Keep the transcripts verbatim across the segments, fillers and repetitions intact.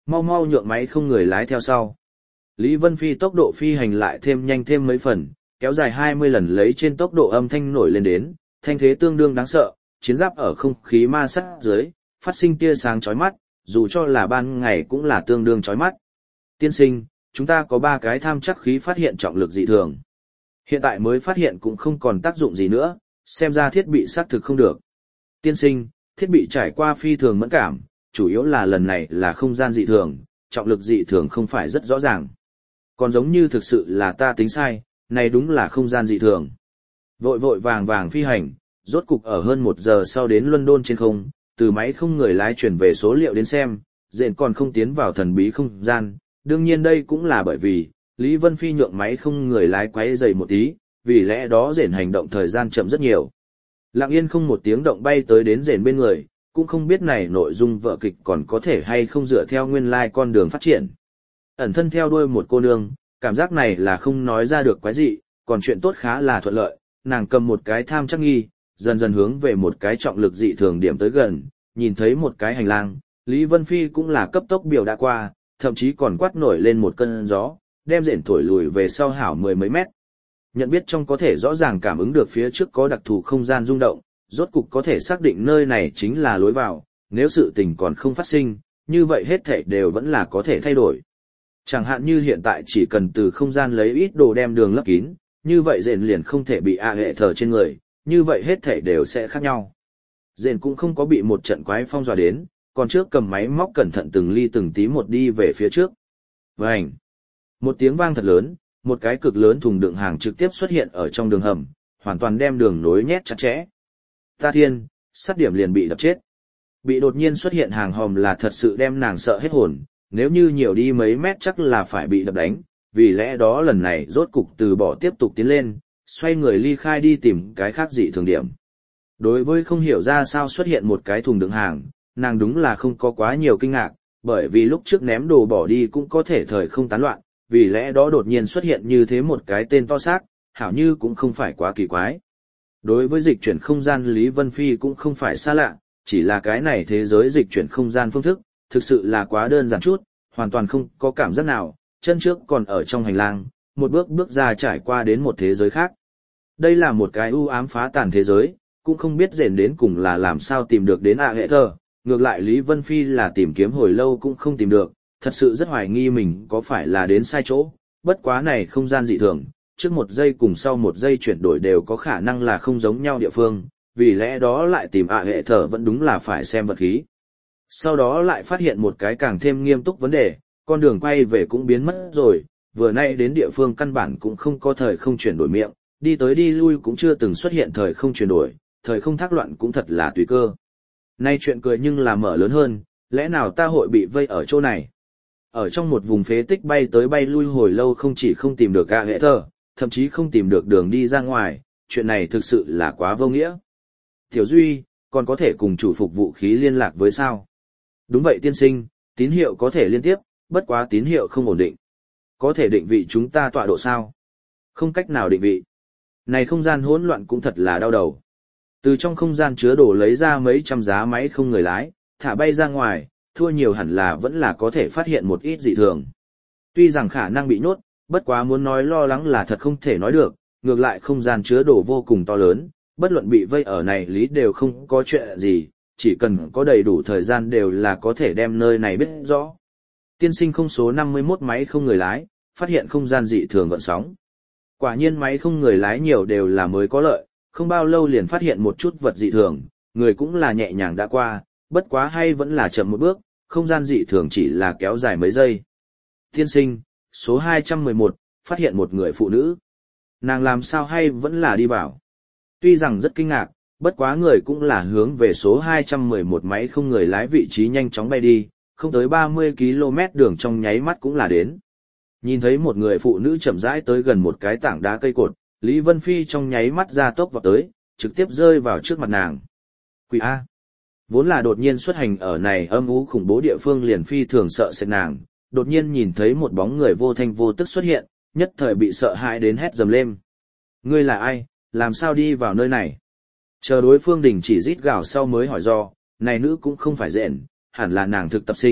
mau mau nhượng máy không người lái theo sau. Lý Vân Phi tốc độ phi hành lại thêm nhanh thêm mấy phần, kéo dài hai mươi lần lấy trên tốc độ âm thanh nổi lên đến, thanh thế tương đương đáng sợ, chiến giáp ở không khí ma sát dưới, phát sinh tia sáng chói mắt, dù cho là ban ngày cũng là tương đương chói mắt. Tiên sinh, chúng ta có ba cái tham chắc khí phát hiện trọng lực dị thường. Hiện tại mới phát hiện cũng không còn tác dụng gì nữa, xem ra thiết bị xác thực không được. Tiên sinh, thiết bị trải qua phi thường mẫn cảm, chủ yếu là lần này là không gian dị thường, trọng lực dị thường không phải rất rõ ràng. Còn giống như thực sự là ta tính sai, này đúng là không gian dị thường. Vội vội vàng vàng phi hành, rốt cục ở hơn một giờ sau đến London trên không, từ máy không người lái chuyển về số liệu đến xem, dện còn không tiến vào thần bí không gian. Đương nhiên đây cũng là bởi vì, Lý Vân Phi nhượng máy không người lái quấy dày một tí, vì lẽ đó dện hành động thời gian chậm rất nhiều. Lặng yên không một tiếng động bay tới đến dện bên người, cũng không biết này nội dung vở kịch còn có thể hay không dựa theo nguyên lai con đường phát triển. Ẩn thân theo đuôi một cô nương, cảm giác này là không nói ra được quái gì, còn chuyện tốt khá là thuận lợi, nàng cầm một cái tham chắc nghi, dần dần hướng về một cái trọng lực dị thường điểm tới gần, nhìn thấy một cái hành lang, Lý Vân Phi cũng là cấp tốc biểu đã qua, thậm chí còn quát nổi lên một cơn gió, đem dện thổi lùi về sau hảo mười mấy mét. Nhận biết trong có thể rõ ràng cảm ứng được phía trước có đặc thù không gian rung động, rốt cục có thể xác định nơi này chính là lối vào, nếu sự tình còn không phát sinh, như vậy hết thảy đều vẫn là có thể thay đổi. Chẳng hạn như hiện tại chỉ cần từ không gian lấy ít đồ đem đường lấp kín, như vậy dện liền không thể bị a hệ thở trên người, như vậy hết thảy đều sẽ khác nhau. Dện cũng không có bị một trận quái phong dọa đến, còn trước cầm máy móc cẩn thận từng ly từng tí một đi về phía trước. Vành! Một tiếng vang thật lớn, một cái cực lớn thùng đựng hàng trực tiếp xuất hiện ở trong đường hầm, hoàn toàn đem đường nối nhét chặt chẽ. Ta thiên, sát điểm liền bị đập chết. Bị đột nhiên xuất hiện hàng hòm là thật sự đem nàng sợ hết hồn, nếu như nhiều đi mấy mét chắc là phải bị đập đánh, vì lẽ đó lần này rốt cục từ bỏ tiếp tục tiến lên, xoay người ly khai đi tìm cái khác dị thường điểm. Đối với không hiểu ra sao xuất hiện một cái thùng đựng hàng, nàng đúng là không có quá nhiều kinh ngạc, bởi vì lúc trước ném đồ bỏ đi cũng có thể thời không tán loạn, vì lẽ đó đột nhiên xuất hiện như thế một cái tên to xác, hảo như cũng không phải quá kỳ quái. Đối với dịch chuyển không gian Lý Vân Phi cũng không phải xa lạ, chỉ là cái này thế giới dịch chuyển không gian phương thức, thực sự là quá đơn giản chút, hoàn toàn không có cảm giác nào, chân trước còn ở trong hành lang, một bước bước ra trải qua đến một thế giới khác. Đây là một cái u ám phá tàn thế giới, cũng không biết rèn đến cùng là làm sao tìm được đến ạ hệ thờ, ngược lại Lý Vân Phi là tìm kiếm hồi lâu cũng không tìm được, thật sự rất hoài nghi mình có phải là đến sai chỗ, bất quá này không gian dị thường, trước một giây cùng sau một giây chuyển đổi đều có khả năng là không giống nhau địa phương, vì lẽ đó lại tìm ạ hệ thờ vẫn đúng là phải xem vật khí. Sau đó lại phát hiện một cái càng thêm nghiêm túc vấn đề, con đường quay về cũng biến mất rồi, vừa nay đến địa phương căn bản cũng không có thời không chuyển đổi miệng, đi tới đi lui cũng chưa từng xuất hiện thời không chuyển đổi, thời không thác loạn cũng thật là tùy cơ. Nay chuyện cười nhưng là mở lớn hơn, lẽ nào ta hội bị vây ở chỗ này? Ở trong một vùng phế tích bay tới bay lui hồi lâu không chỉ không tìm được gã hệ thờ, thậm chí không tìm được đường đi ra ngoài, chuyện này thực sự là quá vô nghĩa. Tiểu Duy, còn có thể cùng chủ phục vũ khí liên lạc với sao? Đúng vậy tiên sinh, tín hiệu có thể liên tiếp, bất quá tín hiệu không ổn định. Có thể định vị chúng ta tọa độ sao? Không cách nào định vị. Này không gian hỗn loạn cũng thật là đau đầu. Từ trong không gian chứa đồ lấy ra mấy trăm giá máy không người lái, thả bay ra ngoài, thua nhiều hẳn là vẫn là có thể phát hiện một ít dị thường. Tuy rằng khả năng bị nhốt, bất quá muốn nói lo lắng là thật không thể nói được, ngược lại không gian chứa đồ vô cùng to lớn, bất luận bị vây ở này lý đều không có chuyện gì, chỉ cần có đầy đủ thời gian đều là có thể đem nơi này biết rõ. Tiên sinh không số năm mươi mốt máy không người lái, phát hiện không gian dị thường gợn sóng. Quả nhiên máy không người lái nhiều đều là mới có lợi, không bao lâu liền phát hiện một chút vật dị thường, người cũng là nhẹ nhàng đã qua, bất quá hay vẫn là chậm một bước, không gian dị thường chỉ là kéo dài mấy giây. Tiên sinh, số hai trăm mười một, phát hiện một người phụ nữ. Nàng làm sao hay vẫn là đi vào. Tuy rằng rất kinh ngạc, bất quá người cũng là hướng về số hai trăm mười một máy không người lái vị trí nhanh chóng bay đi, không tới ba mươi ki lô mét đường trong nháy mắt cũng là đến. Nhìn thấy một người phụ nữ chậm rãi tới gần một cái tảng đá cây cột, Lý Vân Phi trong nháy mắt ra tốc vào tới, trực tiếp rơi vào trước mặt nàng. Quỷ A. Vốn là đột nhiên xuất hành ở này âm u khủng bố địa phương liền phi thường sợ sệt nàng, đột nhiên nhìn thấy một bóng người vô thanh vô tức xuất hiện, nhất thời bị sợ hãi đến hét dầm lên. Ngươi là ai, làm sao đi vào nơi này? Chờ đối phương đình chỉ rít gào sau mới hỏi do, này nữ cũng không phải dện, hẳn là nàng thực tập sinh,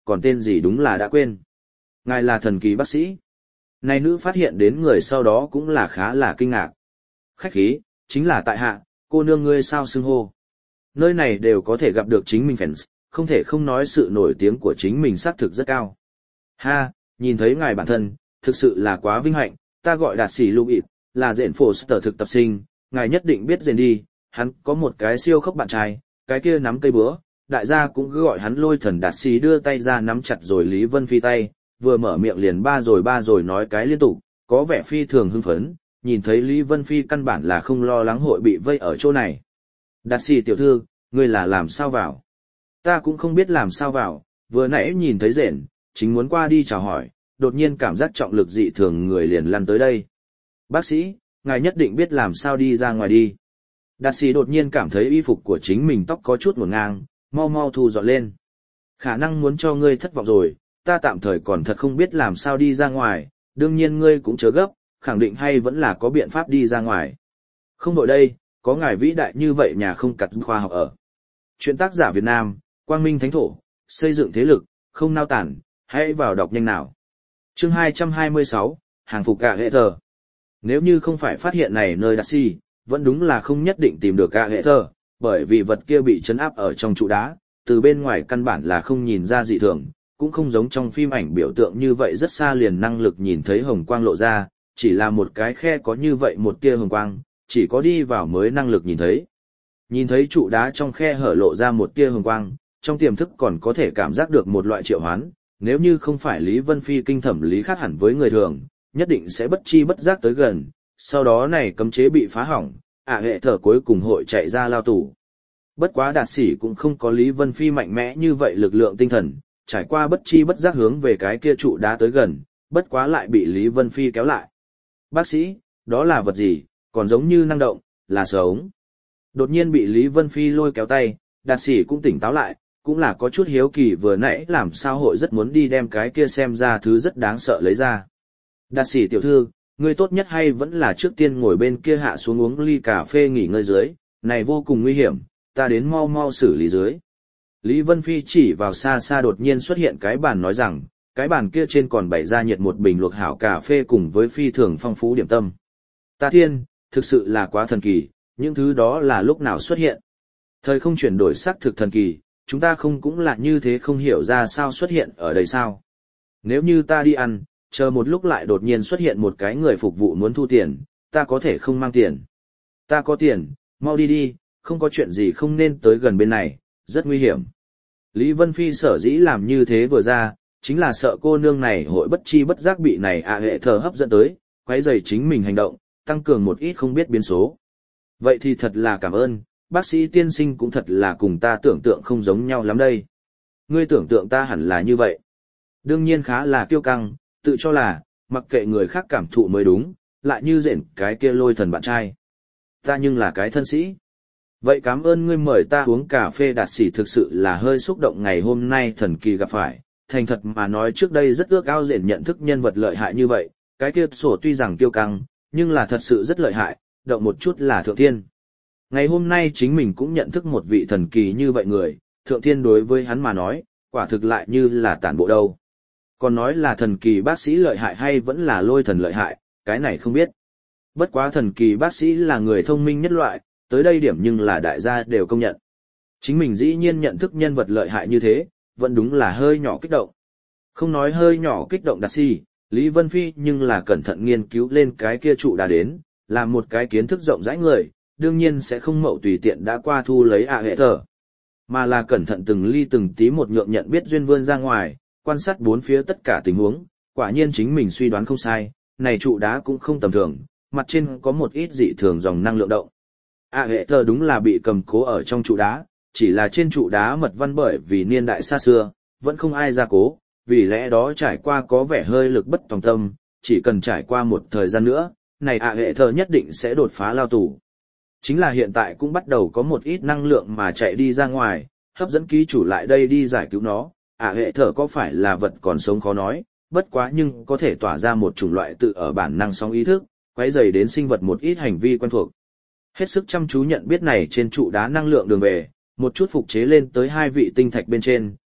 còn tên gì đúng là đã quên. Ngài là thần kỳ bác sĩ. Này nữ phát hiện đến người sau đó cũng là khá là kinh ngạc. Khách khí, chính là tại hạ, cô nương ngươi sao xưng hô. Nơi này đều có thể gặp được chính mình fans, không thể không nói sự nổi tiếng của chính mình xác thực rất cao. Ha, nhìn thấy ngài bản thân, thực sự là quá vinh hạnh, ta gọi đạt sĩ lưu ịt, là dện phổ sở thực tập sinh, ngài nhất định biết dện đi, hắn có một cái siêu khốc bạn trai, cái kia nắm cây búa, đại gia cũng cứ gọi hắn lôi thần đạt sĩ đưa tay ra nắm chặt rồi Lý Vân Phi tay, vừa mở miệng liền ba rồi ba rồi nói cái liên tục, có vẻ phi thường hưng phấn, nhìn thấy Lý Vân Phi căn bản là không lo lắng hội bị vây ở chỗ này. Đạt sĩ tiểu thư, ngươi là làm sao vào? Ta cũng không biết làm sao vào, vừa nãy nhìn thấy rện, chính muốn qua đi chào hỏi, đột nhiên cảm giác trọng lực dị thường người liền lăn tới đây. Bác sĩ, ngài nhất định biết làm sao đi ra ngoài đi. Đạt sĩ đột nhiên cảm thấy y phục của chính mình tóc có chút ngổn ngang, mau mau thu dọn lên. Khả năng muốn cho ngươi thất vọng rồi, ta tạm thời còn thật không biết làm sao đi ra ngoài, đương nhiên ngươi cũng chớ gấp, khẳng định hay vẫn là có biện pháp đi ra ngoài. Không đội đây, có ngài vĩ đại như vậy nhà không cặt khoa học ở. Chuyện tác giả Việt Nam, Quang Minh Thánh Thổ, xây dựng thế lực, không nao tản, hãy vào đọc nhanh nào. Chương hai trăm hai mươi sáu, hàng phục cả hệ thờ. Nếu như không phải phát hiện này nơi đặc si, vẫn đúng là không nhất định tìm được cả hệ thờ, bởi vì vật kia bị chấn áp ở trong trụ đá, từ bên ngoài căn bản là không nhìn ra dị thường, cũng không giống trong phim ảnh biểu tượng như vậy rất xa liền năng lực nhìn thấy hồng quang lộ ra, chỉ là một cái khe có như vậy một tia hồng quang, chỉ có đi vào mới năng lực nhìn thấy. Nhìn thấy trụ đá trong khe hở lộ ra một tia hồng quang, trong tiềm thức còn có thể cảm giác được một loại triệu hoán, nếu như không phải Lý Vân Phi kinh thẩm lý khác hẳn với người thường, nhất định sẽ bất chi bất giác tới gần, sau đó này cấm chế bị phá hỏng, ả hệ thở cuối cùng hội chạy ra lao tù. Bất quá đạt sĩ cũng không có Lý Vân Phi mạnh mẽ như vậy lực lượng tinh thần, trải qua bất chi bất giác hướng về cái kia trụ đá tới gần, bất quá lại bị Lý Vân Phi kéo lại. Bác sĩ, đó là vật gì, còn giống như năng động, là sống. Đột nhiên bị Lý Vân Phi lôi kéo tay, đạt sĩ cũng tỉnh táo lại, cũng là có chút hiếu kỳ vừa nãy làm sao hội rất muốn đi đem cái kia xem ra thứ rất đáng sợ lấy ra. Đạt sĩ tiểu thư, ngươi tốt nhất hay vẫn là trước tiên ngồi bên kia hạ xuống uống ly cà phê nghỉ ngơi dưới, này vô cùng nguy hiểm, ta đến mau mau xử lý dưới. Lý Vân Phi chỉ vào xa xa đột nhiên xuất hiện cái bàn nói rằng, cái bàn kia trên còn bày ra nhiệt một bình luộc hảo cà phê cùng với phi thường phong phú điểm tâm. Ta thiên, thực sự là quá thần kỳ, những thứ đó là lúc nào xuất hiện. Thời không chuyển đổi sắc thực thần kỳ, chúng ta không cũng là như thế không hiểu ra sao xuất hiện ở đây sao. Nếu như ta đi ăn, chờ một lúc lại đột nhiên xuất hiện một cái người phục vụ muốn thu tiền, ta có thể không mang tiền. Ta có tiền, mau đi đi, không có chuyện gì không nên tới gần bên này, rất nguy hiểm. Lý Vân Phi sở dĩ làm như thế vừa ra, chính là sợ cô nương này hội bất chi bất giác bị này à hệ thờ hấp dẫn tới, quấy rầy chính mình hành động, tăng cường một ít không biết biến số. Vậy thì thật là cảm ơn, bác sĩ tiên sinh cũng thật là cùng ta tưởng tượng không giống nhau lắm đây. Ngươi tưởng tượng ta hẳn là như vậy. Đương nhiên khá là kiêu căng, tự cho là, mặc kệ người khác cảm thụ mới đúng, lại như rện cái kia lôi thần bạn trai. Ta nhưng là cái thân sĩ. Vậy cảm ơn ngươi mời ta uống cà phê đạt sĩ thực sự là hơi xúc động ngày hôm nay thần kỳ gặp phải, thành thật mà nói trước đây rất ước ao rện nhận thức nhân vật lợi hại như vậy, cái kia sổ tuy rằng kiêu căng, nhưng là thật sự rất lợi hại, động một chút là thượng thiên. Ngày hôm nay chính mình cũng nhận thức một vị thần kỳ như vậy người, thượng thiên đối với hắn mà nói, quả thực lại như là tản bộ đâu. Còn nói là thần kỳ bác sĩ lợi hại hay vẫn là lôi thần lợi hại, cái này không biết. Bất quá thần kỳ bác sĩ là người thông minh nhất loại, tới đây điểm nhưng là đại gia đều công nhận. Chính mình dĩ nhiên nhận thức nhân vật lợi hại như thế, vẫn đúng là hơi nhỏ kích động. Không nói hơi nhỏ kích động đạt si, Lý Vân Phi nhưng là cẩn thận nghiên cứu lên cái kia trụ đã đến, làm một cái kiến thức rộng rãi người, đương nhiên sẽ không mậu tùy tiện đã qua thu lấy ạ hệ thở. Mà là cẩn thận từng ly từng tí một nhượng nhận biết duyên vươn ra ngoài, quan sát bốn phía tất cả tình huống, quả nhiên chính mình suy đoán không sai, này trụ đá cũng không tầm thường, mặt trên có một ít dị thường dòng năng lượng động. ạ hệ thở đúng là bị cầm cố ở trong trụ đá, chỉ là trên trụ đá mật văn bởi vì niên đại xa xưa, vẫn không ai gia cố, vì lẽ đó trải qua có vẻ hơi lực bất tòng tâm, chỉ cần trải qua một thời gian nữa, này ạ hệ thở nhất định sẽ đột phá lao tù. Chính là hiện tại cũng bắt đầu có một ít năng lượng mà chạy đi ra ngoài, hấp dẫn ký chủ lại đây đi giải cứu nó, ạ hệ thở có phải là vật còn sống khó nói, bất quá nhưng có thể tỏa ra một chủng loại tự ở bản năng sóng ý thức, quấy rầy đến sinh vật một ít hành vi quen thuộc. Hết sức chăm chú nhận biết này trên trụ đá năng lượng đường về, một chút phục chế lên tới hai vị tinh thạch bên trên,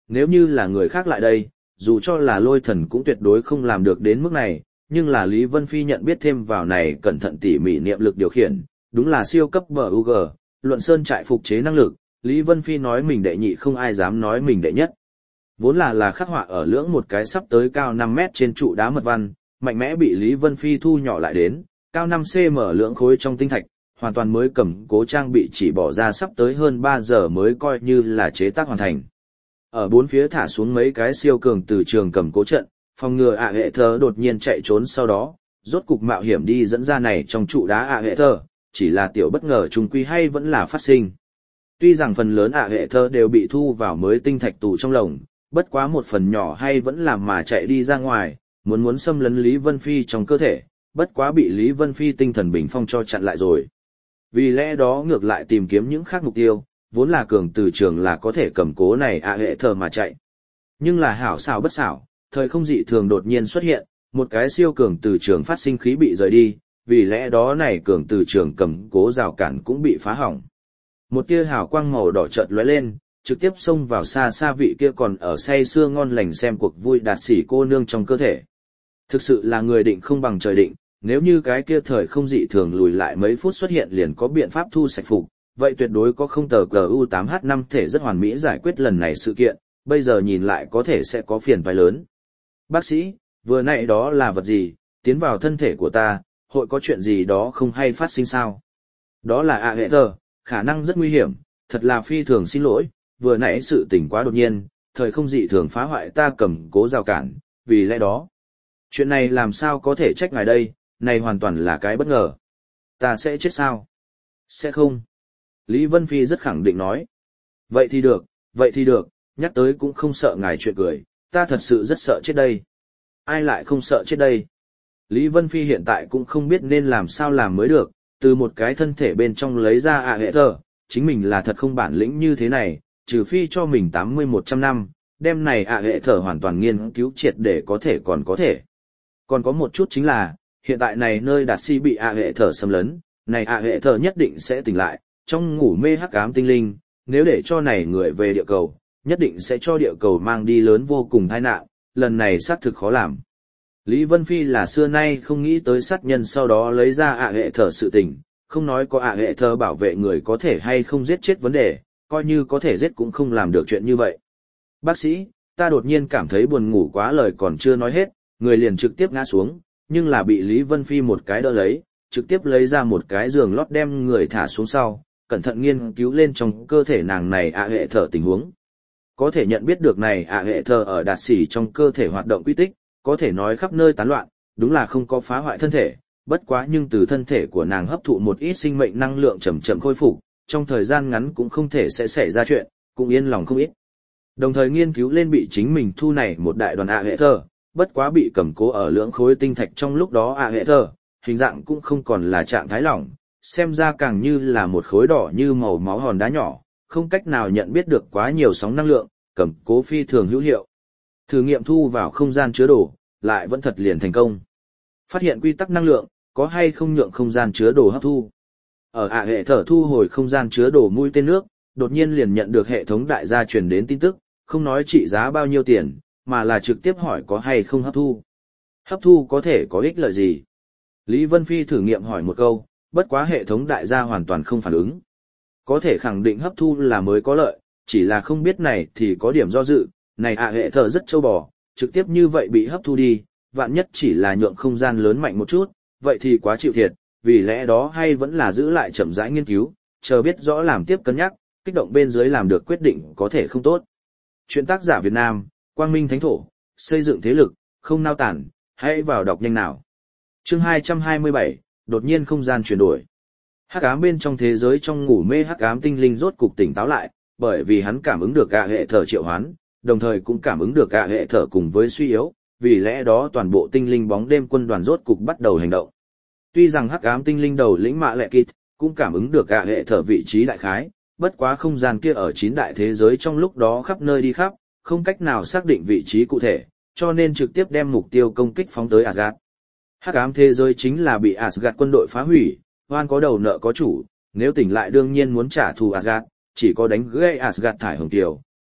nếu như là người khác lại đây, dù cho là lôi thần cũng tuyệt đối không làm được đến mức này, nhưng là Lý Vân Phi nhận biết thêm vào này cẩn thận tỉ mỉ niệm lực điều khiển, đúng là siêu cấp bờ u giê, luận sơn trại phục chế năng lực, Lý Vân Phi nói mình đệ nhị không ai dám nói mình đệ nhất. Vốn là là khắc họa ở lưỡng một cái sắp tới cao năm mét trên trụ đá mật văn, mạnh mẽ bị Lý Vân Phi thu nhỏ lại đến, cao năm xăng-ti-mét lưỡng khối trong tinh thạch, hoàn toàn mới cầm cố trang bị chỉ bỏ ra sắp tới hơn ba giờ mới coi như là chế tác hoàn thành. Ở bốn phía thả xuống mấy cái siêu cường từ trường cầm cố trận, phòng ngừa ạ hệ thờ đột nhiên chạy trốn sau đó, rốt cục mạo hiểm đi dẫn ra này trong trụ đá ạ hệ thờ, chỉ là tiểu bất ngờ trùng quy hay vẫn là phát sinh. Tuy rằng phần lớn ạ hệ thờ đều bị thu vào mới tinh thạch tù trong lồng, bất quá một phần nhỏ hay vẫn làm mà chạy đi ra ngoài, muốn muốn xâm lấn Lý Vân Phi trong cơ thể, bất quá bị Lý Vân Phi tinh thần bình phong cho chặn lại rồi. Vì lẽ đó ngược lại tìm kiếm những khác mục tiêu, vốn là cường từ trường là có thể cầm cố này ạ hệ thờ mà chạy. Nhưng là hảo xảo bất xảo, thời không dị thường đột nhiên xuất hiện, một cái siêu cường từ trường phát sinh khí bị rời đi, vì lẽ đó này cường từ trường cầm cố rào cản cũng bị phá hỏng. Một tia hào quang màu đỏ chợt lóe lên, trực tiếp xông vào xa xa vị kia còn ở say sưa ngon lành xem cuộc vui đạt sỉ cô nương trong cơ thể. Thực sự là người định không bằng trời định, nếu như cái kia thời không dị thường lùi lại mấy phút xuất hiện liền có biện pháp thu sạch phục, vậy tuyệt đối có không tờ G U tám H năm thể rất hoàn mỹ giải quyết lần này sự kiện, bây giờ nhìn lại có thể sẽ có phiền toái lớn. Bác sĩ, vừa nãy đó là vật gì, tiến vào thân thể của ta, hội có chuyện gì đó không hay phát sinh sao? Đó là ạ hệ thờ, khả năng rất nguy hiểm, thật là phi thường xin lỗi, vừa nãy sự tình quá đột nhiên, thời không dị thường phá hoại ta cầm cố rào cản, vì lẽ đó. Chuyện này làm sao có thể trách ngài đây, này hoàn toàn là cái bất ngờ. Ta sẽ chết sao? Sẽ không. Lý Vân Phi rất khẳng định nói. Vậy thì được, vậy thì được, nhắc tới cũng không sợ ngài chuyện cười, ta thật sự rất sợ chết đây. Ai lại không sợ chết đây? Lý Vân Phi hiện tại cũng không biết nên làm sao làm mới được, từ một cái thân thể bên trong lấy ra ạ hệ thờ, chính mình là thật không bản lĩnh như thế này, trừ phi cho mình tám mươi một trăm năm, đêm này ạ hệ thờ hoàn toàn nghiên cứu triệt để có thể còn có thể. Còn có một chút chính là, hiện tại này nơi đạt si bị ạ hệ thờ xâm lấn, này ạ hệ thờ nhất định sẽ tỉnh lại, trong ngủ mê hắc ám tinh linh, nếu để cho này người về địa cầu, nhất định sẽ cho địa cầu mang đi lớn vô cùng tai nạn, lần này xác thực khó làm. Lý Vân Phi là xưa nay không nghĩ tới sát nhân sau đó lấy ra ạ hệ thờ sự tình, không nói có ạ hệ thờ bảo vệ người có thể hay không giết chết vấn đề, coi như có thể giết cũng không làm được chuyện như vậy. Bác sĩ, ta đột nhiên cảm thấy buồn ngủ quá lời còn chưa nói hết, người liền trực tiếp ngã xuống, nhưng là bị Lý Vân Phi một cái đỡ lấy, trực tiếp lấy ra một cái giường lót đem người thả xuống sau, cẩn thận nghiên cứu lên trong cơ thể nàng này ạ hệ thờ tình huống. Có thể nhận biết được này ạ hệ thờ ở đạt xỉ trong cơ thể hoạt động quy tích, có thể nói khắp nơi tán loạn, đúng là không có phá hoại thân thể, bất quá nhưng từ thân thể của nàng hấp thụ một ít sinh mệnh năng lượng chậm chậm khôi phục, trong thời gian ngắn cũng không thể sẽ xảy ra chuyện, cũng yên lòng không ít. Đồng thời nghiên cứu lên bị chính mình thu này một đại đoàn ạ hệ thờ, bất quá bị cầm cố ở lưỡng khối tinh thạch trong lúc đó ạ hệ thờ, hình dạng cũng không còn là trạng thái lỏng, xem ra càng như là một khối đỏ như màu máu hòn đá nhỏ, không cách nào nhận biết được quá nhiều sóng năng lượng, cầm cố phi thường hữu hiệu. Thử nghiệm thu vào không gian chứa đồ, lại vẫn thật liền thành công. Phát hiện quy tắc năng lượng, có hay không nhượng không gian chứa đồ hấp thu. Ở ạ hệ thờ thu hồi không gian chứa đồ mũi tên nước, đột nhiên liền nhận được hệ thống đại gia truyền đến tin tức, không nói trị giá bao nhiêu tiền, mà là trực tiếp hỏi có hay không hấp thu. Hấp thu có thể có ích lợi gì? Lý Vân Phi thử nghiệm hỏi một câu, bất quá hệ thống đại gia hoàn toàn không phản ứng. Có thể khẳng định hấp thu là mới có lợi, chỉ là không biết này thì có điểm do dự, này ạ hệ thờ rất châu bò, trực tiếp như vậy bị hấp thu đi, vạn nhất chỉ là nhượng không gian lớn mạnh một chút, vậy thì quá chịu thiệt, vì lẽ đó hay vẫn là giữ lại chậm rãi nghiên cứu, chờ biết rõ làm tiếp cân nhắc, kích động bên dưới làm được quyết định có thể không tốt. Chuyện tác giả Việt Nam, Quang Minh Thánh Thổ, xây dựng thế lực, không nao tản, hãy vào đọc nhanh nào. Chương hai trăm hai mươi bảy, đột nhiên không gian chuyển đổi. Hắc ám bên trong thế giới trong ngủ mê hắc ám tinh linh rốt cục tỉnh táo lại, bởi vì hắn cảm ứng được ạ hệ thờ triệu hoán, đồng thời cũng cảm ứng được ạ hệ thờ cùng với suy yếu, vì lẽ đó toàn bộ tinh linh bóng đêm quân đoàn rốt cục bắt đầu hành động. Tuy rằng hắc ám tinh linh đầu lĩnh Mạ Lệ Kịt cũng cảm ứng được ạ hệ thờ vị trí đại khái, bất quá không gian kia ở chín đại thế giới trong lúc đó khắp nơi đi khắp, không cách nào xác định vị trí cụ thể, cho nên trực tiếp đem mục tiêu công kích phóng tới Asgard. Hắc ám thế giới chính là bị Asgard quân đội phá hủy, oan có đầu nợ có chủ, nếu tỉnh lại đương nhiên muốn trả thù Asgard, chỉ có đánh gãy Asgard thải hồng kiều,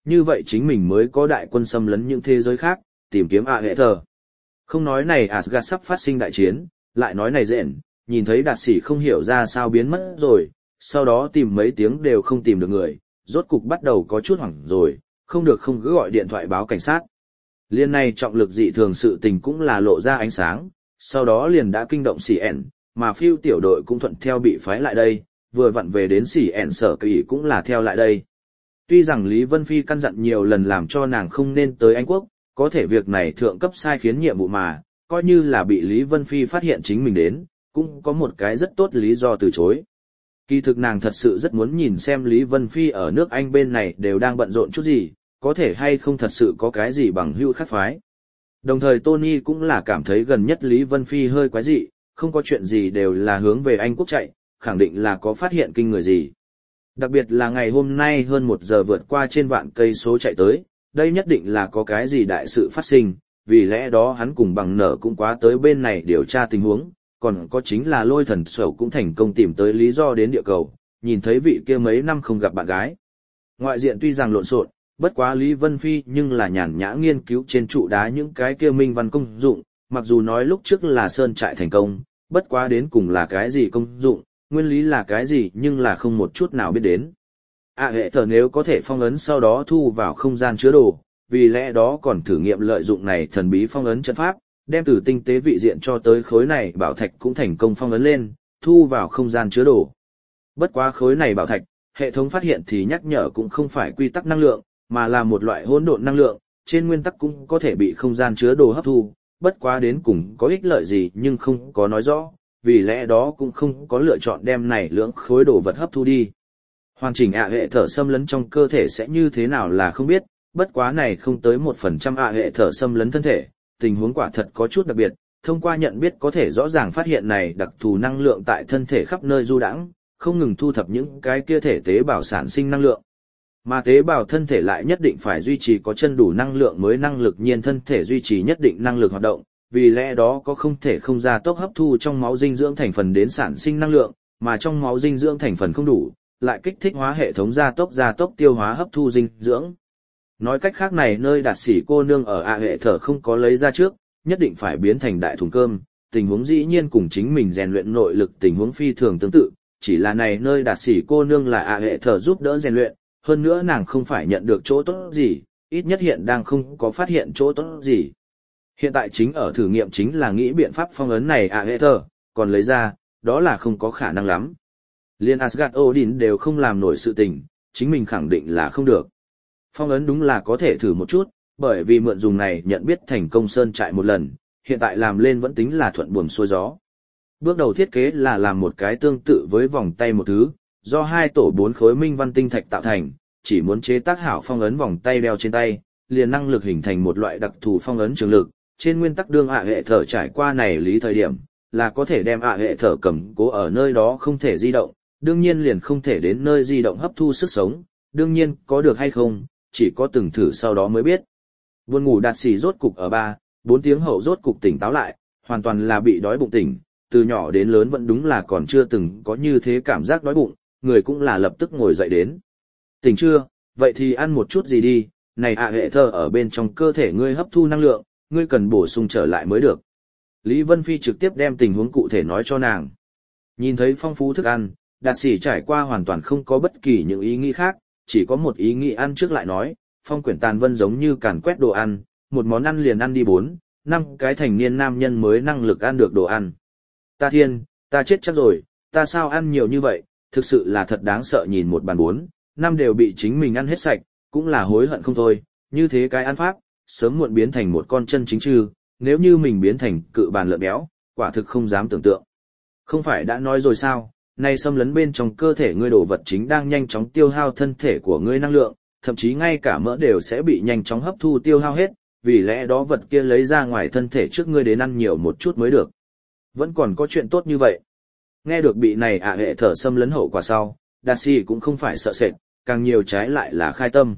như vậy chính mình mới có đại quân xâm lấn những thế giới khác, tìm kiếm ạ hệ thờ. Không nói này Asgard sắp phát sinh đại chiến, lại nói này Rện, nhìn thấy đạt sĩ không hiểu ra sao biến mất rồi, sau đó tìm mấy tiếng đều không tìm được người, rốt cục bắt đầu có chút hoảng rồi, không được không cứ gọi điện thoại báo cảnh sát. Liên này trọng lực dị thường sự tình cũng là lộ ra ánh sáng, sau đó liền đã kinh động xỉ ẻn, mà phiêu tiểu đội cũng thuận theo bị phái lại đây, vừa vặn về đến xỉ ẻn sở kỳ cũng là theo lại đây. Tuy rằng Lý Vân Phi căn dặn nhiều lần làm cho nàng không nên tới Anh Quốc, có thể việc này thượng cấp sai khiến nhiệm vụ mà, coi như là bị Lý Vân Phi phát hiện chính mình đến, cũng có một cái rất tốt lý do từ chối. Kỳ thực nàng thật sự rất muốn nhìn xem Lý Vân Phi ở nước Anh bên này đều đang bận rộn chút gì, có thể hay không thật sự có cái gì bằng hữu khác phái. Đồng thời Tony cũng là cảm thấy gần nhất Lý Vân Phi hơi quái dị, không có chuyện gì đều là hướng về Anh Quốc chạy, khẳng định là có phát hiện kinh người gì. Đặc biệt là ngày hôm nay hơn một giờ vượt qua trên vạn cây số chạy tới, đây nhất định là có cái gì đại sự phát sinh, vì lẽ đó hắn cùng bằng nở cũng quá tới bên này điều tra tình huống, còn có chính là lôi thần sầu cũng thành công tìm tới lý do đến địa cầu, nhìn thấy vị kia mấy năm không gặp bạn gái. Ngoại diện tuy rằng lộn xộn, bất quá Lý Vân Phi nhưng là nhàn nhã nghiên cứu trên trụ đá những cái kia minh văn công dụng, mặc dù nói lúc trước là sơn trại thành công, bất quá đến cùng là cái gì công dụng, nguyên lý là cái gì nhưng là không một chút nào biết đến. À hệ thờ nếu có thể phong ấn sau đó thu vào không gian chứa đồ, vì lẽ đó còn thử nghiệm lợi dụng này thần bí phong ấn trận pháp, đem từ tinh tế vị diện cho tới khối này bảo thạch cũng thành công phong ấn lên, thu vào không gian chứa đồ. Bất quá khối này bảo thạch, hệ thống phát hiện thì nhắc nhở cũng không phải quy tắc năng lượng, mà là một loại hỗn độn năng lượng, trên nguyên tắc cũng có thể bị không gian chứa đồ hấp thu, bất quá đến cùng có ích lợi gì nhưng không có nói rõ, vì lẽ đó cũng không có lựa chọn đem này lưỡng khối đồ vật hấp thu đi. Hoàn chỉnh ạ hệ thở xâm lấn trong cơ thể sẽ như thế nào là không biết, bất quá này không tới một phần trăm ạ hệ thở xâm lấn thân thể, tình huống quả thật có chút đặc biệt, thông qua nhận biết có thể rõ ràng phát hiện này đặc thù năng lượng tại thân thể khắp nơi du đãng, không ngừng thu thập những cái kia thể tế bào sản sinh năng lượng. Mà tế bào thân thể lại nhất định phải duy trì có chân đủ năng lượng mới năng lực nhiên thân thể duy trì nhất định năng lực hoạt động, vì lẽ đó có không thể không ra tốc hấp thu trong máu dinh dưỡng thành phần đến sản sinh năng lượng, mà trong máu dinh dưỡng thành phần không đủ, lại kích thích hóa hệ thống gia tốc gia tốc tiêu hóa hấp thu dinh dưỡng. Nói cách khác này nơi đạt sĩ cô nương ở ạ hệ thở không có lấy ra trước, nhất định phải biến thành đại thùng cơm, tình huống dĩ nhiên cùng chính mình rèn luyện nội lực tình huống phi thường tương tự, chỉ là này nơi đạt sĩ cô nương là ạ hệ thở giúp đỡ rèn luyện, hơn nữa nàng không phải nhận được chỗ tốt gì, ít nhất hiện đang không có phát hiện chỗ tốt gì. Hiện tại chính ở thử nghiệm chính là nghĩ biện pháp phong ấn này ạ hệ thở, còn lấy ra, đó là không có khả năng lắm. Liên Asgard Odin đều không làm nổi sự tình, chính mình khẳng định là không được. Phong ấn đúng là có thể thử một chút, bởi vì mượn dùng này nhận biết thành công sơn trại một lần, hiện tại làm lên vẫn tính là thuận buồm xuôi gió. Bước đầu thiết kế là làm một cái tương tự với vòng tay một thứ, do hai tổ bốn khối minh văn tinh thạch tạo thành, chỉ muốn chế tác hảo phong ấn vòng tay đeo trên tay, liền năng lực hình thành một loại đặc thù phong ấn trường lực, trên nguyên tắc đương ạ hệ thở trải qua này lý thời điểm, là có thể đem ạ hệ thở cầm cố ở nơi đó không thể di động, đương nhiên liền không thể đến nơi di động hấp thu sức sống, đương nhiên có được hay không, chỉ có từng thử sau đó mới biết. Buồn ngủ đạt xỉ rốt cục ở ba, bốn tiếng hậu rốt cục tỉnh táo lại, hoàn toàn là bị đói bụng tỉnh, từ nhỏ đến lớn vẫn đúng là còn chưa từng có như thế cảm giác đói bụng, người cũng là lập tức ngồi dậy đến. Tỉnh chưa, vậy thì ăn một chút gì đi, này ạ hệ thở ở bên trong cơ thể ngươi hấp thu năng lượng, ngươi cần bổ sung trở lại mới được. Lý Vân Phi trực tiếp đem tình huống cụ thể nói cho nàng. Nhìn thấy phong phú thức ăn, đạt sĩ trải qua hoàn toàn không có bất kỳ những ý nghĩ khác, chỉ có một ý nghĩ ăn trước lại nói, phong quyển tàn vân giống như càn quét đồ ăn, một món ăn liền ăn đi bốn, năm cái thành niên nam nhân mới năng lực ăn được đồ ăn. Ta thiên, ta chết chắc rồi, ta sao ăn nhiều như vậy, thực sự là thật đáng sợ nhìn một bàn bốn, năm đều bị chính mình ăn hết sạch, cũng là hối hận không thôi, như thế cái ăn pháp, sớm muộn biến thành một con chân chính trư, nếu như mình biến thành cự bàn lợn béo, quả thực không dám tưởng tượng. Không phải đã nói rồi sao, nay xâm lấn bên trong cơ thể ngươi đồ vật chính đang nhanh chóng tiêu hao thân thể của ngươi năng lượng, thậm chí ngay cả mỡ đều sẽ bị nhanh chóng hấp thu tiêu hao hết, vì lẽ đó vật kia lấy ra ngoài thân thể trước ngươi đến ăn nhiều một chút mới được. Vẫn còn có chuyện tốt như vậy. Nghe được bị này ạ hệ thở xâm lấn hậu quả sau, Đạt sĩ cũng không phải sợ sệt, càng nhiều trái lại là khai tâm.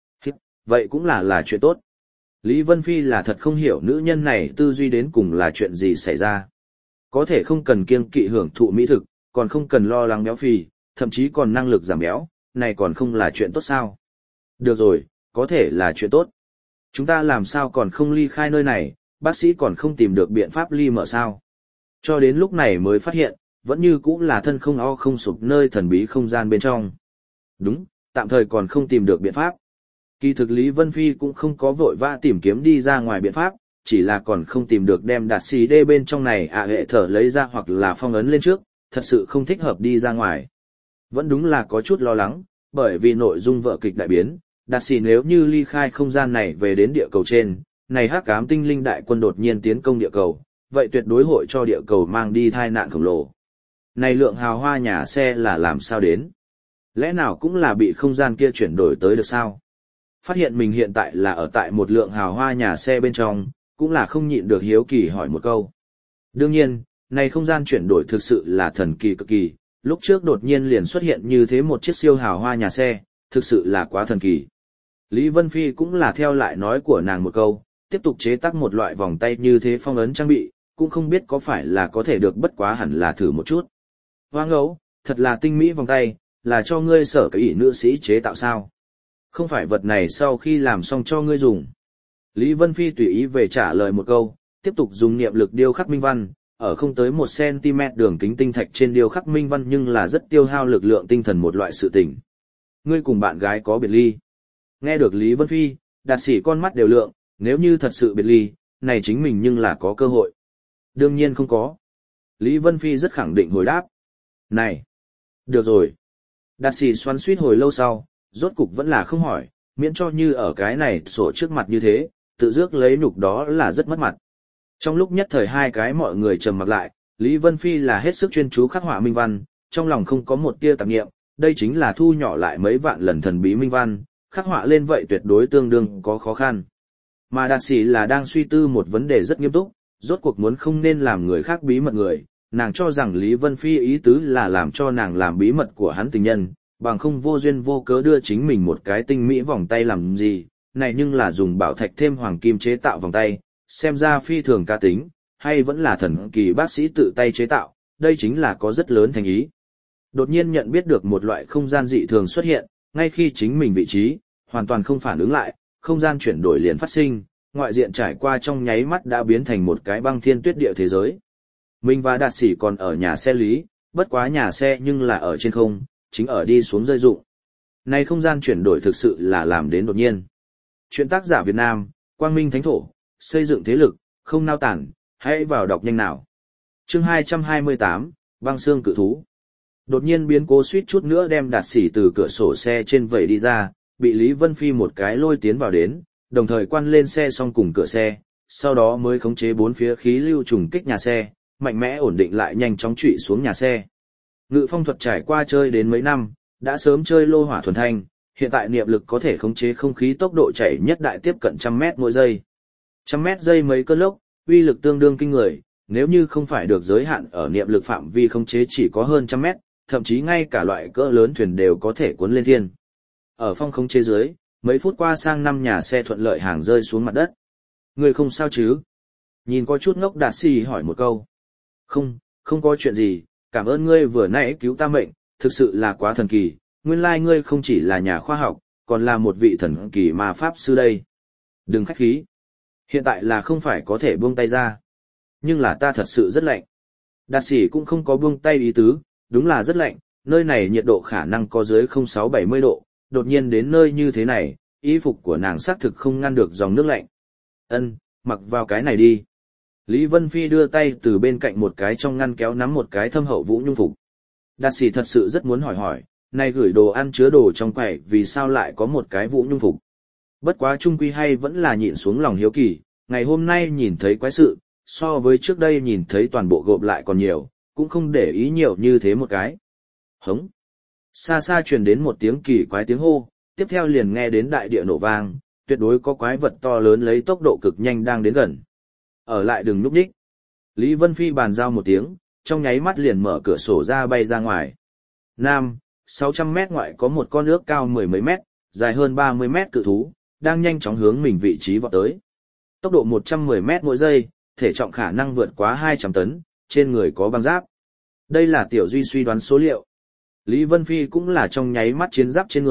Vậy cũng là là chuyện tốt. Lý Vân Phi là thật không hiểu nữ nhân này tư duy đến cùng là chuyện gì xảy ra. Có thể không cần kiêng kỵ hưởng thụ mỹ thực, còn không cần lo lắng béo phì, thậm chí còn năng lực giảm béo, này còn không là chuyện tốt sao. Được rồi, có thể là chuyện tốt. Chúng ta làm sao còn không ly khai nơi này, bác sĩ còn không tìm được biện pháp ly mở sao. Cho đến lúc này mới phát hiện, vẫn như cũng là thân không o không sụp nơi thần bí không gian bên trong. Đúng, tạm thời còn không tìm được biện pháp. Kỳ thực Lý Vân Phi cũng không có vội vã tìm kiếm đi ra ngoài biện pháp, chỉ là còn không tìm được đem đạt xì đê bên trong này ạ hệ thở lấy ra hoặc là phong ấn lên trước, thật sự không thích hợp đi ra ngoài. Vẫn đúng là có chút lo lắng, bởi vì nội dung vở kịch đại biến, đạt xì nếu như ly khai không gian này về đến địa cầu trên, này hắc ám tinh linh đại quân đột nhiên tiến công địa cầu, vậy tuyệt đối hội cho địa cầu mang đi tai nạn khổng lồ. Này lượng hào hoa nhà xe là làm sao đến? Lẽ nào cũng là bị không gian kia chuyển đổi tới được sao? Phát hiện mình hiện tại là ở tại một lượng hào hoa nhà xe bên trong, cũng là không nhịn được hiếu kỳ hỏi một câu. Đương nhiên, này không gian chuyển đổi thực sự là thần kỳ cực kỳ, lúc trước đột nhiên liền xuất hiện như thế một chiếc siêu hào hoa nhà xe, thực sự là quá thần kỳ. Lý Vân Phi cũng là theo lại nói của nàng một câu, tiếp tục chế tác một loại vòng tay như thế phong ấn trang bị, cũng không biết có phải là có thể được, bất quá hẳn là thử một chút. Hoa ngẫu, thật là tinh mỹ vòng tay, là cho ngươi sở cái ỷ nữ sĩ chế tạo sao? Không phải vật này sau khi làm xong cho ngươi dùng. Lý Vân Phi tùy ý về trả lời một câu, tiếp tục dùng niệm lực điêu khắc minh văn, ở không tới một xăng-ti-mét đường kính tinh thạch trên điêu khắc minh văn nhưng là rất tiêu hao lực lượng tinh thần một loại sự tình. Ngươi cùng bạn gái có biệt ly. Nghe được Lý Vân Phi, đạt sĩ con mắt đều lượng, nếu như thật sự biệt ly, này chính mình nhưng là có cơ hội. Đương nhiên không có. Lý Vân Phi rất khẳng định hồi đáp. Này! Được rồi. Đạt sĩ xoắn suýt hồi lâu sau, rốt cục vẫn là không hỏi, miễn cho như ở cái này sổ trước mặt như thế, tự dước lấy nhục đó là rất mất mặt. Trong lúc nhất thời hai cái mọi người trầm mặc lại, Lý Vân Phi là hết sức chuyên chú khắc họa minh văn, trong lòng không có một tia tạp niệm, đây chính là thu nhỏ lại mấy vạn lần thần bí minh văn, khắc họa lên vậy tuyệt đối tương đương có khó khăn. Mà đạt sĩ là đang suy tư một vấn đề rất nghiêm túc, rốt cuộc muốn không nên làm người khác bí mật người, nàng cho rằng Lý Vân Phi ý tứ là làm cho nàng làm bí mật của hắn tình nhân, bằng không vô duyên vô cớ đưa chính mình một cái tinh mỹ vòng tay làm gì, này nhưng là dùng bảo thạch thêm hoàng kim chế tạo vòng tay, xem ra phi thường ca tính, hay vẫn là thần kỳ bác sĩ tự tay chế tạo, đây chính là có rất lớn thành ý. Đột nhiên nhận biết được một loại không gian dị thường xuất hiện, ngay khi chính mình vị trí, hoàn toàn không phản ứng lại, không gian chuyển đổi liền phát sinh, ngoại diện trải qua trong nháy mắt đã biến thành một cái băng thiên tuyết địa thế giới. Mình và đạt sĩ còn ở nhà xe Lý, bất quá nhà xe nhưng là ở trên không, chính ở đi xuống rơi rụng. Này không gian chuyển đổi thực sự là làm đến đột nhiên. Chuyện tác giả Việt Nam, Quang Minh Thánh Thổ, xây dựng thế lực, không nao tản, hãy vào đọc nhanh nào. Chương hai trăm hai mươi tám, băng xương cự thú. Đột nhiên biến cố suýt chút nữa đem đạt sĩ từ cửa sổ xe trên vẩy đi ra, bị Lý Vân Phi một cái lôi tiến vào đến, đồng thời quan lên xe xong cùng cửa xe, sau đó mới khống chế bốn phía khí lưu trùng kích nhà xe, mạnh mẽ ổn định lại nhanh chóng trụy xuống nhà xe. Ngự phong thuật trải qua chơi đến mấy năm, đã sớm chơi lô hỏa thuần thanh, hiện tại niệm lực có thể khống chế không khí tốc độ chạy nhất đại tiếp cận trăm mét mỗi giây. Trăm mét giây mấy cơn lốc, uy lực tương đương kinh người, nếu như không phải được giới hạn ở niệm lực phạm vi khống chế chỉ có hơn trăm mét, thậm chí ngay cả loại cỡ lớn thuyền đều có thể cuốn lên thiên. Ở phong khống chế dưới, mấy phút qua sang năm nhà xe thuận lợi hàng rơi xuống mặt đất. Người không sao chứ? Nhìn có chút ngốc đạt xì hỏi một câu. Không, không có chuyện gì, cảm ơn ngươi vừa nãy cứu ta mệnh, thực sự là quá thần kỳ, nguyên lai ngươi không chỉ là nhà khoa học, còn là một vị thần kỳ ma pháp sư đây. Đừng khách khí. Hiện tại là không phải có thể buông tay ra. Nhưng là ta thật sự rất lạnh. Đạt sĩ cũng không có buông tay ý tứ, đúng là rất lạnh, nơi này nhiệt độ khả năng có dưới không sáu bảy mươi độ, đột nhiên đến nơi như thế này, y phục của nàng xác thực không ngăn được dòng nước lạnh. Ân, mặc vào cái này đi. Lý Vân Phi đưa tay từ bên cạnh một cái trong ngăn kéo nắm một cái thâm hậu vũ nhung phục. Đạt sĩ thật sự rất muốn hỏi hỏi, này gửi đồ ăn chứa đồ trong quầy vì sao lại có một cái vũ nhung phục. Bất quá trung quy hay vẫn là nhịn xuống lòng hiếu kỳ, ngày hôm nay nhìn thấy quái sự, so với trước đây nhìn thấy toàn bộ gộp lại còn nhiều, cũng không để ý nhiều như thế một cái. Hống! Xa xa truyền đến một tiếng kỳ quái tiếng hô, tiếp theo liền nghe đến đại địa nổ vang, tuyệt đối có quái vật to lớn lấy tốc độ cực nhanh đang đến gần. Ở lại đừng núp nhích. Lý Vân Phi bàn giao một tiếng, trong nháy mắt liền mở cửa sổ ra bay ra ngoài. Nam, sáu trăm mét ngoại có một con ước cao mười mấy mét, dài hơn ba mươi mét cự thú, đang nhanh chóng hướng mình vị trí vọt tới. Tốc độ một trăm mười mét mỗi giây, thể trọng khả năng vượt quá hai trăm tấn, trên người có băng giáp. Đây là Tiểu Duy suy đoán số liệu. Lý Vân Phi cũng là trong nháy mắt chiến giáp trên người,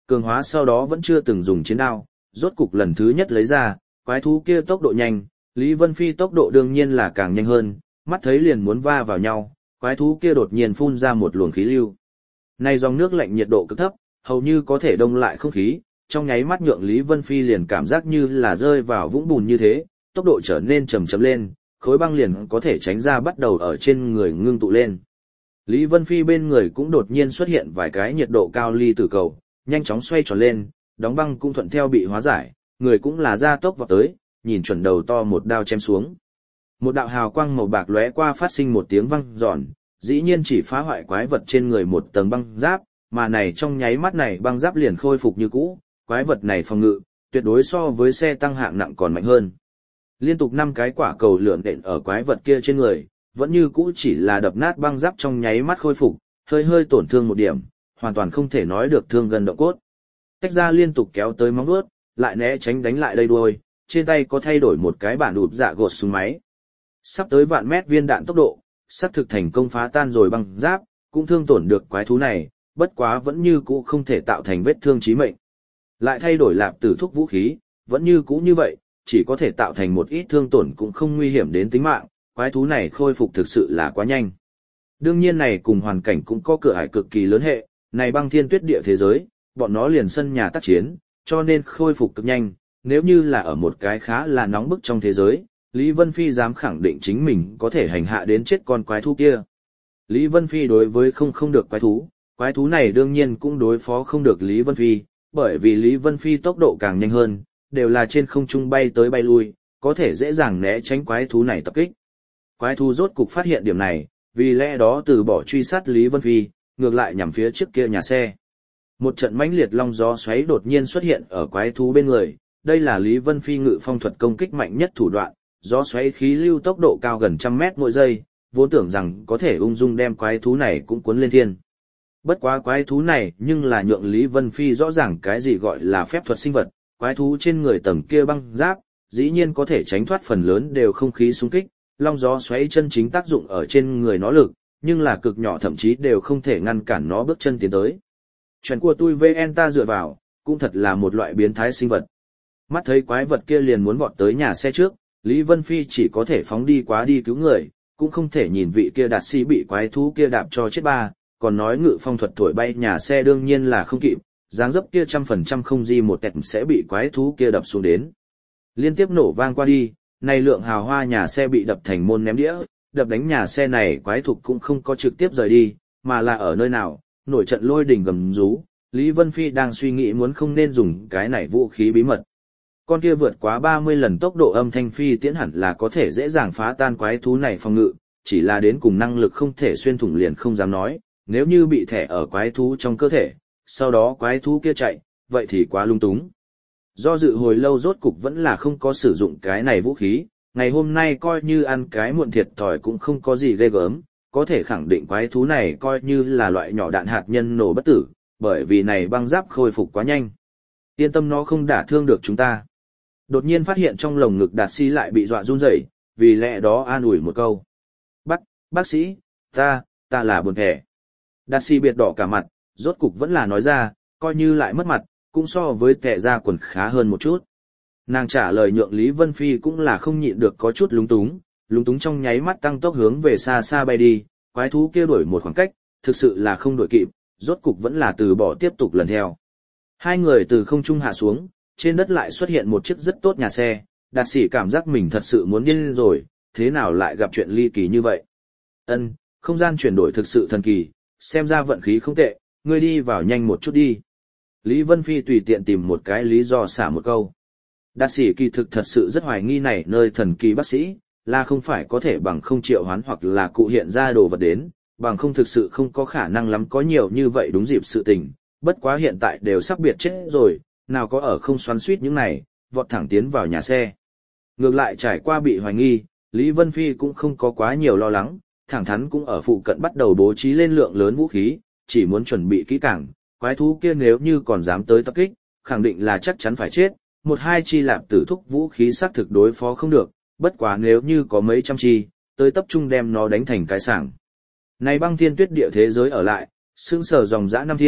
cường hóa sau đó vẫn chưa từng dùng chiến đao, rốt cục lần thứ nhất lấy ra, quái thú kia tốc độ nhanh, Lý Vân Phi tốc độ đương nhiên là càng nhanh hơn, mắt thấy liền muốn va vào nhau, quái thú kia đột nhiên phun ra một luồng khí lưu. Này dòng nước lạnh nhiệt độ cực thấp, hầu như có thể đông lại không khí, trong nháy mắt nhượng Lý Vân Phi liền cảm giác như là rơi vào vũng bùn như thế, tốc độ trở nên chậm chậm lên, khối băng liền có thể tránh ra bắt đầu ở trên người ngưng tụ lên. Lý Vân Phi bên người cũng đột nhiên xuất hiện vài cái nhiệt độ cao ly tử cầu, nhanh chóng xoay tròn lên, đóng băng cũng thuận theo bị hóa giải, người cũng là ra tốc vào tới, nhìn chuẩn đầu to một đao chém xuống. Một đạo hào quang màu bạc lóe qua phát sinh một tiếng vang giòn, dĩ nhiên chỉ phá hoại quái vật trên người một tầng băng giáp, mà này trong nháy mắt này băng giáp liền khôi phục như cũ, quái vật này phòng ngự, tuyệt đối so với xe tăng hạng nặng còn mạnh hơn. Liên tục năm cái quả cầu lượn đện ở quái vật kia trên người, vẫn như cũ chỉ là đập nát băng giáp trong nháy mắt khôi phục, hơi hơi tổn thương một điểm, hoàn toàn không thể nói được thương gần động cốt. Tách ra liên tục kéo tới móng vuốt, lại né tránh đánh lại đây đuôi, trên tay có thay đổi một cái bản đụt dạ gột súng máy. Sắp tới vạn mét viên đạn tốc độ, sắp thực thành công phá tan rồi băng giáp, cũng thương tổn được quái thú này, bất quá vẫn như cũ không thể tạo thành vết thương chí mệnh. Lại thay đổi lạp tử thúc vũ khí, vẫn như cũ như vậy, chỉ có thể tạo thành một ít thương tổn cũng không nguy hiểm đến tính mạng, quái thú này khôi phục thực sự là quá nhanh. Đương nhiên này cùng hoàn cảnh cũng có cửa ải cực kỳ lớn hệ, này băng thiên tuyết địa thế giới, bọn nó liền sân nhà tác chiến, cho nên khôi phục cực nhanh, nếu như là ở một cái khá là nóng bức trong thế giới, Lý Vân Phi dám khẳng định chính mình có thể hành hạ đến chết con quái thú kia. Lý Vân Phi đối với không không được quái thú, quái thú này đương nhiên cũng đối phó không được Lý Vân Phi, bởi vì Lý Vân Phi tốc độ càng nhanh hơn, đều là trên không trung bay tới bay lui, có thể dễ dàng né tránh quái thú này tập kích. Quái thú rốt cục phát hiện điểm này, vì lẽ đó từ bỏ truy sát Lý Vân Phi, ngược lại nhằm phía trước kia nhà xe. Một trận mãnh liệt long gió xoáy đột nhiên xuất hiện ở quái thú bên người, đây là Lý Vân Phi ngự phong thuật công kích mạnh nhất thủ đoạn, gió xoáy khí lưu tốc độ cao gần trăm mét mỗi giây, vốn tưởng rằng có thể ung dung đem quái thú này cũng cuốn lên thiên. Bất quá quái thú này nhưng là nhượng Lý Vân Phi rõ ràng cái gì gọi là phép thuật sinh vật, quái thú trên người tầng kia băng giáp, dĩ nhiên có thể tránh thoát phần lớn đều không khí xung kích, long gió xoáy chân chính tác dụng ở trên người nó lực, nhưng là cực nhỏ thậm chí đều không thể ngăn cản nó bước chân tiến tới. Chuyện của tôi vê en ta dựa vào, cũng thật là một loại biến thái sinh vật. Mắt thấy quái vật kia liền muốn vọt tới nhà xe trước, Lý Vân Phi chỉ có thể phóng đi quá đi cứu người, cũng không thể nhìn vị kia đạt sĩ bị quái thú kia đạp cho chết ba, còn nói ngự phong thuật thổi bay nhà xe đương nhiên là không kịp, dáng dấp kia trăm phần trăm không di một tẹt sẽ bị quái thú kia đập xuống đến. Liên tiếp nổ vang qua đi, này lượng hào hoa nhà xe bị đập thành môn ném đĩa, đập đánh nhà xe này quái thục cũng không có trực tiếp rời đi, mà là ở nơi nào, nổi trận lôi đình gầm rú, Lý Vân Phi đang suy nghĩ muốn không nên dùng cái này vũ khí bí mật. Con kia vượt quá ba mươi lần tốc độ âm thanh phi tiễn hẳn là có thể dễ dàng phá tan quái thú này phòng ngự, chỉ là đến cùng năng lực không thể xuyên thủng liền không dám nói, nếu như bị thẻ ở quái thú trong cơ thể, sau đó quái thú kia chạy, vậy thì quá lung túng. Do dự hồi lâu rốt cục vẫn là không có sử dụng cái này vũ khí, ngày hôm nay coi như ăn cái muộn thiệt thòi cũng không có gì ghê gớm, có thể khẳng định quái thú này coi như là loại nhỏ đạn hạt nhân nổ bất tử, bởi vì này băng giáp khôi phục quá nhanh. Yên tâm nó không đả thương được chúng ta. Đột nhiên phát hiện trong lồng ngực Đạt Sĩ lại bị dọa run rẩy, vì lẽ đó an ủi một câu. Bác, bác sĩ, ta, ta là buồn thẻ. Đạt Sĩ biệt đỏ cả mặt, rốt cục vẫn là nói ra, coi như lại mất mặt, cũng so với tệ ra quần khá hơn một chút. Nàng trả lời nhượng Lý Vân Phi cũng là không nhịn được có chút lúng túng, lúng túng trong nháy mắt tăng tốc hướng về xa xa bay đi, quái thú kia đuổi một khoảng cách, thực sự là không đuổi kịp, rốt cục vẫn là từ bỏ tiếp tục lần theo. Hai người từ không trung hạ xuống, trên đất lại xuất hiện một chiếc rất tốt nhà xe, Đạt Sĩ cảm giác mình thật sự muốn điên rồi, thế nào lại gặp chuyện ly kỳ như vậy. Ân, không gian chuyển đổi thực sự thần kỳ, xem ra vận khí không tệ, ngươi đi vào nhanh một chút đi. Lý Vân Phi tùy tiện tìm một cái lý do xả một câu. Đạt Sĩ kỳ thực thật sự rất hoài nghi này nơi thần kỳ bác sĩ, là không phải có thể bằng không triệu hoán hoặc là cụ hiện ra đồ vật đến, bằng không thực sự không có khả năng lắm có nhiều như vậy đúng dịp sự tình, bất quá hiện tại đều sắp biệt chết rồi, nào có ở không xoắn suýt những này, vọt thẳng tiến vào nhà xe. Ngược lại trải qua bị hoài nghi, Lý Vân Phi cũng không có quá nhiều lo lắng, thẳng thắn cũng ở phụ cận bắt đầu bố trí lên lượng lớn vũ khí, chỉ muốn chuẩn bị kỹ càng, quái thú kia nếu như còn dám tới tập kích, khẳng định là chắc chắn phải chết, một hai chi lạp tử thúc vũ khí xác thực đối phó không được, bất quá nếu như có mấy trăm chi, tới tập trung đem nó đánh thành cái sảng. Này băng thiên tuyết địa thế giới ở lại, sương sở dòng dã năm thiên,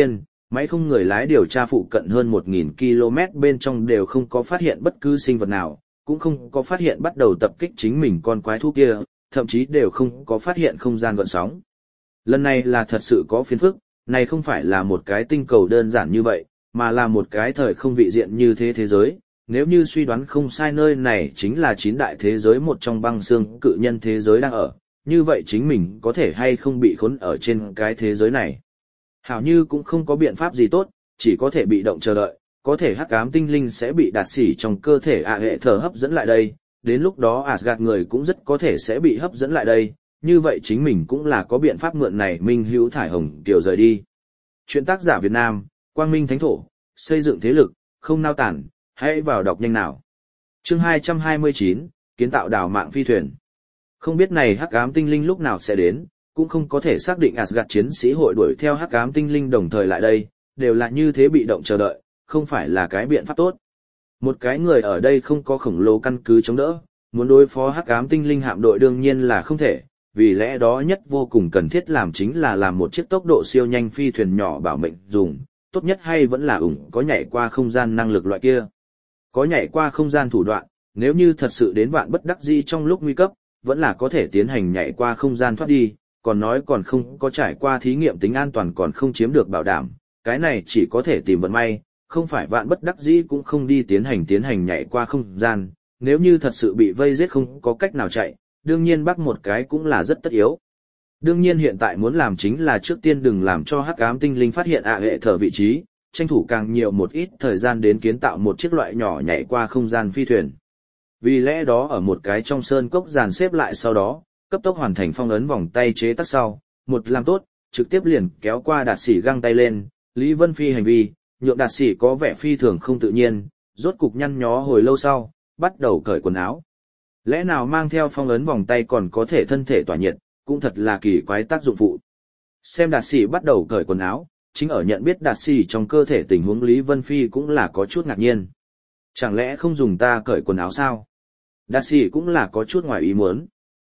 máy không người lái điều tra phụ cận hơn một nghìn ki lô mét bên trong đều không có phát hiện bất cứ sinh vật nào, cũng không có phát hiện bắt đầu tập kích chính mình con quái thú kia, thậm chí đều không có phát hiện không gian gợn sóng. Lần này là thật sự có phiền phức, này không phải là một cái tinh cầu đơn giản như vậy, mà là một cái thời không vị diện như thế thế giới. Nếu như suy đoán không sai, nơi này chính là chín đại thế giới một trong băng xương cự nhân thế giới đang ở, như vậy chính mình có thể hay không bị khốn ở trên cái thế giới này. Hảo như cũng không có biện pháp gì tốt, chỉ có thể bị động chờ đợi, có thể hắc ám tinh linh sẽ bị đạt xỉ trong cơ thể ạ hệ thờ hấp dẫn lại đây, đến lúc đó Asgard người cũng rất có thể sẽ bị hấp dẫn lại đây, như vậy chính mình cũng là có biện pháp mượn này minh hữu thải hồng tiểu rời đi. Chuyện tác giả Việt Nam, Quang Minh Thánh Thổ, xây dựng thế lực, không nao tản, hãy vào đọc nhanh nào. Chương hai trăm hai mươi chín, kiến tạo đảo mạng phi thuyền. Không biết này hắc ám tinh linh lúc nào sẽ đến, cũng không có thể xác định Asgard chiến sĩ hội đuổi theo hắc ám tinh linh đồng thời lại đây, đều là như thế bị động chờ đợi, không phải là cái biện pháp tốt. Một cái người ở đây không có khổng lồ căn cứ chống đỡ, muốn đối phó hắc ám tinh linh hạm đội đương nhiên là không thể, vì lẽ đó nhất vô cùng cần thiết làm chính là làm một chiếc tốc độ siêu nhanh phi thuyền nhỏ bảo mệnh dùng, tốt nhất hay vẫn là ủng có nhảy qua không gian năng lực loại kia. Có nhảy qua không gian thủ đoạn, nếu như thật sự đến vạn bất đắc dĩ trong lúc nguy cấp, vẫn là có thể tiến hành nhảy qua không gian thoát đi, còn nói còn không có trải qua thí nghiệm tính an toàn còn không chiếm được bảo đảm, cái này chỉ có thể tìm vận may, không phải vạn bất đắc dĩ cũng không đi tiến hành tiến hành nhảy qua không gian, nếu như thật sự bị vây giết không có cách nào chạy, đương nhiên bắt một cái cũng là rất tất yếu. Đương nhiên hiện tại muốn làm chính là trước tiên đừng làm cho hắc ám tinh linh phát hiện ạ hệ thờ vị trí, tranh thủ càng nhiều một ít thời gian đến kiến tạo một chiếc loại nhỏ nhảy qua không gian phi thuyền. Vì lẽ đó ở một cái trong sơn cốc dàn xếp lại sau đó, cấp tốc hoàn thành phong ấn vòng tay chế tác sau, một làm tốt, trực tiếp liền kéo qua Đạt Sỉ găng tay lên, Lý Vân Phi hành vi, nhượng Đạt Sỉ có vẻ phi thường không tự nhiên, rốt cục nhăn nhó hồi lâu sau, bắt đầu cởi quần áo. Lẽ nào mang theo phong ấn vòng tay còn có thể thân thể tỏa nhiệt, cũng thật là kỳ quái tác dụng phụ. Xem Đạt Sỉ bắt đầu cởi quần áo, chính ở nhận biết Đạt Sỉ trong cơ thể tình huống Lý Vân Phi cũng là có chút ngạc nhiên. Chẳng lẽ không dùng ta cởi quần áo sao? Đạt Sỉ cũng là có chút ngoài ý muốn.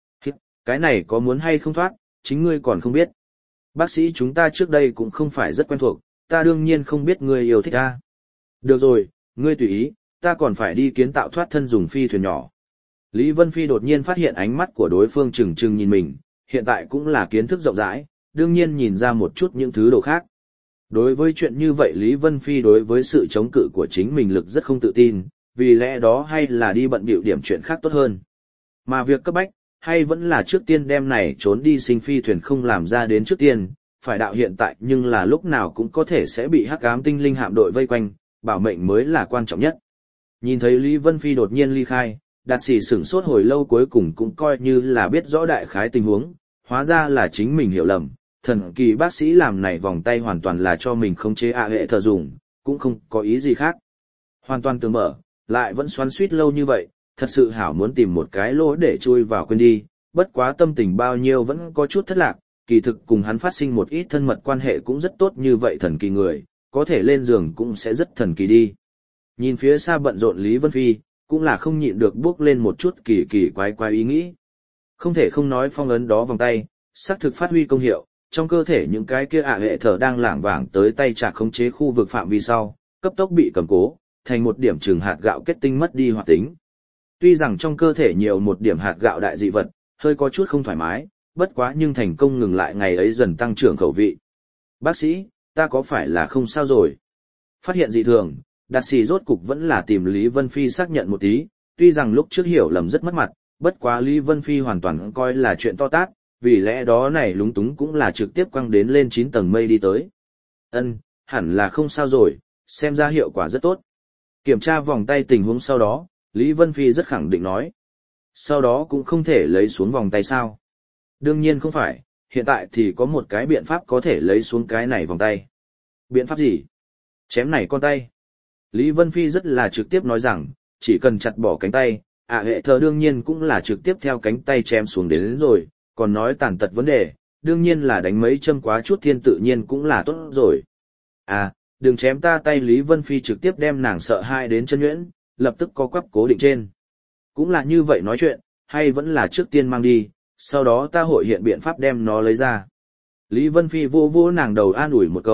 Cái này có muốn hay không thoát, chính ngươi còn không biết. Bác sĩ chúng ta trước đây cũng không phải rất quen thuộc, ta đương nhiên không biết ngươi yêu thích ta. Được rồi, ngươi tùy ý, ta còn phải đi kiến tạo thoát thân dùng phi thuyền nhỏ. Lý Vân Phi đột nhiên phát hiện ánh mắt của đối phương trừng trừng nhìn mình, hiện tại cũng là kiến thức rộng rãi, đương nhiên nhìn ra một chút những thứ đồ khác. Đối với chuyện như vậy Lý Vân Phi đối với sự chống cự của chính mình lực rất không tự tin, vì lẽ đó hay là đi bận bịu điểm chuyện khác tốt hơn. Mà việc cấp bách, hay vẫn là trước tiên đem này trốn đi sinh phi thuyền không làm ra đến trước tiên, phải đạo hiện tại nhưng là lúc nào cũng có thể sẽ bị hắc ám tinh linh hạm đội vây quanh, bảo mệnh mới là quan trọng nhất. Nhìn thấy Lý Vân Phi đột nhiên ly khai, Đạt Sỉ sửng sốt hồi lâu cuối cùng cũng coi như là biết rõ đại khái tình huống, hóa ra là chính mình hiểu lầm, thần kỳ bác sĩ làm này vòng tay hoàn toàn là cho mình khống chế ạ hệ thờ dùng, cũng không có ý gì khác. Hoàn toàn tường mở, lại vẫn xoắn suýt lâu như vậy, thật sự hảo muốn tìm một cái lỗ để chui vào quên đi, bất quá tâm tình bao nhiêu vẫn có chút thất lạc, kỳ thực cùng hắn phát sinh một ít thân mật quan hệ cũng rất tốt như vậy thần kỳ người, có thể lên giường cũng sẽ rất thần kỳ đi. Nhìn phía xa bận rộn Lý Vân Phi, cũng là không nhịn được bước lên một chút kỳ kỳ quái quái ý nghĩ. Không thể không nói phong ấn đó vòng tay, xác thực phát huy công hiệu, trong cơ thể những cái kia ạ hệ thở đang lảng vảng tới tay chạc khống chế khu vực phạm vi sau, cấp tốc bị cầm cố, thành một điểm trừng hạt gạo kết tinh mất đi hoạt tính. Tuy rằng trong cơ thể nhiều một điểm hạt gạo đại dị vật, hơi có chút không thoải mái, bất quá nhưng thành công ngừng lại ngày ấy dần tăng trưởng khẩu vị. Bác sĩ, ta có phải là không sao rồi? Phát hiện dị thường, Đạt Sỉ rốt cục vẫn là tìm Lý Vân Phi xác nhận một tí, tuy rằng lúc trước hiểu lầm rất mất mặt, bất quá Lý Vân Phi hoàn toàn coi là chuyện to tát, vì lẽ đó này lúng túng cũng là trực tiếp quăng đến lên chín tầng mây đi tới. Ân, hẳn là không sao rồi, xem ra hiệu quả rất tốt. Kiểm tra vòng tay tình huống sau đó, Lý Vân Phi rất khẳng định nói. Sau đó cũng không thể lấy xuống vòng tay sao? Đương nhiên không phải, hiện tại thì có một cái biện pháp có thể lấy xuống cái này vòng tay. Biện pháp gì? Chém này con tay. Lý Vân Phi rất là trực tiếp nói rằng, chỉ cần chặt bỏ cánh tay, ạ hệ thờ đương nhiên cũng là trực tiếp theo cánh tay chém xuống đến, đến rồi, còn nói tàn tật vấn đề, đương nhiên là đánh mấy châm quá chút thiên tự nhiên cũng là tốt rồi. À, đừng chém ta tay. Lý Vân Phi trực tiếp đem nàng sợ hai đến chân nhuyễn, lập tức có quắp cố định trên. Cũng là như vậy nói chuyện, hay vẫn là trước tiên mang đi, sau đó ta hội hiện biện pháp đem nó lấy ra. Lý Vân Phi vô vô nàng đầu an ủi một câu,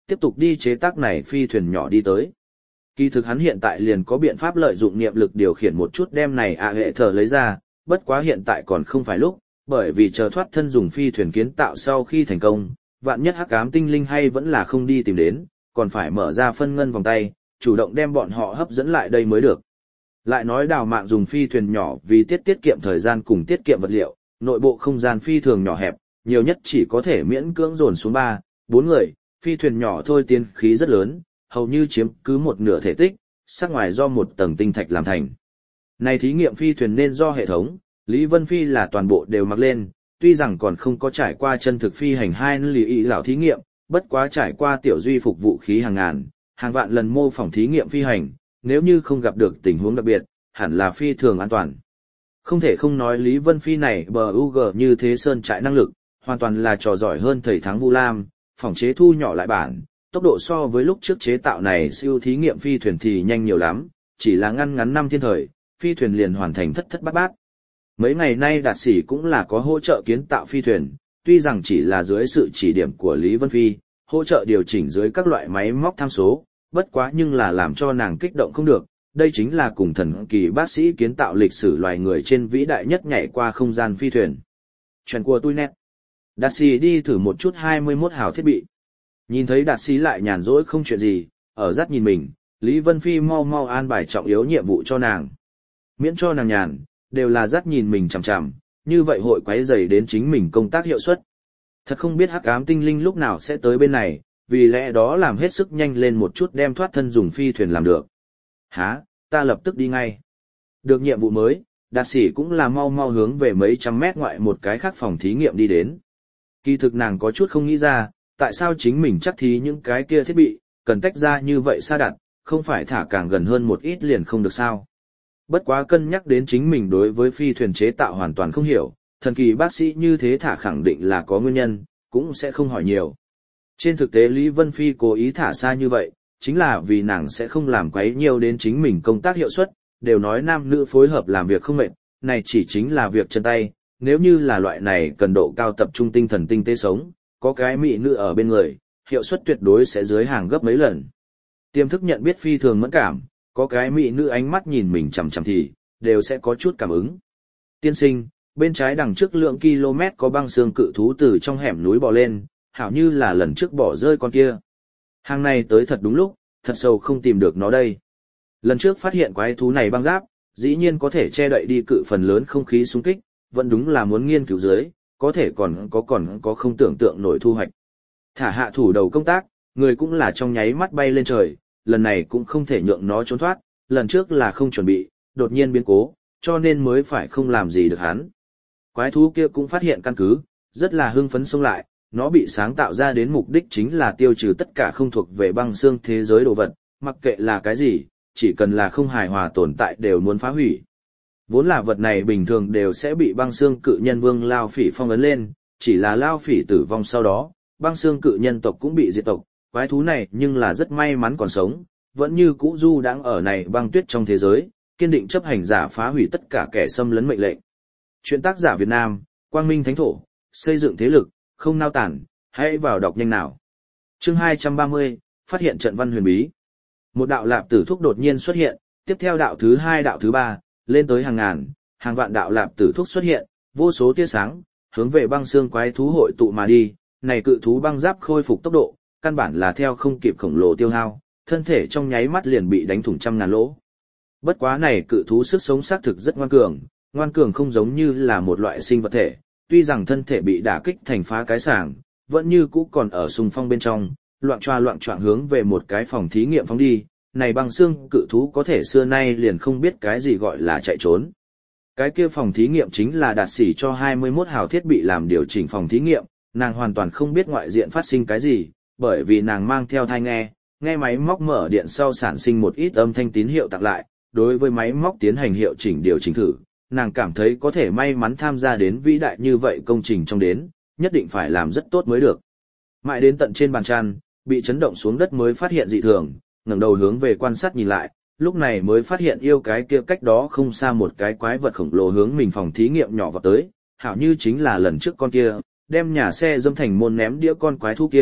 tiếp tục đi chế tác này phi thuyền nhỏ đi tới. Kỳ thực hắn hiện tại liền có biện pháp lợi dụng niệm lực điều khiển một chút đem này ạ hệ thờ lấy ra, bất quá hiện tại còn không phải lúc, bởi vì chờ thoát thân dùng phi thuyền kiến tạo sau khi thành công, vạn nhất hắc ám tinh linh hay vẫn là không đi tìm đến, còn phải mở ra phân ngân vòng tay, chủ động đem bọn họ hấp dẫn lại đây mới được. Lại nói Đào Mạng dùng phi thuyền nhỏ vì tiết tiết kiệm thời gian cùng tiết kiệm vật liệu, nội bộ không gian phi thường nhỏ hẹp, nhiều nhất chỉ có thể miễn cưỡng dồn xuống ba, bốn người, phi thuyền nhỏ thôi tiên khí rất lớn, hầu như chiếm cứ một nửa thể tích, sắc ngoài do một tầng tinh thạch làm thành. Này thí nghiệm phi thuyền nên do hệ thống, Lý Vân Phi là toàn bộ đều mặc lên, tuy rằng còn không có trải qua chân thực phi hành hai lý ý lão thí nghiệm, bất quá trải qua tiểu duy phục vũ khí hàng ngàn, hàng vạn lần mô phỏng thí nghiệm phi hành, nếu như không gặp được tình huống đặc biệt, hẳn là phi thường an toàn. Không thể không nói Lý Vân Phi này bờ u giê như thế sơn trại năng lực, hoàn toàn là trò giỏi hơn thầy thắng Vu Lam, phòng chế thu nhỏ lại bản, tốc độ so với lúc trước chế tạo này siêu thí nghiệm phi thuyền thì nhanh nhiều lắm, chỉ là ngăn ngắn năm thiên thời, phi thuyền liền hoàn thành thất thất bát bát. Mấy ngày nay Đạt Sỉ cũng là có hỗ trợ kiến tạo phi thuyền, tuy rằng chỉ là dưới sự chỉ điểm của Lý Vân Phi, hỗ trợ điều chỉnh dưới các loại máy móc tham số, bất quá nhưng là làm cho nàng kích động không được, đây chính là cùng thần kỳ bác sĩ kiến tạo lịch sử loài người trên vĩ đại nhất nhảy qua không gian phi thuyền. Chuyện của tôi nét. Đạt Sỉ đi thử một chút hai mươi mốt hào thiết bị. Nhìn thấy Đạt Sỉ lại nhàn rỗi không chuyện gì, ở dắt nhìn mình, Lý Vân Phi mau mau an bài trọng yếu nhiệm vụ cho nàng. Miễn cho nàng nhàn, đều là dắt nhìn mình chằm chằm, như vậy hội quấy rầy đến chính mình công tác hiệu suất. Thật không biết hắc ám tinh linh lúc nào sẽ tới bên này, vì lẽ đó làm hết sức nhanh lên một chút đem thoát thân dùng phi thuyền làm được. Hả, ta lập tức đi ngay. Được nhiệm vụ mới, Đạt Sỉ cũng là mau mau hướng về mấy trăm mét ngoại một cái khác phòng thí nghiệm đi đến. Kỳ thực nàng có chút không nghĩ ra, tại sao chính mình chắc thí những cái kia thiết bị, cần tách ra như vậy xa đặt, không phải thả càng gần hơn một ít liền không được sao. Bất quá cân nhắc đến chính mình đối với phi thuyền chế tạo hoàn toàn không hiểu, thần kỳ bác sĩ như thế thả khẳng định là có nguyên nhân, cũng sẽ không hỏi nhiều. Trên thực tế Lý Vân Phi cố ý thả xa như vậy, chính là vì nàng sẽ không làm quấy nhiều đến chính mình công tác hiệu suất, đều nói nam nữ phối hợp làm việc không mệt, này chỉ chính là việc chân tay, nếu như là loại này cần độ cao tập trung tinh thần tinh tế sống, có cái mỹ nữ ở bên người, hiệu suất tuyệt đối sẽ dưới hàng gấp mấy lần. Tiềm thức nhận biết phi thường mẫn cảm, có cái mỹ nữ ánh mắt nhìn mình chằm chằm thì, đều sẽ có chút cảm ứng. Tiên sinh, bên trái đằng trước lượng km có băng xương cự thú từ trong hẻm núi bò lên, hảo như là lần trước bỏ rơi con kia. Hàng này tới thật đúng lúc, thật sâu không tìm được nó đây. Lần trước phát hiện quái thú này băng giáp, dĩ nhiên có thể che đậy đi cự phần lớn không khí xung kích, vẫn đúng là muốn nghiên cứu dưới, có thể còn có còn có không tưởng tượng nổi thu hoạch. Thả hạ thủ đầu công tác, người cũng là trong nháy mắt bay lên trời, lần này cũng không thể nhượng nó trốn thoát, lần trước là không chuẩn bị, đột nhiên biến cố, cho nên mới phải không làm gì được hắn. Quái thú kia cũng phát hiện căn cứ, rất là hưng phấn xông lại, nó bị sáng tạo ra đến mục đích chính là tiêu trừ tất cả không thuộc về băng xương thế giới đồ vật, mặc kệ là cái gì, chỉ cần là không hài hòa tồn tại đều muốn phá hủy. Vốn là vật này bình thường đều sẽ bị băng xương cự nhân vương Lao Phỉ phong ấn lên, chỉ là Lao Phỉ tử vong sau đó, băng xương cự nhân tộc cũng bị diệt tộc, quái thú này nhưng là rất may mắn còn sống, vẫn như cũ du đang ở này băng tuyết trong thế giới, kiên định chấp hành giả phá hủy tất cả kẻ xâm lấn mệnh lệnh. Chuyện tác giả Việt Nam, Quang Minh Thánh Thổ, xây dựng thế lực, không nao tản, hãy vào đọc nhanh nào. Chương hai trăm ba mươi, phát hiện trận văn huyền bí. Một đạo lạp tử thúc đột nhiên xuất hiện, tiếp theo đạo thứ hai đạo thứ ba, lên tới hàng ngàn, hàng vạn đạo lạp tử thúc xuất hiện, vô số tia sáng, hướng về băng xương quái thú hội tụ mà đi, này cự thú băng giáp khôi phục tốc độ, căn bản là theo không kịp khổng lồ tiêu hao, thân thể trong nháy mắt liền bị đánh thủng trăm ngàn lỗ. Bất quá này cự thú sức sống xác thực rất ngoan cường, ngoan cường không giống như là một loại sinh vật thể, tuy rằng thân thể bị đả kích thành phá cái sảng, vẫn như cũ còn ở xung phong bên trong, loạn choa loạn choạng hướng về một cái phòng thí nghiệm phóng đi, này băng xương cự thú có thể xưa nay liền không biết cái gì gọi là chạy trốn. Cái kia phòng thí nghiệm chính là Đạt Sỉ cho hai mươi mốt hào thiết bị làm điều chỉnh phòng thí nghiệm, nàng hoàn toàn không biết ngoại diện phát sinh cái gì, bởi vì nàng mang theo tai nghe, nghe máy móc mở điện sau sản sinh một ít âm thanh tín hiệu tặng lại, đối với máy móc tiến hành hiệu chỉnh điều chỉnh thử, nàng cảm thấy có thể may mắn tham gia đến vĩ đại như vậy công trình trong đến, nhất định phải làm rất tốt mới được. Mãi đến tận trên bàn tràn, bị chấn động xuống đất mới phát hiện dị thường, ngẩng đầu hướng về quan sát nhìn lại, lúc này mới phát hiện yêu cái kia cách đó không xa một cái quái vật khổng lồ hướng mình phòng thí nghiệm nhỏ vào tới, hảo như chính là lần trước con kia, đem nhà xe dâm thành môn ném đĩa con quái thú kia,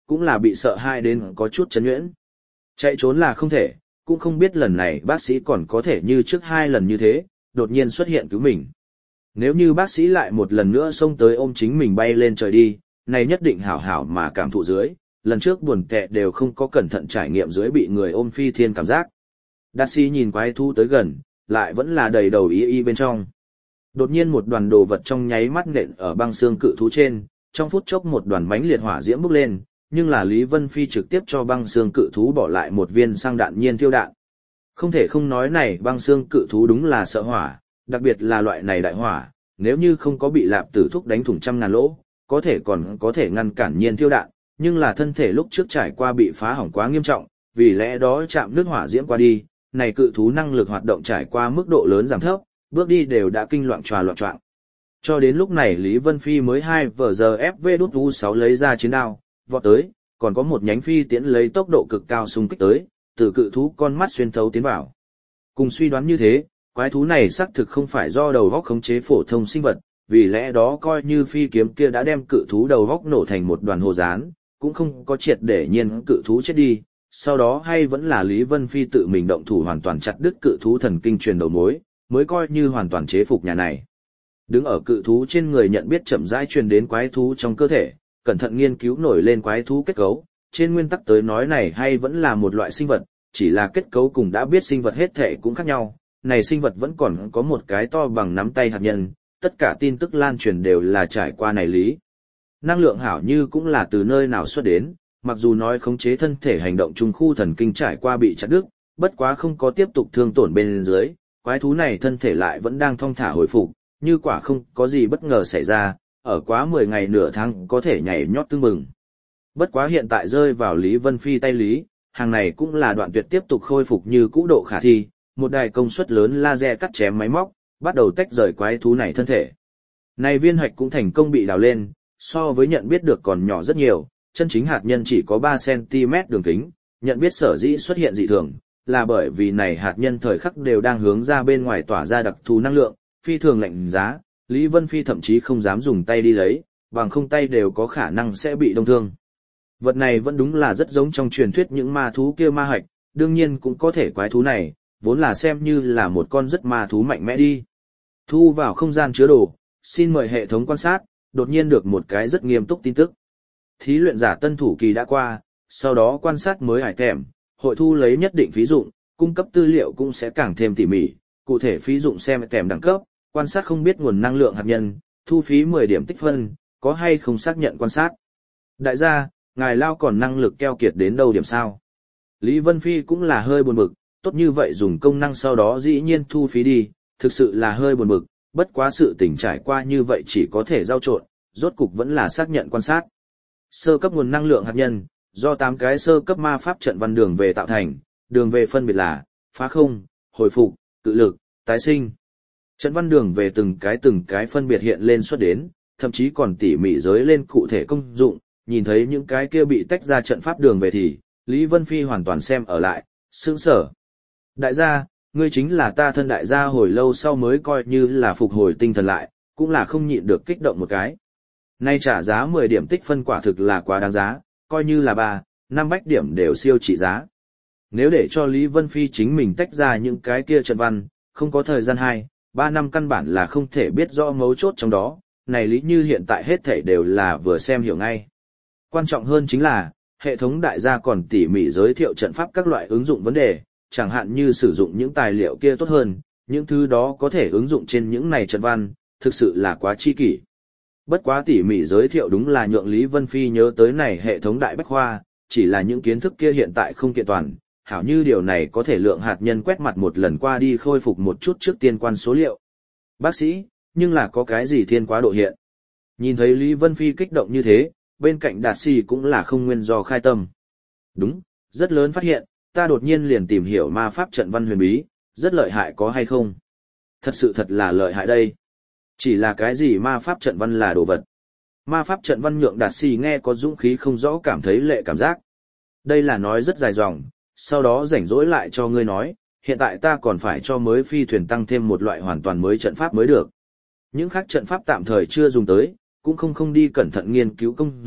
cũng là bị sợ hãi đến có chút chấn nhuyễn. Chạy trốn là không thể, cũng không biết lần này bác sĩ còn có thể như trước hai lần như thế, đột nhiên xuất hiện cứu mình. Nếu như bác sĩ lại một lần nữa xông tới ôm chính mình bay lên trời đi, này nhất định hảo hảo mà cảm thụ dưới, lần trước buồn tệ đều không có cẩn thận trải nghiệm dưới bị người ôm phi thiên cảm giác. Darcy nhìn quái thú tới gần, lại vẫn là đầy đầu ý y bên trong. Đột nhiên một đoàn đồ vật trong nháy mắt nện ở băng xương cự thú trên, trong phút chốc một đoàn bánh liệt hỏa diễm bốc lên, nhưng là Lý Vân Phi trực tiếp cho băng xương cự thú bỏ lại một viên xăng đạn nhiên tiêu đạn. Không thể không nói này băng xương cự thú đúng là sợ hỏa, đặc biệt là loại này đại hỏa, nếu như không có bị lạp tử thúc đánh thủng trăm ngàn lỗ, có thể còn có thể ngăn cản nhiên tiêu đạn, nhưng là thân thể lúc trước trải qua bị phá hỏng quá nghiêm trọng, vì lẽ đó chạm nước hỏa diễm qua đi, này cự thú năng lực hoạt động trải qua mức độ lớn giảm thấp, bước đi đều đã kinh loạn tròa loạn choạng. Cho đến lúc này Lý Vân Phi mới hai vờ giờ ép vê đút u sáu lấy ra chiến đao, vọt tới, còn có một nhánh phi tiễn lấy tốc độ cực cao xung kích tới, từ cự thú con mắt xuyên thấu tiến vào. Cùng suy đoán như thế, quái thú này xác thực không phải do đầu góc khống chế phổ thông sinh vật, vì lẽ đó coi như phi kiếm kia đã đem cự thú đầu góc nổ thành một đoàn hồ dán, cũng không có triệt để nhiên cự thú chết đi, sau đó hay vẫn là Lý Vân Phi tự mình động thủ hoàn toàn chặt đứt cự thú thần kinh truyền đầu mối, mới coi như hoàn toàn chế phục nhà này. Đứng ở cự thú trên người nhận biết chậm rãi truyền đến quái thú trong cơ thể, cẩn thận nghiên cứu nổi lên quái thú kết cấu, trên nguyên tắc tới nói này hay vẫn là một loại sinh vật, chỉ là kết cấu cùng đã biết sinh vật hết thể cũng khác nhau, này sinh vật vẫn còn có một cái to bằng nắm tay hạt nhân, tất cả tin tức lan truyền đều là trải qua này lý. Năng lượng hảo như cũng là từ nơi nào xuất đến, mặc dù nói khống chế thân thể hành động trung khu thần kinh trải qua bị chặt đứt, bất quá không có tiếp tục thương tổn bên dưới, quái thú này thân thể lại vẫn đang thong thả hồi phục, như quả không có gì bất ngờ xảy ra, ở quá mười ngày nửa tháng có thể nhảy nhót tưng bừng. Bất quá hiện tại rơi vào Lý Vân Phi tay lý, hàng này cũng là đoạn tuyệt tiếp tục khôi phục như cũ độ khả thi, một đài công suất lớn laser cắt chém máy móc, bắt đầu tách rời quái thú này thân thể. Này viên hạch cũng thành công bị đào lên, so với nhận biết được còn nhỏ rất nhiều, chân chính hạt nhân chỉ có ba xăng ti mét đường kính, nhận biết sở dĩ xuất hiện dị thường, là bởi vì này hạt nhân thời khắc đều đang hướng ra bên ngoài tỏa ra đặc thù năng lượng, phi thường lạnh giá, Lý Vân Phi thậm chí không dám dùng tay đi lấy, bằng không tay đều có khả năng sẽ bị đông thương. Vật này vẫn đúng là rất giống trong truyền thuyết những ma thú kia ma hạch, đương nhiên cũng có thể quái thú này, vốn là xem như là một con rất ma thú mạnh mẽ đi. Thu vào không gian chứa đồ, xin mời hệ thống quan sát, đột nhiên được một cái rất nghiêm túc tin tức. Thí luyện giả tân thủ kỳ đã qua, sau đó quan sát mới hải thèm, hội thu lấy nhất định phí dụng, cung cấp tư liệu cũng sẽ càng thêm tỉ mỉ, cụ thể phí dụng xem kèm đẳng cấp, quan sát không biết nguồn năng lượng hạt nhân, thu phí mười điểm tích phân, có hay không xác nhận quan sát. Đại gia, ngài lao còn năng lực keo kiệt đến đâu điểm sao? Lý Vân Phi cũng là hơi buồn bực, tốt như vậy dùng công năng sau đó dĩ nhiên thu phí đi, thực sự là hơi buồn bực, bất quá sự tình trải qua như vậy chỉ có thể giao trộn, rốt cục vẫn là xác nhận quan sát. Sơ cấp nguồn năng lượng hạt nhân, do tám cái sơ cấp ma pháp trận văn đường về tạo thành, đường về phân biệt là phá không, hồi phục, cự lực, tái sinh. Trận văn đường về từng cái từng cái phân biệt hiện lên xuất đến, thậm chí còn tỉ mỉ giới lên cụ thể công dụng, nhìn thấy những cái kia bị tách ra trận pháp đường về thì, Lý Vân Phi hoàn toàn xem ở lại, sững sở. Đại gia, ngươi chính là ta thân đại gia hồi lâu sau mới coi như là phục hồi tinh thần lại, cũng là không nhịn được kích động một cái. Nay trả giá mười điểm tích phân quả thực là quá đáng giá, coi như là ba, năm bách điểm đều siêu trị giá. Nếu để cho Lý Vân Phi chính mình tách ra những cái kia trận văn, không có thời gian hai, ba năm căn bản là không thể biết rõ mấu chốt trong đó, này Lý Như hiện tại hết thảy đều là vừa xem hiểu ngay. Quan trọng hơn chính là, hệ thống đại gia còn tỉ mỉ giới thiệu trận pháp các loại ứng dụng vấn đề, chẳng hạn như sử dụng những tài liệu kia tốt hơn, những thứ đó có thể ứng dụng trên những này trận văn, thực sự là quá chi kỷ. Bất quá tỉ mỉ giới thiệu đúng là nhượng Lý Vân Phi nhớ tới này hệ thống đại bách khoa, chỉ là những kiến thức kia hiện tại không kiện toàn, hảo như điều này có thể lượng hạt nhân quét mặt một lần qua đi khôi phục một chút trước tiên quan số liệu. Bác sĩ, nhưng là có cái gì thiên quá độ hiện. Nhìn thấy Lý Vân Phi kích động như thế, bên cạnh Đạt Sĩ cũng là không nguyên do khai tâm. Đúng, rất lớn phát hiện, ta đột nhiên liền tìm hiểu ma pháp trận văn huyền bí, rất lợi hại có hay không? Thật sự thật là lợi hại đây. Chỉ là cái gì ma pháp trận văn là đồ vật. Ma pháp trận văn nhượng Đạt Sĩ nghe có dũng khí không rõ cảm thấy lệ cảm giác. Đây là nói rất dài dòng, sau đó rảnh rỗi lại cho ngươi nói, hiện tại ta còn phải cho mới phi thuyền tăng thêm một loại hoàn toàn mới trận pháp mới được. Những khác trận pháp tạm thời chưa dùng tới, cũng không không đi cẩn thận nghiên cứu công dụng,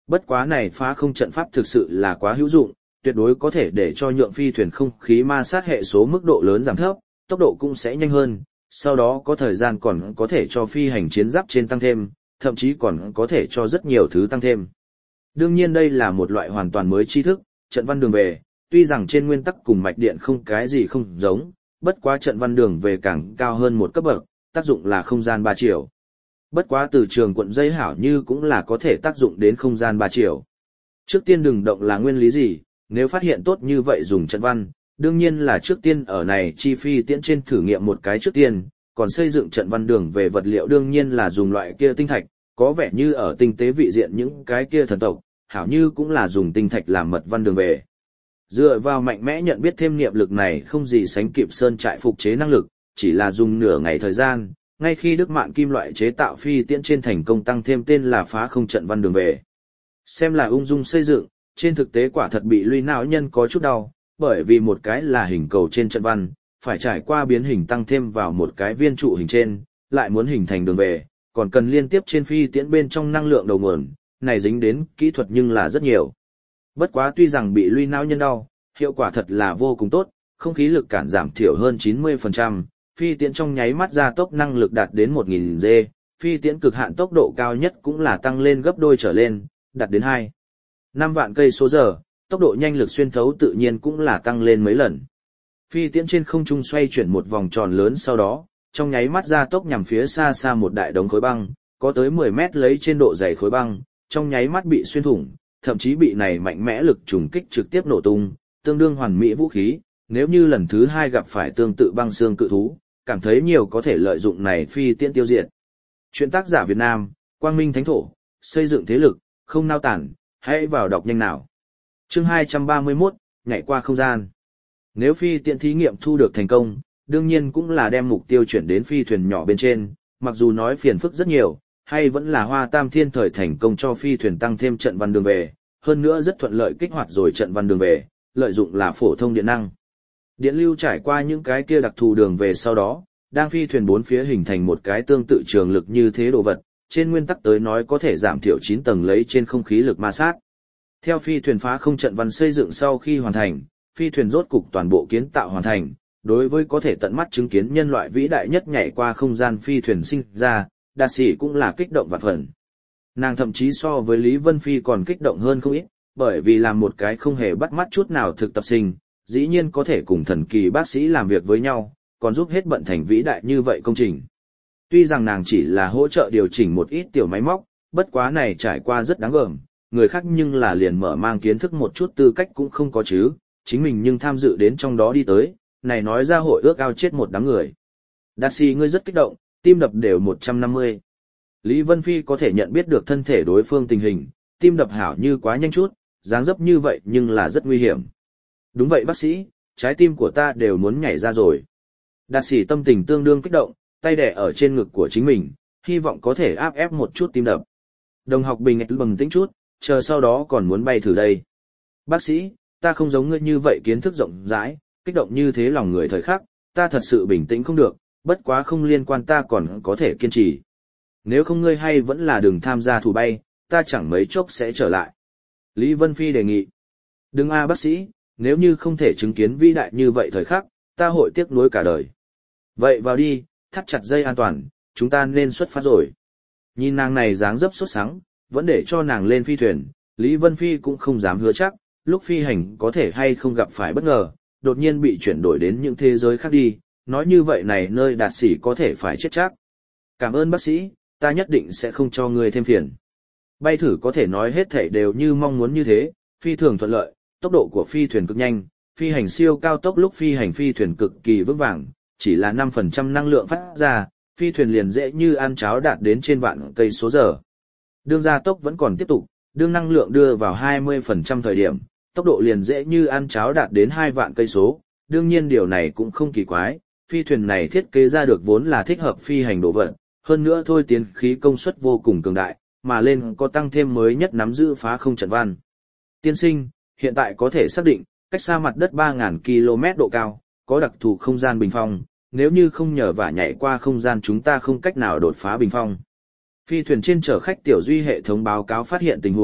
Bất quá này phá không trận pháp thực sự là quá hữu dụng, tuyệt đối có thể để cho nhượng phi thuyền không khí ma sát hệ số mức độ lớn giảm thấp, tốc độ cũng sẽ nhanh hơn, sau đó có thời gian còn có thể cho phi hành chiến giáp trên tăng thêm, thậm chí còn có thể cho rất nhiều thứ tăng thêm. Đương nhiên đây là một loại hoàn toàn mới tri thức, trận văn đường về, tuy rằng trên nguyên tắc cùng mạch điện không cái gì không giống, bất quá trận văn đường về càng cao hơn một cấp bậc, tác dụng là không gian ba chiều. Bất quá từ trường cuộn dây hảo như cũng là có thể tác dụng đến không gian ba chiều. Trước tiên đừng động là nguyên lý gì, nếu phát hiện tốt như vậy dùng trận văn, đương nhiên là trước tiên ở này chi phi tiễn trên thử nghiệm một cái trước tiên, còn xây dựng trận văn đường về vật liệu đương nhiên là dùng loại kia tinh thạch, có vẻ như ở tinh tế vị diện những cái kia thần tộc, hảo như cũng là dùng tinh thạch làm mật văn đường về. Dựa vào mạnh mẽ nhận biết thêm niệm lực này không gì sánh kịp sơn trại phục chế năng lực, chỉ là dùng nửa ngày thời gian, ngay khi Đức Mạn kim loại chế tạo phi tiễn trên thành công tăng thêm tên là phá không trận văn đường về. Xem là ung dung xây dựng, trên thực tế quả thật bị Luy não nhân có chút đau, bởi vì một cái là hình cầu trên trận văn, phải trải qua biến hình tăng thêm vào một cái viên trụ hình trên, lại muốn hình thành đường về, còn cần liên tiếp trên phi tiễn bên trong năng lượng đầu nguồn, này dính đến kỹ thuật nhưng là rất nhiều. Bất quá tuy rằng bị Luy não nhân đau, hiệu quả thật là vô cùng tốt, không khí lực cản giảm thiểu hơn chín mươi phần trăm, phi tiễn trong nháy mắt gia tốc năng lực đạt đến một nghìn giê, phi tiễn cực hạn tốc độ cao nhất cũng là tăng lên gấp đôi trở lên, đạt đến hai năm vạn cây số giờ, tốc độ nhanh lực xuyên thấu tự nhiên cũng là tăng lên mấy lần. Phi tiễn trên không trung xoay chuyển một vòng tròn lớn sau đó, trong nháy mắt gia tốc nhằm phía xa xa một đại đống khối băng, có tới mười mét lấy trên độ dày khối băng, trong nháy mắt bị xuyên thủng, thậm chí bị này mạnh mẽ lực trùng kích trực tiếp nổ tung, tương đương hoàn mỹ vũ khí, nếu như lần thứ hai gặp phải tương tự băng xương cự thú, cảm thấy nhiều có thể lợi dụng này phi tiễn tiêu diệt. Chuyện tác giả Việt Nam, Quang Minh Thánh Thổ, xây dựng thế lực, không nao tản, hãy vào đọc nhanh nào. Chương hai trăm ba mươi mốt, nhảy qua không gian. Nếu phi tiễn thí nghiệm thu được thành công, đương nhiên cũng là đem mục tiêu chuyển đến phi thuyền nhỏ bên trên, mặc dù nói phiền phức rất nhiều, hay vẫn là Hoa Tam Thiên thời thành công cho phi thuyền tăng thêm trận văn đường về, hơn nữa rất thuận lợi kích hoạt rồi trận văn đường về, lợi dụng là phổ thông điện năng. Điện lưu trải qua những cái kia đặc thù đường về sau đó, đang phi thuyền bốn phía hình thành một cái tương tự trường lực như thế đồ vật, trên nguyên tắc tới nói có thể giảm thiểu chín tầng lấy trên không khí lực ma sát. Theo phi thuyền phá không trận văn xây dựng sau khi hoàn thành, phi thuyền rốt cục toàn bộ kiến tạo hoàn thành, đối với có thể tận mắt chứng kiến nhân loại vĩ đại nhất nhảy qua không gian phi thuyền sinh ra, Đạt Sĩ cũng là kích động vạn phần. Nàng thậm chí so với Lý Vân Phi còn kích động hơn không ít, bởi vì làm một cái không hề bắt mắt chút nào thực tập sinh, dĩ nhiên có thể cùng thần kỳ bác sĩ làm việc với nhau, còn giúp hết bận thành vĩ đại như vậy công trình. Tuy rằng nàng chỉ là hỗ trợ điều chỉnh một ít tiểu máy móc, bất quá này trải qua rất đáng gờm, người khác nhưng là liền mở mang kiến thức một chút tư cách cũng không có chứ, chính mình nhưng tham dự đến trong đó đi tới, này nói ra hội ước ao chết một đám người. Đạt Sĩ ngươi rất kích động, tim đập đều một trăm năm mươi. Lý Vân Phi có thể nhận biết được thân thể đối phương tình hình, tim đập hảo như quá nhanh chút, dáng dấp như vậy nhưng là rất nguy hiểm. Đúng vậy bác sĩ, trái tim của ta đều muốn nhảy ra rồi. Đạt Sĩ tâm tình tương đương kích động, tay đè ở trên ngực của chính mình, hy vọng có thể áp ép một chút tim đập. Đồng học bình bừng tĩnh chút, chờ sau đó còn muốn bay thử đây. Bác sĩ, ta không giống ngươi như vậy kiến thức rộng rãi, kích động như thế lòng người thời khắc, ta thật sự bình tĩnh không được, bất quá không liên quan ta còn có thể kiên trì. Nếu không ngươi hay vẫn là đừng tham gia thử bay, ta chẳng mấy chốc sẽ trở lại. Lý Vân Phi đề nghị. Đừng a bác sĩ, nếu như không thể chứng kiến vĩ đại như vậy thời khắc, ta hội tiếc nuối cả đời. Vậy vào đi, thắt chặt dây an toàn, chúng ta nên xuất phát rồi. Nhìn nàng này dáng dấp sốt sắng, vẫn để cho nàng lên phi thuyền, Lý Vân Phi cũng không dám hứa chắc, lúc phi hành có thể hay không gặp phải bất ngờ, đột nhiên bị chuyển đổi đến những thế giới khác đi, nói như vậy này nơi Đạt Sĩ có thể phải chết chắc. Cảm ơn bác sĩ, ta nhất định sẽ không cho ngươi thêm phiền. Bay thử có thể nói hết thảy đều như mong muốn như thế, phi thường thuận lợi, tốc độ của phi thuyền cực nhanh, phi hành siêu cao tốc lúc phi hành phi thuyền cực kỳ vững vàng, chỉ là năm phần trăm năng lượng phát ra, phi thuyền liền dễ như ăn cháo đạt đến trên vạn cây số giờ. Đương gia tốc vẫn còn tiếp tục, đương năng lượng đưa vào hai mươi phần trăm thời điểm, tốc độ liền dễ như ăn cháo đạt đến hai vạn cây số, đương nhiên điều này cũng không kỳ quái, phi thuyền này thiết kế ra được vốn là thích hợp phi hành đồ vật, hơn nữa thôi tiến khí công suất vô cùng cường đại, mà lên có tăng thêm mới nhất nắm giữ phá không trận văn. Tiên sinh, hiện tại có thể xác định, cách xa mặt đất ba nghìn ki lô mét độ cao, có đặc thù không gian bình phong, nếu như không nhờ vả nhảy qua không gian chúng ta không cách nào đột phá bình phong. Phi thuyền trên chở khách tiểu duy hệ thống báo cáo phát hiện tình huống,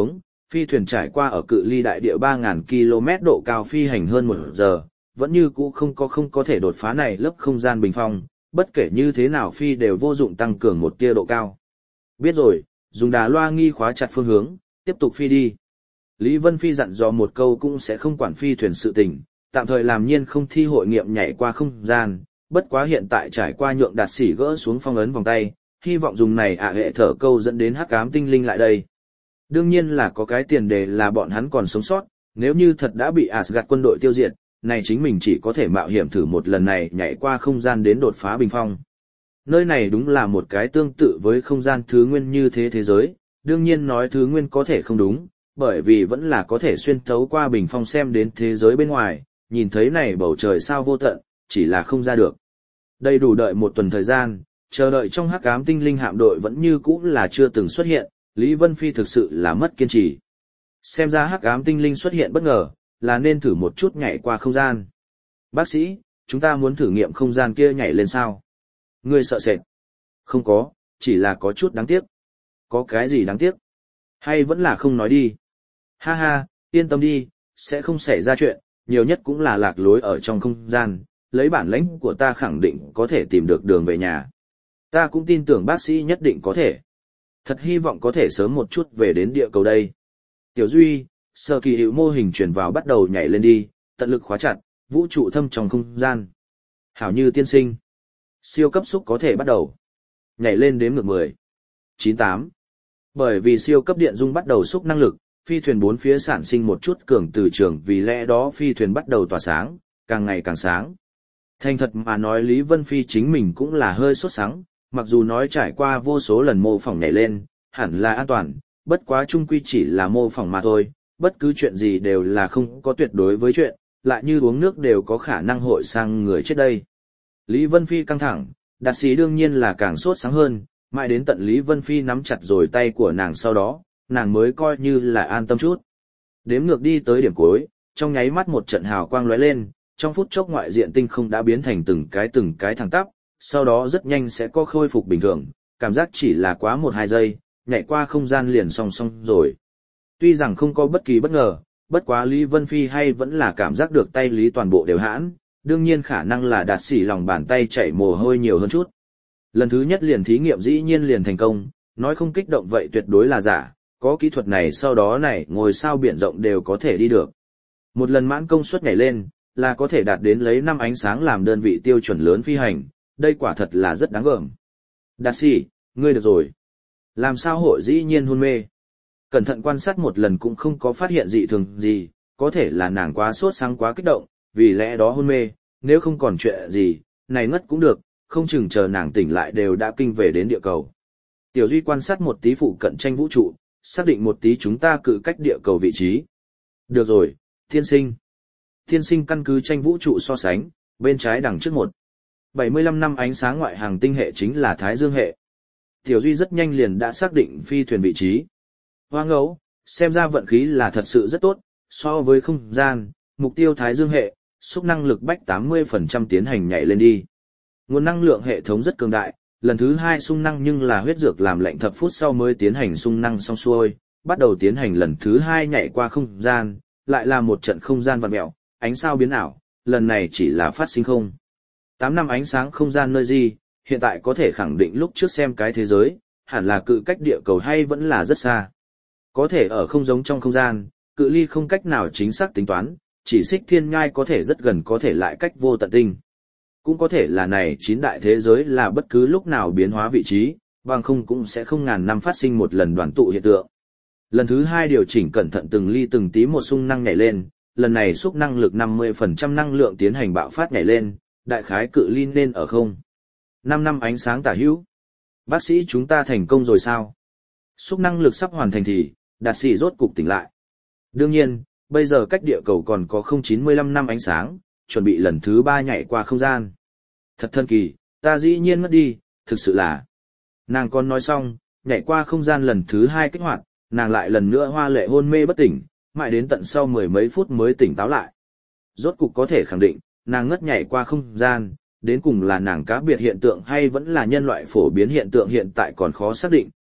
phi thuyền trải qua ở cự ly đại địa ba nghìn ki lô mét độ cao phi hành hơn một giờ, vẫn như cũ không có không có thể đột phá này lớp không gian bình phong, bất kể như thế nào phi đều vô dụng tăng cường một tia độ cao. Biết rồi, dùng đà loa nghi khóa chặt phương hướng, tiếp tục phi đi. Lý Vân Phi dặn dò một câu cũng sẽ không quản phi thuyền sự tình, tạm thời làm nhiên không thi hội nghiệm nhảy qua không gian, bất quá hiện tại trải qua nhượng đạt sỉ gỡ xuống phong ấn vòng tay, hy vọng dùng này ạ hệ thở câu dẫn đến hắc ám tinh linh lại đây. Đương nhiên là có cái tiền đề là bọn hắn còn sống sót, nếu như thật đã bị Asgard quân đội tiêu diệt, này chính mình chỉ có thể mạo hiểm thử một lần này nhảy qua không gian đến đột phá bình phong. Nơi này đúng là một cái tương tự với không gian thứ nguyên như thế thế giới, đương nhiên nói thứ nguyên có thể không đúng, bởi vì vẫn là có thể xuyên thấu qua bình phong xem đến thế giới bên ngoài, nhìn thấy này bầu trời sao vô tận, chỉ là không ra được. Đầy đủ đợi một tuần thời gian, chờ đợi trong hắc ám tinh linh hạm đội vẫn như cũ là chưa từng xuất hiện, Lý Vân Phi thực sự là mất kiên trì. Xem ra hắc ám tinh linh xuất hiện bất ngờ, là nên thử một chút nhảy qua không gian. Bác sĩ, chúng ta muốn thử nghiệm không gian kia nhảy lên sao? Ngươi sợ sệt? Không có, chỉ là có chút đáng tiếc. Có cái gì đáng tiếc? Hay vẫn là không nói đi? Ha ha, yên tâm đi, sẽ không xảy ra chuyện, nhiều nhất cũng là lạc lối ở trong không gian, lấy bản lĩnh của ta khẳng định có thể tìm được đường về nhà. Ta cũng tin tưởng bác sĩ nhất định có thể. Thật hy vọng có thể sớm một chút về đến địa cầu đây. Tiểu Duy, Sở Kỳ Hữu mô hình chuyển vào bắt đầu nhảy lên đi, tận lực khóa chặt, vũ trụ thâm trong không gian. Hảo như tiên sinh. Siêu cấp xúc có thể bắt đầu. Nhảy lên đếm ngược mười, chín tám. Bởi vì siêu cấp điện dung bắt đầu xúc năng lực, phi thuyền bốn phía sản sinh một chút cường từ trường, vì lẽ đó phi thuyền bắt đầu tỏa sáng, càng ngày càng sáng. Thành thật mà nói Lý Vân Phi chính mình cũng là hơi sốt sắng, mặc dù nói trải qua vô số lần mô phỏng nhảy lên, hẳn là an toàn, bất quá chung quy chỉ là mô phỏng mà thôi, bất cứ chuyện gì đều là không có tuyệt đối với chuyện, lại như uống nước đều có khả năng hội sang người chết đây. Lý Vân Phi căng thẳng, Đạt Sĩ đương nhiên là càng sốt sáng hơn, mãi đến tận Lý Vân Phi nắm chặt rồi tay của nàng sau đó, nàng mới coi như là an tâm chút. Đếm ngược đi tới điểm cuối, trong nháy mắt một trận hào quang lóe lên, trong phút chốc ngoại diện tinh không đã biến thành từng cái từng cái thẳng tắp, sau đó rất nhanh sẽ có khôi phục bình thường, cảm giác chỉ là quá một hai giây, nhảy qua không gian liền song song rồi. Tuy rằng không có bất kỳ bất ngờ, bất quá Lý Vân Phi hay vẫn là cảm giác được tay Lý toàn bộ đều hãn, đương nhiên khả năng là Đạt Sĩ lòng bàn tay chảy mồ hôi nhiều hơn chút. Lần thứ nhất liền thí nghiệm dĩ nhiên liền thành công, nói không kích động vậy tuyệt đối là giả, có kỹ thuật này sau đó này ngồi sao biển rộng đều có thể đi được. Một lần mãn công suất nhảy lên, là có thể đạt đến lấy năm ánh sáng làm đơn vị tiêu chuẩn lớn phi hành, đây quả thật là rất đáng gờm. Đạt Sĩ, ngươi được rồi. Làm sao hội dĩ nhiên hôn mê? Cẩn thận quan sát một lần cũng không có phát hiện dị thường gì, có thể là nàng quá sốt sáng quá kích động, vì lẽ đó hôn mê, nếu không còn chuyện gì, này ngất cũng được, không chừng chờ nàng tỉnh lại đều đã kinh về đến địa cầu. Tiểu Duy quan sát một tí phụ cận tranh vũ trụ, xác định một tí chúng ta cự cách địa cầu vị trí. Được rồi, tiên sinh. Tiên sinh căn cứ tranh vũ trụ so sánh, bên trái đằng trước một. bảy mươi lăm năm ánh sáng ngoại hành tinh hệ chính là Thái Dương hệ. Tiểu Duy rất nhanh liền đã xác định phi thuyền vị trí. Hoa ngấu, xem ra vận khí là thật sự rất tốt, so với không gian, mục tiêu Thái Dương hệ, xúc năng lực bách tám mươi phần trăm tiến hành nhảy lên đi. Nguồn năng lượng hệ thống rất cường đại, lần thứ hai xung năng nhưng là huyết dược làm lệnh thập phút sau mới tiến hành xung năng xong xuôi, bắt đầu tiến hành lần thứ hai nhảy qua không gian, lại là một trận không gian vặn mẹo, ánh sao biến ảo, lần này chỉ là phát sinh không. tám năm ánh sáng không gian nơi gì, hiện tại có thể khẳng định lúc trước xem cái thế giới, hẳn là cự cách địa cầu hay vẫn là rất xa. Có thể ở không giống trong không gian, cự ly không cách nào chính xác tính toán, chỉ xích thiên nhai có thể rất gần có thể lại cách vô tận tinh. Cũng có thể là này chín đại thế giới là bất cứ lúc nào biến hóa vị trí, bằng không cũng sẽ không ngàn năm phát sinh một lần đoàn tụ hiện tượng. Lần thứ hai điều chỉnh cẩn thận từng ly từng tí một xung năng nhảy lên, lần này xúc năng lực năm mươi phần trăm năng lượng tiến hành bạo phát nhảy lên, đại khái cự ly nên ở không. năm năm ánh sáng tả hữu. Bác sĩ chúng ta thành công rồi sao? Xúc năng lực sắp hoàn thành thì, Đạt Sĩ rốt cục tỉnh lại. Đương nhiên, bây giờ cách địa cầu còn có không chín mươi lăm năm ánh sáng, chuẩn bị lần thứ ba nhảy qua không gian. Thật thần kỳ, ta dĩ nhiên ngất đi, thực sự là. Nàng còn nói xong, nhảy qua không gian lần thứ hai kích hoạt, nàng lại lần nữa hoa lệ hôn mê bất tỉnh, mãi đến tận sau mười mấy phút mới tỉnh táo lại. Rốt cục có thể khẳng định, nàng ngất nhảy qua không gian, đến cùng là nàng cá biệt hiện tượng hay vẫn là nhân loại phổ biến hiện tượng hiện tại còn khó xác định,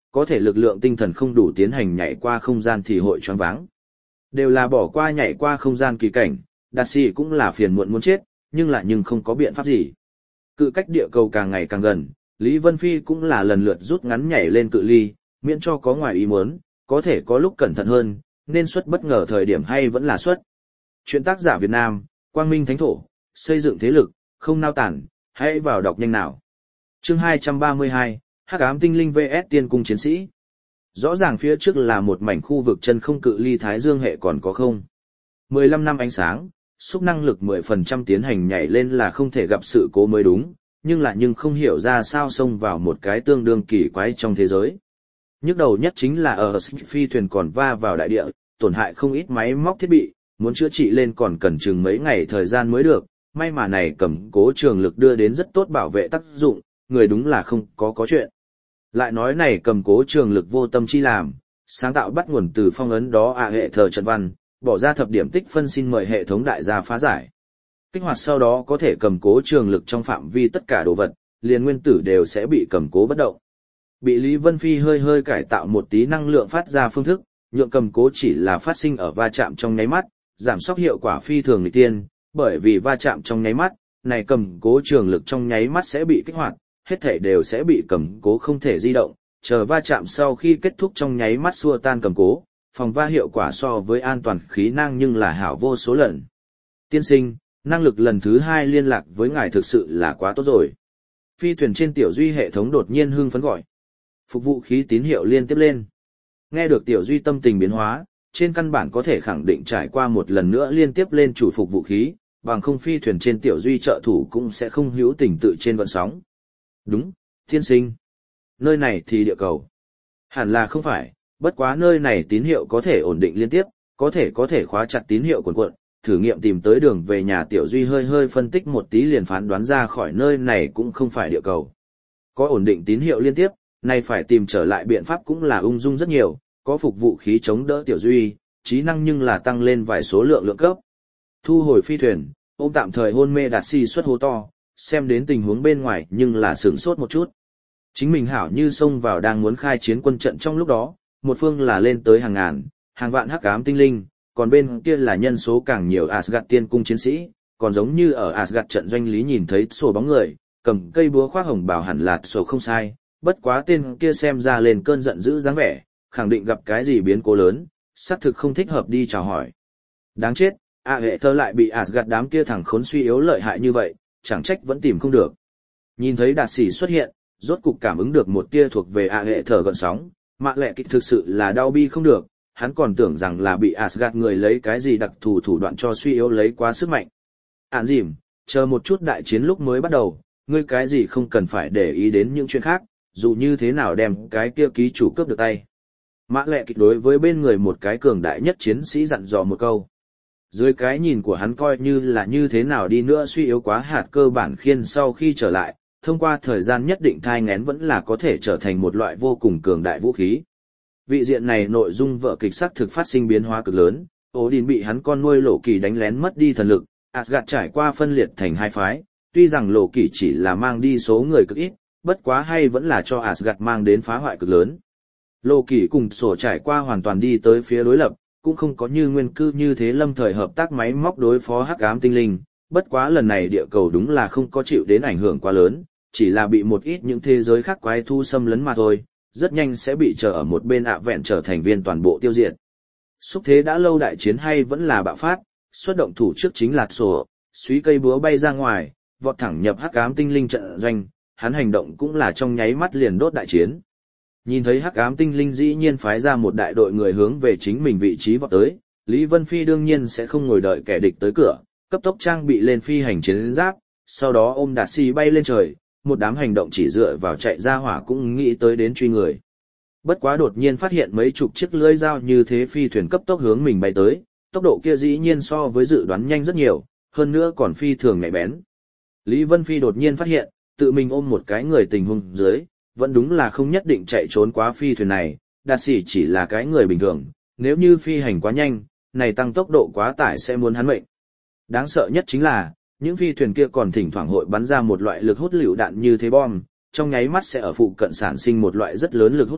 có thể lực lượng tinh thần không đủ tiến hành nhảy qua không gian thì hội choáng váng. Đều là bỏ qua nhảy qua không gian kỳ cảnh, Đạt Sĩ cũng là phiền muộn muốn chết, nhưng lại nhưng không có biện pháp gì. Cự cách địa cầu càng ngày càng gần, Lý Vân Phi cũng là lần lượt rút ngắn nhảy lên cự ly, miễn cho có ngoài ý muốn, có thể có lúc cẩn thận hơn, nên xuất bất ngờ thời điểm hay vẫn là xuất. Chuyện tác giả Việt Nam, Quang Minh Thánh Thổ, xây dựng thế lực, không nao tản, hãy vào đọc nhanh nào. Chương hai trăm ba mươi hai, Hắc ám tinh linh vs Tiên cung chiến sĩ. Rõ ràng phía trước là một mảnh khu vực chân không cự ly Thái Dương hệ còn có không. mười lăm năm ánh sáng, xúc năng lực mười phần trăm tiến hành nhảy lên là không thể gặp sự cố mới đúng, nhưng lại nhưng không hiểu ra sao xông vào một cái tương đương kỳ quái trong thế giới. Nhức đầu nhất chính là ở phi thuyền còn va vào đại địa, tổn hại không ít máy móc thiết bị, muốn chữa trị lên còn cần chừng mấy ngày thời gian mới được, may mà này cầm cố trường lực đưa đến rất tốt bảo vệ tác dụng, người đúng là không có có chuyện. Lại nói này cầm cố trường lực vô tâm chi làm, sáng tạo bắt nguồn từ phong ấn đó à hệ thờ trận văn, bỏ ra thập điểm tích phân xin mời hệ thống đại gia phá giải. Kích hoạt sau đó có thể cầm cố trường lực trong phạm vi tất cả đồ vật, liền nguyên tử đều sẽ bị cầm cố bất động. Bị Lý Vân Phi hơi hơi cải tạo một tí năng lượng phát ra phương thức, nhượng cầm cố chỉ là phát sinh ở va chạm trong nháy mắt, giảm sóc hiệu quả phi thường nghịch tiên, bởi vì va chạm trong nháy mắt, này cầm cố trường lực trong nháy mắt sẽ bị kích hoạt, hết thể đều sẽ bị cầm cố không thể di động, chờ va chạm sau khi kết thúc trong nháy mắt xua tan cầm cố, phòng va hiệu quả so với an toàn khí năng nhưng là hảo vô số lần. Tiên sinh, năng lực lần thứ hai liên lạc với ngài thực sự là quá tốt rồi. Phi thuyền trên Tiểu Duy hệ thống đột nhiên hưng phấn gọi. Phục vụ khí tín hiệu liên tiếp lên. Nghe được Tiểu Duy tâm tình biến hóa, trên căn bản có thể khẳng định trải qua một lần nữa liên tiếp lên chủ phục vụ khí, bằng không phi thuyền trên Tiểu Duy trợ thủ cũng sẽ không hữu tình tự trên gợn sóng. Đúng, tiên sinh. Nơi này thì địa cầu. Hẳn là không phải, bất quá nơi này tín hiệu có thể ổn định liên tiếp, có thể có thể khóa chặt tín hiệu cuộn cuộn, thử nghiệm tìm tới đường về nhà. Tiểu Duy hơi hơi phân tích một tí liền phán đoán ra khỏi nơi này cũng không phải địa cầu. Có ổn định tín hiệu liên tiếp, này phải tìm trở lại biện pháp cũng là ung dung rất nhiều, có phục vụ khí chống đỡ Tiểu Duy, trí năng nhưng là tăng lên vài số lượng lượng cấp. Thu hồi phi thuyền, ôm tạm thời hôn mê Đạt Sĩ xuất hô to, xem đến tình huống bên ngoài nhưng là sửng sốt một chút. Chính mình hảo như xông vào đang muốn khai chiến quân trận trong lúc đó, một phương là lên tới hàng ngàn, hàng vạn hắc ám tinh linh, còn bên kia là nhân số càng nhiều Asgard tiên cung chiến sĩ, còn giống như ở Asgard trận doanh lý nhìn thấy sổ bóng người, cầm cây búa khoác hồng bào hẳn là sổ không sai, bất quá tên kia xem ra lên cơn giận dữ dáng vẻ, khẳng định gặp cái gì biến cố lớn, xác thực không thích hợp đi chào hỏi. Đáng chết, A hệ thơ lại bị Asgard đám kia thằng khốn suy yếu lợi hại như vậy, chẳng trách vẫn tìm không được. Nhìn thấy Đạt Sĩ xuất hiện, rốt cục cảm ứng được một tia thuộc về A hệ thở gợn sóng, Mạ Lệ Kịch thực sự là đau bi không được, hắn còn tưởng rằng là bị Asgard người lấy cái gì đặc thù thủ đoạn cho suy yếu lấy quá sức mạnh. Ản dìm, chờ một chút đại chiến lúc mới bắt đầu, ngươi cái gì không cần phải để ý đến những chuyện khác, dù như thế nào đem cái kia ký chủ cướp được tay. Mạ Lệ Kịch đối với bên người một cái cường đại nhất chiến sĩ dặn dò một câu. Dưới cái nhìn của hắn coi như là như thế nào đi nữa suy yếu quá hạt cơ bản khiên sau khi trở lại, thông qua thời gian nhất định thai nghén vẫn là có thể trở thành một loại vô cùng cường đại vũ khí. Vị diện này nội dung vở kịch sắc thực phát sinh biến hóa cực lớn, Odin bị hắn con nuôi Lộ Kỳ đánh lén mất đi thần lực, Asgard trải qua phân liệt thành hai phái, tuy rằng Lộ Kỳ chỉ là mang đi số người cực ít, bất quá hay vẫn là cho Asgard mang đến phá hoại cực lớn. Lộ Kỳ cùng sổ trải qua hoàn toàn đi tới phía đối lập, cũng không có như nguyên cư như thế lâm thời hợp tác máy móc đối phó hắc ám tinh linh, bất quá lần này địa cầu đúng là không có chịu đến ảnh hưởng quá lớn, chỉ là bị một ít những thế giới khác quái thu xâm lấn mà thôi, rất nhanh sẽ bị trở ở một bên ạ vẹn trở thành viên toàn bộ tiêu diệt. Xúc thế đã lâu đại chiến hay vẫn là bạo phát, xuất động thủ trước chính là sổ, suý cây búa bay ra ngoài, vọt thẳng nhập hắc ám tinh linh trận doanh, hắn hành động cũng là trong nháy mắt liền đốt đại chiến. Nhìn thấy hắc ám tinh linh dĩ nhiên phái ra một đại đội người hướng về chính mình vị trí vọt tới, Lý Vân Phi đương nhiên sẽ không ngồi đợi kẻ địch tới cửa, cấp tốc trang bị lên phi hành chiến giáp, sau đó ôm Đạt Sĩ bay lên trời, một đám hành động chỉ dựa vào chạy ra hỏa cũng nghĩ tới đến truy người. Bất quá đột nhiên phát hiện mấy chục chiếc lưỡi dao như thế phi thuyền cấp tốc hướng mình bay tới, tốc độ kia dĩ nhiên so với dự đoán nhanh rất nhiều, hơn nữa còn phi thường nhạy bén. Lý Vân Phi đột nhiên phát hiện, tự mình ôm một cái người tình huống dưới, vẫn đúng là không nhất định chạy trốn quá phi thuyền này, Đạt Sĩ chỉ là cái người bình thường, nếu như phi hành quá nhanh, này tăng tốc độ quá tải sẽ muốn hắn mệnh. Đáng sợ nhất chính là, những phi thuyền kia còn thỉnh thoảng hội bắn ra một loại lực hút lựu đạn như thế bom, trong nháy mắt sẽ ở phụ cận sản sinh một loại rất lớn lực hút trận,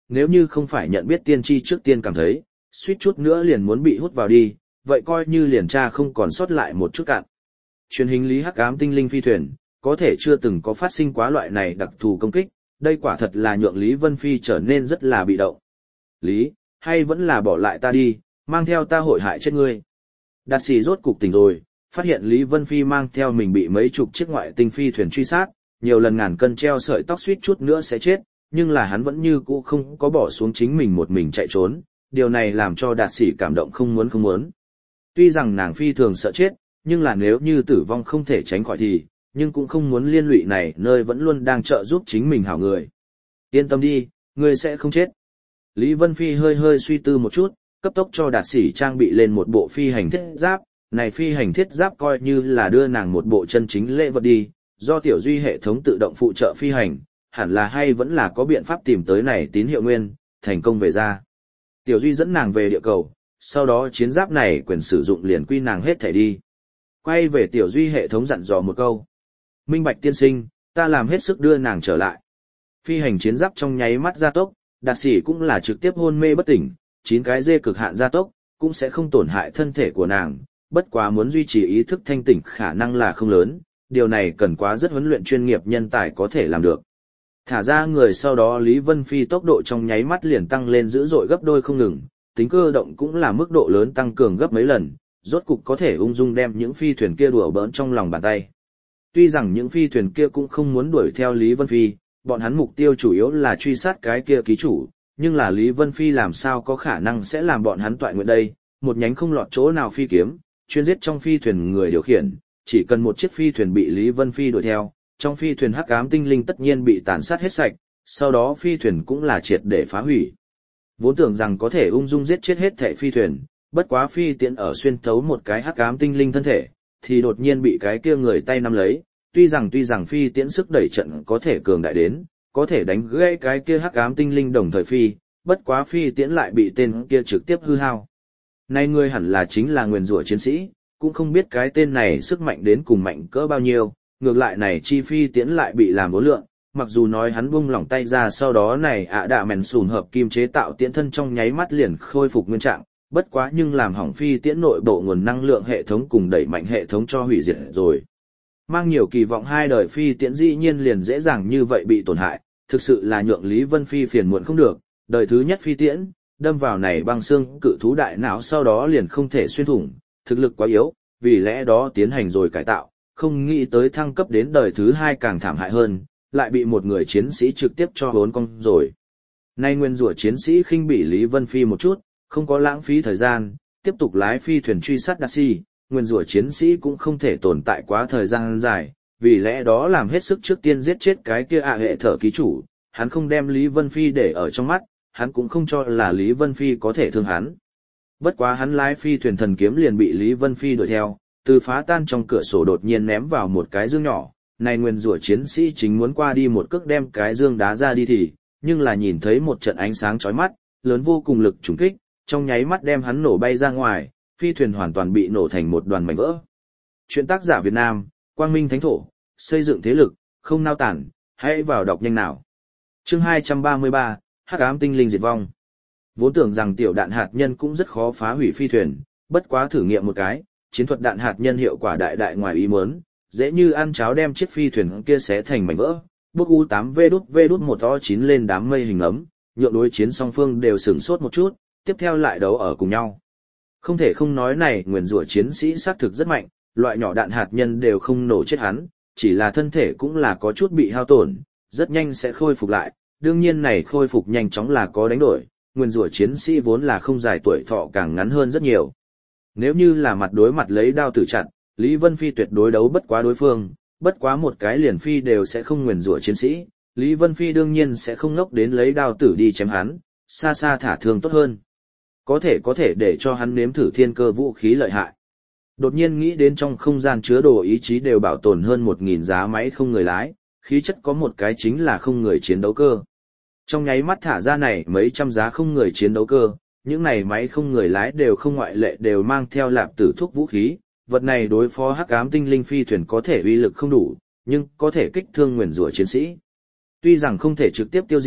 nếu như không phải nhận biết tiên tri trước tiên cảm thấy, suýt chút nữa liền muốn bị hút vào đi, vậy coi như liền tra không còn sót lại một chút cạn. Truyền hình lý hắc ám tinh linh phi thuyền, có thể chưa từng có phát sinh quá loại này đặc thù công kích, đây quả thật là nhượng Lý Vân Phi trở nên rất là bị động. Lý, hay vẫn là bỏ lại ta đi, mang theo ta hội hại chết ngươi. Đạt sĩ rốt cục tỉnh rồi, phát hiện Lý Vân Phi mang theo mình bị mấy chục chiếc ngoại tinh phi thuyền truy sát, nhiều lần ngàn cân treo sợi tóc suýt chút nữa sẽ chết, nhưng là hắn vẫn như cũ không có bỏ xuống chính mình một mình chạy trốn, điều này làm cho Đạt sĩ cảm động không muốn không muốn. Tuy rằng nàng phi thường sợ chết, nhưng là nếu như tử vong không thể tránh khỏi thì, nhưng cũng không muốn liên lụy này nơi vẫn luôn đang trợ giúp chính mình hảo người. Yên tâm đi, ngươi sẽ không chết. Lý Vân Phi hơi hơi suy tư một chút, cấp tốc cho Đạt sĩ trang bị lên một bộ phi hành thiết giáp, này phi hành thiết giáp coi như là đưa nàng một bộ chân chính lễ vật đi, do tiểu duy hệ thống tự động phụ trợ phi hành, hẳn là hay vẫn là có biện pháp tìm tới này tín hiệu nguyên, thành công về ra. Tiểu duy dẫn nàng về địa cầu, sau đó chiến giáp này quyền sử dụng liền quy nàng hết thảy đi. Quay về tiểu duy hệ thống dặn dò một câu. Minh Bạch tiên sinh, ta làm hết sức đưa nàng trở lại. Phi hành chiến giáp trong nháy mắt gia tốc, Đạt sĩ cũng là trực tiếp hôn mê bất tỉnh, chín cái dê cực hạn gia tốc, cũng sẽ không tổn hại thân thể của nàng, bất quá muốn duy trì ý thức thanh tỉnh khả năng là không lớn, điều này cần quá rất huấn luyện chuyên nghiệp nhân tài có thể làm được. Thả ra người sau đó Lý Vân Phi tốc độ trong nháy mắt liền tăng lên dữ dội gấp đôi không ngừng, tính cơ động cũng là mức độ lớn tăng cường gấp mấy lần, rốt cục có thể ung dung đem những phi thuyền kia đùa bỡn trong lòng bàn tay. Tuy rằng những phi thuyền kia cũng không muốn đuổi theo Lý Vân Phi, bọn hắn mục tiêu chủ yếu là truy sát cái kia ký chủ, nhưng là Lý Vân Phi làm sao có khả năng sẽ làm bọn hắn toại nguyện đây, một nhánh không lọt chỗ nào phi kiếm, chuyên giết trong phi thuyền người điều khiển, chỉ cần một chiếc phi thuyền bị Lý Vân Phi đuổi theo, trong phi thuyền hắc ám tinh linh tất nhiên bị tàn sát hết sạch, sau đó phi thuyền cũng là triệt để phá hủy. Vốn tưởng rằng có thể ung dung giết chết hết thảy phi thuyền, bất quá phi tiễn ở xuyên thấu một cái hắc ám tinh linh thân thể, thì đột nhiên bị cái kia người tay nắm lấy, tuy rằng tuy rằng phi tiễn sức đẩy trận có thể cường đại đến, có thể đánh gãy cái kia hắc ám tinh linh đồng thời phi, bất quá phi tiễn lại bị tên kia trực tiếp hư hao. Nay người hẳn là chính là nguyền rủa chiến sĩ, cũng không biết cái tên này sức mạnh đến cùng mạnh cỡ bao nhiêu, ngược lại này chi phi tiễn lại bị làm vô lượng, mặc dù nói hắn buông lỏng tay ra sau đó này ạ đạ mèn sùn hợp kim chế tạo tiễn thân trong nháy mắt liền khôi phục nguyên trạng, bất quá nhưng làm hỏng phi tiễn nội bộ nguồn năng lượng hệ thống cùng đẩy mạnh hệ thống cho hủy diệt rồi. Mang nhiều kỳ vọng hai đời phi tiễn dĩ nhiên liền dễ dàng như vậy bị tổn hại, thực sự là nhượng Lý Vân Phi phiền muộn không được, đời thứ nhất phi tiễn, đâm vào này băng xương cự thú đại não sau đó liền không thể xuyên thủng, thực lực quá yếu, vì lẽ đó tiến hành rồi cải tạo, không nghĩ tới thăng cấp đến đời thứ hai càng thảm hại hơn, lại bị một người chiến sĩ trực tiếp cho bốn con rồi. Nay nguyên rủa chiến sĩ khinh bỉ Lý Vân Phi một chút, không có lãng phí thời gian, tiếp tục lái phi thuyền truy sát Đạt sĩ, nguyên rủa chiến sĩ cũng không thể tồn tại quá thời gian dài, vì lẽ đó làm hết sức trước tiên giết chết cái kia ạ hệ thở ký chủ, hắn không đem Lý Vân Phi để ở trong mắt, hắn cũng không cho là Lý Vân Phi có thể thương hắn. Bất quá hắn lái phi thuyền thần kiếm liền bị Lý Vân Phi đuổi theo, từ phá tan trong cửa sổ đột nhiên ném vào một cái dương nhỏ, này nguyên rủa chiến sĩ chính muốn qua đi một cước đem cái dương đá ra đi thì, nhưng là nhìn thấy một trận ánh sáng chói mắt, lớn vô cùng lực trùng kích, trong nháy mắt đem hắn nổ bay ra ngoài, phi thuyền hoàn toàn bị nổ thành một đoàn mảnh vỡ. Chuyện tác giả Việt Nam, Quang Minh Thánh Thổ, xây dựng thế lực, không nao tản, hãy vào đọc nhanh nào. Chương hai trăm ba mươi ba, Hắc ám tinh linh diệt vong. Vốn tưởng rằng tiểu đạn hạt nhân cũng rất khó phá hủy phi thuyền, bất quá thử nghiệm một cái, chiến thuật đạn hạt nhân hiệu quả đại đại ngoài ý muốn, dễ như ăn cháo đem chiếc phi thuyền kia xé thành mảnh vỡ. Bốc U tám V đút V đút một O chín lên đám mây hình ấm, nhượng đối chiến song phương đều sửng sốt một chút, tiếp theo lại đấu ở cùng nhau. Không thể không nói này nguyền rủa chiến sĩ xác thực rất mạnh, loại nhỏ đạn hạt nhân đều không nổ chết hắn, chỉ là thân thể cũng là có chút bị hao tổn, rất nhanh sẽ khôi phục lại, đương nhiên này khôi phục nhanh chóng là có đánh đổi, nguyền rủa chiến sĩ vốn là không dài tuổi thọ càng ngắn hơn rất nhiều. Nếu như là mặt đối mặt lấy đao tử chặn, Lý Vân Phi tuyệt đối đấu bất quá đối phương, bất quá một cái liền phi đều sẽ không nguyền rủa chiến sĩ, Lý Vân Phi đương nhiên sẽ không ngốc đến lấy đao tử đi chém hắn, xa xa thả thương tốt hơn. Có thể có thể để cho hắn nếm thử thiên cơ vũ khí lợi hại. Đột nhiên nghĩ đến trong không gian chứa đồ ý chí đều bảo tồn hơn một nghìn giá máy không người lái, khí chất có một cái chính là không người chiến đấu cơ. Trong nháy mắt thả ra này mấy trăm giá không người chiến đấu cơ, những này máy không người lái đều không ngoại lệ đều mang theo lạp tử thuốc vũ khí, vật này đối phó hắc ám tinh linh phi thuyền có thể uy lực không đủ, nhưng có thể kích thương nguyền rủa chiến sĩ. Tuy rằng không thể trực tiếp tiêu diệt,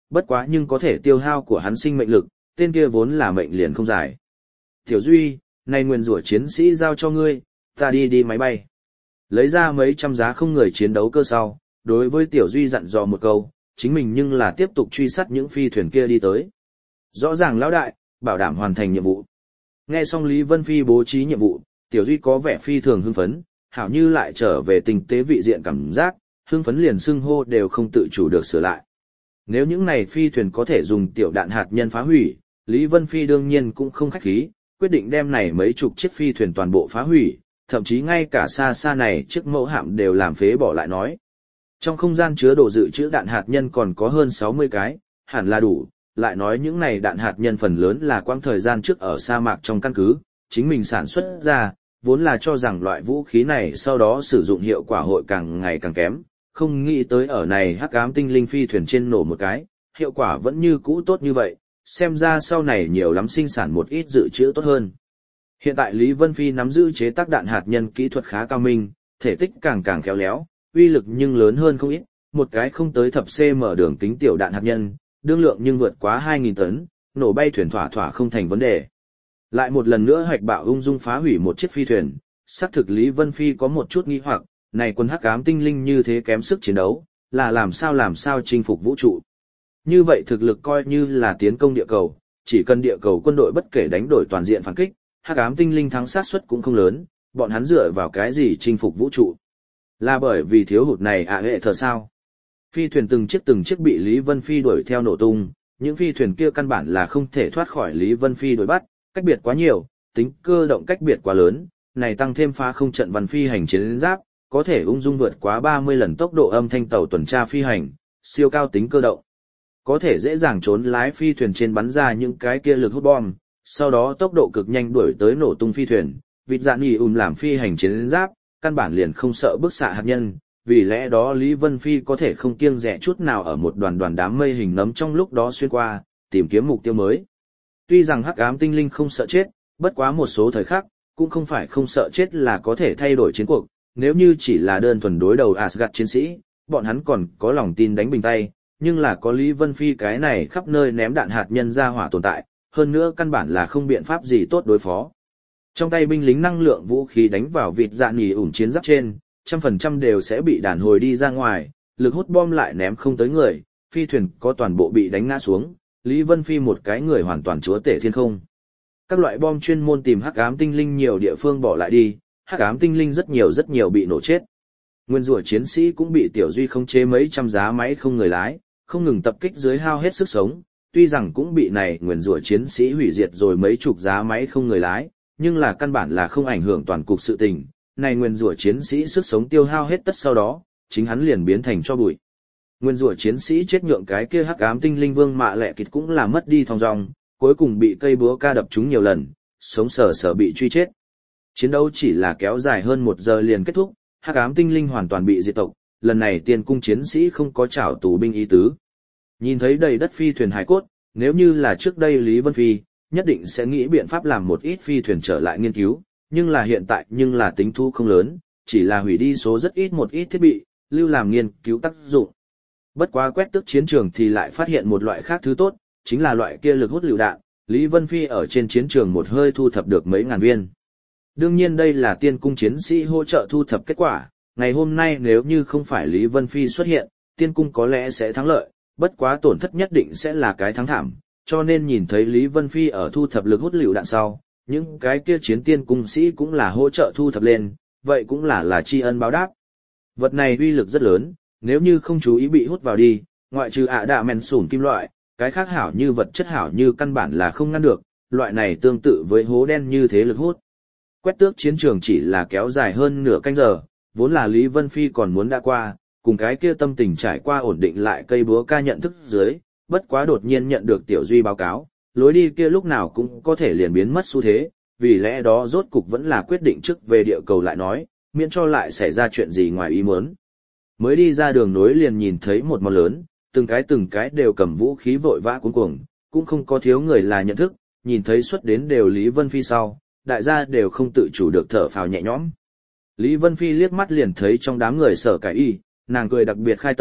bất quá nhưng có thể tiêu hao của hắn sinh mệnh lực, tên kia vốn là mệnh liền không dài. Tiểu Duy, này nguyên rủa chiến sĩ giao cho ngươi, ta đi đi máy bay. Lấy ra mấy trăm giá không người chiến đấu cơ sau, đối với Tiểu Duy dặn dò một câu, chính mình nhưng là tiếp tục truy sát những phi thuyền kia đi tới. Rõ ràng lão đại, bảo đảm hoàn thành nhiệm vụ. Nghe xong Lý Vân Phi bố trí nhiệm vụ, Tiểu Duy có vẻ phi thường hưng phấn, hảo như lại trở về tình tế vị diện cảm giác, hưng phấn liền xưng hô đều không tự chủ được sửa lại. Nếu những này phi thuyền có thể dùng tiểu đạn hạt nhân phá hủy, Lý Vân Phi đương nhiên cũng không khách khí, quyết định đem này mấy chục chiếc phi thuyền toàn bộ phá hủy, thậm chí ngay cả xa xa này chiếc mẫu hạm đều làm phế bỏ lại nói. Trong không gian chứa đồ dự trữ đạn hạt nhân còn có hơn sáu mươi cái, hẳn là đủ, lại nói những này đạn hạt nhân phần lớn là quãng thời gian trước ở sa mạc trong căn cứ, chính mình sản xuất ra, vốn là cho rằng loại vũ khí này sau đó sử dụng hiệu quả hội càng ngày càng kém, không nghĩ tới ở này hắc ám tinh linh phi thuyền trên nổ một cái, hiệu quả vẫn như cũ tốt như vậy, xem ra sau này nhiều lắm sinh sản một ít dự trữ tốt hơn. Hiện tại Lý Vân Phi nắm giữ chế tác đạn hạt nhân kỹ thuật khá cao minh, thể tích càng càng khéo léo, uy lực nhưng lớn hơn không ít, một cái không tới thập cm đường kính tiểu đạn hạt nhân, đương lượng nhưng vượt quá hai nghìn tấn, nổ bay thuyền thỏa thỏa không thành vấn đề. Lại một lần nữa hoạch bạo ung dung phá hủy một chiếc phi thuyền, xác thực Lý Vân Phi có một chút nghi hoặc, này quân hắc ám tinh linh như thế kém sức chiến đấu, là làm sao làm sao chinh phục vũ trụ. Như vậy thực lực coi như là tiến công địa cầu, chỉ cần địa cầu quân đội bất kể đánh đổi toàn diện phản kích, hắc ám tinh linh thắng sát suất cũng không lớn, bọn hắn dựa vào cái gì chinh phục vũ trụ. Là bởi vì thiếu hụt này à hệ thờ sao. Phi thuyền từng chiếc từng chiếc bị Lý Vân Phi đuổi theo nổ tung, những phi thuyền kia căn bản là không thể thoát khỏi Lý Vân Phi đuổi bắt, cách biệt quá nhiều, tính cơ động cách biệt quá lớn, này tăng thêm phá không trận văn phi hành chiến giáp, có thể ung dung vượt quá ba mươi lần tốc độ âm thanh tàu tuần tra phi hành, siêu cao tính cơ động. Có thể dễ dàng trốn lái phi thuyền trên bắn ra những cái kia lực hút bom, sau đó tốc độ cực nhanh đuổi tới nổ tung phi thuyền, vịt dạn nhì ùm làm phi hành chiến giáp, căn bản liền không sợ bức xạ hạt nhân, vì lẽ đó Lý Vân Phi có thể không kiêng dè chút nào ở một đoàn đoàn đám mây hình nấm trong lúc đó xuyên qua, tìm kiếm mục tiêu mới. Tuy rằng hắc ám tinh linh không sợ chết, bất quá một số thời khắc, cũng không phải không sợ chết là có thể thay đổi chiến cuộc, nếu như chỉ là đơn thuần đối đầu Asgard chiến sĩ, bọn hắn còn có lòng tin đánh bình tay, nhưng là có Lý Vân Phi cái này khắp nơi ném đạn hạt nhân ra hỏa tồn tại, hơn nữa căn bản là không biện pháp gì tốt đối phó. Trong tay binh lính năng lượng vũ khí đánh vào vịt dạn nhì ủn chiến giáp trên, trăm phần trăm đều sẽ bị đàn hồi đi ra ngoài, lực hút bom lại ném không tới người, phi thuyền có toàn bộ bị đánh ngã xuống, Lý Vân Phi một cái người hoàn toàn chúa tể thiên không. Các loại bom chuyên môn tìm hắc ám tinh linh nhiều địa phương bỏ lại đi, hắc ám tinh linh rất nhiều rất nhiều bị nổ chết. Nguyên rủa chiến sĩ cũng bị Tiểu Duy khống chế mấy trăm giá máy không người lái, không ngừng tập kích dưới hao hết sức sống, tuy rằng cũng bị này nguyên rủa chiến sĩ hủy diệt rồi mấy chục giá máy không người lái, nhưng là căn bản là không ảnh hưởng toàn cục sự tình. Này nguyên rủa chiến sĩ sức sống tiêu hao hết tất sau đó, chính hắn liền biến thành cho bụi. Nguyên rủa chiến sĩ chết nhượng cái kia hắc ám tinh linh vương mạ lẹ kịt cũng là mất đi thong dong, cuối cùng bị cây búa ca đập trúng nhiều lần, sống sờ sờ bị truy chết. Chiến đấu chỉ là kéo dài hơn một giờ liền kết thúc, hắc ám tinh linh hoàn toàn bị diệt tộc, lần này tiên cung chiến sĩ không có trảo tù binh ý tứ. Nhìn thấy đầy đất phi thuyền hải cốt, nếu như là trước đây Lý Vân Phi, nhất định sẽ nghĩ biện pháp làm một ít phi thuyền trở lại nghiên cứu, nhưng là hiện tại nhưng là tính thu không lớn, chỉ là hủy đi số rất ít một ít thiết bị, lưu làm nghiên cứu tác dụng. Bất quá quét tước chiến trường thì lại phát hiện một loại khác thứ tốt, chính là loại kia lực hút lựu đạn, Lý Vân Phi ở trên chiến trường một hơi thu thập được mấy ngàn viên. Đương nhiên đây là tiên cung chiến sĩ hỗ trợ thu thập kết quả, ngày hôm nay nếu như không phải Lý Vân Phi xuất hiện, tiên cung có lẽ sẽ thắng lợi, bất quá tổn thất nhất định sẽ là cái thắng thảm, cho nên nhìn thấy Lý Vân Phi ở thu thập lực hút lựu đạn sau, những cái kia chiến tiên cung sĩ cũng là hỗ trợ thu thập lên, vậy cũng là là tri ân báo đáp. Vật này uy lực rất lớn, nếu như không chú ý bị hút vào đi, ngoại trừ ạ đạ mèn sủn kim loại, cái khác hảo như vật chất hảo như căn bản là không ngăn được, loại này tương tự với hố đen như thế lực hút. Quét tước chiến trường chỉ là kéo dài hơn nửa canh giờ, vốn là Lý Vân Phi còn muốn đã qua, cùng cái kia tâm tình trải qua ổn định lại cây búa ca nhận thức dưới, bất quá đột nhiên nhận được Tiểu Duy báo cáo, lối đi kia lúc nào cũng có thể liền biến mất xu thế, vì lẽ đó rốt cục vẫn là quyết định trước về địa cầu lại nói, miễn cho lại xảy ra chuyện gì ngoài ý muốn. Mới đi ra đường nối liền nhìn thấy một món lớn, từng cái từng cái đều cầm vũ khí vội vã cuống cuồng, cũng không có thiếu người là nhận thức, nhìn thấy xuất đến đều Lý Vân Phi sau, đại gia đều không tự chủ được thở phào nhẹ nhõm. Lý Vân Phi liếc mắt liền thấy trong đám người Sở Cải Y, nàng cười đặc biệt khai tâm,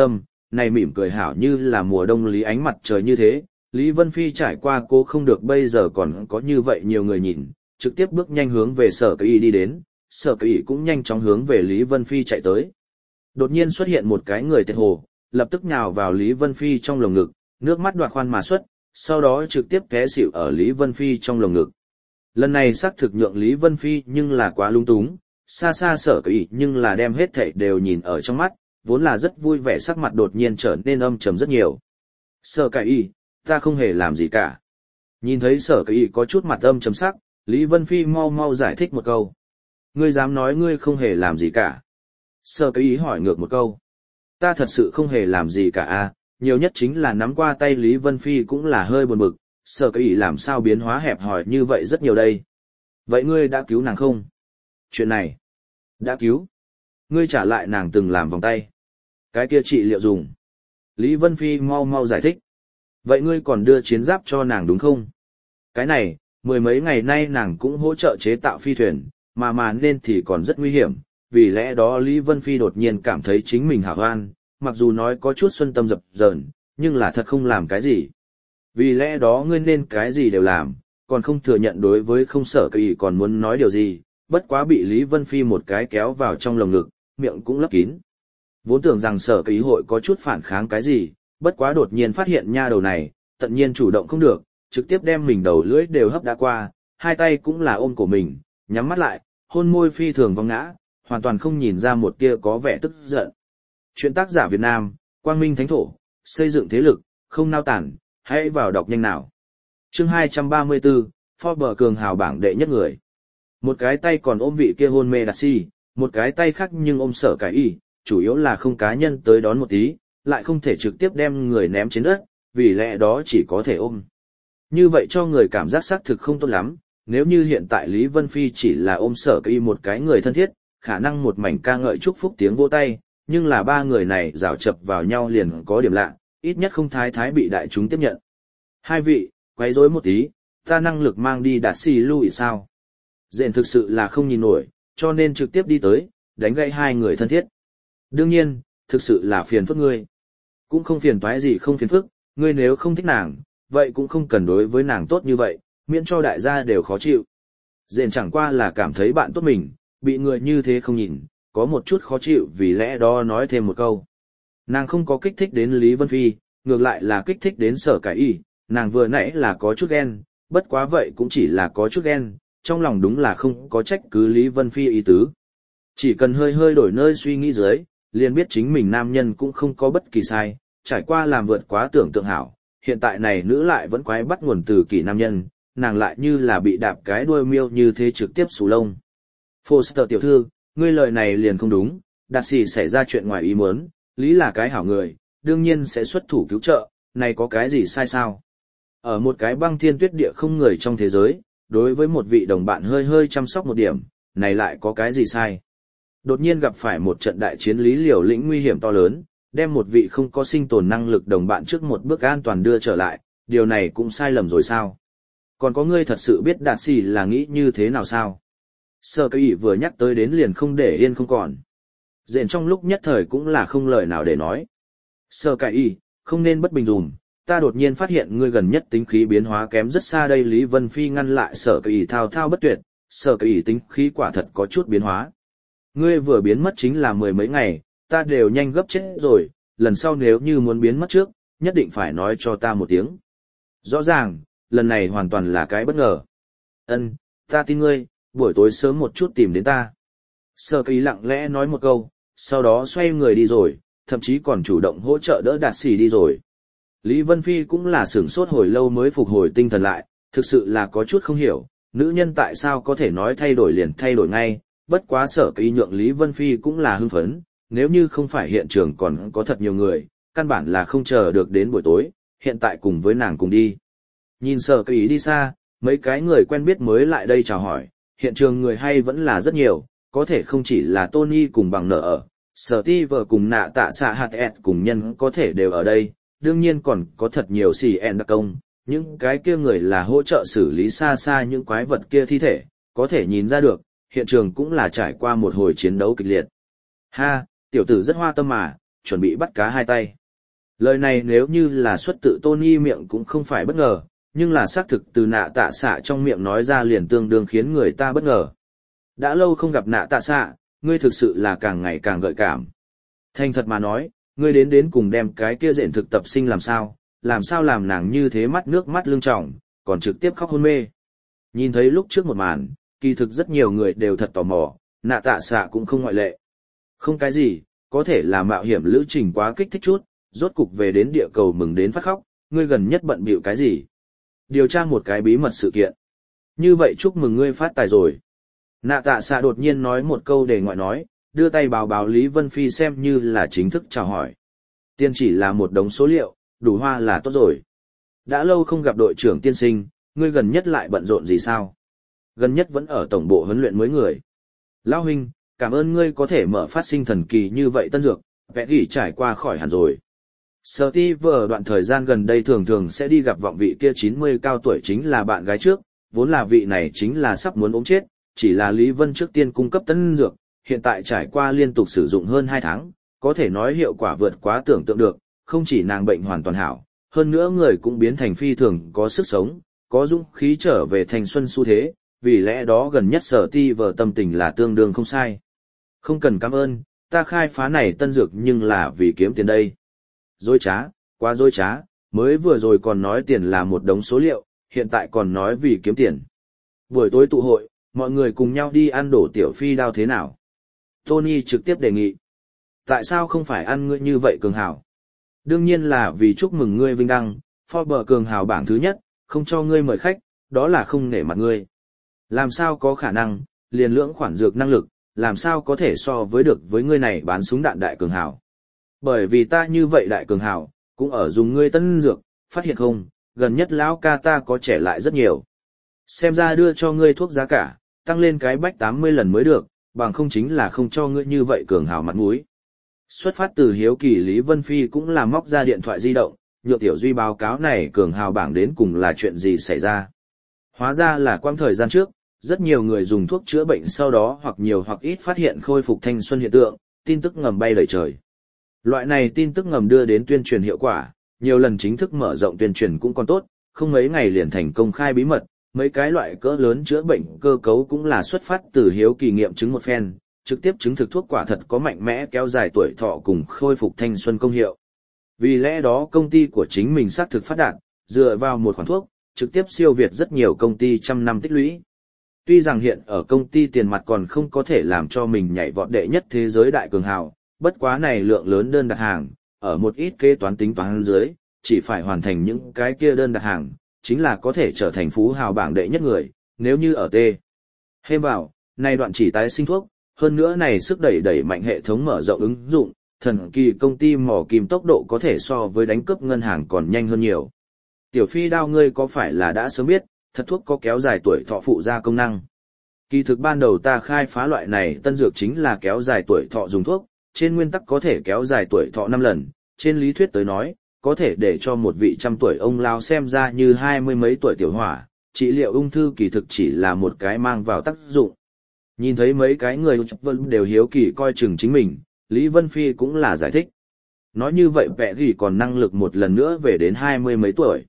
này mỉm cười hảo như là mùa đông lý ánh mặt trời như thế. Lý Vân Phi trải qua cô không được bây giờ còn có như vậy nhiều người nhìn, trực tiếp bước nhanh hướng về Sở Cải Y đi đến, Sở Cải Y cũng nhanh chóng hướng về Lý Vân Phi chạy tới. Đột nhiên xuất hiện một cái người tiệt hồ, lập tức nhào vào Lý Vân Phi trong lồng ngực, nước mắt đoạt khoan mà xuất, sau đó trực tiếp té xỉu ở Lý Vân Phi trong lồng ngực. Lần này xác thực nhượng Lý Vân Phi nhưng là quá lung túng, xa xa Sở Cải Y nhưng là đem hết thảy đều nhìn ở trong mắt, vốn là rất vui vẻ sắc mặt đột nhiên trở nên âm trầm rất nhiều. Sở Cải Y, ta không hề làm gì cả. Nhìn thấy Sở Cải Y có chút mặt âm trầm sắc, Lý Vân Phi mau mau giải thích một câu. Ngươi dám nói ngươi không hề làm gì cả? Sở Cải Y hỏi ngược một câu. Ta thật sự không hề làm gì cả a, nhiều nhất chính là nắm qua tay Lý Vân Phi cũng là hơi buồn bực, Sở Cải Y làm sao biến hóa hẹp hòi như vậy rất nhiều đây. Vậy ngươi đã cứu nàng không? Chuyện này, đã cứu. Ngươi trả lại nàng từng làm vòng tay. Cái kia trị liệu dùng. Lý Vân Phi mau mau giải thích. Vậy ngươi còn đưa chiến giáp cho nàng đúng không? Cái này, mười mấy ngày nay nàng cũng hỗ trợ chế tạo phi thuyền, mà mà nên thì còn rất nguy hiểm, vì lẽ đó Lý Vân Phi đột nhiên cảm thấy chính mình hảo hoan, mặc dù nói có chút xuân tâm dập dờn, nhưng là thật không làm cái gì. Vì lẽ đó ngươi nên cái gì đều làm, còn không thừa nhận đối với không Sở Cải Y còn muốn nói điều gì, bất quá bị Lý Vân Phi một cái kéo vào trong lồng ngực, miệng cũng lấp kín. Vốn tưởng rằng Sở Cải Y hội có chút phản kháng cái gì, bất quá đột nhiên phát hiện nha đầu này, tận nhiên chủ động không được, trực tiếp đem mình đầu lưỡi đều hấp đã qua, hai tay cũng là ôm của mình, nhắm mắt lại, hôn môi phi thường vong ngã, hoàn toàn không nhìn ra một tia có vẻ tức giận. Chuyện tác giả Việt Nam, Quang Minh Thánh Thổ, xây dựng thế lực, không nao tản, hãy vào đọc nhanh nào. Chương hai trăm ba mươi tư, Forbes cường hào bảng đệ nhất người. Một cái tay còn ôm vị kia hôn mê Darcy, một cái tay khác nhưng ôm Sở Cải Y, chủ yếu là không cá nhân tới đón một tí, lại không thể trực tiếp đem người ném trên đất, vì lẽ đó chỉ có thể ôm. Như vậy cho người cảm giác xác thực không tốt lắm, nếu như hiện tại Lý Vân Phi chỉ là ôm Sở Cải Y một cái người thân thiết, khả năng một mảnh ca ngợi chúc phúc tiếng vỗ tay, nhưng là ba người này rảo chập vào nhau liền có điểm lạ, ít nhất không thái thái bị đại chúng tiếp nhận. Hai vị, quấy rối một tí, ta năng lực mang đi đạt xì lui sao? Dện thực sự là không nhìn nổi, cho nên trực tiếp đi tới, đánh gãy hai người thân thiết. Đương nhiên, thực sự là phiền phức ngươi. Cũng không phiền toái gì không phiền phức, ngươi nếu không thích nàng, vậy cũng không cần đối với nàng tốt như vậy, miễn cho đại gia đều khó chịu. Dện chẳng qua là cảm thấy bạn tốt mình, bị người như thế không nhìn, có một chút khó chịu vì lẽ đó nói thêm một câu. Nàng không có kích thích đến Lý Vân Phi, ngược lại là kích thích đến Sở Cải Y, nàng vừa nãy là có chút ghen, bất quá vậy cũng chỉ là có chút ghen, trong lòng đúng là không có trách cứ Lý Vân Phi ý tứ. Chỉ cần hơi hơi đổi nơi suy nghĩ dưới, liền biết chính mình nam nhân cũng không có bất kỳ sai, trải qua làm vượt quá tưởng tượng hảo, hiện tại này nữ lại vẫn quái bắt nguồn từ kỳ nam nhân, nàng lại như là bị đạp cái đuôi miêu như thế trực tiếp xù lông. Foster tiểu thư, ngươi lời này liền không đúng, Đạt Sĩ xảy ra chuyện ngoài ý muốn, Lý là cái hảo người, đương nhiên sẽ xuất thủ cứu trợ, này có cái gì sai sao? Ở một cái băng thiên tuyết địa không người trong thế giới, đối với một vị đồng bạn hơi hơi chăm sóc một điểm, này lại có cái gì sai? Đột nhiên gặp phải một trận đại chiến lý liều lĩnh nguy hiểm to lớn, đem một vị không có sinh tồn năng lực đồng bạn trước một bước an toàn đưa trở lại, điều này cũng sai lầm rồi sao? Còn có ngươi thật sự biết Đạt Sĩ là nghĩ như thế nào sao? Sở Cải Y vừa nhắc tới đến liền không để yên không còn. Dện trong lúc nhất thời cũng là không lời nào để nói. Sở Cải Y, không nên bất bình dùm, ta đột nhiên phát hiện ngươi gần nhất tính khí biến hóa kém rất xa đây. Lý Vân Phi ngăn lại Sở Cải Y thao thao bất tuyệt, Sở Cải Y tính khí quả thật có chút biến hóa. Ngươi vừa biến mất chính là mười mấy ngày, ta đều nhanh gấp chết rồi, lần sau nếu như muốn biến mất trước, nhất định phải nói cho ta một tiếng. Rõ ràng, lần này hoàn toàn là cái bất ngờ. Ân, ta tin ngươi, buổi tối sớm một chút tìm đến ta. Sở Cải Y lặng lẽ nói một câu, sau đó xoay người đi rồi, thậm chí còn chủ động hỗ trợ đỡ Đạt Sĩ đi rồi. Lý Vân Phi cũng là sửng sốt hồi lâu mới phục hồi tinh thần lại, thực sự là có chút không hiểu, nữ nhân tại sao có thể nói thay đổi liền thay đổi ngay, bất quá Sở Cải Y nhượng Lý Vân Phi cũng là hưng phấn, nếu như không phải hiện trường còn có thật nhiều người, căn bản là không chờ được đến buổi tối, hiện tại cùng với nàng cùng đi. Nhìn Sở Cải Y đi xa, mấy cái người quen biết mới lại đây chào hỏi, hiện trường người hay vẫn là rất nhiều, có thể không chỉ là Tony cùng bằng nợ ở, Steve cùng nạ tạ xạ hạt ẹt cùng nhân có thể đều ở đây, đương nhiên còn có thật nhiều xì ẹn đặc công, những cái kia người là hỗ trợ xử lý xa xa những quái vật kia thi thể, có thể nhìn ra được, hiện trường cũng là trải qua một hồi chiến đấu kịch liệt. Ha, tiểu tử rất hoa tâm mà, chuẩn bị bắt cá hai tay. Lời này nếu như là xuất tự Tony miệng cũng không phải bất ngờ, nhưng là xác thực từ nạ tạ xạ trong miệng nói ra liền tương đương khiến người ta bất ngờ. Đã lâu không gặp nạ tạ xạ, ngươi thực sự là càng ngày càng gợi cảm. Thành thật mà nói, ngươi đến đến cùng đem cái kia dện thực tập sinh làm sao, làm sao làm nàng như thế mắt nước mắt lưng tròng, còn trực tiếp khóc hôn mê. Nhìn thấy lúc trước một màn, kỳ thực rất nhiều người đều thật tò mò, nạ tạ xạ cũng không ngoại lệ. Không cái gì, có thể là mạo hiểm lữ trình quá kích thích chút, rốt cục về đến địa cầu mừng đến phát khóc, ngươi gần nhất bận bịu cái gì? Điều tra một cái bí mật sự kiện. Như vậy chúc mừng ngươi phát tài rồi. Nạ tạ xạ đột nhiên nói một câu để ngoại nói, đưa tay báo báo Lý Vân Phi xem như là chính thức chào hỏi. Tiên chỉ là một đống số liệu, đủ hoa là tốt rồi. Đã lâu không gặp đội trưởng tiên sinh, ngươi gần nhất lại bận rộn gì sao? Gần nhất vẫn ở tổng bộ huấn luyện mới người. Lão huynh, cảm ơn ngươi có thể mở phát sinh thần kỳ như vậy tân dược, vẽ gỉ trải qua khỏi hẳn rồi. Steve đoạn thời gian gần đây thường thường sẽ đi gặp vọng vị kia chín mươi cao tuổi chính là bạn gái trước, vốn là vị này chính là sắp muốn ốm chết, chỉ là Lý Vân trước tiên cung cấp tân dược, hiện tại trải qua liên tục sử dụng hơn hai tháng, có thể nói hiệu quả vượt quá tưởng tượng được, không chỉ nàng bệnh hoàn toàn hảo, hơn nữa người cũng biến thành phi thường có sức sống, có dũng khí trở về thanh xuân xu thế, vì lẽ đó gần nhất Steve tâm tình là tương đương không sai. Không cần cảm ơn, ta khai phá này tân dược nhưng là vì kiếm tiền đây. Dối trá, quá dối trá, mới vừa rồi còn nói tiền là một đống số liệu, hiện tại còn nói vì kiếm tiền. Buổi tối tụ hội, mọi người cùng nhau đi ăn đổ tiểu phi đao thế nào? Tony trực tiếp đề nghị. Tại sao không phải ăn ngươi như vậy cường hào? Đương nhiên là vì chúc mừng ngươi vinh đăng, Forbes cường hào bảng thứ nhất, không cho ngươi mời khách, đó là không nể mặt ngươi. Làm sao có khả năng, liền lưỡng khoản dược năng lực, làm sao có thể so với được với ngươi này bán súng đạn đại cường hào. Bởi vì ta như vậy đại cường hào, cũng ở dùng ngươi tân dược, phát hiện không, gần nhất lão ca ta có trẻ lại rất nhiều. Xem ra đưa cho ngươi thuốc giá cả, tăng lên cái bách tám mươi lần mới được, bằng không chính là không cho ngươi như vậy cường hào mặt mũi. Xuất phát từ hiếu kỳ Lý Vân Phi cũng là móc ra điện thoại di động, nhựa Tiểu Duy báo cáo này cường hào bảng đến cùng là chuyện gì xảy ra. Hóa ra là quãng thời gian trước, rất nhiều người dùng thuốc chữa bệnh sau đó hoặc nhiều hoặc ít phát hiện khôi phục thanh xuân hiện tượng, tin tức ngầm bay lời trời. Loại này tin tức ngầm đưa đến tuyên truyền hiệu quả, nhiều lần chính thức mở rộng tuyên truyền cũng còn tốt, không mấy ngày liền thành công khai bí mật, mấy cái loại cỡ lớn chữa bệnh cơ cấu cũng là xuất phát từ hiếu kỳ nghiệm chứng một phen, trực tiếp chứng thực thuốc quả thật có mạnh mẽ kéo dài tuổi thọ cùng khôi phục thanh xuân công hiệu. Vì lẽ đó công ty của chính mình xác thực phát đạt, dựa vào một khoản thuốc, trực tiếp siêu việt rất nhiều công ty trăm năm tích lũy. Tuy rằng hiện ở công ty tiền mặt còn không có thể làm cho mình nhảy vọt đệ nhất thế giới đại cường hào, bất quá này lượng lớn đơn đặt hàng, ở một ít kế toán tính toán dưới, chỉ phải hoàn thành những cái kia đơn đặt hàng, chính là có thể trở thành phú hào bảng đệ nhất người, nếu như ở T. Hêm bảo, này đoạn chỉ tái sinh thuốc, hơn nữa này sức đẩy đẩy mạnh hệ thống mở rộng ứng dụng, thần kỳ công ty mỏ kim tốc độ có thể so với đánh cướp ngân hàng còn nhanh hơn nhiều. Tiểu Phi đao ngươi có phải là đã sớm biết, thật thuốc có kéo dài tuổi thọ phụ gia công năng. Kỳ thực ban đầu ta khai phá loại này tân dược chính là kéo dài tuổi thọ dùng thuốc, trên nguyên tắc có thể kéo dài tuổi thọ năm lần, trên lý thuyết tới nói, có thể để cho một vị trăm tuổi ông lao xem ra như hai mươi mấy tuổi tiểu hỏa, trị liệu ung thư kỳ thực chỉ là một cái mang vào tác dụng. Nhìn thấy mấy cái người đều hiếu kỳ coi chừng chính mình, Lý Vân Phi cũng là giải thích. Nói như vậy vẽ gỉ còn năng lực một lần nữa về đến hai mươi mấy tuổi.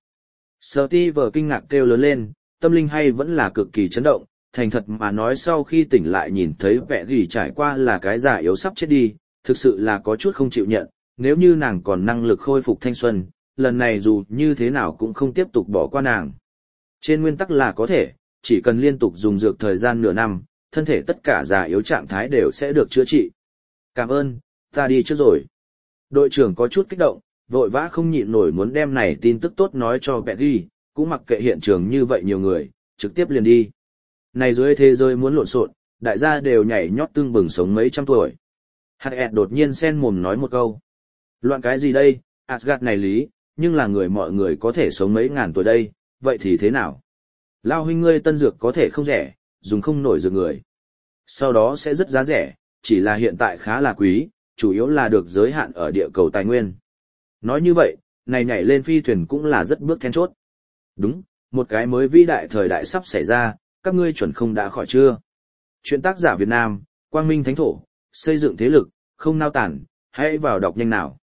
Steve kinh ngạc kêu lớn lên, tâm linh hay vẫn là cực kỳ chấn động, thành thật mà nói sau khi tỉnh lại nhìn thấy vẽ gỉ trải qua là cái già yếu sắp chết đi, thực sự là có chút không chịu nhận, nếu như nàng còn năng lực khôi phục thanh xuân, lần này dù như thế nào cũng không tiếp tục bỏ qua nàng. Trên nguyên tắc là có thể, chỉ cần liên tục dùng dược thời gian nửa năm, thân thể tất cả già yếu trạng thái đều sẽ được chữa trị. Cảm ơn, ta đi trước rồi. Đội trưởng có chút kích động, vội vã không nhịn nổi muốn đem này tin tức tốt nói cho Betty, cũng mặc kệ hiện trường như vậy nhiều người, trực tiếp liền đi. Này dưới thế giới muốn lộn xộn, đại gia đều nhảy nhót tương bừng sống mấy trăm tuổi. Hạt ẹt đột nhiên sen mồm nói một câu. Loạn cái gì đây, Asgard này lý, nhưng là người mọi người có thể sống mấy ngàn tuổi đây, vậy thì thế nào? Lao huynh ngươi tân dược có thể không rẻ, dùng không nổi dược người. Sau đó sẽ rất giá rẻ, chỉ là hiện tại khá là quý, chủ yếu là được giới hạn ở địa cầu tài nguyên. Nói như vậy, này nhảy lên phi thuyền cũng là rất bước then chốt. Đúng, một cái mới vĩ đại thời đại sắp xảy ra, các ngươi chuẩn không đã khỏi chưa? Chuyện tác giả Việt Nam, Quang Minh Thánh Thổ, xây dựng thế lực, không nao tản, hãy vào đọc nhanh nào.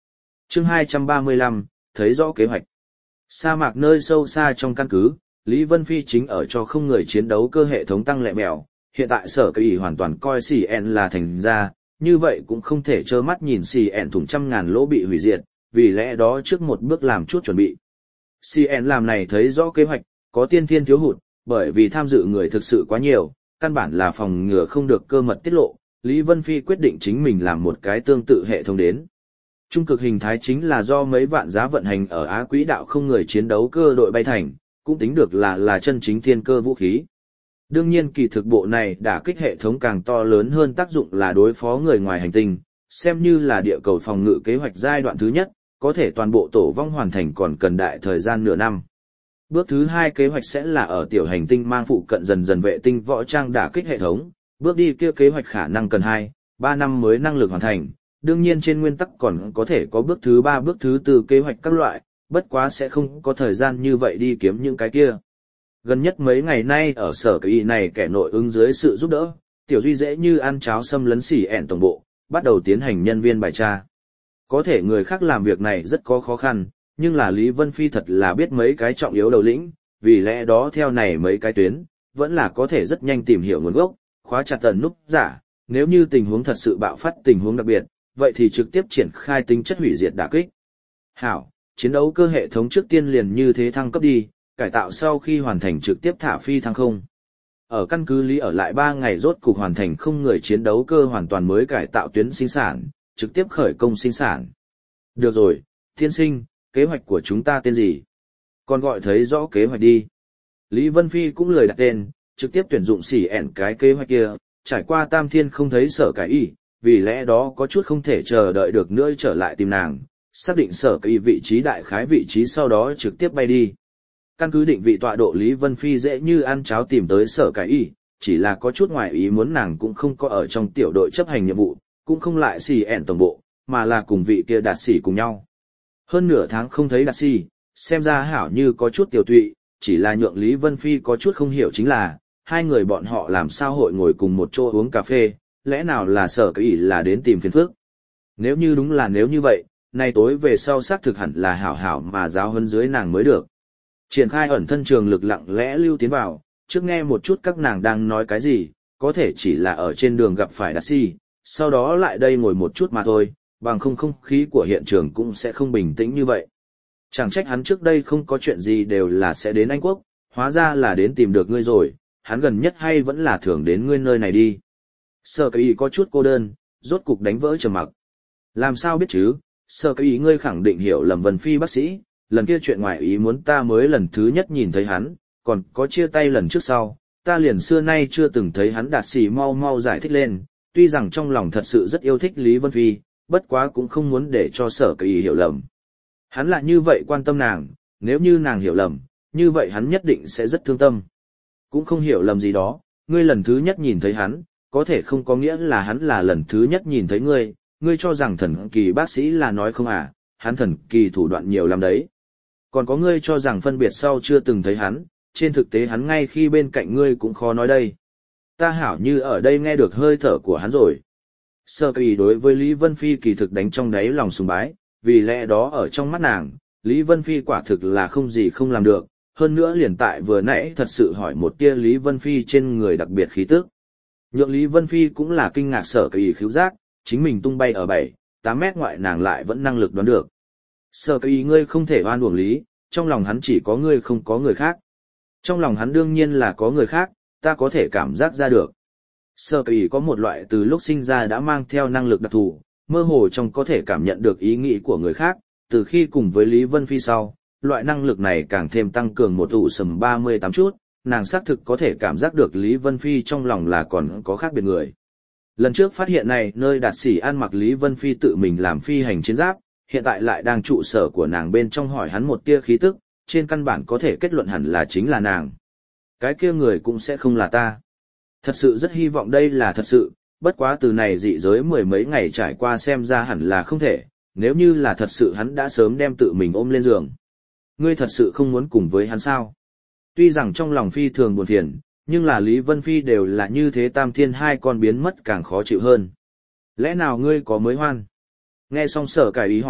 Chương hai trăm ba mươi lăm, thấy rõ kế hoạch. Sa mạc nơi sâu xa trong căn cứ, Lý Vân Phi chính ở cho không người chiến đấu cơ hệ thống tăng lẹ mèo, hiện tại sở cái ý hoàn toàn coi xì en là thành ra, như vậy cũng không thể trơ mắt nhìn xì en thủng trăm ngàn lỗ bị hủy diệt, vì lẽ đó trước một bước làm chút chuẩn bị. xê en làm này thấy rõ kế hoạch, có tiên thiên thiếu hụt, bởi vì tham dự người thực sự quá nhiều, căn bản là phòng ngừa không được cơ mật tiết lộ, Lý Vân Phi quyết định chính mình làm một cái tương tự hệ thống đến. Trung cực hình thái chính là do mấy vạn giá vận hành ở Á quỹ đạo không người chiến đấu cơ đội bay thành, cũng tính được là là chân chính thiên cơ vũ khí. Đương nhiên kỳ thực bộ này đả kích hệ thống càng to lớn hơn tác dụng là đối phó người ngoài hành tinh, xem như là địa cầu phòng ngự kế hoạch giai đoạn thứ nhất, có thể toàn bộ tổ vong hoàn thành còn cần đại thời gian nửa năm. Bước thứ hai kế hoạch sẽ là ở tiểu hành tinh mang phụ cận dần dần vệ tinh võ trang đả kích hệ thống, bước đi kia kế hoạch khả năng cần hai, ba năm mới năng lực hoàn thành, đương nhiên trên nguyên tắc còn có thể có bước thứ ba bước thứ tư kế hoạch các loại, bất quá sẽ không có thời gian như vậy đi kiếm những cái kia. Gần nhất mấy ngày nay ở sở cái y này kẻ nội ứng dưới sự giúp đỡ, tiểu duy dễ như ăn cháo xâm lấn xỉ ẻn tổng bộ, bắt đầu tiến hành nhân viên bài tra. Có thể người khác làm việc này rất có khó khăn, nhưng là Lý Vân Phi thật là biết mấy cái trọng yếu đầu lĩnh, vì lẽ đó theo này mấy cái tuyến, vẫn là có thể rất nhanh tìm hiểu nguồn gốc, khóa chặt tần nút giả, nếu như tình huống thật sự bạo phát tình huống đặc biệt, vậy thì trực tiếp triển khai tính chất hủy diệt đả kích. Hảo, chiến đấu cơ hệ thống trước tiên liền như thế thăng cấp đi, cải tạo sau khi hoàn thành trực tiếp thả phi thăng không. Ở căn cứ Lý ở lại ba ngày rốt cục hoàn thành không người chiến đấu cơ hoàn toàn mới cải tạo tuyến sinh sản, trực tiếp khởi công sinh sản. Được rồi, tiên sinh, kế hoạch của chúng ta tên gì? Còn gọi thấy rõ kế hoạch đi. Lý Vân Phi cũng lười đặt tên, trực tiếp tuyển dụng xỉ ẻn cái kế hoạch kia, trải qua tam thiên không thấy sở cái y, vì lẽ đó có chút không thể chờ đợi được nữa trở lại tìm nàng, xác định sở cái y vị trí đại khái vị trí sau đó trực tiếp bay đi. Căn cứ định vị tọa độ Lý Vân Phi dễ như ăn cháo tìm tới sở cái y, chỉ là có chút ngoài ý muốn nàng cũng không có ở trong tiểu đội chấp hành nhiệm vụ, cũng không lại xì ẻn tổng bộ, mà là cùng vị kia đạt xỉ cùng nhau. Hơn nửa tháng không thấy đạt xỉ, xem ra hảo như có chút tiểu tụy, chỉ là nhượng Lý Vân Phi có chút không hiểu chính là, hai người bọn họ làm sao hội ngồi cùng một chỗ uống cà phê, lẽ nào là sở cái ý là đến tìm phiền phức. Nếu như đúng là nếu như vậy, nay tối về sau xác thực hẳn là hảo hảo mà giáo hơn dưới nàng mới được. Triển khai ẩn thân trường lực lặng lẽ lưu tiến vào, trước nghe một chút các nàng đang nói cái gì, có thể chỉ là ở trên đường gặp phải đạt xỉ, sau đó lại đây ngồi một chút mà thôi, bằng không không khí của hiện trường cũng sẽ không bình tĩnh như vậy. Chẳng trách hắn trước đây không có chuyện gì đều là sẽ đến Anh Quốc, hóa ra là đến tìm được ngươi rồi, hắn gần nhất hay vẫn là thường đến ngươi nơi này đi. Sở cái ý có chút cô đơn, rốt cục đánh vỡ trầm mặc. Làm sao biết chứ, sở cái ý ngươi khẳng định hiểu lầm Vân Phi bác sĩ, lần kia chuyện ngoài ý muốn ta mới lần thứ nhất nhìn thấy hắn, còn có chia tay lần trước sau, ta liền xưa nay chưa từng thấy hắn đạt xỉ mau mau giải thích lên, tuy rằng trong lòng thật sự rất yêu thích Lý Vân Phi, bất quá cũng không muốn để cho sở cái ý hiểu lầm. Hắn lại như vậy quan tâm nàng, nếu như nàng hiểu lầm, như vậy hắn nhất định sẽ rất thương tâm. Cũng không hiểu lầm gì đó, ngươi lần thứ nhất nhìn thấy hắn, có thể không có nghĩa là hắn là lần thứ nhất nhìn thấy ngươi, ngươi cho rằng thần kỳ bác sĩ là nói không à, hắn thần kỳ thủ đoạn nhiều lắm đấy. Còn có ngươi cho rằng phân biệt sau chưa từng thấy hắn, trên thực tế hắn ngay khi bên cạnh ngươi cũng khó nói đây. Ta hảo như ở đây nghe được hơi thở của hắn rồi. Sơ kỳ đối với Lý Vân Phi kỳ thực đánh trong đáy lòng sùng bái, vì lẽ đó ở trong mắt nàng, Lý Vân Phi quả thực là không gì không làm được, hơn nữa liền tại vừa nãy thật sự hỏi một tia Lý Vân Phi trên người đặc biệt khí tức. Nhượng Lý Vân Phi cũng là kinh ngạc sở kỳ khứu giác, chính mình tung bay ở bảy, tám mét ngoại nàng lại vẫn năng lực đoán được. Sở kỳ ngươi không thể oan uổng Lý, trong lòng hắn chỉ có ngươi không có người khác. Trong lòng hắn đương nhiên là có người khác, ta có thể cảm giác ra được. Sở kỳ có một loại từ lúc sinh ra đã mang theo năng lực đặc thù, mơ hồ trong có thể cảm nhận được ý nghĩ của người khác, từ khi cùng với Lý Vân Phi sau, loại năng lực này càng thêm tăng cường một ủ sầm ba mươi tám chút, nàng xác thực có thể cảm giác được Lý Vân Phi trong lòng là còn có khác biệt người. Lần trước phát hiện này nơi đạt xỉ ăn mặc Lý Vân Phi tự mình làm phi hành chiến giáp, hiện tại lại đang trụ sở của nàng bên trong hỏi hắn một tia khí tức, trên căn bản có thể kết luận hẳn là chính là nàng. Cái kia người cũng sẽ không là ta. Thật sự rất hy vọng đây là thật sự, bất quá từ này dị giới mười mấy ngày trải qua xem ra hẳn là không thể, nếu như là thật sự hắn đã sớm đem tự mình ôm lên giường. Ngươi thật sự không muốn cùng với hắn sao? Tuy rằng trong lòng Phi thường buồn phiền, nhưng là Lý Vân Phi đều là như thế tam thiên hai con biến mất càng khó chịu hơn. Lẽ nào ngươi có mới hoan? Nghe xong sở cải ý hỏi,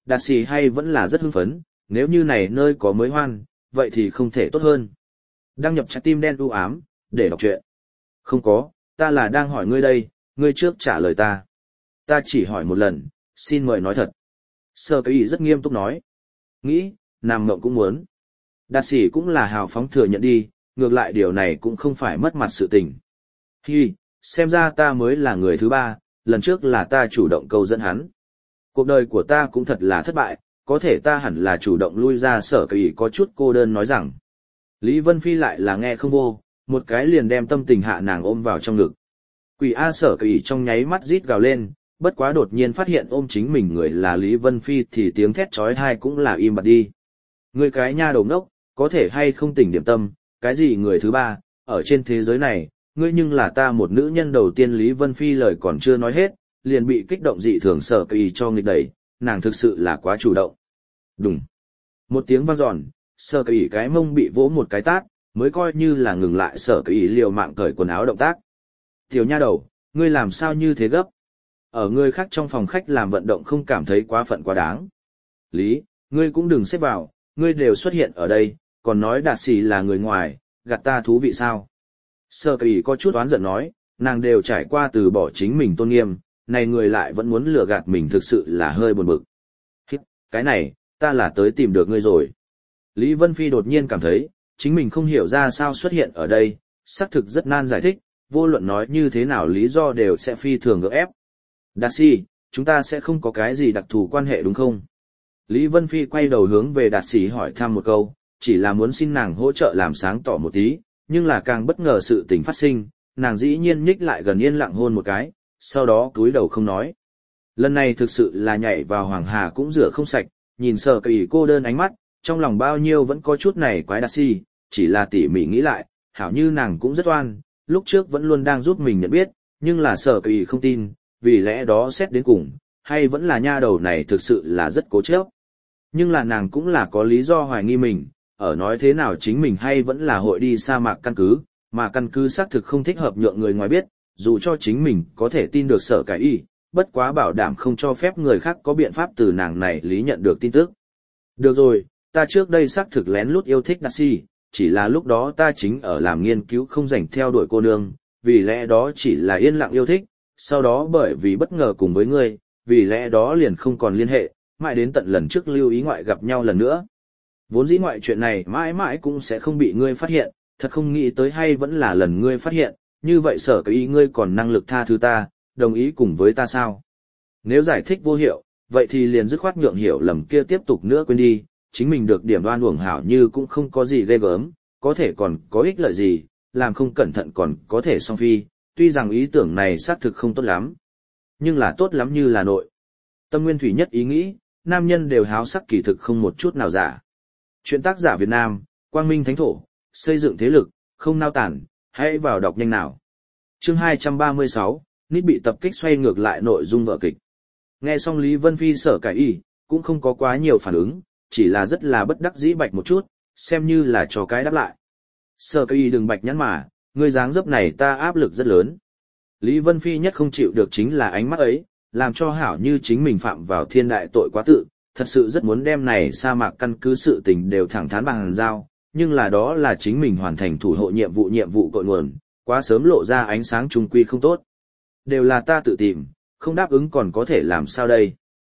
Đạt Sĩ hay vẫn là rất hưng phấn, nếu như này nơi có mới hoan, vậy thì không thể tốt hơn. Đăng nhập trái tim đen u ám, để đọc truyện. Không có, ta là đang hỏi ngươi đây, ngươi trước trả lời ta. Ta chỉ hỏi một lần, xin mời nói thật. Sở Cái Ý rất nghiêm túc nói. Nghĩ, nằm mộng cũng muốn. Đạt Sĩ cũng là hào phóng thừa nhận đi, ngược lại điều này cũng không phải mất mặt sự tình. Hi, xem ra ta mới là người thứ ba, lần trước là ta chủ động câu dẫn hắn. Cuộc đời của ta cũng thật là thất bại, có thể ta hẳn là chủ động lui ra. Sở Cái Ý có chút cô đơn nói rằng. Lý Vân Phi lại là nghe không vô, một cái liền đem tâm tình hạ nàng ôm vào trong ngực. Quỷ A. Sở Cái Ý trong nháy mắt rít gào lên, bất quá đột nhiên phát hiện ôm chính mình người là Lý Vân Phi thì tiếng thét chói tai cũng là im bặt đi. Ngươi cái nha đầu ngốc, có thể hay không tỉnh điểm tâm, cái gì người thứ ba, ở trên thế giới này, ngươi nhưng là ta một nữ nhân đầu tiên. Lý Vân Phi lời còn chưa nói hết, liền bị kích động dị thường Sở Cái Ý cho nghịch đẩy, nàng thực sự là quá chủ động. Đùng. Một tiếng vang dọn, Sở Cái Ý cái mông bị vỗ một cái tát, mới coi như là ngừng lại Sở Cái Ý liều mạng cởi quần áo động tác. Tiểu nha đầu, ngươi làm sao như thế gấp? Ở người khác trong phòng khách làm vận động không cảm thấy quá phận quá đáng. Lý, ngươi cũng đừng xếp vào, ngươi đều xuất hiện ở đây, còn nói Đạt Sĩ là người ngoài, gạt ta thú vị sao? Sở Cái Ý có chút oán giận nói, nàng đều trải qua từ bỏ chính mình tôn nghiêm, này người lại vẫn muốn lừa gạt mình thực sự là hơi buồn bực. Hít, cái này, ta là tới tìm được ngươi rồi. Lý Vân Phi đột nhiên cảm thấy, chính mình không hiểu ra sao xuất hiện ở đây, xác thực rất nan giải thích, vô luận nói như thế nào lý do đều sẽ phi thường gượng ép. Đạt Sĩ, chúng ta sẽ không có cái gì đặc thù quan hệ đúng không? Lý Vân Phi quay đầu hướng về Đạt Sĩ hỏi thăm một câu, chỉ là muốn xin nàng hỗ trợ làm sáng tỏ một tí, nhưng là càng bất ngờ sự tình phát sinh, nàng dĩ nhiên nhích lại gần yên lặng hôn một cái, sau đó cúi đầu không nói. Lần này thực sự là nhảy vào hoàng hà cũng rửa không sạch, nhìn Sở Cái Ý cô đơn ánh mắt, trong lòng bao nhiêu vẫn có chút này quái Đạt Sĩ, chỉ là tỉ mỉ nghĩ lại, hảo như nàng cũng rất oan, lúc trước vẫn luôn đang giúp mình nhận biết, nhưng là Sở Cái Ý không tin, vì lẽ đó xét đến cùng, hay vẫn là nha đầu này thực sự là rất cố chấp. Nhưng là nàng cũng là có lý do hoài nghi mình, ở nói thế nào chính mình hay vẫn là hội đi sa mạc căn cứ, mà căn cứ xác thực không thích hợp nhượng người ngoài biết, dù cho chính mình có thể tin được Sở Cái Ý, bất quá bảo đảm không cho phép người khác có biện pháp từ nàng này lý nhận được tin tức. Được rồi, ta trước đây xác thực lén lút yêu thích Đạt Sĩ, chỉ là lúc đó ta chính ở làm nghiên cứu không rảnh theo đuổi cô nương, vì lẽ đó chỉ là yên lặng yêu thích, sau đó bởi vì bất ngờ cùng với ngươi, vì lẽ đó liền không còn liên hệ, mãi đến tận lần trước lưu ý ngoại gặp nhau lần nữa. Vốn dĩ ngoại chuyện này mãi mãi cũng sẽ không bị ngươi phát hiện, thật không nghĩ tới hay vẫn là lần ngươi phát hiện, như vậy Sở Cái Ý ngươi còn năng lực tha thứ ta, đồng ý cùng với ta sao? Nếu giải thích vô hiệu, vậy thì liền dứt khoát nhượng hiểu lầm kia tiếp tục nữa quên đi, chính mình được điểm đoan uổng hảo như cũng không có gì ghê gớm, có thể còn có ích lợi gì, làm không cẩn thận còn có thể song phi, tuy rằng ý tưởng này xác thực không tốt lắm, nhưng là tốt lắm như là nội. Tâm nguyên thủy nhất ý nghĩ, nam nhân đều háo sắc kỳ thực không một chút nào giả. Chuyện tác giả Việt Nam, Quang Minh Thánh Thổ, xây dựng thế lực, không nao tản, hãy vào đọc nhanh nào. Chương hai trăm ba mươi sáu, Nít bị tập kích xoay ngược lại nội dung vở kịch. Nghe xong Lý Vân Phi Sở Cái Ý, cũng không có quá nhiều phản ứng, chỉ là rất là bất đắc dĩ bạch một chút, xem như là cho cái đáp lại. Sở Cái Ý đừng bạch nhắn mà, ngươi dáng dấp này ta áp lực rất lớn. Lý Vân Phi nhất không chịu được chính là ánh mắt ấy, làm cho hảo như chính mình phạm vào thiên đại tội quá tự, thật sự rất muốn đem này sa mạc căn cứ sự tình đều thẳng thắn bằng giao, nhưng là đó là chính mình hoàn thành thủ hộ nhiệm vụ nhiệm vụ cội nguồn, quá sớm lộ ra ánh sáng trung quy không tốt. Đều là ta tự tìm, không đáp ứng còn có thể làm sao đây.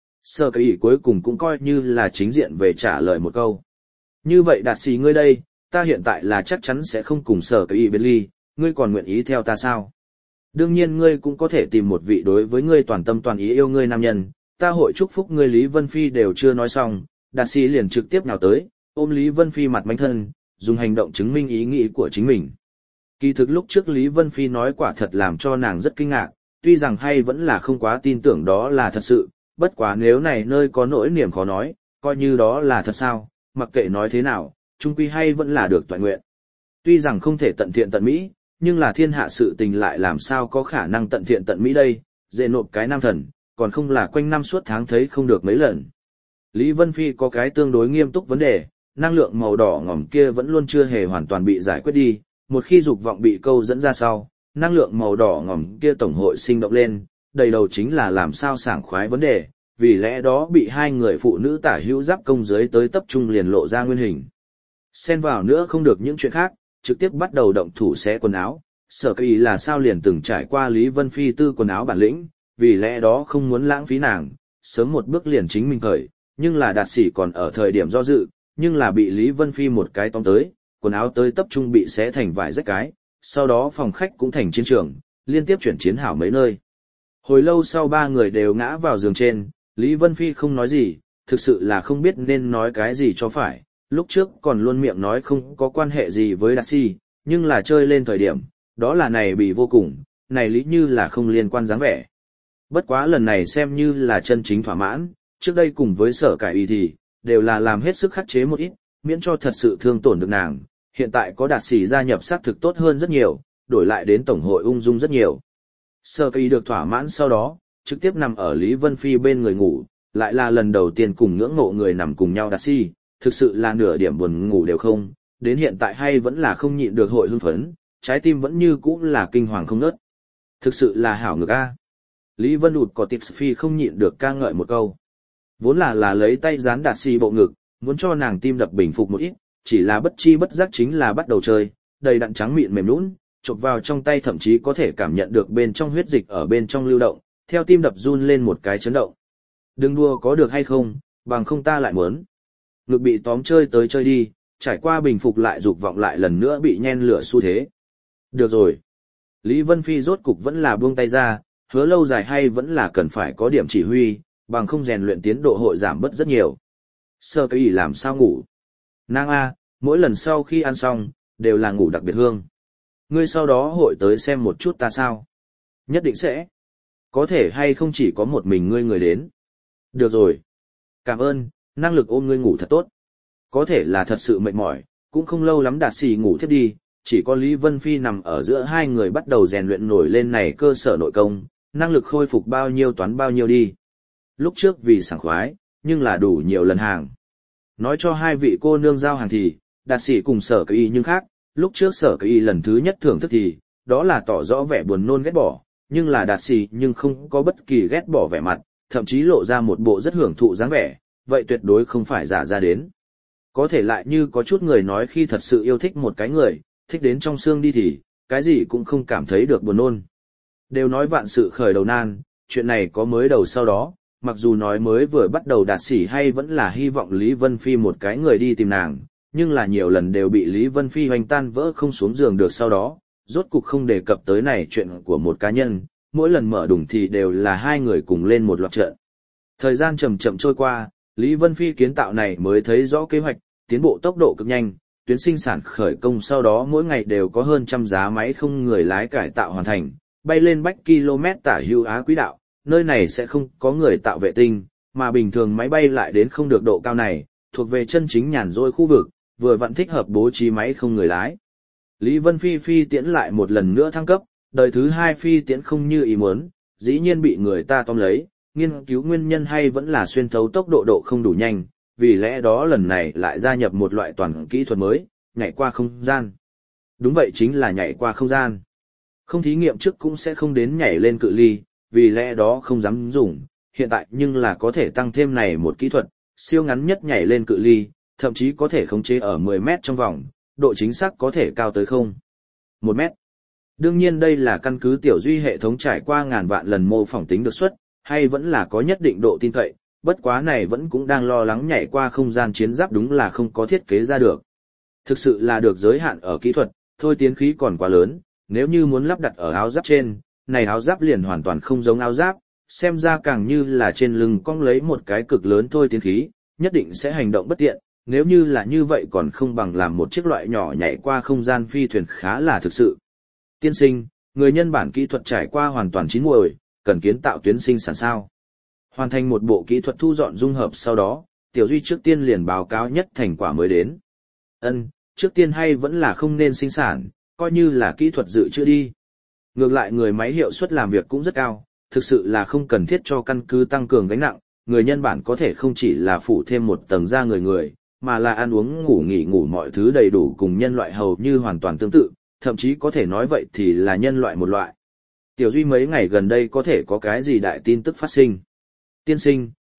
Sở Cái Ý cuối cùng cũng coi như là chính diện về trả lời một câu. Như vậy Đạt Sĩ ngươi đây, ta hiện tại là chắc chắn sẽ không cùng Sở Cái Ý biệt ly, ngươi còn nguyện ý theo ta sao? Đương nhiên ngươi cũng có thể tìm một vị đối với ngươi toàn tâm toàn ý yêu ngươi nam nhân, ta hội chúc phúc ngươi. Lý Vân Phi đều chưa nói xong, Đạt Sĩ liền trực tiếp nhào tới, ôm Lý Vân Phi mặt manh thân, dùng hành động chứng minh ý nghĩ của chính mình. Kỳ thực lúc trước Lý Vân Phi nói quả thật làm cho nàng rất kinh ngạc, tuy rằng hay vẫn là không quá tin tưởng đó là thật sự, bất quá nếu này nơi có nỗi niềm khó nói, coi như đó là thật sao, mặc kệ nói thế nào, chung quy hay vẫn là được toại nguyện. Tuy rằng không thể tận thiện tận mỹ, nhưng là thiên hạ sự tình lại làm sao có khả năng tận thiện tận mỹ đây, dễ nộp cái nam thần, còn không là quanh năm suốt tháng thấy không được mấy lần. Lý Vân Phi có cái tương đối nghiêm túc vấn đề, năng lượng màu đỏ ngòm kia vẫn luôn chưa hề hoàn toàn bị giải quyết đi, một khi dục vọng bị câu dẫn ra sau, năng lượng màu đỏ ngòm kia tổng hội sinh động lên, đầy đầu chính là làm sao sảng khoái vấn đề, vì lẽ đó bị hai người phụ nữ tả hữu giáp công dưới tới tập trung liền lộ ra nguyên hình. Xen vào nữa không được những chuyện khác, trực tiếp bắt đầu động thủ xé quần áo. Sở Kỳ là sao liền từng trải qua Lý Vân Phi tư quần áo bản lĩnh, vì lẽ đó không muốn lãng phí nàng, sớm một bước liền chính mình khởi, nhưng là Đạt Sỉ còn ở thời điểm do dự, nhưng là bị Lý Vân Phi một cái tóm tới, quần áo tới tập trung bị xé thành vài rách cái, sau đó phòng khách cũng thành chiến trường, liên tiếp chuyển chiến hảo mấy nơi. Hồi lâu sau ba người đều ngã vào giường trên, Lý Vân Phi không nói gì, thực sự là không biết nên nói cái gì cho phải, lúc trước còn luôn miệng nói không có quan hệ gì với Đạt Sỉ, nhưng là chơi lên thời điểm, đó là này bị vô cùng, này lý như là không liên quan dáng vẻ. Bất quá lần này xem như là chân chính thỏa mãn, trước đây cùng với Sở Cải Y thì, đều là làm hết sức khắc chế một ít, miễn cho thật sự thương tổn được nàng, hiện tại có Đạt Sỉ gia nhập xác thực tốt hơn rất nhiều, đổi lại đến tổng hội ung dung rất nhiều. Sở Cải Y được thỏa mãn sau đó, trực tiếp nằm ở Lý Vân Phi bên người ngủ, lại là lần đầu tiên cùng ngưỡng mộ người nằm cùng nhau Đạt Sỉ, thực sự là nửa điểm buồn ngủ đều không, đến hiện tại hay vẫn là không nhịn được hội hưng phấn, trái tim vẫn như cũ là kinh hoàng không ngớt. Thực sự là hảo ngực a. Lý Vân ụt có tips phi không nhịn được ca ngợi một câu. Vốn là là lấy tay dán Đạt Sỉ bộ ngực, muốn cho nàng tim đập bình phục một ít, chỉ là bất chi bất giác chính là bắt đầu chơi, đầy đặn trắng mịn mềm nhũn, chộp vào trong tay thậm chí có thể cảm nhận được bên trong huyết dịch ở bên trong lưu động, theo tim đập run lên một cái chấn động. Đừng đua có được hay không, bằng không ta lại muốn. Ngực bị tóm chơi tới chơi đi, trải qua bình phục lại dục vọng lại lần nữa bị nhen lửa xu thế. Được rồi. Lý Vân Phi rốt cục vẫn là buông tay ra, hứa lâu dài hay vẫn là cần phải có điểm chỉ huy, bằng không rèn luyện tiến độ hội giảm bớt rất nhiều. Sơ cái ý làm sao ngủ? Nàng A, mỗi lần sau khi ăn xong, đều là ngủ đặc biệt hương. Ngươi sau đó hội tới xem một chút ta sao? Nhất định sẽ. Có thể hay không chỉ có một mình ngươi người đến. Được rồi. Cảm ơn, năng lực ôm ngươi ngủ thật tốt. Có thể là thật sự mệt mỏi, cũng không lâu lắm Đạt Sỉ ngủ thiếp đi, chỉ có Lý Vân Phi nằm ở giữa hai người bắt đầu rèn luyện nổi lên này cơ sở nội công, năng lực khôi phục bao nhiêu toán bao nhiêu đi. Lúc trước vì sảng khoái, nhưng là đủ nhiều lần hàng. Nói cho hai vị cô nương giao hàng thì, Đạt Sỉ cùng Sở Cái Y nhưng khác, lúc trước Sở Cái Y lần thứ nhất thưởng thức thì, đó là tỏ rõ vẻ buồn nôn ghét bỏ, nhưng là Đạt Sỉ nhưng không có bất kỳ ghét bỏ vẻ mặt, thậm chí lộ ra một bộ rất hưởng thụ dáng vẻ, vậy tuyệt đối không phải giả ra đến. Có thể lại như có chút người nói khi thật sự yêu thích một cái người, thích đến trong xương đi thì, cái gì cũng không cảm thấy được buồn nôn. Đều nói vạn sự khởi đầu nan, chuyện này có mới đầu sau đó, mặc dù nói mới vừa bắt đầu Đạt Sỉ hay vẫn là hy vọng Lý Vân Phi một cái người đi tìm nàng, nhưng là nhiều lần đều bị Lý Vân Phi hoành tan vỡ không xuống giường được sau đó, rốt cục không đề cập tới này chuyện của một cá nhân, mỗi lần mở đùng thì đều là hai người cùng lên một loạt trận. Thời gian chậm chậm trôi qua, Lý Vân Phi kiến tạo này mới thấy rõ kế hoạch, tiến bộ tốc độ cực nhanh, tuyến sinh sản khởi công sau đó mỗi ngày đều có hơn trăm giá máy không người lái cải tạo hoàn thành, bay lên bách km tả hữu Á quỹ đạo, nơi này sẽ không có người tạo vệ tinh, mà bình thường máy bay lại đến không được độ cao này, thuộc về chân chính nhàn rỗi khu vực, vừa vặn thích hợp bố trí máy không người lái. Lý Vân Phi phi tiễn lại một lần nữa thăng cấp, đời thứ hai phi tiễn không như ý muốn, dĩ nhiên bị người ta tóm lấy, nghiên cứu nguyên nhân hay vẫn là xuyên thấu tốc độ độ không đủ nhanh, vì lẽ đó lần này lại gia nhập một loại toàn kỹ thuật mới, nhảy qua không gian. Đúng vậy chính là nhảy qua không gian. Không thí nghiệm trước cũng sẽ không đến nhảy lên cự ly, vì lẽ đó không dám dùng, hiện tại nhưng là có thể tăng thêm này một kỹ thuật, siêu ngắn nhất nhảy lên cự ly, thậm chí có thể khống chế ở mười mét trong vòng, độ chính xác có thể cao tới không. một mét. Đương nhiên đây là căn cứ tiểu duy hệ thống trải qua ngàn vạn lần mô phỏng tính được xuất, hay vẫn là có nhất định độ tin cậy, bất quá này vẫn cũng đang lo lắng nhảy qua không gian chiến giáp đúng là không có thiết kế ra được. Thực sự là được giới hạn ở kỹ thuật, thôi tiến khí còn quá lớn, nếu như muốn lắp đặt ở áo giáp trên, này áo giáp liền hoàn toàn không giống áo giáp, xem ra càng như là trên lưng cong lấy một cái cực lớn thôi tiến khí, nhất định sẽ hành động bất tiện, nếu như là như vậy còn không bằng làm một chiếc loại nhỏ nhảy qua không gian phi thuyền khá là thực sự. Tiên sinh, người nhân bản kỹ thuật trải qua hoàn toàn chín muồi, cần kiến tạo tuyến sinh sản sao. Hoàn thành một bộ kỹ thuật thu dọn dung hợp sau đó, Tiểu Duy trước tiên liền báo cáo nhất thành quả mới đến. Ân, trước tiên hay vẫn là không nên sinh sản, coi như là kỹ thuật dự trữ đi. Ngược lại người máy hiệu suất làm việc cũng rất cao, thực sự là không cần thiết cho căn cứ tăng cường gánh nặng, người nhân bản có thể không chỉ là phủ thêm một tầng da người người, mà là ăn uống ngủ nghỉ ngủ mọi thứ đầy đủ cùng nhân loại hầu như hoàn toàn tương tự, thậm chí có thể nói vậy thì là nhân loại một loại. Tiểu Duy mấy ngày gần đây có thể có cái gì đại tin tức phát sinh. Tiên sinh,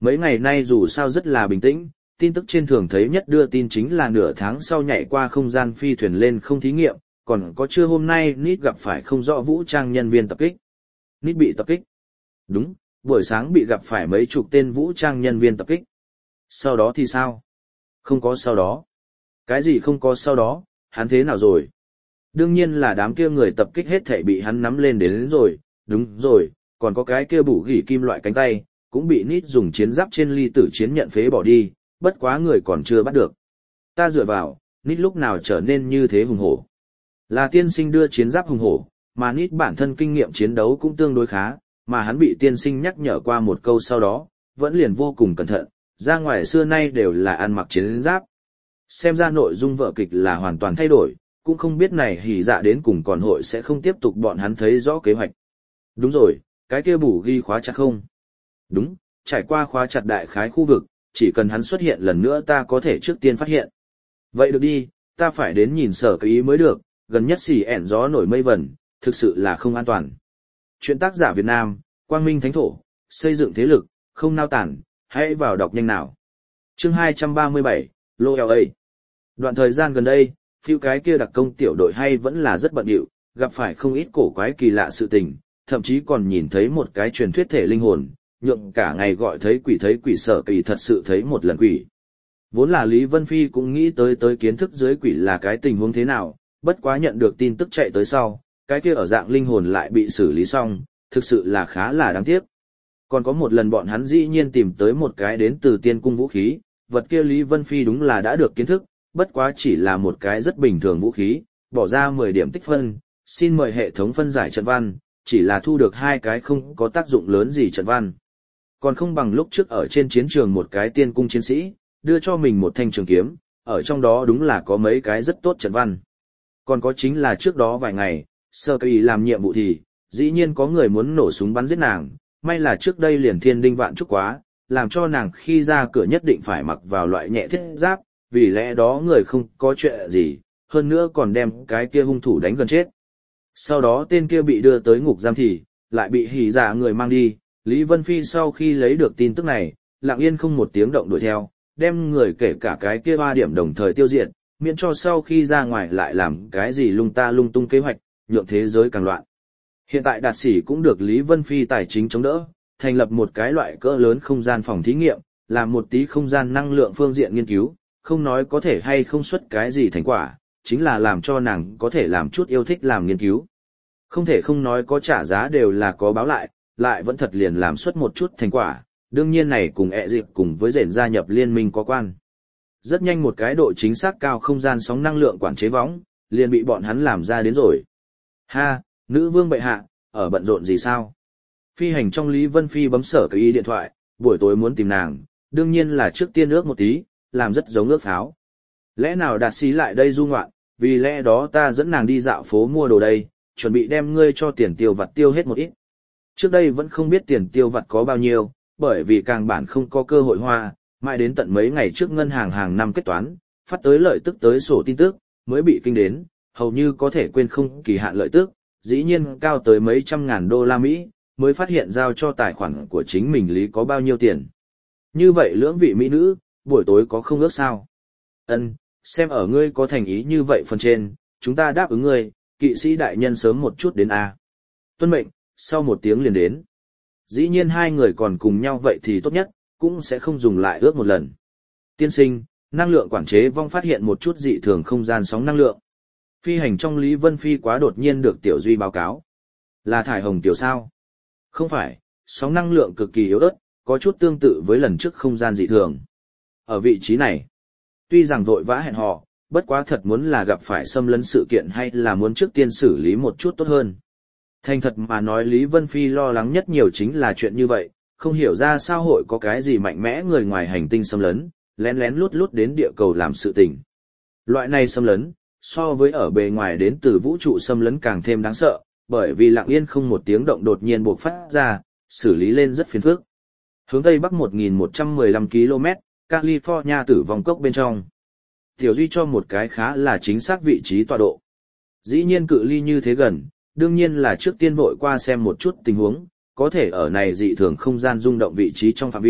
Mấy ngày nay dù sao rất là bình tĩnh, tin tức trên thường thấy nhất đưa tin chính là nửa tháng sau nhảy qua không gian phi thuyền lên không thí nghiệm, còn có trưa hôm nay Nít gặp phải không rõ vũ trang nhân viên tập kích. Nít bị tập kích. Đúng, buổi sáng bị gặp phải mấy chục tên vũ trang nhân viên tập kích. Sau đó thì sao? Không có sau đó. Cái gì không có sau đó, hắn thế nào rồi? Đương nhiên là đám kia người tập kích hết thảy bị hắn nắm lên đến, đến rồi, đúng rồi, còn có cái kia bủ gỉ kim loại cánh tay, cũng bị Nít dùng chiến giáp trên ly tử chiến nhận phế bỏ đi, bất quá người còn chưa bắt được. Ta dựa vào, Nít lúc nào trở nên như thế hùng hổ. Là tiên sinh đưa chiến giáp hùng hổ, mà Nít bản thân kinh nghiệm chiến đấu cũng tương đối khá, mà hắn bị tiên sinh nhắc nhở qua một câu sau đó, vẫn liền vô cùng cẩn thận, ra ngoài xưa nay đều là ăn mặc chiến giáp. Xem ra nội dung vở kịch là hoàn toàn thay đổi, cũng không biết này hỉ dạ đến cùng còn hội sẽ không tiếp tục bọn hắn thấy rõ kế hoạch. Đúng rồi, cái kia bù ghi khóa chặt không? Đúng, trải qua khóa chặt đại khái khu vực, chỉ cần hắn xuất hiện lần nữa ta có thể trước tiên phát hiện. Vậy được đi, ta phải đến nhìn sở cái ý mới được, gần nhất xỉ ẻn gió nổi mây vẩn, thực sự là không an toàn. Chuyện tác giả Việt Nam, Quang Minh Thánh Thổ, xây dựng thế lực, không nao tản, hãy vào đọc nhanh nào. Chương hai trăm ba mươi bảy, Lô lờ a. Đoạn thời gian gần đây, phiêu cái kia đặc công tiểu đội hay vẫn là rất bận rộn, gặp phải không ít cổ quái kỳ lạ sự tình, thậm chí còn nhìn thấy một cái truyền thuyết thể linh hồn, nhượng cả ngày gọi thấy quỷ thấy quỷ sợ quỷ thật sự thấy một lần quỷ. Vốn là Lý Vân Phi cũng nghĩ tới tới kiến thức dưới quỷ là cái tình huống thế nào, bất quá nhận được tin tức chạy tới sau, cái kia ở dạng linh hồn lại bị xử lý xong, thực sự là khá là đáng tiếc. Còn có một lần bọn hắn dĩ nhiên tìm tới một cái đến từ tiên cung vũ khí, vật kia Lý Vân Phi đúng là đã được kiến thức, bất quá chỉ là một cái rất bình thường vũ khí, bỏ ra mười điểm tích phân, xin mời hệ thống phân giải trận văn, chỉ là thu được hai cái không có tác dụng lớn gì trận văn. Còn không bằng lúc trước ở trên chiến trường một cái tiên cung chiến sĩ, đưa cho mình một thanh trường kiếm, ở trong đó đúng là có mấy cái rất tốt trận văn. Còn có chính là trước đó vài ngày, sơ kỳ làm nhiệm vụ thì, dĩ nhiên có người muốn nổ súng bắn giết nàng, may là trước đây liền thiên đinh vạn chúc quá, làm cho nàng khi ra cửa nhất định phải mặc vào loại nhẹ thiết giáp, vì lẽ đó người không có chuyện gì, hơn nữa còn đem cái kia hung thủ đánh gần chết. Sau đó tên kia bị đưa tới ngục giam thì, lại bị hỉ dạ người mang đi, Lý Vân Phi sau khi lấy được tin tức này, lặng yên không một tiếng động đuổi theo, đem người kể cả cái kia ba điểm đồng thời tiêu diệt, miễn cho sau khi ra ngoài lại làm cái gì lung ta lung tung kế hoạch, nhượng thế giới càng loạn. Hiện tại Đạt Sỉ cũng được Lý Vân Phi tài chính chống đỡ, thành lập một cái loại cỡ lớn không gian phòng thí nghiệm, làm một tí không gian năng lượng phương diện nghiên cứu, không nói có thể hay không xuất cái gì thành quả, chính là làm cho nàng có thể làm chút yêu thích làm nghiên cứu. Không thể không nói có trả giá đều là có báo lại, lại vẫn thật liền làm xuất một chút thành quả, đương nhiên này cùng ẹ dịp cùng với rèn gia nhập liên minh có quan. Rất nhanh một cái độ chính xác cao không gian sóng năng lượng quản chế võng, liền bị bọn hắn làm ra đến rồi. Ha, nữ vương bệ hạ, ở bận rộn gì sao? Phi hành trong Lý Vân Phi bấm sở cái y điện thoại, buổi tối muốn tìm nàng, đương nhiên là trước tiên ước một tí, làm rất giống ước pháo. Lẽ nào Đạt Sĩ lại đây du ngoạn, vì lẽ đó ta dẫn nàng đi dạo phố mua đồ đây, chuẩn bị đem ngươi cho tiền tiêu vặt tiêu hết một ít. Trước đây vẫn không biết tiền tiêu vặt có bao nhiêu, bởi vì càng bản không có cơ hội hoa, mãi đến tận mấy ngày trước ngân hàng hàng năm kết toán, phát tới lợi tức tới sổ tin tức, mới bị kinh đến, hầu như có thể quên không kỳ hạn lợi tức, dĩ nhiên cao tới mấy trăm ngàn đô la Mỹ, mới phát hiện giao cho tài khoản của chính mình lý có bao nhiêu tiền. Như vậy lưỡng vị mỹ nữ, buổi tối có không ước sao? Ân, xem ở ngươi có thành ý như vậy phần trên, chúng ta đáp ứng ngươi, kỵ sĩ đại nhân sớm một chút đến a. Tuân mệnh, sau một tiếng liền đến. Dĩ nhiên hai người còn cùng nhau vậy thì tốt nhất, cũng sẽ không dùng lại ước một lần. Tiên sinh, năng lượng quản chế vong phát hiện một chút dị thường không gian sóng năng lượng. Phi hành trong Lý Vân Phi quá đột nhiên được Tiểu Duy báo cáo. Là thải hồng tiểu sao? Không phải, sóng năng lượng cực kỳ yếu ớt, có chút tương tự với lần trước không gian dị thường. Ở vị trí này, tuy rằng vội vã hẹn hò, bất quá thật muốn là gặp phải xâm lấn sự kiện hay là muốn trước tiên xử lý một chút tốt hơn. Thành thật mà nói Lý Vân Phi lo lắng nhất nhiều chính là chuyện như vậy, không hiểu ra sao hội có cái gì mạnh mẽ người ngoài hành tinh xâm lấn, lén lén lút lút đến địa cầu làm sự tình. Loại này xâm lấn, so với ở bề ngoài đến từ vũ trụ xâm lấn càng thêm đáng sợ, bởi vì lặng yên không một tiếng động đột nhiên buộc phát ra, xử lý lên rất phiền phức. Hướng tây bắc một nghìn một trăm mười lăm ki lô mét, California tử vong cốc bên trong. Tiểu Duy cho một cái khá là chính xác vị trí tọa độ. Dĩ nhiên cự ly như thế gần, đương nhiên là trước tiên vội qua xem một chút tình huống, có thể ở này dị thường không gian rung động vị trí trong phạm vi,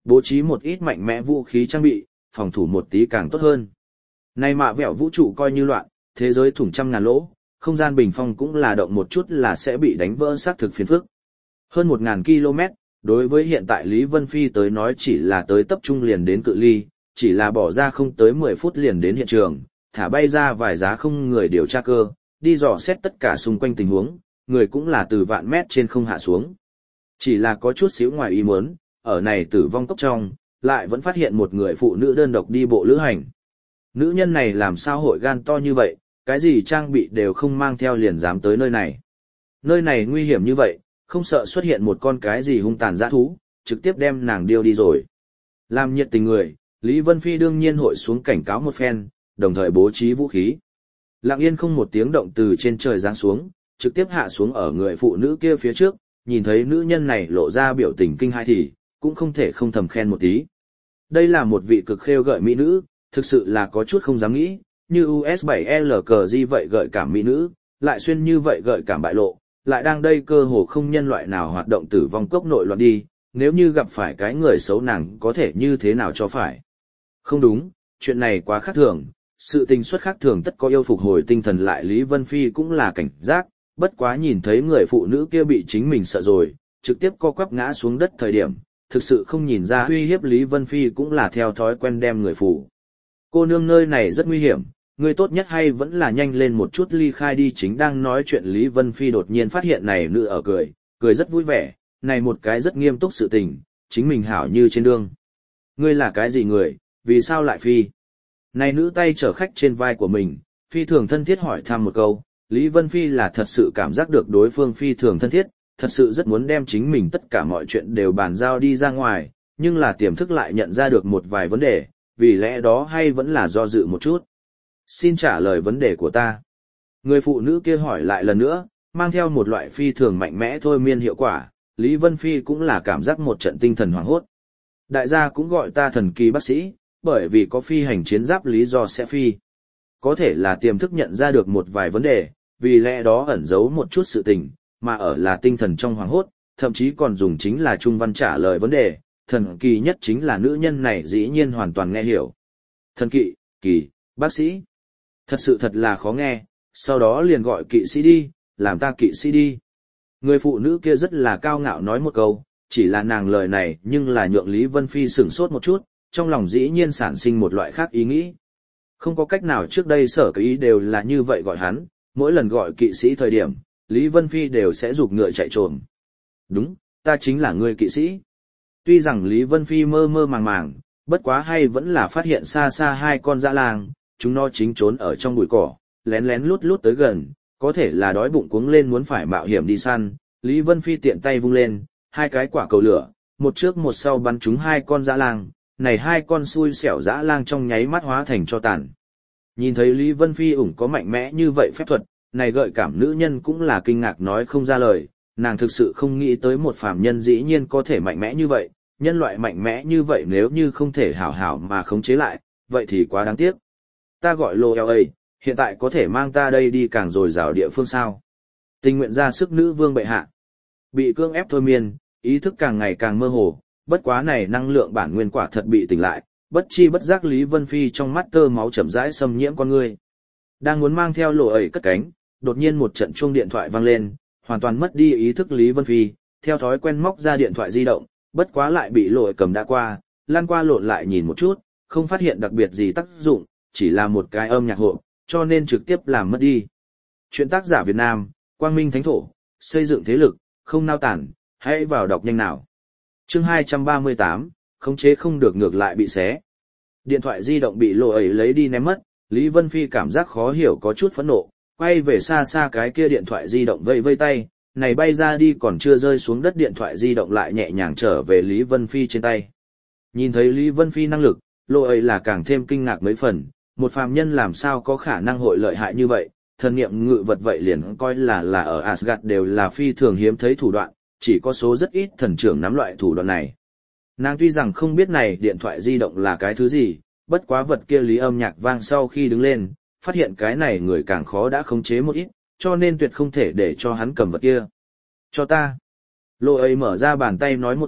bố trí một ít mạnh mẽ vũ khí trang bị, phòng thủ một tí càng tốt hơn. Này mạ vẹo vũ trụ coi như loạn, thế giới thủng trăm ngàn lỗ, không gian bình phong cũng là động một chút là sẽ bị đánh vỡ xác thực phiền phức. Hơn một nghìn ki lô mét, đối với hiện tại Lý Vân Phi tới nói chỉ là tới tập trung liền đến cự ly, chỉ là bỏ ra không tới mười phút liền đến hiện trường, thả bay ra vài giá không người điều tra cơ, đi dò xét tất cả xung quanh tình huống, người cũng là từ vạn mét trên không hạ xuống. Chỉ là có chút xíu ngoài ý muốn, ở này tử vong cốc trong, lại vẫn phát hiện một người phụ nữ đơn độc đi bộ lữ hành. Nữ nhân này làm sao hội gan to như vậy, cái gì trang bị đều không mang theo liền dám tới nơi này. Nơi này nguy hiểm như vậy, không sợ xuất hiện một con cái gì hung tàn dã thú, trực tiếp đem nàng điêu đi rồi. Làm nhiệt tình người, Lý Vân Phi đương nhiên hội xuống cảnh cáo một phen, đồng thời bố trí vũ khí. Lặng yên không một tiếng động từ trên trời giáng xuống, trực tiếp hạ xuống ở người phụ nữ kia phía trước, nhìn thấy nữ nhân này lộ ra biểu tình kinh hai thì, cũng không thể không thầm khen một tí. Đây là một vị cực khêu gợi mỹ nữ, thực sự là có chút không dám nghĩ, như u ét bảy L cờ G vậy gợi cảm mỹ nữ, lại xuyên như vậy gợi cảm bại lộ, lại đang đây cơ hồ không nhân loại nào hoạt động tử vong cốc nội loạn đi, nếu như gặp phải cái người xấu nàng có thể như thế nào cho phải. Không đúng, chuyện này quá khác thường, sự tình xuất khác thường tất có yêu phục hồi tinh thần lại Lý Vân Phi cũng là cảnh giác, bất quá nhìn thấy người phụ nữ kia bị chính mình sợ rồi, trực tiếp co quắp ngã xuống đất thời điểm, thực sự không nhìn ra uy hiếp Lý Vân Phi cũng là theo thói quen đem người phụ. Cô nương nơi này rất nguy hiểm, người tốt nhất hay vẫn là nhanh lên một chút ly khai đi. Chính đang nói chuyện Lý Vân Phi đột nhiên phát hiện này nữ ở cười, cười rất vui vẻ, này một cái rất nghiêm túc sự tình, chính mình hảo như trên đường. Ngươi là cái gì người, vì sao lại phi? Này nữ tay chở khách trên vai của mình, phi thường thân thiết hỏi thăm một câu, Lý Vân Phi là thật sự cảm giác được đối phương phi thường thân thiết, thật sự rất muốn đem chính mình tất cả mọi chuyện đều bàn giao đi ra ngoài, nhưng là tiềm thức lại nhận ra được một vài vấn đề, vì lẽ đó hay vẫn là do dự một chút. Xin trả lời vấn đề của ta. Người phụ nữ kia hỏi lại lần nữa, mang theo một loại phi thường mạnh mẽ thôi miên hiệu quả, Lý Vân Phi cũng là cảm giác một trận tinh thần hoảng hốt. Đại gia cũng gọi ta thần kỳ bác sĩ, bởi vì có phi hành chiến giáp lý do sẽ phi. Có thể là tiềm thức nhận ra được một vài vấn đề, vì lẽ đó ẩn giấu một chút sự tình, mà ở là tinh thần trong hoảng hốt, thậm chí còn dùng chính là trung văn trả lời vấn đề, thần kỳ nhất chính là nữ nhân này dĩ nhiên hoàn toàn nghe hiểu. Thần kỵ, kỳ, bác sĩ. Thật sự thật là khó nghe, sau đó liền gọi kỵ sĩ đi, làm ta kỵ sĩ đi. Người phụ nữ kia rất là cao ngạo nói một câu, chỉ là nàng lời này nhưng là nhượng Lý Vân Phi sửng sốt một chút, trong lòng dĩ nhiên sản sinh một loại khác ý nghĩ. Không có cách nào trước đây sở cái ý đều là như vậy gọi hắn, mỗi lần gọi kỵ sĩ thời điểm, Lý Vân Phi đều sẽ giục ngựa chạy trồm. Đúng, ta chính là người kỵ sĩ. Tuy rằng Lý Vân Phi mơ mơ màng màng, bất quá hay vẫn là phát hiện xa xa hai con dã lang, chúng nó chính trốn ở trong bụi cỏ, lén lén lút lút tới gần, có thể là đói bụng cuống lên muốn phải mạo hiểm đi săn. Lý Vân Phi tiện tay vung lên, hai cái quả cầu lửa, một trước một sau bắn trúng hai con dã lang, này hai con xui xẻo dã lang trong nháy mắt hóa thành cho tàn. Nhìn thấy Lý Vân Phi ủng có mạnh mẽ như vậy phép thuật, này gợi cảm nữ nhân cũng là kinh ngạc nói không ra lời, nàng thực sự không nghĩ tới một phàm nhân dĩ nhiên có thể mạnh mẽ như vậy, nhân loại mạnh mẽ như vậy nếu như không thể hảo hảo mà khống chế lại, vậy thì quá đáng tiếc. Ta gọi Lô Eo ây, hiện tại có thể mang ta đây đi càng dồi dào địa phương sao? Tình nguyện ra sức nữ vương bệ hạ. Bị cưỡng ép thôi miên, ý thức càng ngày càng mơ hồ, bất quá này năng lượng bản nguyên quả thật bị tỉnh lại, bất chi bất giác Lý Vân Phi trong mắt tơ máu chậm rãi xâm nhiễm con người. Đang muốn mang theo Lô ẩy cất cánh, đột nhiên một trận chuông điện thoại vang lên, hoàn toàn mất đi ý thức Lý Vân Phi, theo thói quen móc ra điện thoại di động, bất quá lại bị Lô ẩy cầm đã qua, lan qua lộn lại nhìn một chút, không phát hiện đặc biệt gì tác dụng, chỉ là một cái âm nhạc hộ, cho nên trực tiếp làm mất đi. Chuyện tác giả Việt Nam, Quang Minh Thánh Thổ, xây dựng thế lực, không nao tản, hãy vào đọc nhanh nào. Chương hai trăm ba mươi tám, khống chế không được ngược lại bị xé. Điện thoại di động bị Lô ẩy lấy đi ném mất, Lý Vân Phi cảm giác khó hiểu có chút phẫn nộ, quay về xa xa cái kia điện thoại di động vây vây tay, này bay ra đi còn chưa rơi xuống đất điện thoại di động lại nhẹ nhàng trở về Lý Vân Phi trên tay. Nhìn thấy Lý Vân Phi năng lực, Lô ẩy là càng thêm kinh ngạc mấy phần, một phàm nhân làm sao có khả năng hội lợi hại như vậy, thần niệm ngự vật vậy liền coi là là ở Asgard đều là phi thường hiếm thấy thủ đoạn, chỉ có số rất ít thần trưởng nắm loại thủ đoạn này. Nàng tuy rằng không biết này điện thoại di động là cái thứ gì, bất quá vật kia Lý âm nhạc vang sau khi đứng lên, phát hiện cái này người càng khó đã khống chế một ít, cho nên tuyệt không thể để cho hắn cầm vật kia. Cho ta. Lô ấy mở ra bàn tay nói một câu,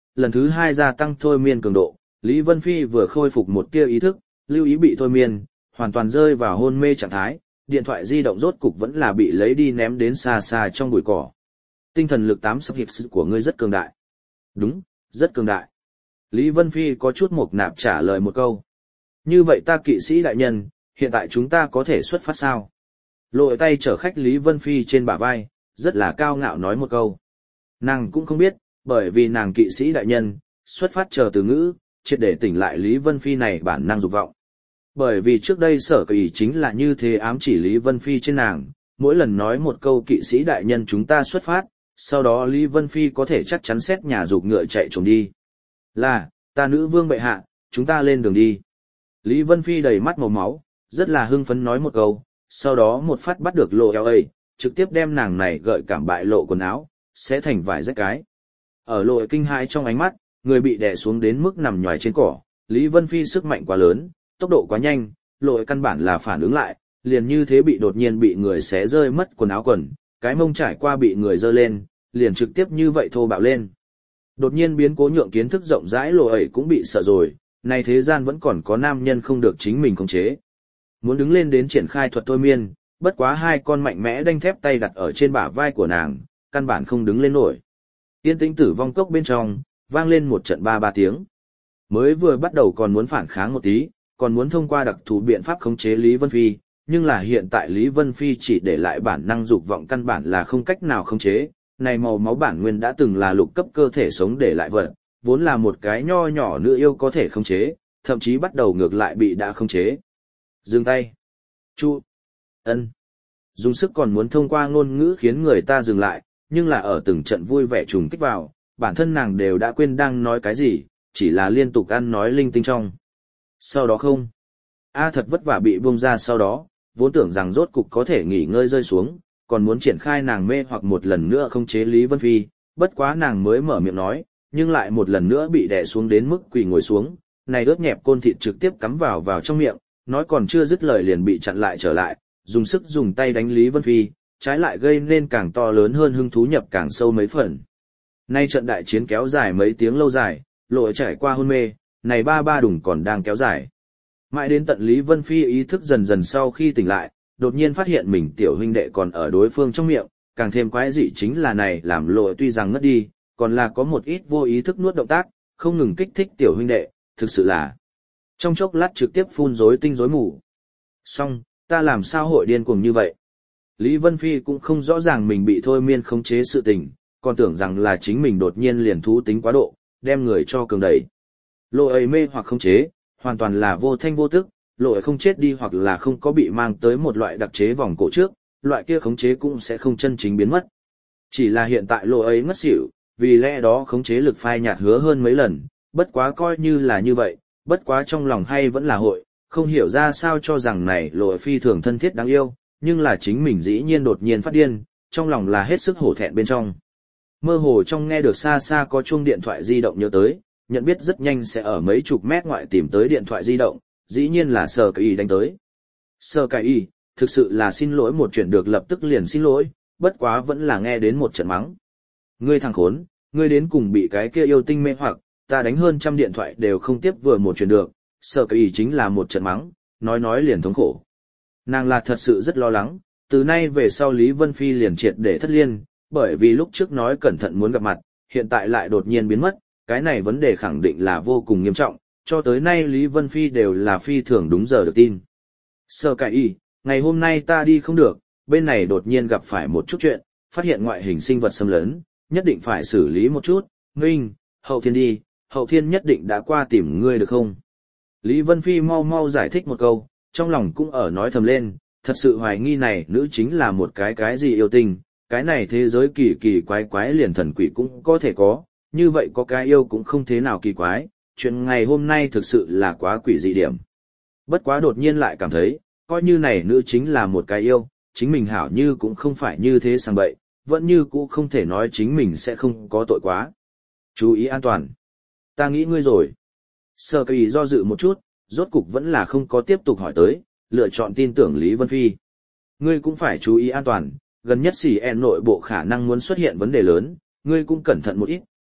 lần thứ hai gia tăng thôi miên cường độ, Lý Vân Phi vừa khôi phục một tia ý thức, lưu ý bị thôi miên, hoàn toàn rơi vào hôn mê trạng thái, điện thoại di động rốt cục vẫn là bị lấy đi ném đến xa xa trong bụi cỏ. Tinh thần lực tám sắp hiệp sự của ngươi rất cường đại. Đúng, rất cường đại. Lý Vân Phi có chút mộc nạp trả lời một câu. Như vậy ta kỵ sĩ đại nhân, hiện tại chúng ta có thể xuất phát sao? Lội tay chở khách Lý Vân Phi trên bả vai, rất là cao ngạo nói một câu. Nàng cũng không biết, bởi vì nàng kỵ sĩ đại nhân, xuất phát chờ từ ngữ, triệt để tỉnh lại Lý Vân Phi này bản năng dục vọng. Bởi vì trước đây sở kỳ chính là như thế ám chỉ Lý Vân Phi trên nàng, mỗi lần nói một câu kỵ sĩ đại nhân chúng ta xuất phát, sau đó Lý Vân Phi có thể chắc chắn xét nhà dục ngựa chạy trốn đi. Là, ta nữ vương bệ hạ, chúng ta lên đường đi. Lý Vân Phi đầy mắt màu máu, rất là hưng phấn nói một câu, sau đó một phát bắt được lộ eo ấy, trực tiếp đem nàng này gợi cảm bại lộ quần áo, sẽ thành vài rách cái. Ở lộ kinh hãi trong ánh mắt, người bị đè xuống đến mức nằm nhòi trên cỏ, Lý Vân Phi sức mạnh quá lớn, tốc độ quá nhanh, lộ căn bản là phản ứng lại, liền như thế bị đột nhiên bị người xé rơi mất quần áo quần, cái mông trải qua bị người giơ lên, liền trực tiếp như vậy thô bạo lên. Đột nhiên biến cố nhượng kiến thức rộng rãi lộ ấy cũng bị sợ rồi, này thế gian vẫn còn có nam nhân không được chính mình khống chế. Muốn đứng lên đến triển khai thuật thôi miên, bất quá hai con mạnh mẽ đanh thép tay đặt ở trên bả vai của nàng, căn bản không đứng lên nổi. Yên tĩnh tử vong cốc bên trong, vang lên một trận ba ba tiếng. Mới vừa bắt đầu còn muốn phản kháng một tí, còn muốn thông qua đặc thù biện pháp khống chế Lý Vân Phi, nhưng là hiện tại Lý Vân Phi chỉ để lại bản năng dục vọng căn bản là không cách nào khống chế. Này màu máu bản nguyên đã từng là lục cấp cơ thể sống để lại vật, vốn là một cái nho nhỏ nữ yêu có thể khống chế, thậm chí bắt đầu ngược lại bị đã khống chế. Dừng tay. Chu. Ân. Dùng sức còn muốn thông qua ngôn ngữ khiến người ta dừng lại, nhưng là ở từng trận vui vẻ trùng kích vào, bản thân nàng đều đã quên đang nói cái gì, chỉ là liên tục ăn nói linh tinh trong. Sau đó không. A thật vất vả bị buông ra sau đó, vốn tưởng rằng rốt cục có thể nghỉ ngơi rơi xuống, còn muốn triển khai nàng mê hoặc một lần nữa không chế Lý Vân Phi, bất quá nàng mới mở miệng nói, nhưng lại một lần nữa bị đè xuống đến mức quỳ ngồi xuống, này ướt nhẹp côn thịt trực tiếp cắm vào vào trong miệng, nói còn chưa dứt lời liền bị chặn lại trở lại, dùng sức dùng tay đánh Lý Vân Phi, trái lại gây nên càng to lớn hơn hứng thú nhập càng sâu mấy phần. Nay trận đại chiến kéo dài mấy tiếng lâu dài, lộ trải qua hôn mê, này ba ba đùng còn đang kéo dài. Mãi đến tận Lý Vân Phi ý thức dần dần sau khi tỉnh lại, đột nhiên phát hiện mình tiểu huynh đệ còn ở đối phương trong miệng, càng thêm quái dị chính là này làm lộ tuy rằng ngất đi, còn là có một ít vô ý thức nuốt động tác, không ngừng kích thích tiểu huynh đệ, thực sự là trong chốc lát trực tiếp phun rối tinh rối mù. Xong, ta làm sao hội điên cuồng như vậy? Lý Vân Phi cũng không rõ ràng mình bị thôi miên khống chế sự tình, còn tưởng rằng là chính mình đột nhiên liền thú tính quá độ, đem người cho cường đẩy. Lộ ấy mê hoặc khống chế, hoàn toàn là vô thanh vô tức, lộ ấy không chết đi hoặc là không có bị mang tới một loại đặc chế vòng cổ trước, loại kia khống chế cũng sẽ không chân chính biến mất. Chỉ là hiện tại lộ ấy ngất xỉu, vì lẽ đó khống chế lực phai nhạt hứa hơn mấy lần, bất quá coi như là như vậy, bất quá trong lòng hay vẫn là hội, không hiểu ra sao cho rằng này lộ ấy phi thường thân thiết đáng yêu, nhưng là chính mình dĩ nhiên đột nhiên phát điên, trong lòng là hết sức hổ thẹn bên trong. Mơ hồ trong nghe được xa xa có chuông điện thoại di động nhớ tới, nhận biết rất nhanh sẽ ở mấy chục mét ngoại tìm tới điện thoại di động, dĩ nhiên là Sở Cải Y đánh tới. Sở Cải Y, thực sự là xin lỗi một chuyện được lập tức liền xin lỗi, bất quá vẫn là nghe đến một trận mắng. Ngươi thằng khốn, ngươi đến cùng bị cái kia yêu tinh mê hoặc, ta đánh hơn trăm điện thoại đều không tiếp vừa một chuyện được, Sở Cải Y chính là một trận mắng, nói nói liền thống khổ. Nàng là thật sự rất lo lắng, từ nay về sau Lý Vân Phi liền triệt để thất liên, bởi vì lúc trước nói cẩn thận muốn gặp mặt, hiện tại lại đột nhiên biến mất, cái này vấn đề khẳng định là vô cùng nghiêm trọng, cho tới nay Lý Vân Phi đều là phi thường đúng giờ được tin. Sở Cải Y, ngày hôm nay ta đi không được, bên này đột nhiên gặp phải một chút chuyện, phát hiện ngoại hình sinh vật xâm lấn, nhất định phải xử lý một chút, Minh, Hậu Thiên đi, Hậu Thiên nhất định đã qua tìm ngươi được không? Lý Vân Phi mau mau giải thích một câu, trong lòng cũng ở nói thầm lên, thật sự hoài nghi này nữ chính là một cái cái gì yêu tình, cái này thế giới kỳ kỳ quái quái liền thần quỷ cũng có thể có, như vậy có cái yêu cũng không thế nào kỳ quái, chuyện ngày hôm nay thực sự là quá quỷ dị điểm. Bất quá đột nhiên lại cảm thấy, coi như này nữ chính là một cái yêu, chính mình hảo như cũng không phải như thế sang bậy, vẫn như cũng không thể nói chính mình sẽ không có tội quá. Chú ý an toàn. Ta nghĩ ngươi rồi. Sở Cải Y do dự một chút, rốt cục vẫn là không có tiếp tục hỏi tới, lựa chọn tin tưởng Lý Vân Phi. Ngươi cũng phải chú ý an toàn, gần nhất xỉ ẹn nội bộ khả năng muốn xuất hiện vấn đề lớn, ngươi cũng cẩn thận một ít,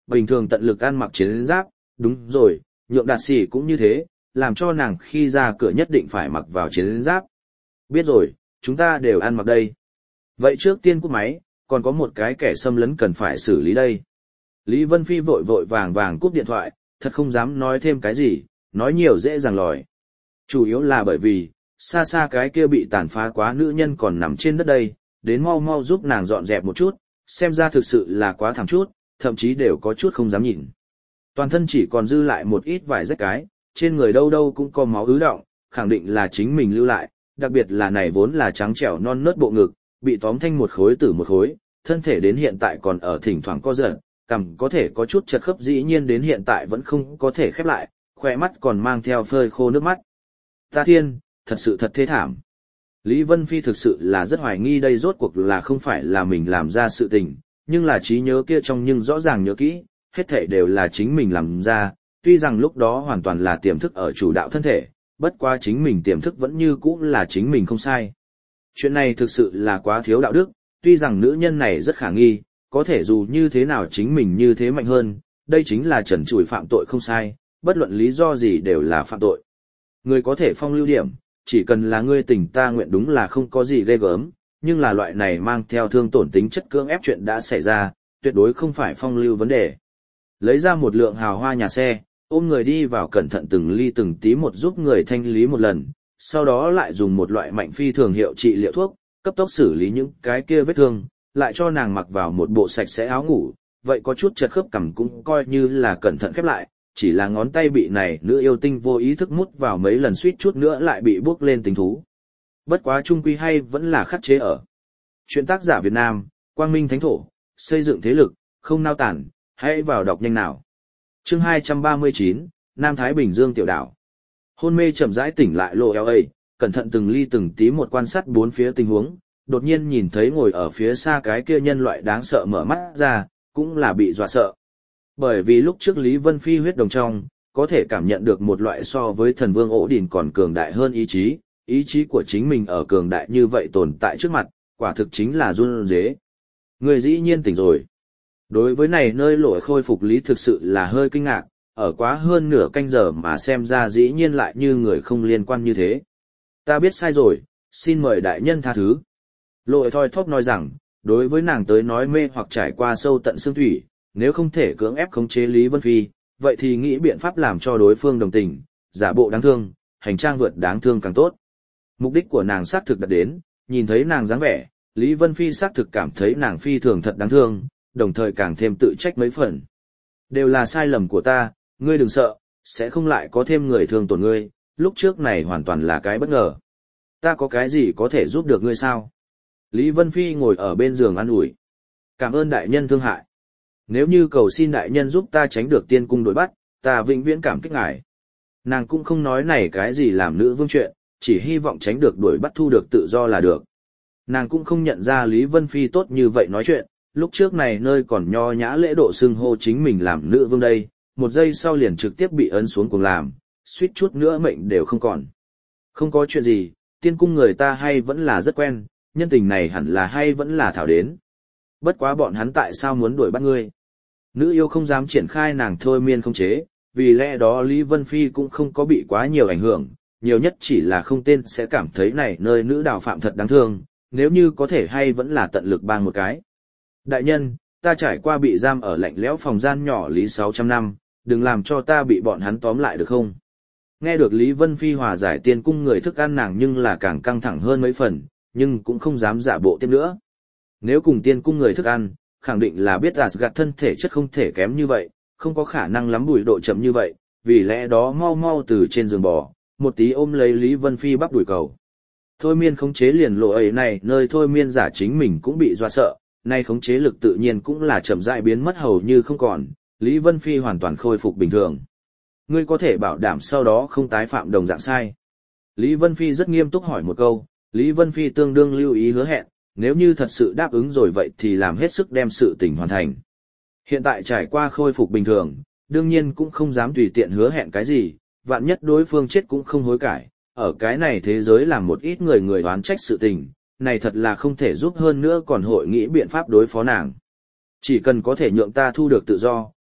bình thường tận lực ăn mặc chiến giáp, đúng rồi, nhượng đạt sĩ cũng như thế, làm cho nàng khi ra cửa nhất định phải mặc vào chiến giáp. Biết rồi, chúng ta đều ăn mặc đây. Vậy trước tiên cúp máy, còn có một cái kẻ xâm lấn cần phải xử lý đây. Lý Vân Phi vội vội vàng vàng cúp điện thoại, thật không dám nói thêm cái gì, nói nhiều dễ dàng lòi. Chủ yếu là bởi vì, xa xa cái kia bị tàn phá quá nữ nhân còn nằm trên đất đây, đến mau mau giúp nàng dọn dẹp một chút, xem ra thực sự là quá thảm chút, thậm chí đều có chút không dám nhìn. Toàn thân chỉ còn dư lại một ít vài rách cái, trên người đâu đâu cũng có máu ứ đọng, khẳng định là chính mình lưu lại, đặc biệt là này vốn là trắng trẻo non nớt bộ ngực, bị tóm thanh một khối tử một khối, thân thể đến hiện tại còn ở thỉnh thoảng co giật, cằm có thể có chút chật khớp dĩ nhiên đến hiện tại vẫn không có thể khép lại, khỏe mắt còn mang theo phơi khô nước mắt. Ta thiên, thật sự thật thế thảm. Lý Vân Phi thực sự là rất hoài nghi đây rốt cuộc là không phải là mình làm ra sự tình, nhưng là trí nhớ kia trong nhưng rõ ràng nhớ kỹ, hết thể đều là chính mình làm ra, tuy rằng lúc đó hoàn toàn là tiềm thức ở chủ đạo thân thể, bất quá chính mình tiềm thức vẫn như cũ là chính mình không sai. Chuyện này thực sự là quá thiếu đạo đức, tuy rằng nữ nhân này rất khả nghi, có thể dù như thế nào chính mình như thế mạnh hơn, đây chính là trần trụi phạm tội không sai, bất luận lý do gì đều là phạm tội. Người có thể phong lưu điểm, chỉ cần là ngươi tình ta nguyện đúng là không có gì ghê gớm, nhưng là loại này mang theo thương tổn tính chất cưỡng ép chuyện đã xảy ra, tuyệt đối không phải phong lưu vấn đề. Lấy ra một lượng hào hoa nhà xe, ôm người đi vào cẩn thận từng ly từng tí một giúp người thanh lý một lần, sau đó lại dùng một loại mạnh phi thường hiệu trị liệu thuốc, cấp tốc xử lý những cái kia vết thương, lại cho nàng mặc vào một bộ sạch sẽ áo ngủ, vậy có chút chật khớp cằm cũng coi như là cẩn thận khép lại, chỉ là ngón tay bị này nữ yêu tinh vô ý thức mút vào mấy lần suýt chút nữa lại bị bước lên tình thú. Bất quá trung quy hay vẫn là khắc chế ở. Chuyện tác giả Việt Nam, Quang Minh Thánh Thổ, xây dựng thế lực, không nao tản, hãy vào đọc nhanh nào. Chương hai trăm ba mươi chín, Nam Thái Bình Dương tiểu đảo. Hôn mê chậm rãi tỉnh lại Lộ eo ây, cẩn thận từng ly từng tí một quan sát bốn phía tình huống, đột nhiên nhìn thấy ngồi ở phía xa cái kia nhân loại đáng sợ mở mắt ra, cũng là bị dọa sợ. Bởi vì lúc trước Lý Vân Phi huyết đồng trong, có thể cảm nhận được một loại so với thần vương ổ đỉnh còn cường đại hơn ý chí, ý chí của chính mình ở cường đại như vậy tồn tại trước mặt, quả thực chính là run rế. Người dĩ nhiên tỉnh rồi. Đối với này nơi lội khôi phục Lý thực sự là hơi kinh ngạc, ở quá hơn nửa canh giờ mà xem ra dĩ nhiên lại như người không liên quan như thế. Ta biết sai rồi, xin mời đại nhân tha thứ. Lội thoi thóp nói rằng, đối với nàng tới nói mê hoặc trải qua sâu tận xương thủy, nếu không thể cưỡng ép khống chế Lý Vân Phi, vậy thì nghĩ biện pháp làm cho đối phương đồng tình, giả bộ đáng thương, hành trang vượt đáng thương càng tốt. Mục đích của nàng xác thực đạt đến, nhìn thấy nàng dáng vẻ, Lý Vân Phi xác thực cảm thấy nàng phi thường thật đáng thương, đồng thời càng thêm tự trách mấy phần. Đều là sai lầm của ta, ngươi đừng sợ, sẽ không lại có thêm người thương tổn ngươi, lúc trước này hoàn toàn là cái bất ngờ. Ta có cái gì có thể giúp được ngươi sao? Lý Vân Phi ngồi ở bên giường an ủi. Cảm ơn đại nhân thương hại. Nếu như cầu xin đại nhân giúp ta tránh được tiên cung đuổi bắt, ta vĩnh viễn cảm kích ngài. Nàng cũng không nói này cái gì làm nữ vương chuyện, chỉ hy vọng tránh được đuổi bắt thu được tự do là được. Nàng cũng không nhận ra Lý Vân Phi tốt như vậy nói chuyện, lúc trước này nơi còn nho nhã lễ độ xưng hô chính mình làm nữ vương đây, một giây sau liền trực tiếp bị ấn xuống cùng làm, suýt chút nữa mệnh đều không còn. Không có chuyện gì, tiên cung người ta hay vẫn là rất quen, nhân tình này hẳn là hay vẫn là thảo đến. Bất quá bọn hắn tại sao muốn đuổi bắt ngươi? Nữ yêu không dám triển khai nàng thôi miên không chế, vì lẽ đó Lý Vân Phi cũng không có bị quá nhiều ảnh hưởng, nhiều nhất chỉ là không tên sẽ cảm thấy này nơi nữ đào phạm thật đáng thương, nếu như có thể hay vẫn là tận lực bang một cái. Đại nhân, ta trải qua bị giam ở lạnh lẽo phòng gian nhỏ Lý sáu trăm năm, đừng làm cho ta bị bọn hắn tóm lại được không? Nghe được Lý Vân Phi hòa giải tiên cung người thức ăn nàng nhưng là càng căng thẳng hơn mấy phần, nhưng cũng không dám giả bộ tiếp nữa. Nếu cùng tiên cung người thức ăn, khẳng định là biết Asgard thân thể chất không thể kém như vậy, không có khả năng lắm bùi độ chậm như vậy, vì lẽ đó mau mau từ trên giường bò, một tí ôm lấy Lý Vân Phi bắp đùi cầu. Thôi miên khống chế liền lộ ấy này, nơi thôi miên giả chính mình cũng bị dọa sợ, nay khống chế lực tự nhiên cũng là chậm rãi biến mất hầu như không còn, Lý Vân Phi hoàn toàn khôi phục bình thường. Ngươi có thể bảo đảm sau đó không tái phạm đồng dạng sai. Lý Vân Phi rất nghiêm túc hỏi một câu, Lý Vân Phi tương đương lưu ý hứa hẹn, nếu như thật sự đáp ứng rồi vậy thì làm hết sức đem sự tình hoàn thành. Hiện tại trải qua khôi phục bình thường, đương nhiên cũng không dám tùy tiện hứa hẹn cái gì, vạn nhất đối phương chết cũng không hối cải, ở cái này thế giới làm một ít người người oán trách sự tình, này thật là không thể giúp hơn nữa còn hội nghĩ biện pháp đối phó nàng. Chỉ cần có thể nhượng ta thu được tự do,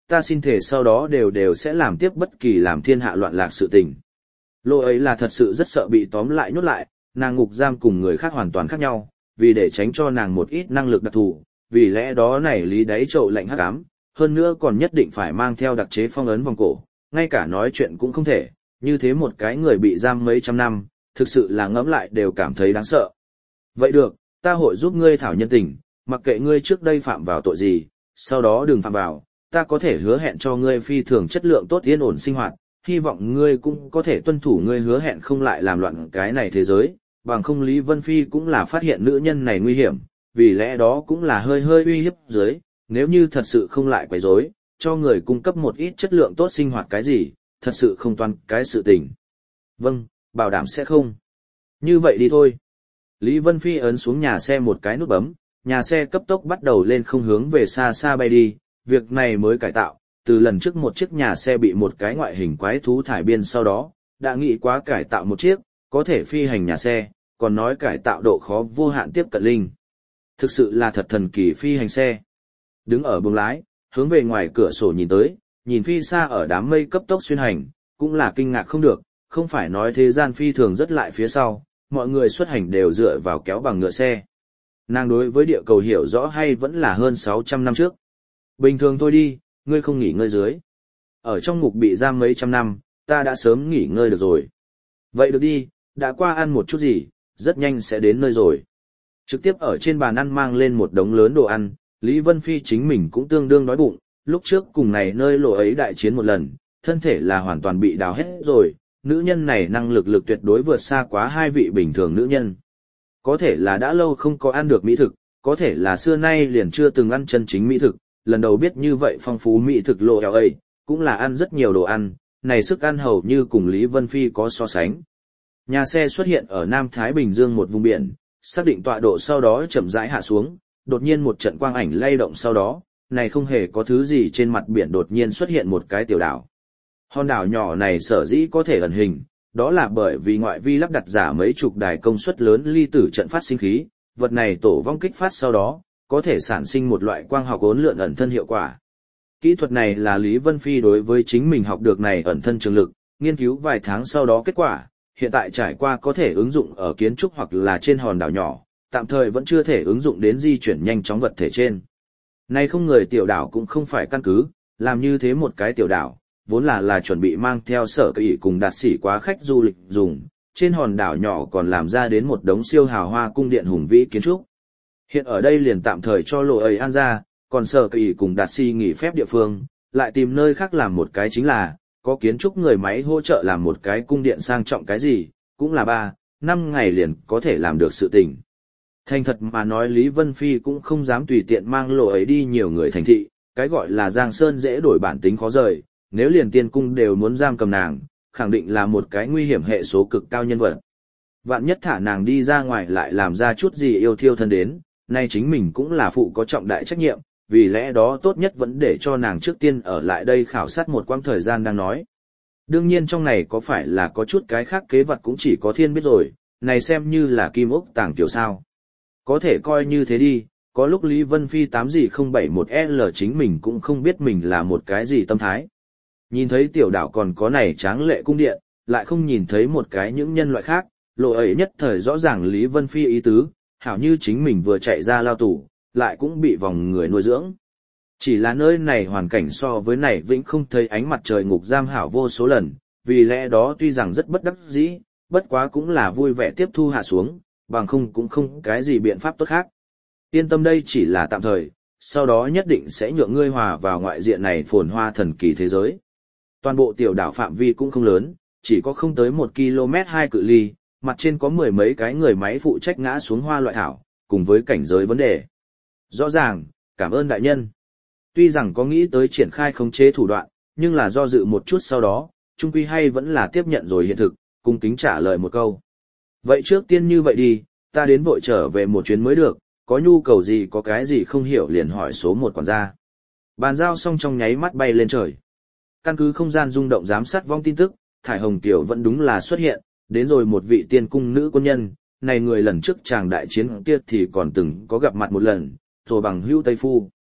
ta xin thể sau đó đều đều sẽ làm tiếp bất kỳ làm thiên hạ loạn lạc sự tình. Lộ ấy là thật sự rất sợ bị tóm lại nhốt lại, nàng ngục giam cùng người khác hoàn toàn khác nhau, vì để tránh cho nàng một ít năng lực đặc thù, vì lẽ đó này lý đáy chậu lạnh hắc ám, hơn nữa còn nhất định phải mang theo đặc chế phong ấn vòng cổ, ngay cả nói chuyện cũng không thể, như thế một cái người bị giam mấy trăm năm, thực sự là ngẫm lại đều cảm thấy đáng sợ. Vậy được, ta hội giúp ngươi thảo nhân tình, mặc kệ ngươi trước đây phạm vào tội gì, sau đó đừng phạm vào, ta có thể hứa hẹn cho ngươi phi thường chất lượng tốt yên ổn sinh hoạt, hy vọng ngươi cũng có thể tuân thủ ngươi hứa hẹn không lại làm loạn cái này thế giới, bằng không Lý Vân Phi cũng là phát hiện nữ nhân này nguy hiểm, vì lẽ đó cũng là hơi hơi uy hiếp dưới, nếu như thật sự không lại quấy rối, cho người cung cấp một ít chất lượng tốt sinh hoạt cái gì, thật sự không toàn cái sự tình. Vâng, bảo đảm sẽ không. Như vậy đi thôi. Lý Vân Phi ấn xuống nhà xe một cái nút bấm, nhà xe cấp tốc bắt đầu lên không hướng về xa xa bay đi, việc này mới cải tạo, từ lần trước một chiếc nhà xe bị một cái ngoại hình quái thú thải biên sau đó, đã nghĩ quá cải tạo một chiếc, có thể phi hành nhà xe, còn nói cải tạo độ khó vô hạn tiếp cận linh. Thực sự là thật thần kỳ phi hành xe. Đứng ở buồng lái, hướng về ngoài cửa sổ nhìn tới, nhìn phi xa ở đám mây cấp tốc xuyên hành, cũng là kinh ngạc không được, không phải nói thế gian phi thường rất lại phía sau, mọi người xuất hành đều dựa vào kéo bằng ngựa xe. Nàng đối với địa cầu hiểu rõ hay vẫn là hơn sáu trăm năm trước. Bình thường thôi đi, ngươi không nghỉ ngơi dưới. Ở trong ngục bị giam mấy trăm năm, ta đã sớm nghỉ ngơi được rồi. Vậy được đi, đã qua ăn một chút gì, rất nhanh sẽ đến nơi rồi. Trực tiếp ở trên bàn ăn mang lên một đống lớn đồ ăn, Lý Vân Phi chính mình cũng tương đương đói bụng, lúc trước cùng này nơi lộ ấy đại chiến một lần, thân thể là hoàn toàn bị đào hết rồi, nữ nhân này năng lực lực tuyệt đối vượt xa quá hai vị bình thường nữ nhân. Có thể là đã lâu không có ăn được mỹ thực, có thể là xưa nay liền chưa từng ăn chân chính mỹ thực, lần đầu biết như vậy phong phú mỹ thực lộ eo ấy, cũng là ăn rất nhiều đồ ăn, này sức ăn hầu như cùng Lý Vân Phi có so sánh. Nhà xe xuất hiện ở Nam Thái Bình Dương một vùng biển, xác định tọa độ sau đó chậm rãi hạ xuống, đột nhiên một trận quang ảnh lay động sau đó, này không hề có thứ gì trên mặt biển đột nhiên xuất hiện một cái tiểu đảo. Hòn đảo nhỏ này sở dĩ có thể ẩn hình, đó là bởi vì ngoại vi lắp đặt giả mấy chục đài công suất lớn ly tử trận phát sinh khí, vật này tổ vong kích phát sau đó, có thể sản sinh một loại quang học ốn lượn ẩn thân hiệu quả. Kỹ thuật này là Lý Vân Phi đối với chính mình học được này ẩn thân trường lực, nghiên cứu vài tháng sau đó kết quả, hiện tại trải qua có thể ứng dụng ở kiến trúc hoặc là trên hòn đảo nhỏ, tạm thời vẫn chưa thể ứng dụng đến di chuyển nhanh chóng vật thể trên. Nay không người tiểu đảo cũng không phải căn cứ, làm như thế một cái tiểu đảo, vốn là là chuẩn bị mang theo sở kỵ cùng đạt sĩ quá khách du lịch dùng, trên hòn đảo nhỏ còn làm ra đến một đống siêu hào hoa cung điện hùng vĩ kiến trúc. Hiện ở đây liền tạm thời cho lộ ấy an ra, còn sở kỵ cùng đạt sĩ nghỉ phép địa phương, lại tìm nơi khác làm một cái chính là, có kiến trúc người máy hỗ trợ làm một cái cung điện sang trọng cái gì, cũng là ba, năm ngày liền có thể làm được sự tình. Thành thật mà nói Lý Vân Phi cũng không dám tùy tiện mang lộ ấy đi nhiều người thành thị, cái gọi là Giang Sơn dễ đổi bản tính khó rời, nếu liền tiên cung đều muốn giam cầm nàng, khẳng định là một cái nguy hiểm hệ số cực cao nhân vật. Vạn nhất thả nàng đi ra ngoài lại làm ra chút gì yêu thiêu thân đến, nay chính mình cũng là phụ có trọng đại trách nhiệm, vì lẽ đó tốt nhất vẫn để cho nàng trước tiên ở lại đây khảo sát một quãng thời gian đang nói. Đương nhiên trong này có phải là có chút cái khác kế vật cũng chỉ có thiên biết rồi, này xem như là kim ốc tàng tiểu sao. Có thể coi như thế đi, có lúc Lý Vân Phi tám gì không bảy một L chính mình cũng không biết mình là một cái gì tâm thái. Nhìn thấy tiểu đảo còn có này tráng lệ cung điện, lại không nhìn thấy một cái những nhân loại khác, lộ ấy nhất thời rõ ràng Lý Vân Phi ý tứ, hảo như chính mình vừa chạy ra lao tù, lại cũng bị vòng người nuôi dưỡng. Chỉ là nơi này hoàn cảnh so với này vĩnh không thấy ánh mặt trời ngục giam hảo vô số lần, vì lẽ đó tuy rằng rất bất đắc dĩ, bất quá cũng là vui vẻ tiếp thu hạ xuống, bằng không cũng không cái gì biện pháp tốt khác. Yên tâm đây chỉ là tạm thời, sau đó nhất định sẽ nhượng ngươi hòa vào ngoại diện này phồn hoa thần kỳ thế giới. Toàn bộ tiểu đảo phạm vi cũng không lớn, chỉ có không tới một ki lô mét hai cự ly, mặt trên có mười mấy cái người máy phụ trách ngã xuống hoa loại thảo, cùng với cảnh giới vấn đề. Rõ ràng, cảm ơn đại nhân. Tuy rằng có nghĩ tới triển khai khống chế thủ đoạn, nhưng là do dự một chút sau đó, trung quy hay vẫn là tiếp nhận rồi hiện thực, cung kính trả lời một câu. Vậy trước tiên như vậy đi, ta đến vội trở về một chuyến mới được, có nhu cầu gì có cái gì không hiểu liền hỏi số một quản gia. Bàn giao xong trong nháy mắt bay lên trời. Căn cứ không gian rung động giám sát vong tin tức, Thải Hồng Tiểu vẫn đúng là xuất hiện, đến rồi một vị tiên cung nữ quân nhân, này người lần trước chàng đại chiến kia thì còn từng có gặp mặt một lần, rồi bằng hữu Tây Phu.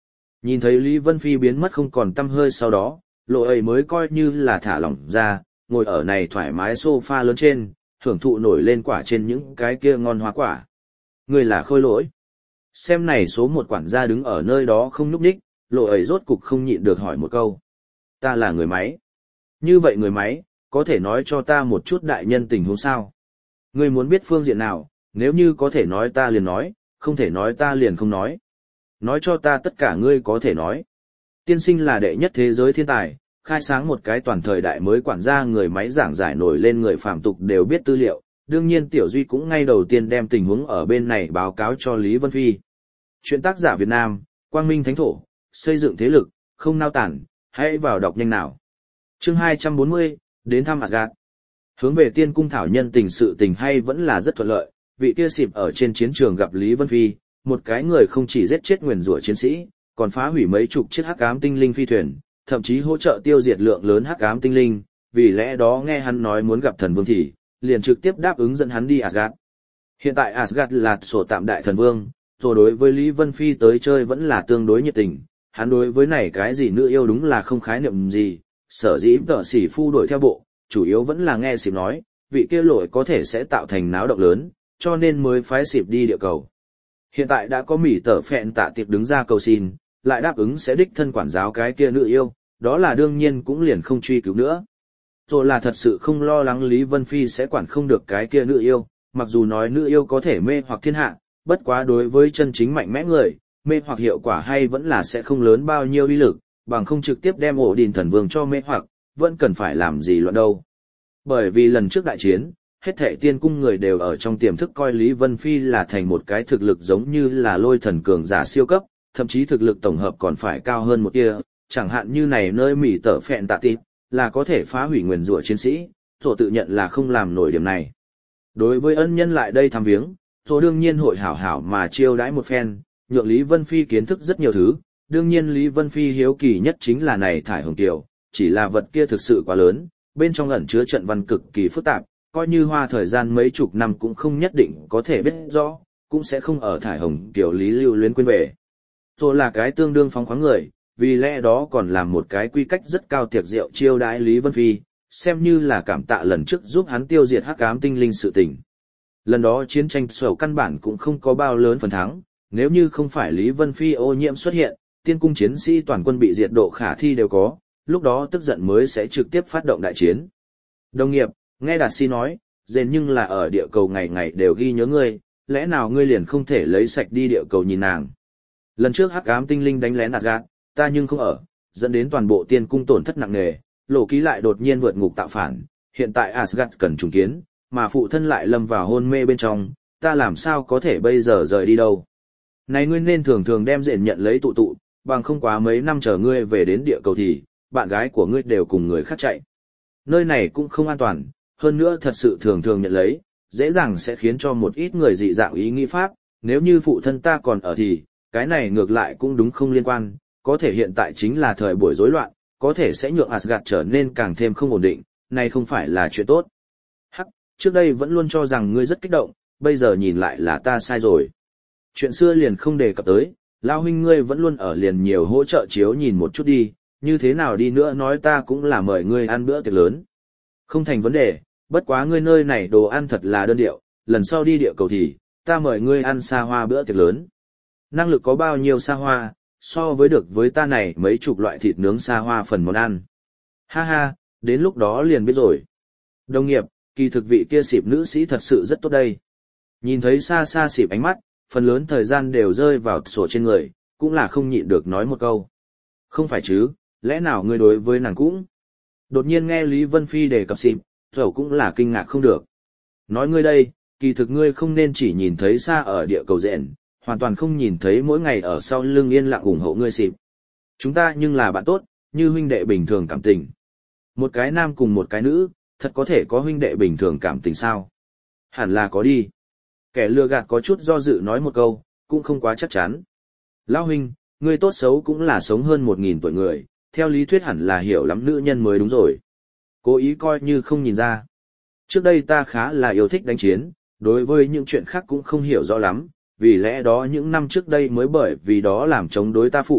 Nhìn thấy Lý Vân Phi biến mất không còn tăm hơi sau đó, lộ ấy mới coi như là thả lỏng ra, ngồi ở này thoải mái sofa lớn trên, hưởng thụ nổi lên quả trên những cái kia ngon hoa quả. Người là Khôi Lỗi. Xem này số một quản gia đứng ở nơi đó không nhúc nhích, lộ ấy rốt cục không nhịn được hỏi một câu. Ta là người máy. Như vậy người máy, có thể nói cho ta một chút đại nhân tình huống sao? Ngươi muốn biết phương diện nào, nếu như có thể nói ta liền nói, không thể nói ta liền không nói. Nói cho ta tất cả ngươi có thể nói. Tiên sinh là đệ nhất thế giới thiên tài, khai sáng một cái toàn thời đại mới quản gia người máy giảng giải nổi lên người phàm tục đều biết tư liệu. Đương nhiên Tiểu Duy cũng ngay đầu tiên đem tình huống ở bên này báo cáo cho Lý Vân Phi. Chuyện tác giả Việt Nam, Quang Minh Thánh Thổ, xây dựng thế lực, không nao tản, hãy vào đọc nhanh nào. Chương hai trăm bốn mươi, đến thăm Asgard. Hướng về tiên cung thảo nhân tình sự tình hay vẫn là rất thuận lợi, vị kia xịp ở trên chiến trường gặp Lý Vân Phi, một cái người không chỉ giết chết nguyền rủa chiến sĩ, còn phá hủy mấy chục chiếc hắc ám tinh linh phi thuyền, thậm chí hỗ trợ tiêu diệt lượng lớn hắc ám tinh linh, vì lẽ đó nghe hắn nói muốn gặp thần vương thì, liền trực tiếp đáp ứng dẫn hắn đi Asgard. Hiện tại Asgard là sổ tạm đại thần vương, rồi đối với Lý Vân Phi tới chơi vẫn là tương đối nhiệt tình, hắn đối với này cái gì nữ yêu đúng là không khái niệm gì, sở dĩ tợ sĩ phu đuổi theo bộ, chủ yếu vẫn là nghe xịp nói, vị kia lỗi có thể sẽ tạo thành náo động lớn, cho nên mới phái xịp đi địa cầu. Hiện tại đã có mỉ tở phẹn tạ tiệp đứng ra cầu xin, lại đáp ứng sẽ đích thân quản giáo cái kia nữ yêu, đó là đương nhiên cũng liền không truy cứu nữa. Rồi là thật sự không lo lắng Lý Vân Phi sẽ quản không được cái kia nữ yêu, mặc dù nói nữ yêu có thể mê hoặc thiên hạ, bất quá đối với chân chính mạnh mẽ người, mê hoặc hiệu quả hay vẫn là sẽ không lớn bao nhiêu uy lực, bằng không trực tiếp đem ổ đình thần vương cho mê hoặc, vẫn cần phải làm gì loạn đâu. Bởi vì lần trước đại chiến, hết thảy tiên cung người đều ở trong tiềm thức coi Lý Vân Phi là thành một cái thực lực giống như là lôi thần cường giả siêu cấp, thậm chí thực lực tổng hợp còn phải cao hơn một tia, chẳng hạn như này nơi mỉ tở phẹn tạ tịp, là có thể phá hủy nguyền rủa chiến sĩ, rồi tự nhận là không làm nổi điểm này. Đối với ân nhân lại đây thăm viếng, rồi đương nhiên hội hảo hảo mà chiêu đãi một phen, nhượng Lý Vân Phi kiến thức rất nhiều thứ, đương nhiên Lý Vân Phi hiếu kỳ nhất chính là này thải hồng tiểu, chỉ là vật kia thực sự quá lớn, bên trong ẩn chứa trận văn cực kỳ phức tạp, coi như hoa thời gian mấy chục năm cũng không nhất định có thể biết rõ, cũng sẽ không ở thải hồng tiểu Lý lưu luyến quên về. Rồi là cái tương đương phóng khoáng người, vì lẽ đó còn làm một cái quy cách rất cao tiệc rượu chiêu đãi Lý Vân Phi, xem như là cảm tạ lần trước giúp hắn tiêu diệt hắc ám tinh linh sự tình. Lần đó chiến tranh sầu căn bản cũng không có bao lớn phần thắng, nếu như không phải Lý Vân Phi ô nhiễm xuất hiện, tiên cung chiến sĩ toàn quân bị diệt độ khả thi đều có, lúc đó tức giận mới sẽ trực tiếp phát động đại chiến. Đồng nghiệp, nghe Đạt Si nói, dền nhưng là ở địa cầu ngày ngày đều ghi nhớ ngươi, lẽ nào ngươi liền không thể lấy sạch đi địa cầu nhìn nàng. Lần trước hắc ám tinh linh đánh lén Asgard, ta nhưng không ở, dẫn đến toàn bộ tiên cung tổn thất nặng nề, lộ ký lại đột nhiên vượt ngục tạo phản, hiện tại Asgard cần trùng kiến, mà phụ thân lại lâm vào hôn mê bên trong, ta làm sao có thể bây giờ rời đi đâu. Này ngươi nên thường thường đem dện nhận lấy tụ tụ, bằng không quá mấy năm chờ ngươi về đến địa cầu thì, bạn gái của ngươi đều cùng người khác chạy. Nơi này cũng không an toàn, hơn nữa thật sự thường thường nhận lấy, dễ dàng sẽ khiến cho một ít người dị dạng ý nghĩ pháp, nếu như phụ thân ta còn ở thì, cái này ngược lại cũng đúng không liên quan, có thể hiện tại chính là thời buổi rối loạn, có thể sẽ nhượng Asgard trở nên càng thêm không ổn định, này không phải là chuyện tốt. Hắc, trước đây vẫn luôn cho rằng ngươi rất kích động, bây giờ nhìn lại là ta sai rồi. Chuyện xưa liền không đề cập tới, lão huynh ngươi vẫn luôn ở liền nhiều hỗ trợ chiếu nhìn một chút đi, như thế nào đi nữa nói ta cũng là mời ngươi ăn bữa tiệc lớn. Không thành vấn đề, bất quá ngươi nơi này đồ ăn thật là đơn điệu, lần sau đi địa cầu thì, ta mời ngươi ăn xa hoa bữa tiệc lớn. Năng lực có bao nhiêu xa hoa, so với được với ta này mấy chục loại thịt nướng xa hoa phần món ăn. Ha ha, đến lúc đó liền biết rồi. Đồng nghiệp, kỳ thực vị kia xịp nữ sĩ thật sự rất tốt đây. Nhìn thấy xa xa xịp ánh mắt, phần lớn thời gian đều rơi vào sổ trên người, cũng là không nhịn được nói một câu. Không phải chứ, lẽ nào ngươi đối với nàng cũng? Đột nhiên nghe Lý Vân Phi đề cập xịp, dẫu cũng là kinh ngạc không được. Nói ngươi đây, kỳ thực ngươi không nên chỉ nhìn thấy xa ở địa cầu rện, hoàn toàn không nhìn thấy mỗi ngày ở sau lưng yên lặng ủng hộ ngươi xịp. Chúng ta nhưng là bạn tốt, như huynh đệ bình thường cảm tình. Một cái nam cùng một cái nữ, thật có thể có huynh đệ bình thường cảm tình sao? Hẳn là có đi. Kẻ lừa gạt có chút do dự nói một câu, cũng không quá chắc chắn. Lão huynh, ngươi tốt xấu cũng là sống hơn một nghìn tuổi người, theo lý thuyết hẳn là hiểu lắm nữ nhân mới đúng rồi. Cố ý coi như không nhìn ra. Trước đây ta khá là yêu thích đánh chiến, đối với những chuyện khác cũng không hiểu rõ lắm, vì lẽ đó những năm trước đây mới bởi vì đó làm chống đối ta phụ,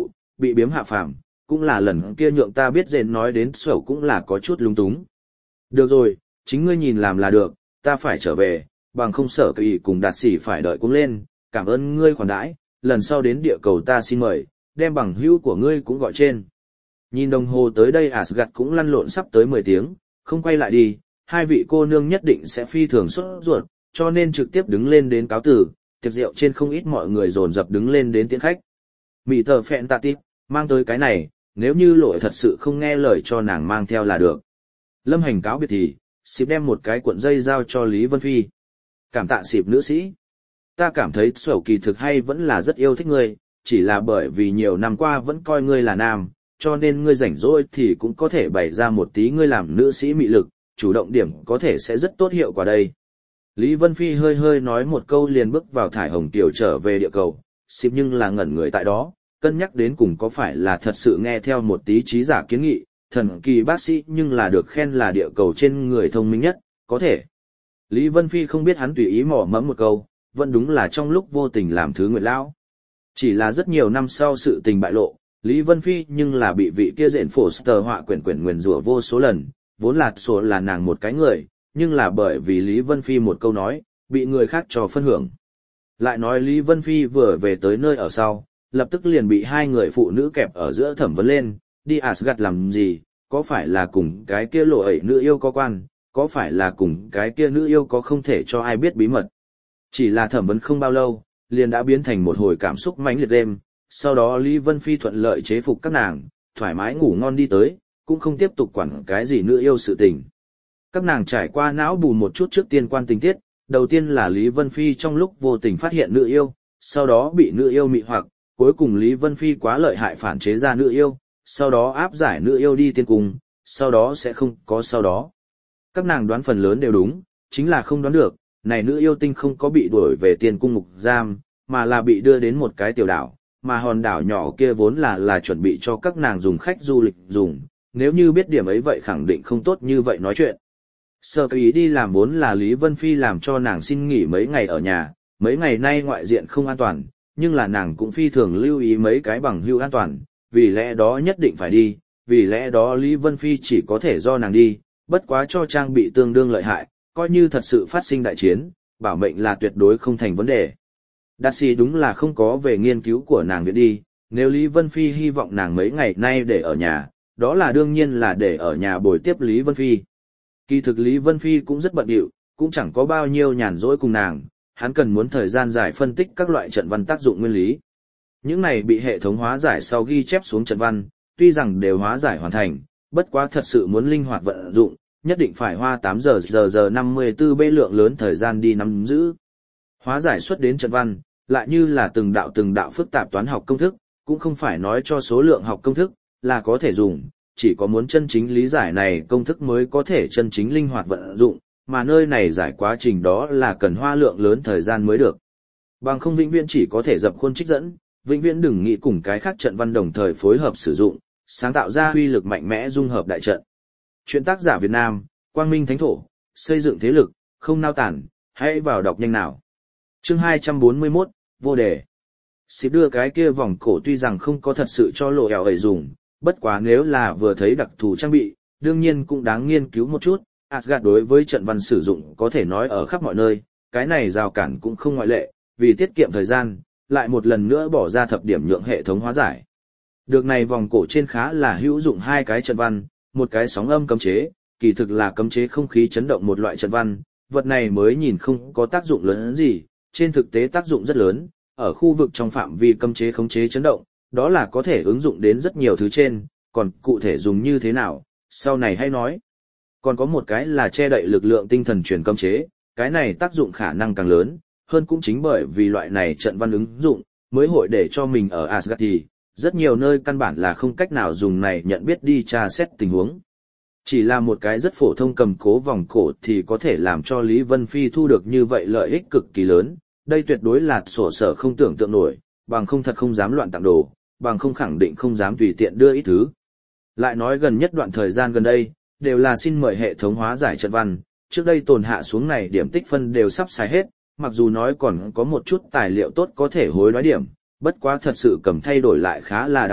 bị biếm hạ phàm, cũng là lần kia nhượng ta biết rền nói đến sầu cũng là có chút lung túng. Được rồi, chính ngươi nhìn làm là được, ta phải trở về, bằng không sở kỳ cùng đạt sĩ phải đợi cũng lên, cảm ơn ngươi khoản đãi, lần sau đến địa cầu ta xin mời, đem bằng hữu của ngươi cũng gọi trên. Nhìn đồng hồ tới đây Asgard cũng lăn lộn sắp tới mười tiếng, không quay lại đi, hai vị cô nương nhất định sẽ phi thường sốt ruột, cho nên trực tiếp đứng lên đến cáo tử, tiệc rượu trên không ít mọi người dồn dập đứng lên đến tiễn khách. Mị tờ phẹn tạ tít, mang tới cái này, nếu như lỗi thật sự không nghe lời cho nàng mang theo là được. Lâm Hành cáo biệt thì, xịp đem một cái cuộn dây giao cho Lý Vân Phi. Cảm tạ xịp nữ sĩ. Ta cảm thấy sầu kỳ thực hay vẫn là rất yêu thích ngươi, chỉ là bởi vì nhiều năm qua vẫn coi ngươi là nam, cho nên ngươi rảnh rỗi thì cũng có thể bày ra một tí ngươi làm nữ sĩ mị lực, chủ động điểm có thể sẽ rất tốt hiệu quả đây. Lý Vân Phi hơi hơi nói một câu liền bước vào thải hồng tiểu trở về địa cầu, xịp nhưng là ngẩn người tại đó, cân nhắc đến cùng có phải là thật sự nghe theo một tí trí giả kiến nghị, thần kỳ bác sĩ nhưng là được khen là địa cầu trên người thông minh nhất, có thể. Lý Vân Phi không biết hắn tùy ý mỏ mẫm một câu, vẫn đúng là trong lúc vô tình làm thứ nguyệt lão. Chỉ là rất nhiều năm sau sự tình bại lộ, Lý Vân Phi nhưng là bị vị kia dện Foster họa quyển quyển nguyền rủa vô số lần, vốn là số là nàng một cái người, nhưng là bởi vì Lý Vân Phi một câu nói, bị người khác cho phân hưởng. Lại nói Lý Vân Phi vừa về tới nơi ở sau, lập tức liền bị hai người phụ nữ kẹp ở giữa thẩm vấn lên, đi Asgard làm gì, có phải là cùng cái kia lộ ẩy nữ yêu có quan, có phải là cùng cái kia nữ yêu có không thể cho ai biết bí mật. Chỉ là thẩm vấn không bao lâu, liền đã biến thành một hồi cảm xúc mãnh liệt đêm, sau đó Lý Vân Phi thuận lợi chế phục các nàng, thoải mái ngủ ngon đi tới, cũng không tiếp tục quản cái gì nữ yêu sự tình. Các nàng trải qua não bù một chút trước tiên quan tình tiết, đầu tiên là Lý Vân Phi trong lúc vô tình phát hiện nữ yêu, sau đó bị nữ yêu mị hoặc, cuối cùng Lý Vân Phi quá lợi hại phản chế ra nữ yêu, sau đó áp giải nữ yêu đi tiên cung, sau đó sẽ không có sau đó. Các nàng đoán phần lớn đều đúng, chính là không đoán được, này nữ yêu tinh không có bị đuổi về tiên cung ngục giam, mà là bị đưa đến một cái tiểu đảo, mà hòn đảo nhỏ kia vốn là là chuẩn bị cho các nàng dùng khách du lịch dùng, nếu như biết điểm ấy vậy khẳng định không tốt như vậy nói chuyện. Sở ý đi làm vốn là Lý Vân Phi làm cho nàng xin nghỉ mấy ngày ở nhà, mấy ngày nay ngoại diện không an toàn, nhưng là nàng cũng phi thường lưu ý mấy cái bằng hữu an toàn, vì lẽ đó nhất định phải đi, vì lẽ đó Lý Vân Phi chỉ có thể do nàng đi, bất quá cho trang bị tương đương lợi hại, coi như thật sự phát sinh đại chiến, bảo mệnh là tuyệt đối không thành vấn đề. Đạt sĩ đúng là không có về nghiên cứu của nàng viện đi, nếu Lý Vân Phi hy vọng nàng mấy ngày nay để ở nhà, đó là đương nhiên là để ở nhà bồi tiếp Lý Vân Phi. Kỳ thực Lý Vân Phi cũng rất bận rộn, cũng chẳng có bao nhiêu nhàn rỗi cùng nàng, hắn cần muốn thời gian dài phân tích các loại trận văn tác dụng nguyên lý. Những này bị hệ thống hóa giải sau ghi chép xuống trận văn, tuy rằng đều hóa giải hoàn thành, bất quá thật sự muốn linh hoạt vận dụng, nhất định phải hoa tám giờ giờ giờ năm mươi tư bê lượng lớn thời gian đi nắm giữ. Hóa giải xuất đến trận văn, lại như là từng đạo từng đạo phức tạp toán học công thức, cũng không phải nói cho số lượng học công thức, là có thể dùng, chỉ có muốn chân chính lý giải này công thức mới có thể chân chính linh hoạt vận dụng, mà nơi này giải quá trình đó là cần hoa lượng lớn thời gian mới được. Bằng không vĩnh viễn chỉ có thể dập khuôn trích dẫn, vĩnh viễn đừng nghĩ cùng cái khác trận văn đồng thời phối hợp sử dụng, sáng tạo ra uy lực mạnh mẽ dung hợp đại trận. Chuyện tác giả Việt Nam, Quang Minh Thánh Thổ, xây dựng thế lực, không nao tản, hãy vào đọc nhanh nào. Chương hai trăm bốn mươi mốt, vô đề. Xịp đưa cái kia vòng cổ tuy rằng không có thật sự cho lộ ẻo ấy dùng, bất quá nếu là vừa thấy đặc thù trang bị, đương nhiên cũng đáng nghiên cứu một chút. Asgard đối với trận văn sử dụng có thể nói ở khắp mọi nơi, cái này rào cản cũng không ngoại lệ, vì tiết kiệm thời gian, lại một lần nữa bỏ ra thập điểm nhượng hệ thống hóa giải. Được này vòng cổ trên khá là hữu dụng hai cái trận văn, một cái sóng âm cấm chế, kỳ thực là cấm chế không khí chấn động một loại trận văn, vật này mới nhìn không có tác dụng lớn gì, trên thực tế tác dụng rất lớn, ở khu vực trong phạm vi cấm chế khống chế chấn động, đó là có thể ứng dụng đến rất nhiều thứ trên, còn cụ thể dùng như thế nào, sau này hay nói. Còn có một cái là che đậy lực lượng tinh thần truyền cấm chế, cái này tác dụng khả năng càng lớn, hơn cũng chính bởi vì loại này trận văn ứng dụng, mới hội để cho mình ở Asgard thì, rất nhiều nơi căn bản là không cách nào dùng này nhận biết đi tra xét tình huống. Chỉ là một cái rất phổ thông cầm cố vòng cổ thì có thể làm cho Lý Vân Phi thu được như vậy lợi ích cực kỳ lớn, đây tuyệt đối là sổ sở không tưởng tượng nổi, bằng không thật không dám loạn tặng đồ, bằng không khẳng định không dám tùy tiện đưa ít thứ. Lại nói gần nhất đoạn thời gian gần đây, đều là xin mời hệ thống hóa giải trận văn, trước đây tồn hạ xuống này điểm tích phân đều sắp xài hết, mặc dù nói còn có một chút tài liệu tốt có thể hối đoái điểm, bất quá thật sự cầm thay đổi lại khá là đáng tiếc,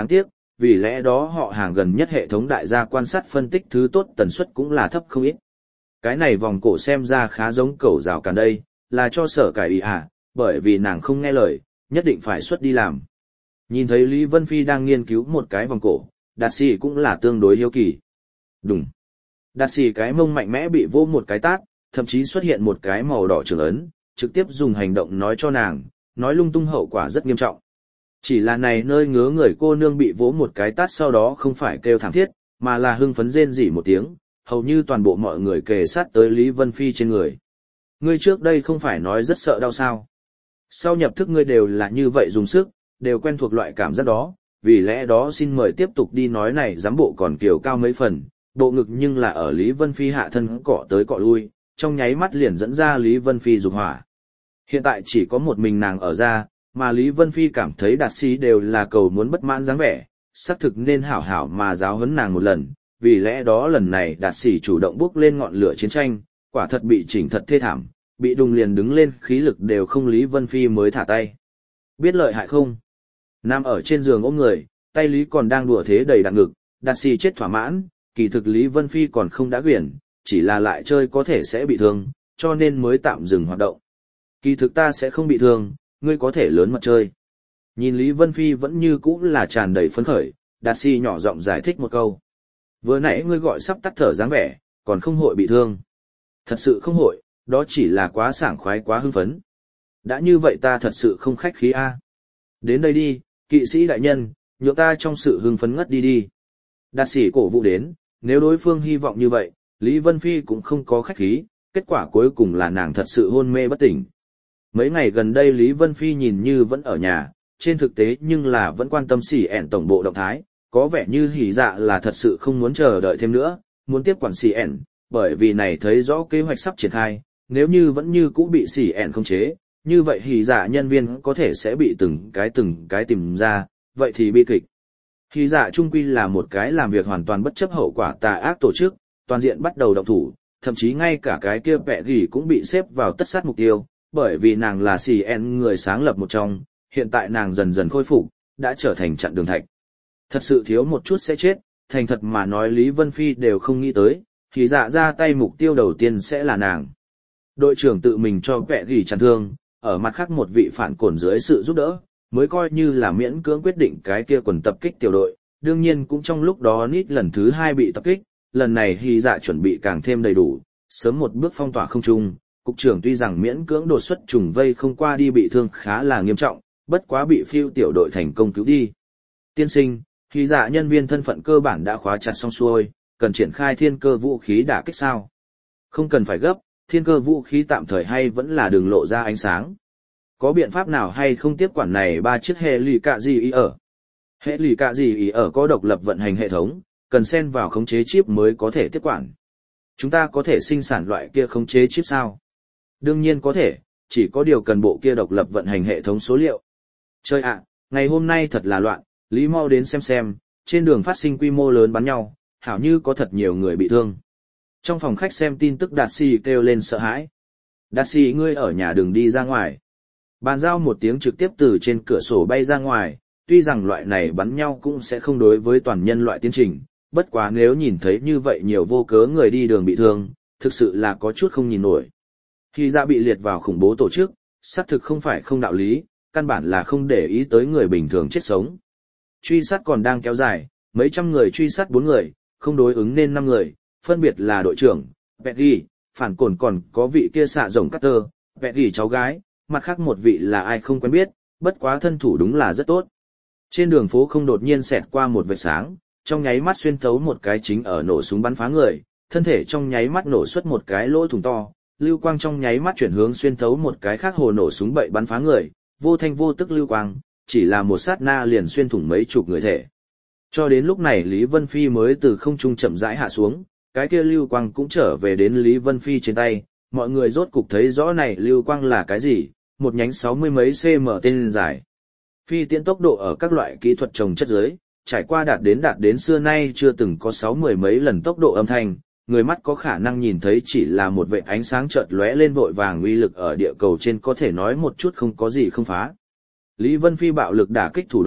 vì lẽ đó họ hàng gần nhất hệ thống đại gia quan sát phân tích thứ tốt tần suất cũng là thấp không ít. Cái này vòng cổ xem ra khá giống cẩu rào cản đây, là cho Sở Cải Ý à, bởi vì nàng không nghe lời, nhất định phải xuất đi làm. Nhìn thấy Lý Vân Phi đang nghiên cứu một cái vòng cổ, Đạt Sĩ cũng là tương đối hiếu kỳ. Đúng. Đạt Sĩ cái mông mạnh mẽ bị vô một cái tát, thậm chí xuất hiện một cái màu đỏ trường ấn, trực tiếp dùng hành động nói cho nàng, nói lung tung hậu quả rất nghiêm trọng. Chỉ là này nơi ngứa người cô nương bị vỗ một cái tát sau đó không phải kêu thảm thiết, mà là hưng phấn rên rỉ một tiếng, hầu như toàn bộ mọi người kề sát tới Lý Vân Phi trên người. Ngươi trước đây không phải nói rất sợ đau sao? Sau nhập thức ngươi đều là như vậy dùng sức, đều quen thuộc loại cảm giác đó, vì lẽ đó xin mời tiếp tục đi nói này giám bộ còn kiều cao mấy phần, bộ ngực nhưng là ở Lý Vân Phi hạ thân cọ tới cọ lui, trong nháy mắt liền dẫn ra Lý Vân Phi dục hỏa. Hiện tại chỉ có một mình nàng ở ra, mà Lý Vân Phi cảm thấy Đạt Sĩ đều là cầu muốn bất mãn dáng vẻ, xác thực nên hảo hảo mà giáo huấn nàng một lần, vì lẽ đó lần này Đạt Sĩ chủ động bước lên ngọn lửa chiến tranh, quả thật bị chỉnh thật thê thảm, bị đùng liền đứng lên khí lực đều không Lý Vân Phi mới thả tay. Biết lợi hại không? Nằm ở trên giường ôm người, tay Lý còn đang đùa thế đầy đặn ngực, Đạt Sĩ chết thỏa mãn, kỳ thực Lý Vân Phi còn không đã quyển, chỉ là lại chơi có thể sẽ bị thương, cho nên mới tạm dừng hoạt động. Kỳ thực ta sẽ không bị thương, ngươi có thể lớn mật chơi. Nhìn Lý Vân Phi vẫn như cũ là tràn đầy phấn khởi, Đạt Sĩ nhỏ giọng giải thích một câu. Vừa nãy ngươi gọi sắp tắt thở dáng vẻ, còn không hội bị thương. Thật sự không hội, đó chỉ là quá sảng khoái quá hưng phấn. Đã như vậy ta thật sự không khách khí a. Đến đây đi, kỵ sĩ đại nhân, nhượng ta trong sự hưng phấn ngất đi đi. Đạt Sĩ cổ vũ đến, nếu đối phương hy vọng như vậy, Lý Vân Phi cũng không có khách khí, kết quả cuối cùng là nàng thật sự hôn mê bất tỉnh. Mấy ngày gần đây Lý Vân Phi nhìn như vẫn ở nhà, trên thực tế nhưng là vẫn quan tâm xỉ ẻn tổng bộ động thái, có vẻ như hỉ dạ là thật sự không muốn chờ đợi thêm nữa, muốn tiếp quản xỉ ẻn, bởi vì này thấy rõ kế hoạch sắp triển khai, nếu như vẫn như cũ bị xỉ ẻn khống chế, như vậy hỉ dạ nhân viên có thể sẽ bị từng cái từng cái tìm ra, vậy thì bi kịch. Hỉ dạ trung quy là một cái làm việc hoàn toàn bất chấp hậu quả tà ác tổ chức, toàn diện bắt đầu động thủ, thậm chí ngay cả cái kia vẹ gỉ cũng bị xếp vào tất sát mục tiêu, bởi vì nàng là xì en người sáng lập một trong, hiện tại nàng dần dần khôi phục, đã trở thành chặn đường thạch. Thật sự thiếu một chút sẽ chết, thành thật mà nói Lý Vân Phi đều không nghĩ tới, thì dạ ra tay mục tiêu đầu tiên sẽ là nàng. Đội trưởng tự mình cho vẹ gỉ chặn thương, ở mặt khác một vị phản cổn dưới sự giúp đỡ, mới coi như là miễn cưỡng quyết định cái kia quần tập kích tiểu đội, đương nhiên cũng trong lúc đó Nít lần thứ hai bị tập kích, lần này hy dạ chuẩn bị càng thêm đầy đủ, sớm một bước phong tỏa không trung. Cục trưởng tuy rằng miễn cưỡng đột xuất trùng vây không qua đi bị thương khá là nghiêm trọng, bất quá bị phiêu tiểu đội thành công cứu đi. Tiên sinh, hy dạ nhân viên thân phận cơ bản đã khóa chặt xong xuôi, cần triển khai thiên cơ vũ khí đả kích sao? Không cần phải gấp, thiên cơ vũ khí tạm thời hay vẫn là đường lộ ra ánh sáng. Có biện pháp nào hay không tiếp quản này ba chiếc hệ lì cạ gì ý ở? Hệ lì cạ gì ý ở có độc lập vận hành hệ thống, cần xen vào khống chế chip mới có thể tiếp quản. Chúng ta có thể sinh sản loại kia khống chế chip sao? Đương nhiên có thể, chỉ có điều cần bộ kia độc lập vận hành hệ thống số liệu. Chơi ạ, ngày hôm nay thật là loạn, Lý mau đến xem xem, trên đường phát sinh quy mô lớn bắn nhau, hảo như có thật nhiều người bị thương. Trong phòng khách xem tin tức Đạt Sĩ kêu lên sợ hãi. Đạt Sĩ ngươi ở nhà đừng đi ra ngoài. Bàn giao một tiếng trực tiếp từ trên cửa sổ bay ra ngoài, tuy rằng loại này bắn nhau cũng sẽ không đối với toàn nhân loại tiến trình, bất quá nếu nhìn thấy như vậy nhiều vô cớ người đi đường bị thương, thực sự là có chút không nhìn nổi. Khi ra bị liệt vào khủng bố tổ chức, xác thực không phải không đạo lý, căn bản là không để ý tới người bình thường chết sống. Truy sát còn đang kéo dài, mấy trăm người truy sát bốn người, không đối ứng nên năm người, phân biệt là đội trưởng, Petty, phản cổn còn có vị kia xạ rồng Carter, Petty cháu gái, mặt khác một vị là ai không quen biết, bất quá thân thủ đúng là rất tốt. Trên đường phố không đột nhiên xẹt qua một vệt sáng, trong nháy mắt xuyên thấu một cái chính ở nổ súng bắn phá người, thân thể trong nháy mắt nổ xuất một cái lỗ thủng to, lưu quang trong nháy mắt chuyển hướng xuyên thấu một cái khác hồ nổ súng bậy bắn phá người, vô thanh vô tức lưu quang, chỉ là một sát na liền xuyên thủng mấy chục người thể. Cho đến lúc này Lý Vân Phi mới từ không trung chậm rãi hạ xuống, cái kia lưu quang cũng trở về đến Lý Vân Phi trên tay, mọi người rốt cục thấy rõ này lưu quang là cái gì, một nhánh sáu mươi mấy cm tên dài. Phi tiễn tốc độ ở các loại kỹ thuật trồng chất dưới, trải qua đạt đến đạt đến xưa nay chưa từng có sáu mười mấy lần tốc độ âm thanh, người mắt có khả năng nhìn thấy chỉ là một vệt ánh sáng chợt lóe lên vội vàng uy lực ở địa cầu trên có thể nói một chút không có gì không phá. Lý Vân Phi bạo lực đả kích thủ đoạn,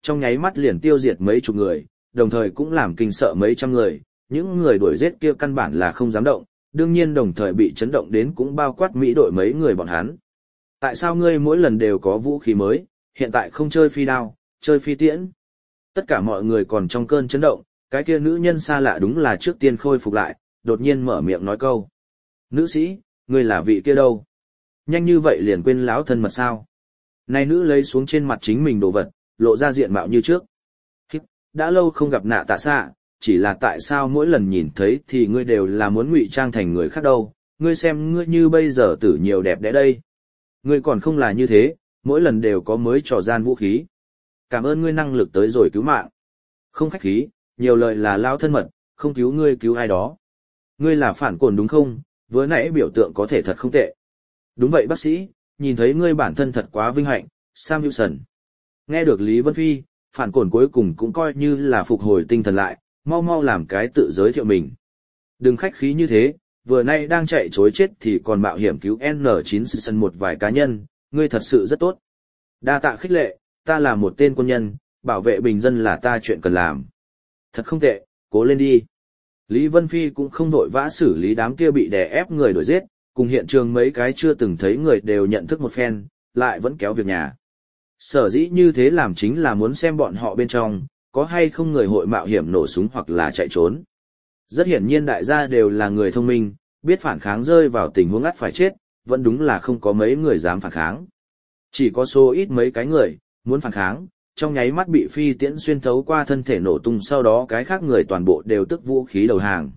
trong nháy mắt liền tiêu diệt mấy chục người, đồng thời cũng làm kinh sợ mấy trăm người, những người đuổi giết kia căn bản là không dám động, đương nhiên đồng thời bị chấn động đến cũng bao quát Mỹ đội mấy người bọn hắn. Tại sao ngươi mỗi lần đều có vũ khí mới, hiện tại không chơi phi đao, chơi phi tiễn? Tất cả mọi người còn trong cơn chấn động, cái kia nữ nhân xa lạ đúng là trước tiên khôi phục lại, đột nhiên mở miệng nói câu. Nữ sĩ, ngươi là vị kia đâu? Nhanh như vậy liền quên láo thân mật sao? Này nữ lấy xuống trên mặt chính mình đồ vật, lộ ra diện mạo như trước. Hít, đã lâu không gặp Nạ Tạ Xạ, chỉ là tại sao mỗi lần nhìn thấy thì ngươi đều là muốn ngụy trang thành người khác đâu, ngươi xem ngươi như bây giờ tử nhiều đẹp đẽ đây. Ngươi còn không là như thế, mỗi lần đều có mới trò gian vũ khí. Cảm ơn ngươi năng lực tới rồi cứu mạng. Không khách khí, nhiều lời là lao thân mật, không cứu ngươi cứu ai đó. Ngươi là phản cồn đúng không? Vừa nãy biểu tượng có thể thật không tệ. Đúng vậy bác sĩ, nhìn thấy ngươi bản thân thật quá vinh hạnh, Sam Wilson. Nghe được Lý Vân Phi, phản cồn cuối cùng cũng coi như là phục hồi tinh thần lại, mau mau làm cái tự giới thiệu mình. Đừng khách khí như thế, vừa nay đang chạy chối chết thì còn mạo hiểm cứu N chín sân một vài cá nhân, ngươi thật sự rất tốt. Đa tạ khích lệ, ta là một tên quân nhân, bảo vệ bình dân là ta chuyện cần làm. Thật không tệ, cố lên đi. Lý Vân Phi cũng không vội vã xử lý đám kia bị đè ép người đuổi giết, cùng hiện trường mấy cái chưa từng thấy người đều nhận thức một phen, lại vẫn kéo việc nhà. Sở dĩ như thế làm chính là muốn xem bọn họ bên trong, có hay không người hội mạo hiểm nổ súng hoặc là chạy trốn. Rất hiển nhiên đại gia đều là người thông minh, biết phản kháng rơi vào tình huống ắt phải chết, vẫn đúng là không có mấy người dám phản kháng. Chỉ có số ít mấy cái người, muốn phản kháng, trong nháy mắt bị phi tiễn xuyên thấu qua thân thể nổ tung, sau đó cái khác người toàn bộ đều tức vũ khí đầu hàng.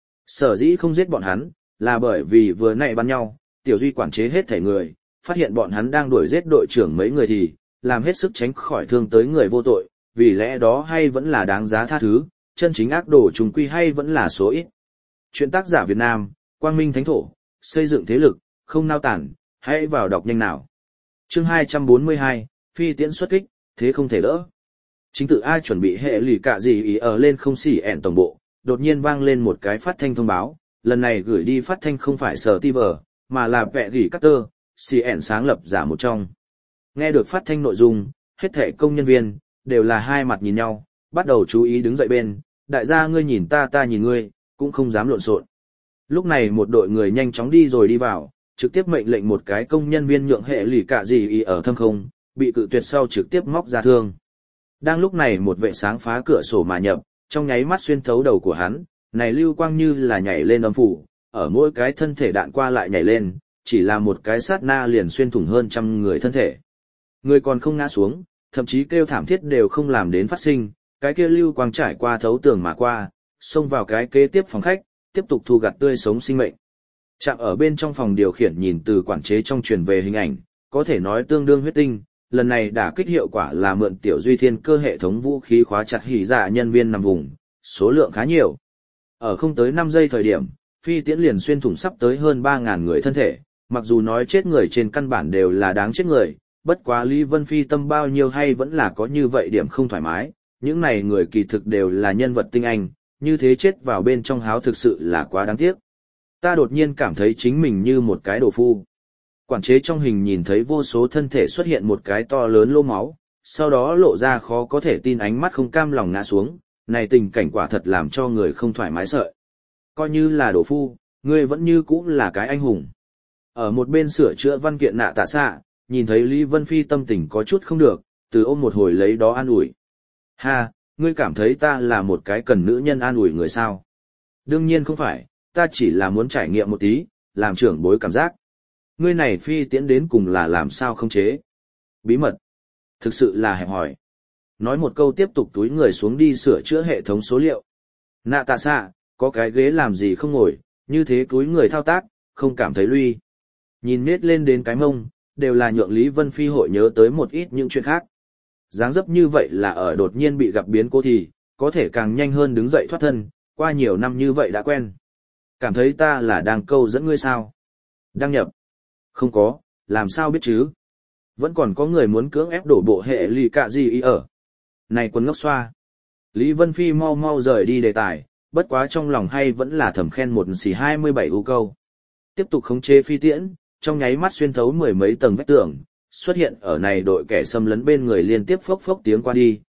Sở dĩ không giết bọn hắn, là bởi vì vừa nãy bắn nhau, Tiểu Duy quản chế hết thể người, phát hiện bọn hắn đang đuổi giết đội trưởng mấy người thì, làm hết sức tránh khỏi thương tới người vô tội, vì lẽ đó hay vẫn là đáng giá tha thứ, chân chính ác đồ trùng quy hay vẫn là số ít. Chuyện tác giả Việt Nam, Quang Minh Thánh Thổ, xây dựng thế lực, không nao tản, hãy vào đọc nhanh nào. Chương hai trăm bốn mươi hai, phi tiễn xuất kích, thế không thể đỡ. Chính tự ai chuẩn bị hệ lì cả gì ý ở lên không xỉ ẹn tổng bộ, đột nhiên vang lên một cái phát thanh thông báo, lần này gửi đi phát thanh không phải sở ti vờ, mà là vẹ gỉ Carter, xỉ ẹn sáng lập giả một trong. Nghe được phát thanh nội dung, hết thảy công nhân viên, đều là hai mặt nhìn nhau, bắt đầu chú ý đứng dậy bên, đại gia ngươi nhìn ta ta nhìn ngươi, cũng không dám lộn xộn. Lúc này một đội người nhanh chóng đi rồi đi vào, trực tiếp mệnh lệnh một cái công nhân viên nhượng hệ lì cả gì ý ở thâm không, bị cự tuyệt sau trực tiếp móc ra thương. Đang lúc này một vệ sáng phá cửa sổ mà nhập, trong nháy mắt xuyên thấu đầu của hắn, này lưu quang như là nhảy lên âm phủ, ở mỗi cái thân thể đạn qua lại nhảy lên, chỉ là một cái sát na liền xuyên thủng hơn trăm người thân thể. Người còn không ngã xuống, thậm chí kêu thảm thiết đều không làm đến phát sinh, cái kia lưu quang trải qua thấu tường mà qua, xông vào cái kế tiếp phòng khách, tiếp tục thu gặt tươi sống sinh mệnh. Chạm ở bên trong phòng điều khiển nhìn từ quản chế trong truyền về hình ảnh, có thể nói tương đương huyết tinh, lần này đả kích hiệu quả là mượn tiểu duy thiên cơ hệ thống vũ khí khóa chặt hỉ dạ nhân viên nằm vùng, số lượng khá nhiều. Ở không tới năm giây thời điểm, phi tiễn liền xuyên thủng sắp tới hơn ba ngàn người thân thể, mặc dù nói chết người trên căn bản đều là đáng chết người, bất quá Lý Vân Phi tâm bao nhiêu hay vẫn là có như vậy điểm không thoải mái, những này người kỳ thực đều là nhân vật tinh anh, như thế chết vào bên trong háo thực sự là quá đáng tiếc. Ta đột nhiên cảm thấy chính mình như một cái đồ phu. Quản chế trong hình nhìn thấy vô số thân thể xuất hiện một cái to lớn lô máu, sau đó lộ ra khó có thể tin ánh mắt không cam lòng ngã xuống, này tình cảnh quả thật làm cho người không thoải mái sợ. Coi như là đồ phu, ngươi vẫn như cũ là cái anh hùng. Ở một bên sửa chữa văn kiện Nạ Tạ Xạ, nhìn thấy Lý Vân Phi tâm tình có chút không được, từ ôm một hồi lấy đó an ủi. Ha, ngươi cảm thấy ta là một cái cần nữ nhân an ủi người sao? Đương nhiên không phải, ta chỉ là muốn trải nghiệm một tí, làm trưởng bối cảm giác. Ngươi này phi tiễn đến cùng là làm sao không chế? Bí mật. Thực sự là hẹp hỏi. Nói một câu tiếp tục túi người xuống đi sửa chữa hệ thống số liệu. Nạ Tạ Xạ, có cái ghế làm gì không ngồi, như thế túi người thao tác, không cảm thấy lui. Nhìn nết lên đến cái mông, đều là nhượng Lý Vân Phi hội nhớ tới một ít những chuyện khác. Dáng dấp như vậy là ở đột nhiên bị gặp biến cố thì, có thể càng nhanh hơn đứng dậy thoát thân, qua nhiều năm như vậy đã quen. Cảm thấy ta là đang câu dẫn ngươi sao? Đăng nhập. Không có, làm sao biết chứ? Vẫn còn có người muốn cưỡng ép đổ bộ hệ lì cả gì ý ở. Này quân ngốc xoa. Lý Vân Phi mau mau rời đi đề tài, bất quá trong lòng hay vẫn là thầm khen một xì hai mươi bảy ưu câu. Tiếp tục khống chế phi tiễn, trong nháy mắt xuyên thấu mười mấy tầng vách tường, xuất hiện ở này đội kẻ xâm lấn bên người liên tiếp phốc phốc tiếng qua đi,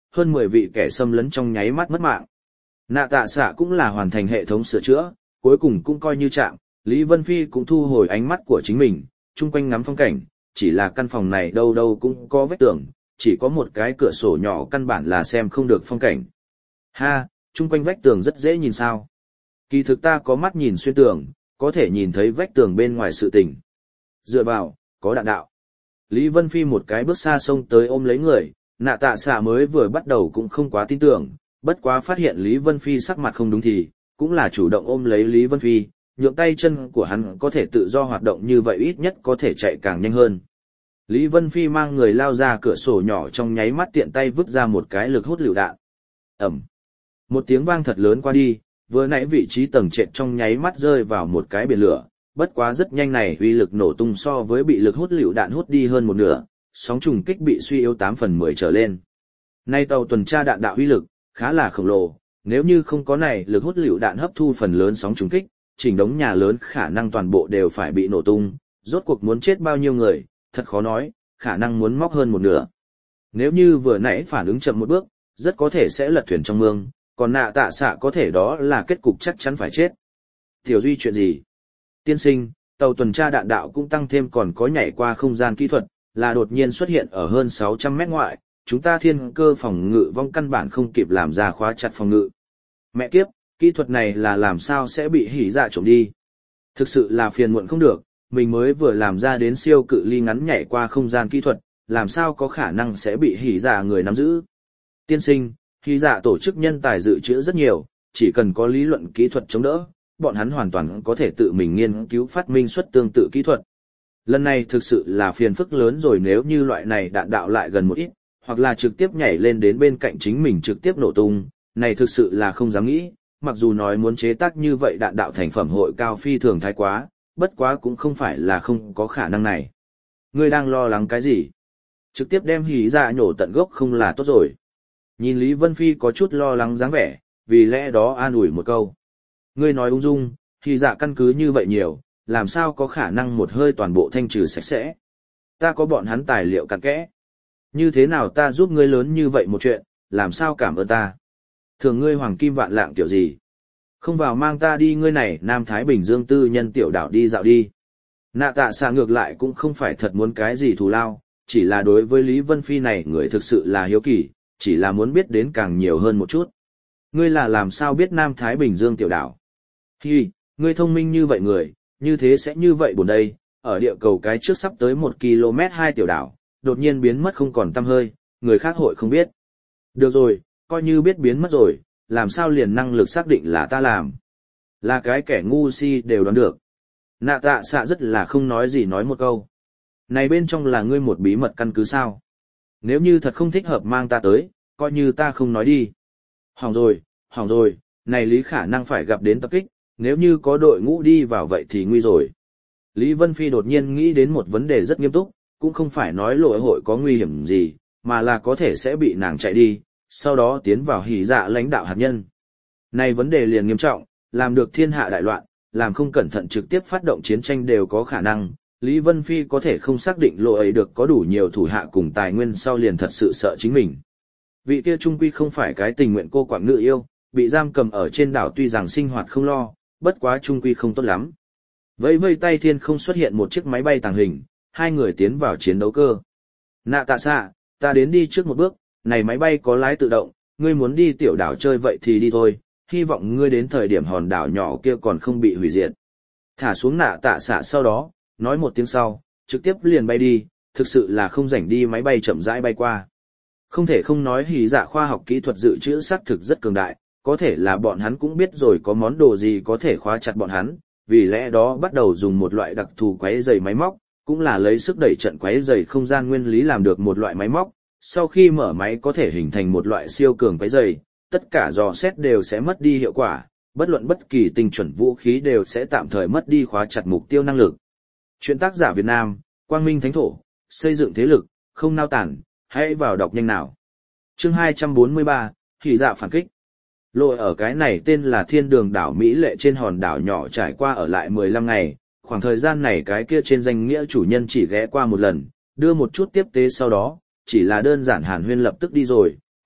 hơn mười vị kẻ xâm lấn trong nháy mắt mất mạng. Nạ tạ xạ cũng là hoàn thành hệ thống sửa chữa, cuối cùng cũng coi như chạm, Lý Vân Phi cũng thu hồi ánh mắt của chính mình, chung quanh ngắm phong cảnh, chỉ là căn phòng này đâu đâu cũng có vách tường, chỉ có một cái cửa sổ nhỏ căn bản là xem không được phong cảnh. Ha, chung quanh vách tường rất dễ nhìn sao. Kỳ thực ta có mắt nhìn xuyên tường, có thể nhìn thấy vách tường bên ngoài sự tình. Dựa vào, có đạn đạo. Lý Vân Phi một cái bước xa xông tới ôm lấy người, nạ tạ xạ mới vừa bắt đầu cũng không quá tin tưởng, bất quá phát hiện Lý Vân Phi sắc mặt không đúng thì, cũng là chủ động ôm lấy Lý Vân Phi, nhượng tay chân của hắn có thể tự do hoạt động như vậy ít nhất có thể chạy càng nhanh hơn. Lý Vân Phi mang người lao ra cửa sổ nhỏ trong nháy mắt tiện tay vứt ra một cái lực hút lựu đạn. Ẩm. Một tiếng vang thật lớn qua đi, vừa nãy vị trí tầng trệt trong nháy mắt rơi vào một cái biển lửa, bất quá rất nhanh này uy lực nổ tung so với bị lực hút lựu đạn hút đi hơn một nửa, sóng trùng kích bị suy yếu tám phần mười trở lên. Nay tàu tuần tra đạn đạo uy lực khá là khổng lồ, nếu như không có này lực hút lựu đạn hấp thu phần lớn sóng trùng kích, chỉnh đống nhà lớn khả năng toàn bộ đều phải bị nổ tung, rốt cuộc muốn chết bao nhiêu người, thật khó nói, khả năng muốn móc hơn một nửa. Nếu như vừa nãy phản ứng chậm một bước, rất có thể sẽ lật thuyền trong mương, còn nạ tạ xạ có thể đó là kết cục chắc chắn phải chết. Tiểu Duy chuyện gì? Tiên sinh, tàu tuần tra đạn đạo cũng tăng thêm còn có nhảy qua không gian kỹ thuật, là đột nhiên xuất hiện ở hơn sáu trăm mét ngoại, chúng ta thiên cơ phòng ngự vong căn bản không kịp làm ra khóa chặt phòng ngự. Mẹ kiếp, kỹ thuật này là làm sao sẽ bị hỉ dạ trộm đi? Thực sự là phiền muộn không được, mình mới vừa làm ra đến siêu cự ly ngắn nhảy qua không gian kỹ thuật, làm sao có khả năng sẽ bị hỉ dạ người nắm giữ? Tiên sinh, hỉ dạ tổ chức nhân tài dự trữ rất nhiều, chỉ cần có lý luận kỹ thuật chống đỡ, bọn hắn hoàn toàn có thể tự mình nghiên cứu phát minh xuất tương tự kỹ thuật. Lần này thực sự là phiền phức lớn rồi, nếu như loại này đạn đạo lại gần một ít, hoặc là trực tiếp nhảy lên đến bên cạnh chính mình trực tiếp nổ tung, này thực sự là không dám nghĩ, mặc dù nói muốn chế tác như vậy đạn đạo thành phẩm hội cao phi thường thái quá, bất quá cũng không phải là không có khả năng này. Ngươi đang lo lắng cái gì? Trực tiếp đem hỉ dạ nhổ tận gốc không là tốt rồi. Nhìn Lý Vân Phi có chút lo lắng dáng vẻ, vì lẽ đó an ủi một câu. Ngươi nói ung dung, hỉ dạ căn cứ như vậy nhiều, làm sao có khả năng một hơi toàn bộ thanh trừ sạch sẽ. Ta có bọn hắn tài liệu cặn kẽ. Như thế nào ta giúp ngươi lớn như vậy một chuyện, làm sao cảm ơn ta? Thường ngươi hoàng kim vạn lạng tiểu gì? Không vào mang ta đi ngươi này Nam Thái Bình Dương tư nhân tiểu đảo đi dạo đi. Nạ tạ xạ ngược lại cũng không phải thật muốn cái gì thù lao, chỉ là đối với Lý Vân Phi này người thực sự là hiếu kỳ, chỉ là muốn biết đến càng nhiều hơn một chút. Ngươi là làm sao biết Nam Thái Bình Dương tiểu đảo? Hi, ngươi thông minh như vậy người, như thế sẽ như vậy buồn đây, ở địa cầu cái trước sắp tới một ki lô mét hai tiểu đảo, đột nhiên biến mất không còn tăm hơi, người khác hội không biết. Được rồi, coi như biết biến mất rồi, làm sao liền năng lực xác định là ta làm. Là cái kẻ ngu si đều đoán được. Nạ tạ xạ rất là không nói gì nói một câu. Này bên trong là ngươi một bí mật căn cứ sao? Nếu như thật không thích hợp mang ta tới, coi như ta không nói đi. Hỏng rồi, hỏng rồi, này Lý khả năng phải gặp đến tập kích, nếu như có đội ngũ đi vào vậy thì nguy rồi. Lý Vân Phi đột nhiên nghĩ đến một vấn đề rất nghiêm túc, cũng không phải nói lội hội có nguy hiểm gì, mà là có thể sẽ bị nàng chạy đi, sau đó tiến vào hỉ dạ lãnh đạo hạt nhân. Này vấn đề liền nghiêm trọng, làm được thiên hạ đại loạn, làm không cẩn thận trực tiếp phát động chiến tranh đều có khả năng. Lý Vân Phi có thể không xác định lộ ấy được có đủ nhiều thủ hạ cùng tài nguyên sau liền thật sự sợ chính mình. Vị kia trung quy không phải cái tình nguyện cô quạng nữ yêu, bị giam cầm ở trên đảo tuy rằng sinh hoạt không lo, bất quá trung quy không tốt lắm. Vẫy vây tay thiên không xuất hiện một chiếc máy bay tàng hình, hai người tiến vào chiến đấu cơ. Nạ tạ xạ, ta đến đi trước một bước, này máy bay có lái tự động, ngươi muốn đi tiểu đảo chơi vậy thì đi thôi, hy vọng ngươi đến thời điểm hòn đảo nhỏ kia còn không bị hủy diệt. Thả xuống nạ tạ xạ sau đó, nói một tiếng sau, trực tiếp liền bay đi, thực sự là không rảnh đi máy bay chậm rãi bay qua. Không thể không nói hỉ dạ khoa học kỹ thuật dự trữ xác thực rất cường đại, có thể là bọn hắn cũng biết rồi có món đồ gì có thể khóa chặt bọn hắn, vì lẽ đó bắt đầu dùng một loại đặc thù quấy giày máy móc, cũng là lấy sức đẩy trận quấy giày không gian nguyên lý làm được một loại máy móc, sau khi mở máy có thể hình thành một loại siêu cường quấy giày, tất cả dò xét đều sẽ mất đi hiệu quả, bất luận bất kỳ tinh chuẩn vũ khí đều sẽ tạm thời mất đi khóa chặt mục tiêu năng lực. Chuyện tác giả Việt Nam, Quang Minh Thánh Thổ, xây dựng thế lực, không nao tản, hãy vào đọc nhanh nào. Chương hai trăm bốn mươi ba, hỉ dạ phản kích. Lội ở cái này tên là Thiên Đường đảo Mỹ Lệ trên hòn đảo nhỏ trải qua ở lại mười lăm ngày, khoảng thời gian này cái kia trên danh nghĩa chủ nhân chỉ ghé qua một lần, đưa một chút tiếp tế sau đó, chỉ là đơn giản hàn huyên lập tức đi rồi,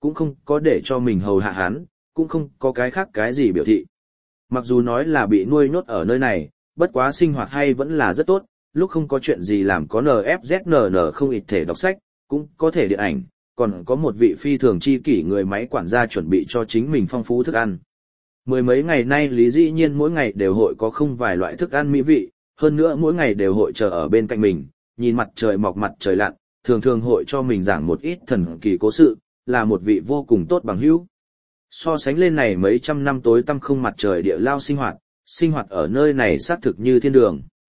cũng không có để cho mình hầu hạ hắn, cũng không có cái khác cái gì biểu thị. Mặc dù nói là bị nuôi nhốt ở nơi này, bất quá sinh hoạt hay vẫn là rất tốt, lúc không có chuyện gì làm có en ép dét en en không ít thể đọc sách, cũng có thể điện ảnh, còn có một vị phi thường chi kỷ người máy quản gia chuẩn bị cho chính mình phong phú thức ăn. Mười mấy ngày nay Lý Dĩ Nhiên mỗi ngày đều hội có không vài loại thức ăn mỹ vị, hơn nữa mỗi ngày đều hội chờ ở bên cạnh mình, nhìn mặt trời mọc mặt trời lặn, thường thường hội cho mình giảng một ít thần kỳ cố sự, là một vị vô cùng tốt bằng hữu. So sánh lên này mấy trăm năm tối tăm không mặt trời địa lao sinh hoạt, sinh hoạt ở nơi này xác thực như thiên đường.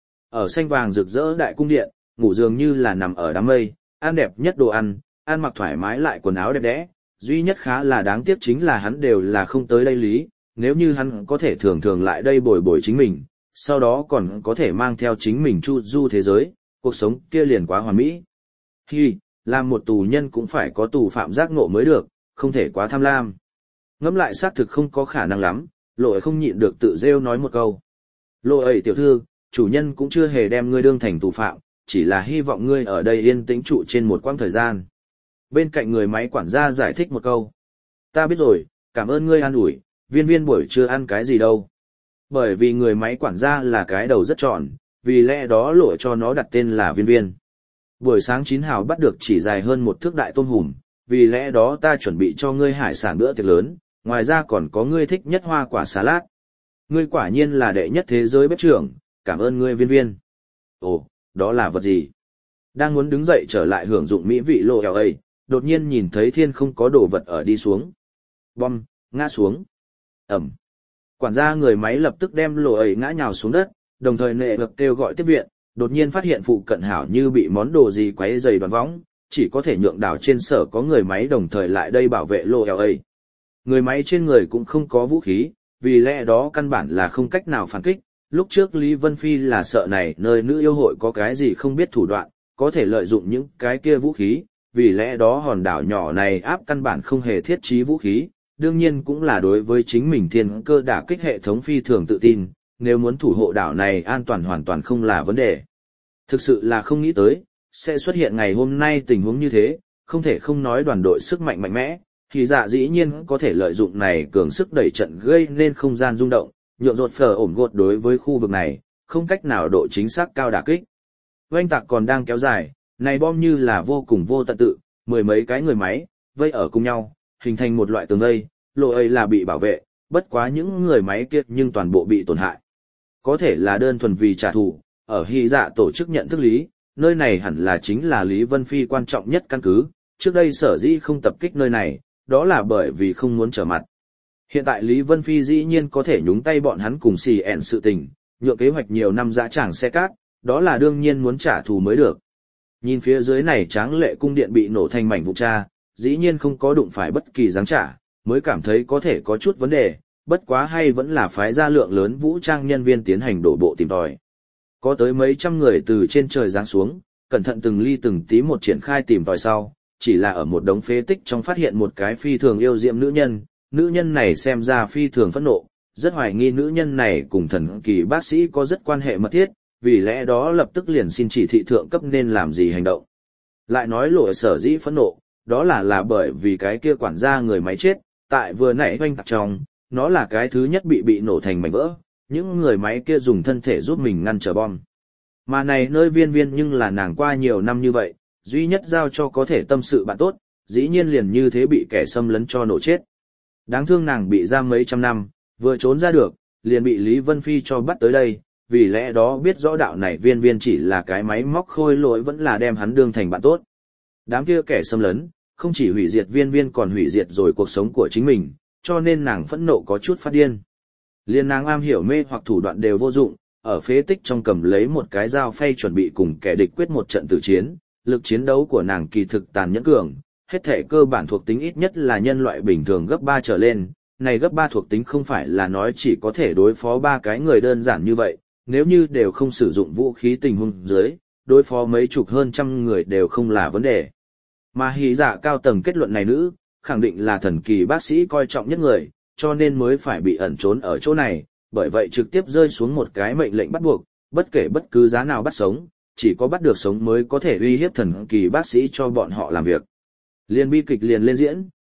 Ở xanh vàng rực rỡ đại cung điện, ngủ dường như là nằm ở đám mây, ăn đẹp nhất đồ ăn, ăn mặc thoải mái lại quần áo đẹp đẽ, duy nhất khá là đáng tiếc chính là hắn đều là không tới đây lý, nếu như hắn có thể thường thường lại đây bồi bồi chính mình, sau đó còn có thể mang theo chính mình chu du thế giới, cuộc sống kia liền quá hoàn mỹ. Hi, làm một tù nhân cũng phải có tù phạm giác ngộ mới được, không thể quá tham lam. Ngẫm lại xác thực không có khả năng lắm, lộ ấy không nhịn được tự rêu nói một câu. Lộ ấy tiểu thư, chủ nhân cũng chưa hề đem ngươi đương thành tù phạm, chỉ là hy vọng ngươi ở đây yên tĩnh trụ trên một quãng thời gian. Bên cạnh người máy quản gia giải thích một câu. Ta biết rồi, cảm ơn ngươi an ủi, viên viên buổi trưa ăn cái gì đâu. Bởi vì người máy quản gia là cái đầu rất tròn, vì lẽ đó lộ cho nó đặt tên là viên viên. Buổi sáng chín hào bắt được chỉ dài hơn một thước đại tôm hùm, vì lẽ đó ta chuẩn bị cho ngươi hải sản bữa tiệc lớn, ngoài ra còn có ngươi thích nhất hoa quả salad. Ngươi quả nhiên là đệ nhất thế giới bếp trưởng, cảm ơn ngươi viên viên. Ồ, đó là vật gì? Đang muốn đứng dậy trở lại hưởng dụng mỹ vị lộ eo ấy, đột nhiên nhìn thấy thiên không có đồ vật ở đi xuống. Bom, ngã xuống. Ẩm. Quản gia người máy lập tức đem lộ ấy ngã nhào xuống đất, đồng thời nệ vực kêu gọi tiếp viện, đột nhiên phát hiện phụ cận hảo như bị món đồ gì quấy dày đoàn võng, chỉ có thể nhượng đảo trên sở có người máy đồng thời lại đây bảo vệ lộ eo ấy. Người máy trên người cũng không có vũ khí, vì lẽ đó căn bản là không cách nào phản kích. Lúc trước Lý Vân Phi là sợ này nơi nữ yêu hội có cái gì không biết thủ đoạn, có thể lợi dụng những cái kia vũ khí, vì lẽ đó hòn đảo nhỏ này áp căn bản không hề thiết trí vũ khí, đương nhiên cũng là đối với chính mình thiên cơ đả kích hệ thống phi thường tự tin, nếu muốn thủ hộ đảo này an toàn hoàn toàn không là vấn đề. Thực sự là không nghĩ tới, sẽ xuất hiện ngày hôm nay tình huống như thế, không thể không nói đoàn đội sức mạnh mạnh mẽ, thì dạ dĩ nhiên có thể lợi dụng này cường sức đẩy trận gây nên không gian rung động, nhượng rột phở ổn gột đối với khu vực này, không cách nào độ chính xác cao đả kích. Oanh tạc còn đang kéo dài, này bom như là vô cùng vô tận tự, mười mấy cái người máy, vây ở cùng nhau, hình thành một loại tường vây, lộ ấy là bị bảo vệ, bất quá những người máy kia nhưng toàn bộ bị tổn hại. Có thể là đơn thuần vì trả thù, ở hy dạ tổ chức nhận thức lý, nơi này hẳn là chính là Lý Vân Phi quan trọng nhất căn cứ, trước đây sở dĩ không tập kích nơi này, đó là bởi vì không muốn trở mặt. Hiện tại Lý Vân Phi dĩ nhiên có thể nhúng tay bọn hắn cùng xì ẹn sự tình, nhượng kế hoạch nhiều năm dã tràng xe cát, đó là đương nhiên muốn trả thù mới được. Nhìn phía dưới này tráng lệ cung điện bị nổ thành mảnh vụn cha, dĩ nhiên không có đụng phải bất kỳ giáng trả, mới cảm thấy có thể có chút vấn đề, bất quá hay vẫn là phái ra lượng lớn vũ trang nhân viên tiến hành đổ bộ tìm tòi. Có tới mấy trăm người từ trên trời giáng xuống, cẩn thận từng ly từng tí một triển khai tìm tòi sau, chỉ là ở một đống phế tích trong phát hiện một cái phi thường yêu diệm nữ nhân, nữ nhân này xem ra phi thường phẫn nộ, rất hoài nghi nữ nhân này cùng thần kỳ bác sĩ có rất quan hệ mật thiết, vì lẽ đó lập tức liền xin chỉ thị thượng cấp nên làm gì hành động. Lại nói lộ sở dĩ phẫn nộ, đó là là bởi vì cái kia quản gia người máy chết, tại vừa nãy oanh tạc trong, nó là cái thứ nhất bị bị nổ thành mảnh vỡ, những người máy kia dùng thân thể giúp mình ngăn trở bom. Mà này nơi viên viên nhưng là nàng qua nhiều năm như vậy, duy nhất giao cho có thể tâm sự bạn tốt, dĩ nhiên liền như thế bị kẻ xâm lấn cho nổ chết. Đáng thương nàng bị giam mấy trăm năm, vừa trốn ra được, liền bị Lý Vân Phi cho bắt tới đây, vì lẽ đó biết rõ đạo này viên viên chỉ là cái máy móc khôi lỗi vẫn là đem hắn đương thành bạn tốt. Đám kia kẻ xâm lấn, không chỉ hủy diệt viên viên còn hủy diệt rồi cuộc sống của chính mình, cho nên nàng phẫn nộ có chút phát điên. Liên nàng am hiểu mê hoặc thủ đoạn đều vô dụng, ở phế tích trong cầm lấy một cái dao phay chuẩn bị cùng kẻ địch quyết một trận tử chiến, lực chiến đấu của nàng kỳ thực tàn nhẫn cường, hết thể cơ bản thuộc tính ít nhất là nhân loại bình thường gấp ba trở lên, này gấp ba thuộc tính không phải là nói chỉ có thể đối phó ba cái người đơn giản như vậy, nếu như đều không sử dụng vũ khí tình huống dưới, đối phó mấy chục hơn trăm người đều không là vấn đề. Mà hí giả cao tầng kết luận này nữ, khẳng định là thần kỳ bác sĩ coi trọng nhất người, cho nên mới phải bị ẩn trốn ở chỗ này, bởi vậy trực tiếp rơi xuống một cái mệnh lệnh bắt buộc, bất kể bất cứ giá nào bắt sống, chỉ có bắt được sống mới có thể uy hiếp thần kỳ bác sĩ cho bọn họ làm việc. Liên bi kịch liền lên diễn,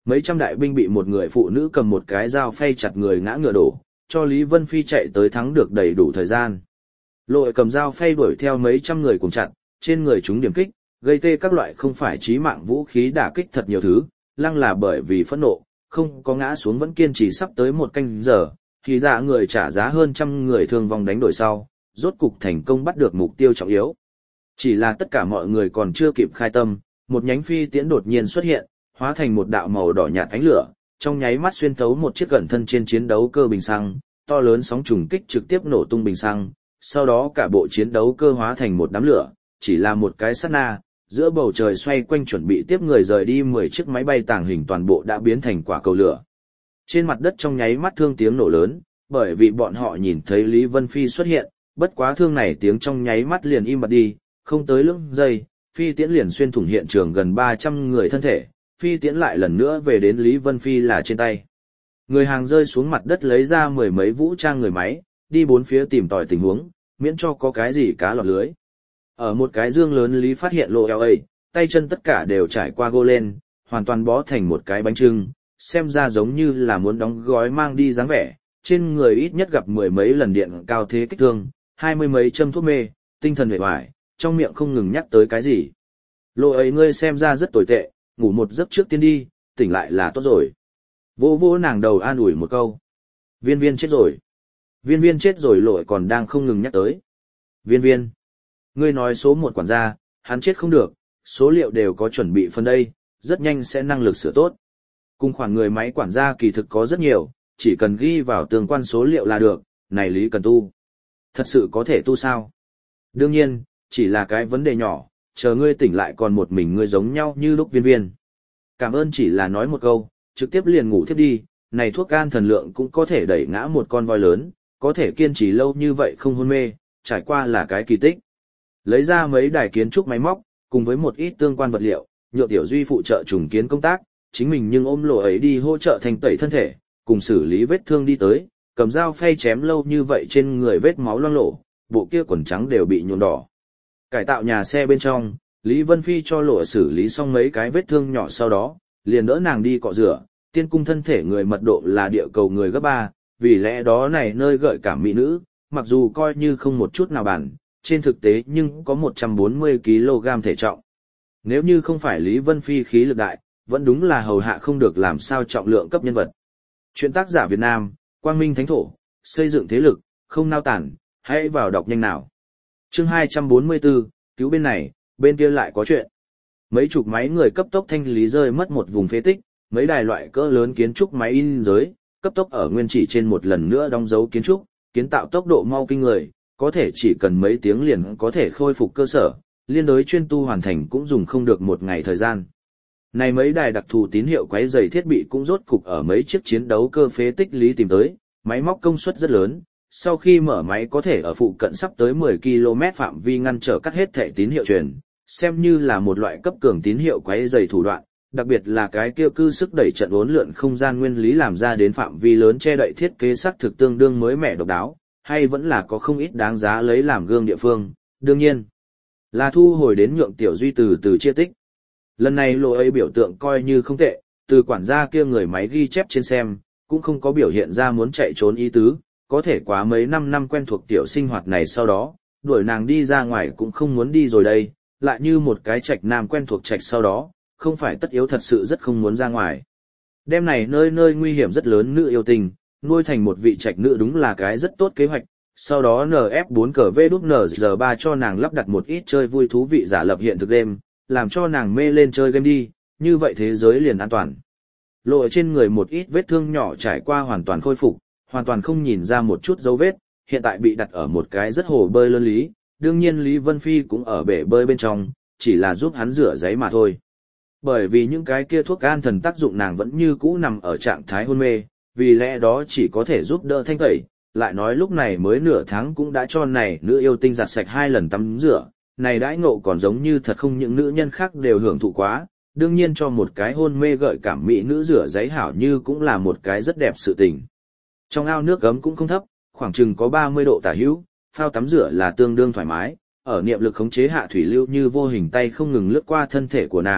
mấy trăm đại binh bị một người phụ nữ cầm một cái dao phay chặt người ngã ngựa đổ, cho Lý Vân Phi chạy tới thắng được đầy đủ thời gian. Lộ cầm dao phay đuổi theo mấy trăm người cùng chặt, trên người chúng điểm kích, gây tê các loại không phải chí mạng vũ khí đả kích thật nhiều thứ, lăng là bởi vì phẫn nộ, không có ngã xuống vẫn kiên trì sắp tới một canh giờ, thì dạ người trả giá hơn trăm người thương vong đánh đổi sau, rốt cục thành công bắt được mục tiêu trọng yếu. Chỉ là tất cả mọi người còn chưa kịp khai tâm, một nhánh phi tiễn đột nhiên xuất hiện, hóa thành một đạo màu đỏ nhạt ánh lửa, trong nháy mắt xuyên thấu một chiếc gần thân trên chiến đấu cơ bình xăng, to lớn sóng trùng kích trực tiếp nổ tung bình xăng, sau đó cả bộ chiến đấu cơ hóa thành một đám lửa, chỉ là một cái sát na, giữa bầu trời xoay quanh chuẩn bị tiếp người rời đi mười chiếc máy bay tàng hình toàn bộ đã biến thành quả cầu lửa. Trên mặt đất trong nháy mắt thương tiếng nổ lớn, bởi vì bọn họ nhìn thấy Lý Vân Phi xuất hiện, bất quá thương này tiếng trong nháy mắt liền im bặt đi, không tới lưỡng giây, phi tiễn liền xuyên thủng hiện trường gần ba trăm người thân thể, phi tiễn lại lần nữa về đến Lý Vân Phi là trên tay. Người hàng rơi xuống mặt đất lấy ra mười mấy vũ trang người máy, đi bốn phía tìm tòi tình huống, miễn cho có cái gì cá lọt lưới. Ở một cái dương lớn Lý phát hiện lộ eo ấy, tay chân tất cả đều trải qua gô lên, hoàn toàn bó thành một cái bánh trưng, xem ra giống như là muốn đóng gói mang đi dáng vẻ, trên người ít nhất gặp mười mấy lần điện cao thế kích thương, hai mươi mấy châm thuốc mê, tinh thần uể oải, trong miệng không ngừng nhắc tới cái gì. Lộ ấy ngươi xem ra rất tồi tệ, ngủ một giấc trước tiên đi, tỉnh lại là tốt rồi. Vô vô nàng đầu an ủi một câu. Viên viên chết rồi. Viên viên chết rồi lội còn đang không ngừng nhắc tới. Viên viên. Ngươi nói số một quản gia, hắn chết không được, số liệu đều có chuẩn bị phần đây, rất nhanh sẽ năng lực sửa tốt. Cùng khoản người máy quản gia kỳ thực có rất nhiều, chỉ cần ghi vào tương quan số liệu là được, này Lý cần tu. Thật sự có thể tu sao? Đương nhiên, chỉ là cái vấn đề nhỏ, chờ ngươi tỉnh lại còn một mình ngươi giống nhau như lúc viên viên. Cảm ơn chỉ là nói một câu, trực tiếp liền ngủ thiếp đi, này thuốc gan thần lượng cũng có thể đẩy ngã một con voi lớn, có thể kiên trì lâu như vậy không hôn mê, trải qua là cái kỳ tích. Lấy ra mấy đài kiến trúc máy móc, cùng với một ít tương quan vật liệu, nhượng Tiểu Duy phụ trợ trùng kiến công tác, chính mình nhưng ôm lộ ấy đi hỗ trợ thanh tẩy thân thể, cùng xử lý vết thương đi tới, cầm dao phay chém lâu như vậy trên người vết máu loang lổ, bộ kia quần trắng đều bị nhuộm đỏ. Cải tạo nhà xe bên trong, Lý Vân Phi cho lộ xử lý xong mấy cái vết thương nhỏ sau đó, liền đỡ nàng đi cọ rửa, tiên cung thân thể người mật độ là địa cầu người gấp ba, vì lẽ đó này nơi gợi cảm mỹ nữ, mặc dù coi như không một chút nào bản, trên thực tế nhưng có một trăm bốn mươi ki lô gam thể trọng. Nếu như không phải Lý Vân Phi khí lực đại, vẫn đúng là hầu hạ không được làm sao trọng lượng cấp nhân vật. Chuyện tác giả Việt Nam, Quang Minh Thánh Thổ, xây dựng thế lực, không nao tản, hãy vào đọc nhanh nào. Chương hai trăm bốn mươi tư, cứu bên này, bên kia lại có chuyện. Mấy chục máy người cấp tốc thanh lý rơi mất một vùng phế tích, mấy đài loại cỡ lớn kiến trúc máy in giới, cấp tốc ở nguyên chỉ trên một lần nữa đóng dấu kiến trúc, kiến tạo tốc độ mau kinh người, có thể chỉ cần mấy tiếng liền có thể khôi phục cơ sở, liên đối chuyên tu hoàn thành cũng dùng không được một ngày thời gian. Này mấy đài đặc thù tín hiệu quấy rầy thiết bị cũng rốt cục ở mấy chiếc chiến đấu cơ phế tích lý tìm tới, máy móc công suất rất lớn, sau khi mở máy có thể ở phụ cận sắp tới mười ki lô mét phạm vi ngăn trở cắt hết thẻ tín hiệu truyền, xem như là một loại cấp cường tín hiệu quấy rầy thủ đoạn, đặc biệt là cái kia cư sức đẩy trận uốn lượn không gian nguyên lý làm ra đến phạm vi lớn che đậy thiết kế sắc thực tương đương mới mẻ độc đáo, hay vẫn là có không ít đáng giá lấy làm gương địa phương, đương nhiên là thu hồi đến nhượng Tiểu Duy từ từ chia tích. Lần này lộ ấy biểu tượng coi như không tệ, từ quản gia kia người máy ghi chép trên xem, cũng không có biểu hiện ra muốn chạy trốn ý tứ, có thể quá mấy năm năm quen thuộc tiểu sinh hoạt này sau đó, đuổi nàng đi ra ngoài cũng không muốn đi rồi đây, lại như một cái trạch nam quen thuộc trạch sau đó, không phải tất yếu thật sự rất không muốn ra ngoài. Đêm này nơi nơi nguy hiểm rất lớn nữ yêu tình, nuôi thành một vị trạch nữ đúng là cái rất tốt kế hoạch, sau đó en ép bốn cờ vê đút en giê ba cho nàng lắp đặt một ít chơi vui thú vị giả lập hiện thực game, làm cho nàng mê lên chơi game đi, như vậy thế giới liền an toàn. Lộ ở trên người một ít vết thương nhỏ trải qua hoàn toàn khôi phục, hoàn toàn không nhìn ra một chút dấu vết, hiện tại bị đặt ở một cái rất hồ bơi lớn lý, đương nhiên Lý Vân Phi cũng ở bể bơi bên trong, chỉ là giúp hắn rửa giấy mà thôi. Bởi vì những cái kia thuốc an thần tác dụng nàng vẫn như cũ nằm ở trạng thái hôn mê, vì lẽ đó chỉ có thể giúp đỡ thanh tẩy, lại nói lúc này mới nửa tháng cũng đã cho này nữ yêu tinh giặt sạch hai lần tắm rửa, này đãi ngộ còn giống như thật không những nữ nhân khác đều hưởng thụ quá, đương nhiên cho một cái hôn mê gợi cảm mỹ nữ rửa giấy hảo như cũng là một cái rất đẹp sự tình. Trong ao nước gấm cũng không thấp, khoảng chừng có ba mươi độ tả hữu, phao tắm rửa là tương đương thoải mái, ở niệm lực khống chế hạ thủy lưu như vô hình tay không ngừng lướt qua thân thể của nàng,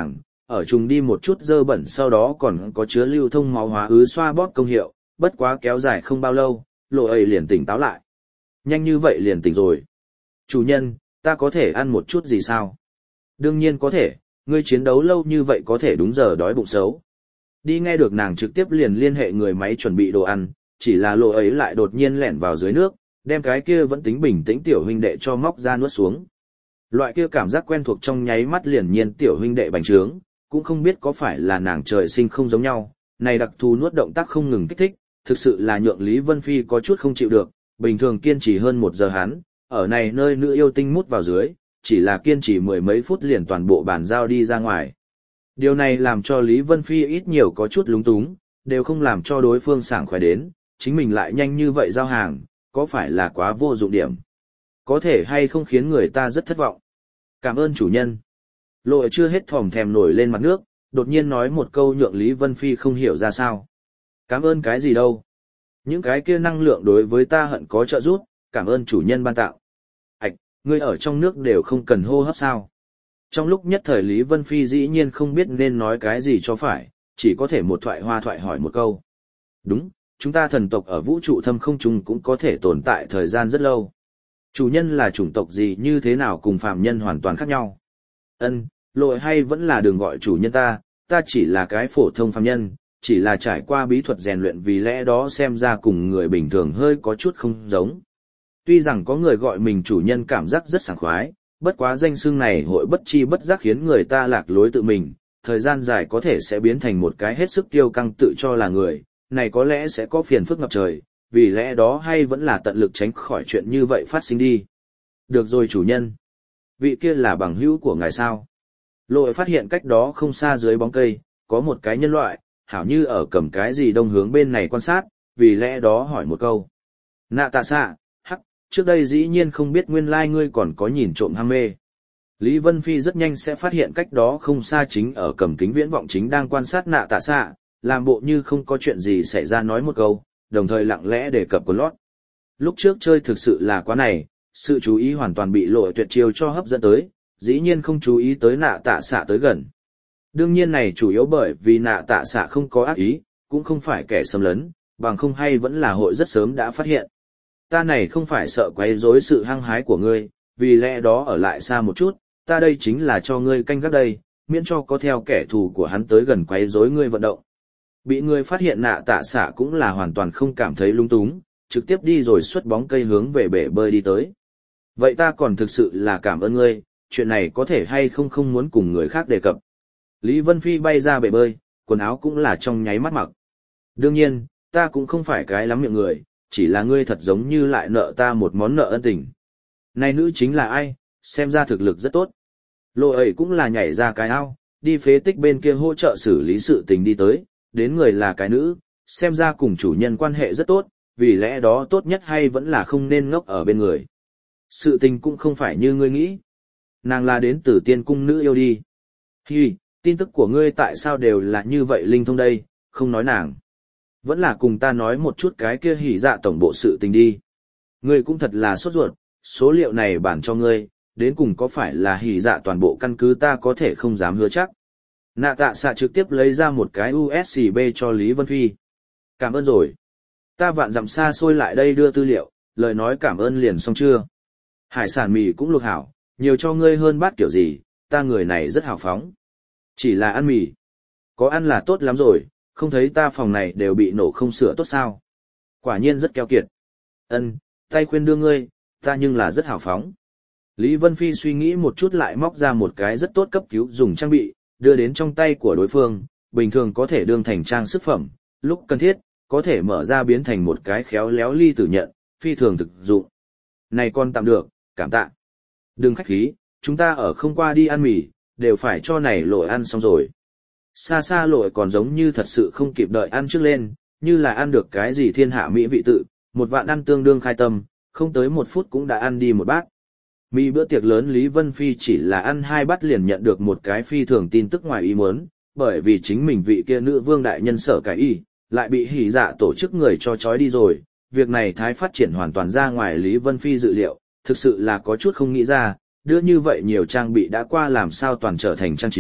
ở trùng đi một chút dơ bẩn sau đó còn có chứa lưu thông máu hóa ứ xoa bóp công hiệu, bất quá kéo dài không bao lâu, lộ ấy liền tỉnh táo lại. Nhanh như vậy liền tỉnh rồi. Chủ nhân, ta có thể ăn một chút gì sao? Đương nhiên có thể, ngươi chiến đấu lâu như vậy có thể đúng giờ đói bụng xấu. Đi nghe được nàng trực tiếp liền liên hệ người máy chuẩn bị đồ ăn, chỉ là lộ ấy lại đột nhiên lẻn vào dưới nước, đem cái kia vẫn tính bình tĩnh tiểu huynh đệ cho móc ra nuốt xuống. Loại kia cảm giác quen thuộc trong nháy mắt liền nhiên tiểu huynh đệ bành trướng, cũng không biết có phải là nàng trời sinh không giống nhau, này đặc thù nuốt động tác không ngừng kích thích, thực sự là nhượng Lý Vân Phi có chút không chịu được, bình thường kiên trì hơn một giờ hắn, ở này nơi nữ yêu tinh mút vào dưới, chỉ là kiên trì mười mấy phút liền toàn bộ bàn giao đi ra ngoài. Điều này làm cho Lý Vân Phi ít nhiều có chút lúng túng, đều không làm cho đối phương sảng khoái đến, chính mình lại nhanh như vậy giao hàng, có phải là quá vô dụng điểm? Có thể hay không khiến người ta rất thất vọng? Cảm ơn chủ nhân. Lộ chưa hết thòm thèm nổi lên mặt nước, đột nhiên nói một câu nhượng Lý Vân Phi không hiểu ra sao. Cảm ơn cái gì đâu? Những cái kia năng lượng đối với ta hận có trợ giúp, cảm ơn chủ nhân ban tạo. Ảch, ngươi ở trong nước đều không cần hô hấp sao? Trong lúc nhất thời Lý Vân Phi dĩ nhiên không biết nên nói cái gì cho phải, chỉ có thể một thoại hoa thoại hỏi một câu. Đúng, chúng ta thần tộc ở vũ trụ thâm không trung cũng có thể tồn tại thời gian rất lâu. Chủ nhân là chủng tộc gì như thế nào cùng phàm nhân hoàn toàn khác nhau? Ân, lội hay vẫn là đừng gọi chủ nhân ta, ta chỉ là cái phổ thông phàm nhân, chỉ là trải qua bí thuật rèn luyện vì lẽ đó xem ra cùng người bình thường hơi có chút không giống. Tuy rằng có người gọi mình chủ nhân cảm giác rất sảng khoái, bất quá danh xưng này hội bất chi bất giác khiến người ta lạc lối tự mình, thời gian dài có thể sẽ biến thành một cái hết sức kiêu căng tự cho là người, này có lẽ sẽ có phiền phức ngập trời, vì lẽ đó hay vẫn là tận lực tránh khỏi chuyện như vậy phát sinh đi. Được rồi chủ nhân. Vị kia là bằng hữu của ngài sao? Lội phát hiện cách đó không xa dưới bóng cây, có một cái nhân loại, hảo như ở cầm cái gì đông hướng bên này quan sát, vì lẽ đó hỏi một câu. Nạ tạ xạ, hắc, trước đây dĩ nhiên không biết nguyên lai ngươi còn có nhìn trộm ham mê. Lý Vân Phi rất nhanh sẽ phát hiện cách đó không xa chính ở cầm kính viễn vọng chính đang quan sát nạ tạ xạ, làm bộ như không có chuyện gì xảy ra nói một câu, đồng thời lặng lẽ đề cập quần lót. Lúc trước chơi thực sự là quá này, sự chú ý hoàn toàn bị Lộ tuyệt chiêu cho hấp dẫn tới, dĩ nhiên không chú ý tới nạ tạ xạ tới gần. Đương nhiên này chủ yếu bởi vì nạ tạ xạ không có ác ý, cũng không phải kẻ xâm lấn, bằng không hay vẫn là hội rất sớm đã phát hiện. Ta này không phải sợ quấy rối sự hăng hái của ngươi, vì lẽ đó ở lại xa một chút, ta đây chính là cho ngươi canh gác đây, miễn cho có theo kẻ thù của hắn tới gần quấy rối ngươi vận động. Bị ngươi phát hiện nạ tạ xạ cũng là hoàn toàn không cảm thấy lung túng, trực tiếp đi rồi xuất bóng cây hướng về bể bơi đi tới. Vậy ta còn thực sự là cảm ơn ngươi, chuyện này có thể hay không không muốn cùng người khác đề cập. Lý Vân Phi bay ra bể bơi, quần áo cũng là trong nháy mắt mặc. Đương nhiên, ta cũng không phải cái lắm miệng người, chỉ là ngươi thật giống như lại nợ ta một món nợ ân tình. Này nữ chính là ai, xem ra thực lực rất tốt. Lộ ấy cũng là nhảy ra cái ao, đi phế tích bên kia hỗ trợ xử lý sự tình đi tới, đến người là cái nữ, xem ra cùng chủ nhân quan hệ rất tốt, vì lẽ đó tốt nhất hay vẫn là không nên ngốc ở bên người. Sự tình cũng không phải như ngươi nghĩ. Nàng là đến từ tiên cung nữ yêu đi. Hi, tin tức của ngươi tại sao đều là như vậy linh thông đây, không nói nàng. Vẫn là cùng ta nói một chút cái kia hỉ dạ tổng bộ sự tình đi. Ngươi cũng thật là sốt ruột, số liệu này bản cho ngươi, đến cùng có phải là hỉ dạ toàn bộ căn cứ ta có thể không dám hứa chắc. Nạ tạ xạ trực tiếp lấy ra một cái u ét bê cho Lý Vân Phi. Cảm ơn rồi. Ta vạn dặm xa xôi lại đây đưa tư liệu, lời nói cảm ơn liền xong chưa. Hải sản mì cũng luộc hảo, nhiều cho ngươi hơn bát kiểu gì, ta người này rất hào phóng. Chỉ là ăn mì. Có ăn là tốt lắm rồi, không thấy ta phòng này đều bị nổ không sửa tốt sao. Quả nhiên rất keo kiệt. Ân, tay khuyên đưa ngươi, ta nhưng là rất hào phóng. Lý Vân Phi suy nghĩ một chút lại móc ra một cái rất tốt cấp cứu dùng trang bị, đưa đến trong tay của đối phương, bình thường có thể đương thành trang sức phẩm, lúc cần thiết, có thể mở ra biến thành một cái khéo léo ly tử nhận, phi thường thực dụng. Này con tạm được, cảm tạ. Đừng khách khí, chúng ta ở không qua đi ăn mì, đều phải cho này lội ăn xong rồi. Xa xa lội còn giống như thật sự không kịp đợi ăn trước lên, như là ăn được cái gì thiên hạ mỹ vị tự, một vạn ăn tương đương khai tâm, không tới một phút cũng đã ăn đi một bát. Mì bữa tiệc lớn Lý Vân Phi chỉ là ăn hai bát liền nhận được một cái phi thường tin tức ngoài ý muốn, bởi vì chính mình vị kia nữ vương đại nhân Sở Cải Y, lại bị hỉ dạ tổ chức người cho trói đi rồi. Việc này thái phát triển hoàn toàn ra ngoài Lý Vân Phi dự liệu, thực sự là có chút không nghĩ ra, đưa như vậy nhiều trang bị đã qua làm sao toàn trở thành trang trí,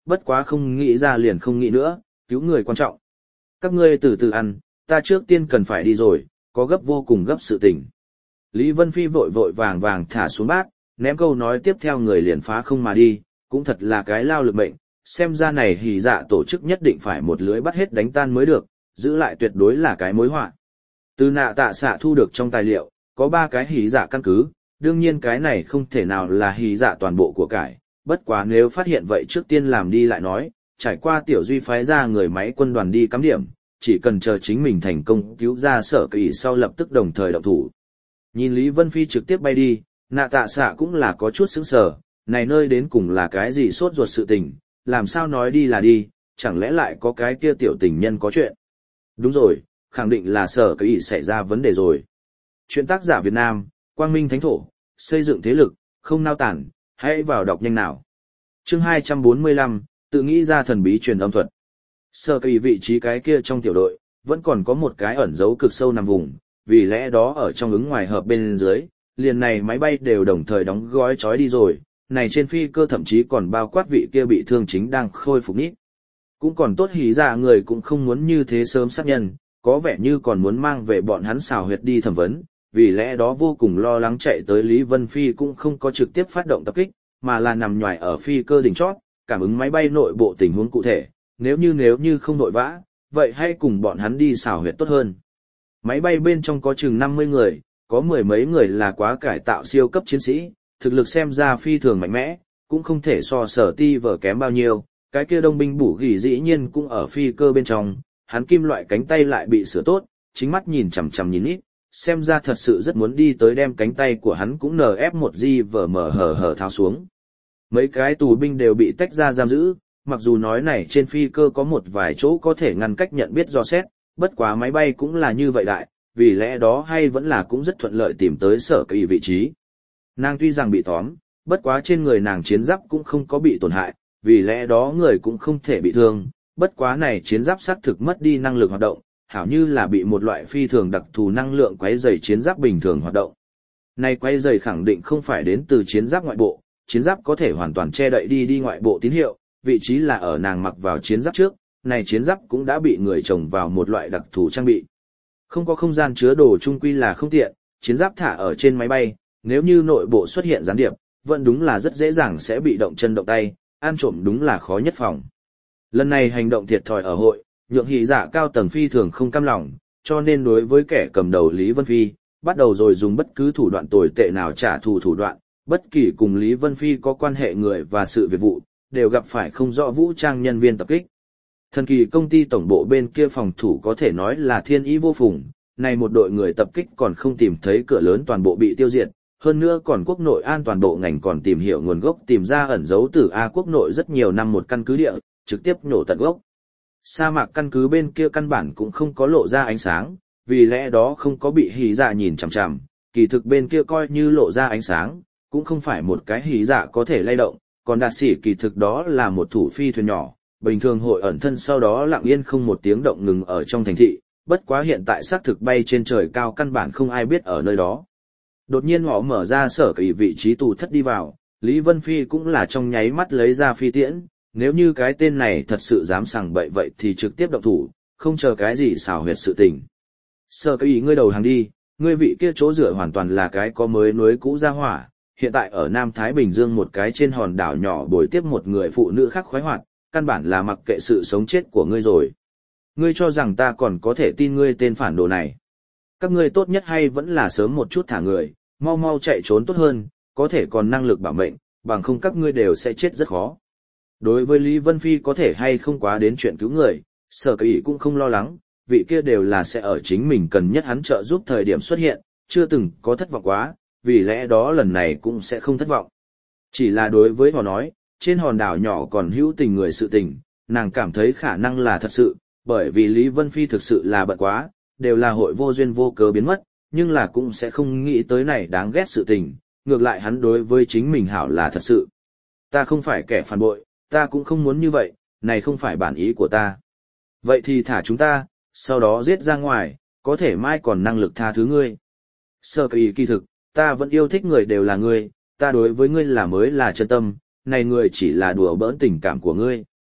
bất quá không nghĩ ra liền không nghĩ nữa, cứu người quan trọng. Các ngươi từ từ ăn, ta trước tiên cần phải đi rồi, có gấp vô cùng gấp sự tình. Lý Vân Phi vội vội vàng vàng thả xuống bát, ném câu nói tiếp theo người liền phá không mà đi, cũng thật là cái lao lực mệnh, xem ra này hỉ dạ tổ chức nhất định phải một lưới bắt hết đánh tan mới được, giữ lại tuyệt đối là cái mối họa. Từ nạ tạ xạ thu được trong tài liệu, có ba cái hỉ dạ căn cứ, đương nhiên cái này không thể nào là hỉ dạ toàn bộ của cải, bất quá nếu phát hiện vậy trước tiên làm đi lại nói, trải qua tiểu duy phái ra người máy quân đoàn đi cắm điểm, chỉ cần chờ chính mình thành công cứu ra sở kỳ sau lập tức đồng thời động thủ. Nhìn Lý Vân Phi trực tiếp bay đi, nạ tạ xạ cũng là có chút sững sờ, này nơi đến cùng là cái gì sốt ruột sự tình, làm sao nói đi là đi, chẳng lẽ lại có cái kia tiểu tình nhân có chuyện. Đúng rồi, khẳng định là sở kỳ xảy ra vấn đề rồi. Chuyện tác giả Việt Nam, Quang Minh Thánh Thổ, xây dựng thế lực, không nao tản, hãy vào đọc nhanh nào. Chương hai trăm bốn mươi lăm, tự nghĩ ra thần bí truyền âm thuật. Sở kỳ vị trí cái kia trong tiểu đội, vẫn còn có một cái ẩn giấu cực sâu nằm vùng, vì lẽ đó ở trong ứng ngoài hợp bên dưới, liền này máy bay đều đồng thời đóng gói trói đi rồi, này trên phi cơ thậm chí còn bao quát vị kia bị thương chính đang khôi phục nít. Cũng còn tốt hí ra người cũng không muốn như thế sớm xác nhận, có vẻ như còn muốn mang về bọn hắn xào huyệt đi thẩm vấn, vì lẽ đó vô cùng lo lắng chạy tới Lý Vân Phi cũng không có trực tiếp phát động tập kích, mà là nằm nhoài ở phi cơ đỉnh chót, cảm ứng máy bay nội bộ tình huống cụ thể, nếu như nếu như không nội vã, vậy hãy cùng bọn hắn đi xào huyệt tốt hơn. Máy bay bên trong có chừng năm mươi người, có mười mấy người là quá cải tạo siêu cấp chiến sĩ, thực lực xem ra phi thường mạnh mẽ, cũng không thể so sở ti vở kém bao nhiêu, cái kia đông binh bủ gỉ dĩ nhiên cũng ở phi cơ bên trong, hắn kim loại cánh tay lại bị sửa tốt, chính mắt nhìn chằm chằm nhìn ít, xem ra thật sự rất muốn đi tới đem cánh tay của hắn cũng en ép một gi vở mở hở hở tháo xuống. Mấy cái tù binh đều bị tách ra giam giữ, mặc dù nói này trên phi cơ có một vài chỗ có thể ngăn cách nhận biết do xét, bất quá máy bay cũng là như vậy đại, vì lẽ đó hay vẫn là cũng rất thuận lợi tìm tới sở kỳ vị trí. Nàng tuy rằng bị tóm, bất quá trên người nàng chiến giáp cũng không có bị tổn hại, vì lẽ đó người cũng không thể bị thương, bất quá này chiến giáp xác thực mất đi năng lực hoạt động, hảo như là bị một loại phi thường đặc thù năng lượng quấy rầy chiến giáp bình thường hoạt động. Này quấy rầy khẳng định không phải đến từ chiến giáp ngoại bộ, chiến giáp có thể hoàn toàn che đậy đi đi ngoại bộ tín hiệu, vị trí là ở nàng mặc vào chiến giáp trước, này chiến giáp cũng đã bị người trồng vào một loại đặc thù trang bị. Không có không gian chứa đồ chung quy là không tiện, chiến giáp thả ở trên máy bay, nếu như nội bộ xuất hiện gián điệp, vẫn đúng là rất dễ dàng sẽ bị động chân động tay, ăn trộm đúng là khó nhất phòng. Lần này hành động thiệt thòi ở hội, nhượng hỷ giả cao tầng phi thường không cam lòng, cho nên đối với kẻ cầm đầu Lý Vân Phi, bắt đầu rồi dùng bất cứ thủ đoạn tồi tệ nào trả thù thủ đoạn, bất kỳ cùng Lý Vân Phi có quan hệ người và sự việc vụ, đều gặp phải không rõ vũ trang nhân viên tập kích. Thần kỳ công ty tổng bộ bên kia phòng thủ có thể nói là thiên ý vô phùng, này một đội người tập kích còn không tìm thấy cửa lớn toàn bộ bị tiêu diệt, hơn nữa còn quốc nội an toàn bộ ngành còn tìm hiểu nguồn gốc tìm ra ẩn dấu từ A quốc nội rất nhiều năm một căn cứ địa, trực tiếp nổ tận gốc. Sa mạc căn cứ bên kia căn bản cũng không có lộ ra ánh sáng, vì lẽ đó không có bị hí dạ nhìn chằm chằm, kỳ thực bên kia coi như lộ ra ánh sáng, cũng không phải một cái hí dạ có thể lay động, còn đạt sĩ kỳ thực đó là một thủ phi thuyền nhỏ, bình thường hội ẩn thân sau đó lặng yên không một tiếng động ngừng ở trong thành thị, bất quá hiện tại xác thực bay trên trời cao căn bản không ai biết ở nơi đó. Đột nhiên họ mở ra sở kỳ vị trí tù thất đi vào, Lý Vân Phi cũng là trong nháy mắt lấy ra phi tiễn, nếu như cái tên này thật sự dám sằng bậy vậy thì trực tiếp động thủ, không chờ cái gì xảo huyệt sự tình. Sở kỳ ngươi đầu hàng đi, ngươi vị kia chỗ dựa hoàn toàn là cái có mới núi cũ ra hỏa, hiện tại ở Nam Thái Bình Dương một cái trên hòn đảo nhỏ bồi tiếp một người phụ nữ khác khoái hoạt, căn bản là mặc kệ sự sống chết của ngươi rồi. Ngươi cho rằng ta còn có thể tin ngươi tên phản đồ này. Các ngươi tốt nhất hay vẫn là sớm một chút thả người, mau mau chạy trốn tốt hơn, có thể còn năng lực bảo mệnh, bằng không các ngươi đều sẽ chết rất khó. Đối với Lý Vân Phi có thể hay không quá đến chuyện cứu người, Sở Kỳ cũng không lo lắng, vị kia đều là sẽ ở chính mình cần nhất hắn trợ giúp thời điểm xuất hiện, chưa từng có thất vọng quá, vì lẽ đó lần này cũng sẽ không thất vọng. Chỉ là đối với họ nói, trên hòn đảo nhỏ còn hữu tình người sự tình, nàng cảm thấy khả năng là thật sự, bởi vì Lý Vân Phi thực sự là bận quá, đều là hội vô duyên vô cớ biến mất, nhưng là cũng sẽ không nghĩ tới này đáng ghét sự tình, ngược lại hắn đối với chính mình hảo là thật sự. Ta không phải kẻ phản bội, ta cũng không muốn như vậy, này không phải bản ý của ta. Vậy thì thả chúng ta, sau đó giết ra ngoài, có thể mai còn năng lực tha thứ ngươi. Sở Kỳ kỳ thực, ta vẫn yêu thích người đều là ngươi, ta đối với ngươi là mới là chân tâm, này người chỉ là đùa bỡn tình cảm của ngươi,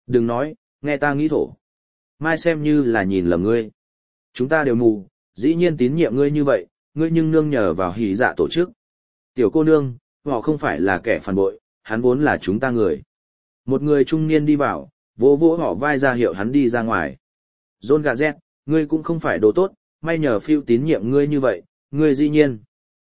Đừng nói, nghe ta nghĩ thổ. Mai xem như là nhìn lầm ngươi. Chúng ta đều mù, dĩ nhiên tín nhiệm ngươi như vậy, ngươi nhưng nương nhờ vào hỉ dạ tổ chức. Tiểu cô nương, họ không phải là kẻ phản bội, hắn vốn là chúng ta người. Một người trung niên đi vào, vỗ vỗ họ vai ra hiệu hắn đi ra ngoài. John Gazet, ngươi cũng không phải đồ tốt, may nhờ phiêu tín nhiệm ngươi như vậy, ngươi dĩ nhiên.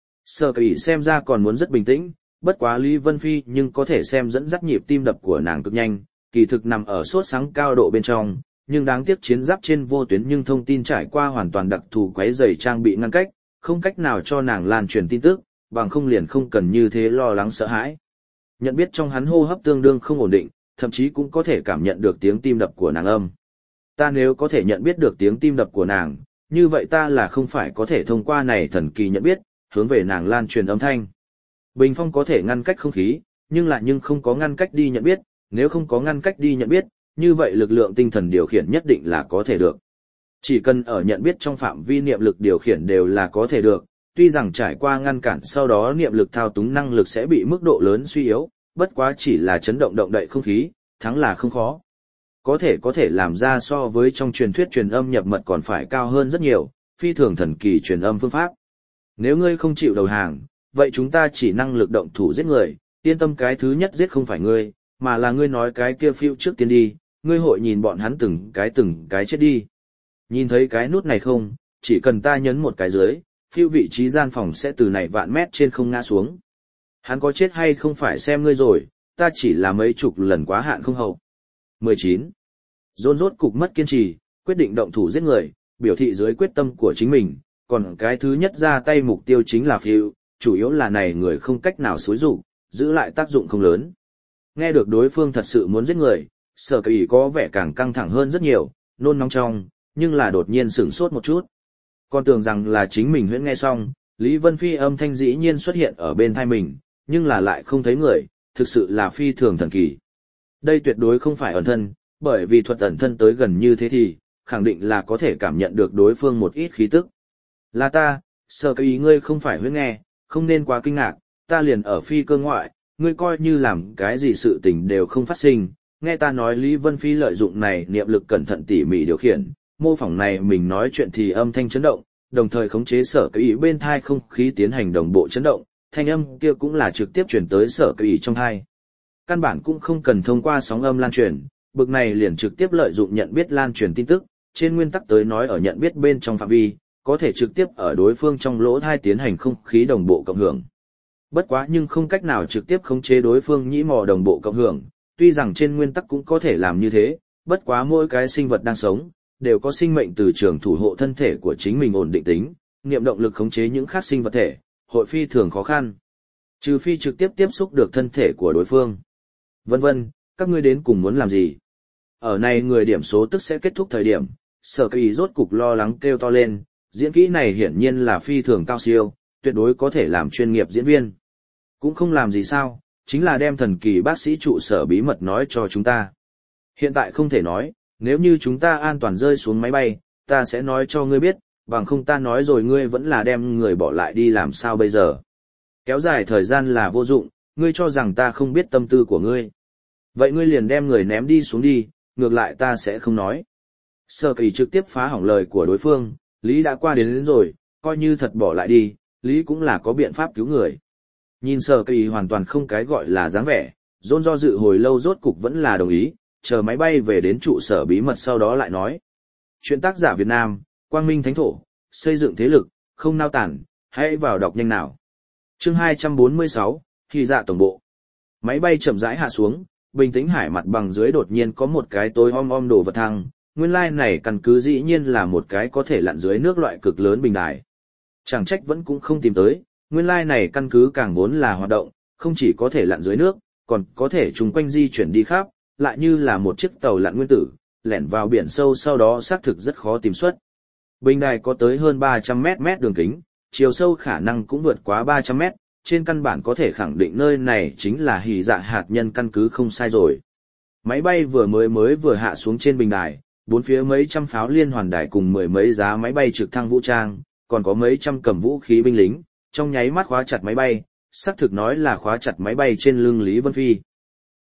Sở Cẩy xem ra còn muốn rất bình tĩnh, bất quá Lý Vân Phi nhưng có thể xem dẫn dắt nhịp tim đập của nàng cực nhanh, kỳ thực nằm ở sốt sáng cao độ bên trong, nhưng đáng tiếc chiến giáp trên vô tuyến nhưng thông tin trải qua hoàn toàn đặc thù quấy rầy trang bị ngăn cách, không cách nào cho nàng lan truyền tin tức, bằng không liền không cần như thế lo lắng sợ hãi. Nhận biết trong hắn hô hấp tương đương không ổn định, thậm chí cũng có thể cảm nhận được tiếng tim đập của nàng âm. Ta nếu có thể nhận biết được tiếng tim đập của nàng, như vậy ta là không phải có thể thông qua này thần kỳ nhận biết, hướng về nàng lan truyền âm thanh. Bình phong có thể ngăn cách không khí, nhưng lại nhưng không có ngăn cách đi nhận biết, nếu không có ngăn cách đi nhận biết, như vậy lực lượng tinh thần điều khiển nhất định là có thể được. Chỉ cần ở nhận biết trong phạm vi niệm lực điều khiển đều là có thể được, tuy rằng trải qua ngăn cản sau đó niệm lực thao túng năng lực sẽ bị mức độ lớn suy yếu, bất quá chỉ là chấn động động đậy không khí, thắng là không khó. Có thể có thể làm ra so với trong truyền thuyết truyền âm nhập mật còn phải cao hơn rất nhiều, phi thường thần kỳ truyền âm phương pháp. Nếu ngươi không chịu đầu hàng, vậy chúng ta chỉ năng lực động thủ giết người, yên tâm cái thứ nhất giết không phải ngươi, mà là ngươi nói cái kia phiêu trước tiên đi, ngươi hội nhìn bọn hắn từng cái từng cái chết đi. Nhìn thấy cái nút này không, chỉ cần ta nhấn một cái dưới, phiêu vị trí gian phòng sẽ từ này vạn mét trên không ngã xuống. Hắn có chết hay không phải xem ngươi rồi, ta chỉ là mấy chục lần quá hạn không hậu. mười chín. John rốt cục mất kiên trì, quyết định động thủ giết người, biểu thị dưới quyết tâm của chính mình, còn cái thứ nhất ra tay mục tiêu chính là phiêu, chủ yếu là này người không cách nào xối rụng, giữ lại tác dụng không lớn. Nghe được đối phương thật sự muốn giết người, Sở Cẩy có vẻ càng căng thẳng hơn rất nhiều, nôn nóng trong, nhưng là đột nhiên sửng sốt một chút. Còn tưởng rằng là chính mình huyễn nghe xong, Lý Vân Phi âm thanh dĩ nhiên xuất hiện ở bên tai mình, nhưng là lại không thấy người, thực sự là phi thường thần kỳ. Đây tuyệt đối không phải ẩn thân, bởi vì thuật ẩn thân tới gần như thế thì, khẳng định là có thể cảm nhận được đối phương một ít khí tức. Là ta, Sở Cẩy ngươi không phải huyễn nghe, không nên quá kinh ngạc, ta liền ở phi cơ ngoại, ngươi coi như làm cái gì sự tình đều không phát sinh. Nghe ta nói Lý Vân Phi lợi dụng này niệm lực cẩn thận tỉ mỉ điều khiển, mô phỏng này mình nói chuyện thì âm thanh chấn động, đồng thời khống chế Sở Cẩy bên thai không khí tiến hành đồng bộ chấn động, thanh âm kia cũng là trực tiếp truyền tới Sở Cẩy trong thai. Căn bản cũng không cần thông qua sóng âm lan truyền, bực này liền trực tiếp lợi dụng nhận biết lan truyền tin tức, trên nguyên tắc tới nói ở nhận biết bên trong phạm vi, có thể trực tiếp ở đối phương trong lỗ thai tiến hành không khí đồng bộ cộng hưởng. Bất quá nhưng không cách nào trực tiếp khống chế đối phương nhĩ mò đồng bộ cộng hưởng, tuy rằng trên nguyên tắc cũng có thể làm như thế, bất quá mỗi cái sinh vật đang sống, đều có sinh mệnh từ trường thủ hộ thân thể của chính mình ổn định tính, niệm động lực khống chế những khác sinh vật thể, hội phi thường khó khăn. Trừ phi trực tiếp tiếp xúc được thân thể của đối phương. Vân vân, các ngươi đến cùng muốn làm gì? Ở này người điểm số tức sẽ kết thúc thời điểm, Sở Cẩy rốt cục lo lắng kêu to lên, diễn kỹ này hiển nhiên là phi thường cao siêu, tuyệt đối có thể làm chuyên nghiệp diễn viên. Cũng không làm gì sao, chính là đem thần kỳ bác sĩ trụ sở bí mật nói cho chúng ta. Hiện tại không thể nói, nếu như chúng ta an toàn rơi xuống máy bay, ta sẽ nói cho ngươi biết, bằng không ta nói rồi ngươi vẫn là đem người bỏ lại đi làm sao bây giờ. Kéo dài thời gian là vô dụng, ngươi cho rằng ta không biết tâm tư của ngươi. Vậy ngươi liền đem người ném đi xuống đi, ngược lại ta sẽ không nói. Sở Cẩy trực tiếp phá hỏng lời của đối phương, Lý đã qua đến, đến rồi, coi như thật bỏ lại đi, Lý cũng là có biện pháp cứu người. Nhìn Sở Cẩy hoàn toàn không cái gọi là dáng vẻ, John do dự hồi lâu rốt cục vẫn là đồng ý, chờ máy bay về đến trụ sở bí mật sau đó lại nói. Chuyện tác giả Việt Nam, Quang Minh Thánh Thổ, xây dựng thế lực, không nao tản, hãy vào đọc nhanh nào. Chương hai trăm bốn mươi sáu, Hy Dạ tổng bộ. Máy bay chậm rãi hạ xuống, bình tĩnh hải mặt bằng dưới đột nhiên có một cái tối om om đổ vật thăng, nguyên lai này căn cứ dĩ nhiên là một cái có thể lặn dưới nước loại cực lớn bình đài. Chẳng trách vẫn cũng không tìm tới, nguyên lai này căn cứ càng vốn là hoạt động, không chỉ có thể lặn dưới nước, còn có thể chung quanh di chuyển đi khắp, lại như là một chiếc tàu lặn nguyên tử, lẻn vào biển sâu sau đó xác thực rất khó tìm xuất. Bình đài có tới hơn ba trăm mét mét đường kính, chiều sâu khả năng cũng vượt quá ba trăm mét, trên căn bản có thể khẳng định nơi này chính là Hỉ Dạ hạt nhân căn cứ không sai rồi. Máy bay vừa mới mới vừa hạ xuống trên bình đài, bốn phía mấy trăm pháo liên hoàn đài cùng mười mấy giá máy bay trực thăng vũ trang, còn có mấy trăm cầm vũ khí binh lính, trong nháy mắt khóa chặt máy bay, xác thực nói là khóa chặt máy bay trên lưng Lý Vân Phi.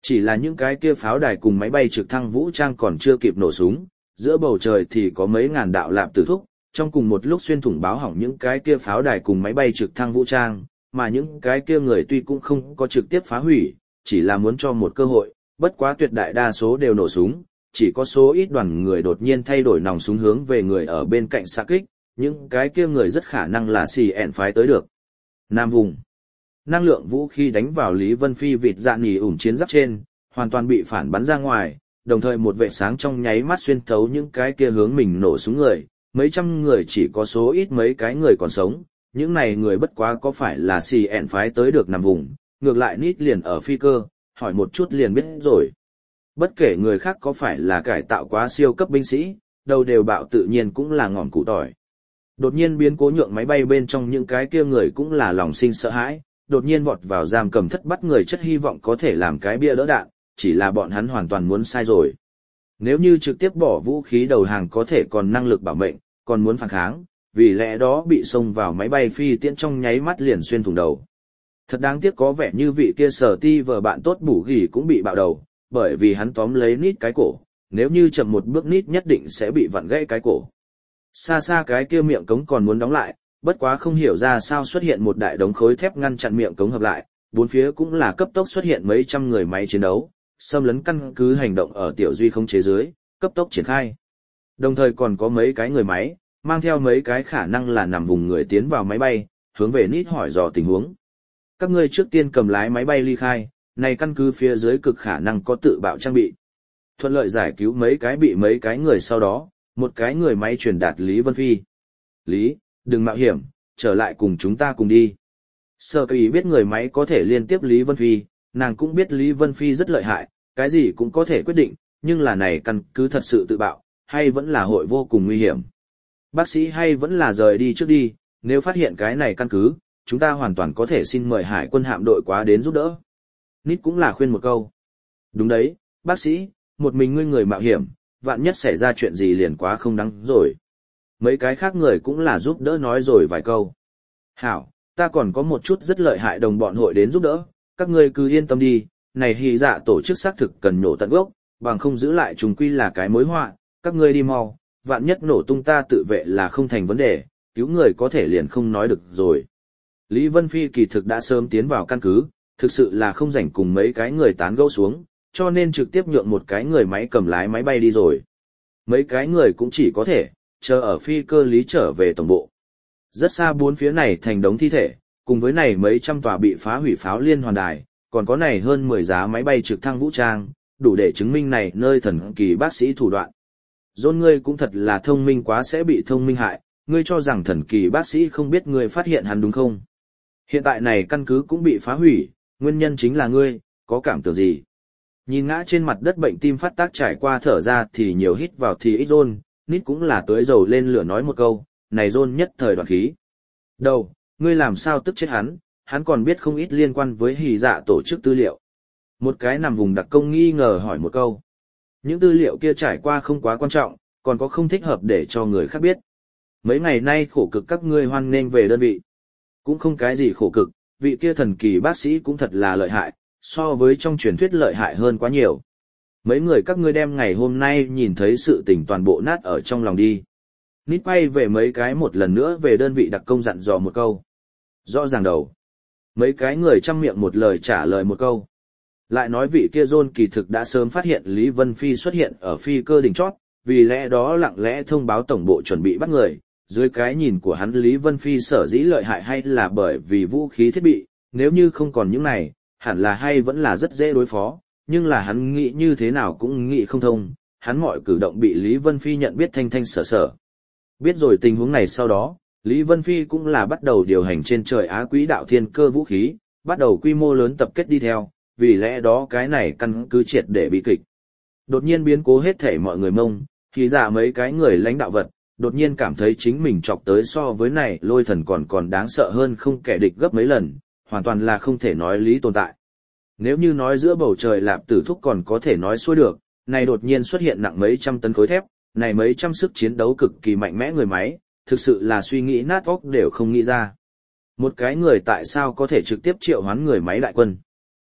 Chỉ là những cái kia pháo đài cùng máy bay trực thăng vũ trang còn chưa kịp nổ súng, giữa bầu trời thì có mấy ngàn đạo lạp tử thúc, trong cùng một lúc xuyên thủng báo hỏng những cái kia pháo đài cùng máy bay trực thăng vũ trang, mà những cái kia người tuy cũng không có trực tiếp phá hủy, chỉ là muốn cho một cơ hội, bất quá tuyệt đại đa số đều nổ súng, chỉ có số ít đoàn người đột nhiên thay đổi nòng súng hướng về người ở bên cạnh xạ kích, những cái kia người rất khả năng là xì ẹn phái tới được. Nam vùng. Năng lượng vũ khí đánh vào Lý Vân Phi vịt dạ nỉ ủn chiến giáp trên, hoàn toàn bị phản bắn ra ngoài, đồng thời một vệ sáng trong nháy mắt xuyên thấu những cái kia hướng mình nổ súng người, mấy trăm người chỉ có số ít mấy cái người còn sống, những này người bất quá có phải là xì ẹn phái tới được nằm vùng, ngược lại nít liền ở phi cơ, hỏi một chút liền biết rồi. Bất kể người khác có phải là cải tạo quá siêu cấp binh sĩ, đầu đều bạo tự nhiên cũng là ngọn củ tỏi. Đột nhiên biến cố nhượng máy bay bên trong những cái kia người cũng là lòng sinh sợ hãi, đột nhiên vọt vào giam cầm thất bắt người chất hy vọng có thể làm cái bia đỡ đạn, chỉ là bọn hắn hoàn toàn muốn sai rồi. Nếu như trực tiếp bỏ vũ khí đầu hàng có thể còn năng lực bảo mệnh, còn muốn phản kháng, vì lẽ đó bị xông vào máy bay phi tiễn trong nháy mắt liền xuyên thủng đầu. Thật đáng tiếc có vẻ như vị kia sở ti vợ bạn tốt bủ gỉ cũng bị bạo đầu, bởi vì hắn tóm lấy nít cái cổ, nếu như chậm một bước nít nhất định sẽ bị vặn gãy cái cổ. Xa xa cái kia miệng cống còn muốn đóng lại, bất quá không hiểu ra sao xuất hiện một đại đống khối thép ngăn chặn miệng cống hợp lại, bốn phía cũng là cấp tốc xuất hiện mấy trăm người máy chiến đấu, xâm lấn căn cứ hành động ở tiểu duy không chế dưới, cấp tốc triển khai. Đồng thời còn có mấy cái người máy, mang theo mấy cái khả năng là nằm vùng người tiến vào máy bay, hướng về nít hỏi dò tình huống. Các ngươi trước tiên cầm lái máy bay ly khai, này căn cứ phía dưới cực khả năng có tự bạo trang bị. Thuận lợi giải cứu mấy cái bị mấy cái người sau đó, một cái người máy truyền đạt Lý Vân Phi. Lý, đừng mạo hiểm, trở lại cùng chúng ta cùng đi. Sở Kỳ biết người máy có thể liên tiếp Lý Vân Phi, nàng cũng biết Lý Vân Phi rất lợi hại, cái gì cũng có thể quyết định, nhưng là này căn cứ thật sự tự bạo, hay vẫn là hội vô cùng nguy hiểm. Bác sĩ hay vẫn là rời đi trước đi, nếu phát hiện cái này căn cứ, chúng ta hoàn toàn có thể xin mời hải quân hạm đội quá đến giúp đỡ. Nít cũng là khuyên một câu. Đúng đấy, bác sĩ, một mình ngươi người mạo hiểm, vạn nhất xảy ra chuyện gì liền quá không đáng rồi. Mấy cái khác người cũng là giúp đỡ nói rồi vài câu. Hảo, ta còn có một chút rất lợi hại đồng bọn hội đến giúp đỡ, các ngươi cứ yên tâm đi, này hy dạ tổ chức xác thực cần nổ tận gốc, bằng không giữ lại trùng quy là cái mối họa, các ngươi đi mau, vạn nhất nổ tung ta tự vệ là không thành vấn đề, cứu người có thể liền không nói được rồi. Lý Vân Phi kỳ thực đã sớm tiến vào căn cứ, thực sự là không rảnh cùng mấy cái người tán gẫu xuống, cho nên trực tiếp nhượng một cái người máy cầm lái máy bay đi rồi. Mấy cái người cũng chỉ có thể chờ ở phi cơ Lý trở về tổng bộ. Rất xa bốn phía này thành đống thi thể, cùng với này mấy trăm tòa bị phá hủy pháo liên hoàn đài, còn có này hơn mười giá máy bay trực thăng vũ trang, đủ để chứng minh này nơi thần kỳ bác sĩ thủ đoạn. Dôn ngươi cũng thật là thông minh quá sẽ bị thông minh hại, ngươi cho rằng thần kỳ bác sĩ không biết ngươi phát hiện hắn đúng không? Hiện tại này căn cứ cũng bị phá hủy, nguyên nhân chính là ngươi, có cảm tưởng gì? Nhìn ngã trên mặt đất bệnh tim phát tác trải qua thở ra thì nhiều hít vào thì ít Dôn, nít cũng là tưới dầu lên lửa nói một câu, này Dôn nhất thời đoạn khí. Đâu, ngươi làm sao tức chết hắn, hắn còn biết không ít liên quan với hỉ dạ tổ chức tư liệu. Một cái nằm vùng đặc công nghi ngờ hỏi một câu. Những tư liệu kia trải qua không quá quan trọng, còn có không thích hợp để cho người khác biết. Mấy ngày nay khổ cực các ngươi hoan nghênh về đơn vị. Cũng không cái gì khổ cực, vị kia thần kỳ bác sĩ cũng thật là lợi hại, so với trong truyền thuyết lợi hại hơn quá nhiều. Mấy người các ngươi đem ngày hôm nay nhìn thấy sự tình toàn bộ nát ở trong lòng đi. Nít quay về mấy cái một lần nữa về đơn vị đặc công dặn dò một câu. Rõ ràng đầu. Mấy cái người chăm miệng một lời trả lời một câu. Lại nói vị kia John kỳ thực đã sớm phát hiện Lý Vân Phi xuất hiện ở phi cơ đỉnh chót, vì lẽ đó lặng lẽ thông báo tổng bộ chuẩn bị bắt người. Dưới cái nhìn của hắn Lý Vân Phi sở dĩ lợi hại hay là bởi vì vũ khí thiết bị, nếu như không còn những này, hẳn là hay vẫn là rất dễ đối phó, nhưng là hắn nghĩ như thế nào cũng nghĩ không thông, hắn mọi cử động bị Lý Vân Phi nhận biết thanh thanh sở sở. Biết rồi tình huống này sau đó, Lý Vân Phi cũng là bắt đầu điều hành trên trời Á quỹ đạo thiên cơ vũ khí, bắt đầu quy mô lớn tập kết đi theo, vì lẽ đó cái này căn cứ triệt để bị kịch. Đột nhiên biến cố hết thể mọi người mông, thì giả mấy cái người lãnh đạo vật, đột nhiên cảm thấy chính mình chọc tới so với này lôi thần còn còn đáng sợ hơn không kẻ địch gấp mấy lần, hoàn toàn là không thể nói lý tồn tại. Nếu như nói giữa bầu trời lạp tử thúc còn có thể nói xuôi được, này đột nhiên xuất hiện nặng mấy trăm tấn khối thép, này mấy trăm sức chiến đấu cực kỳ mạnh mẽ người máy, thực sự là suy nghĩ nát óc đều không nghĩ ra. Một cái người tại sao có thể trực tiếp triệu hoán người máy đại quân?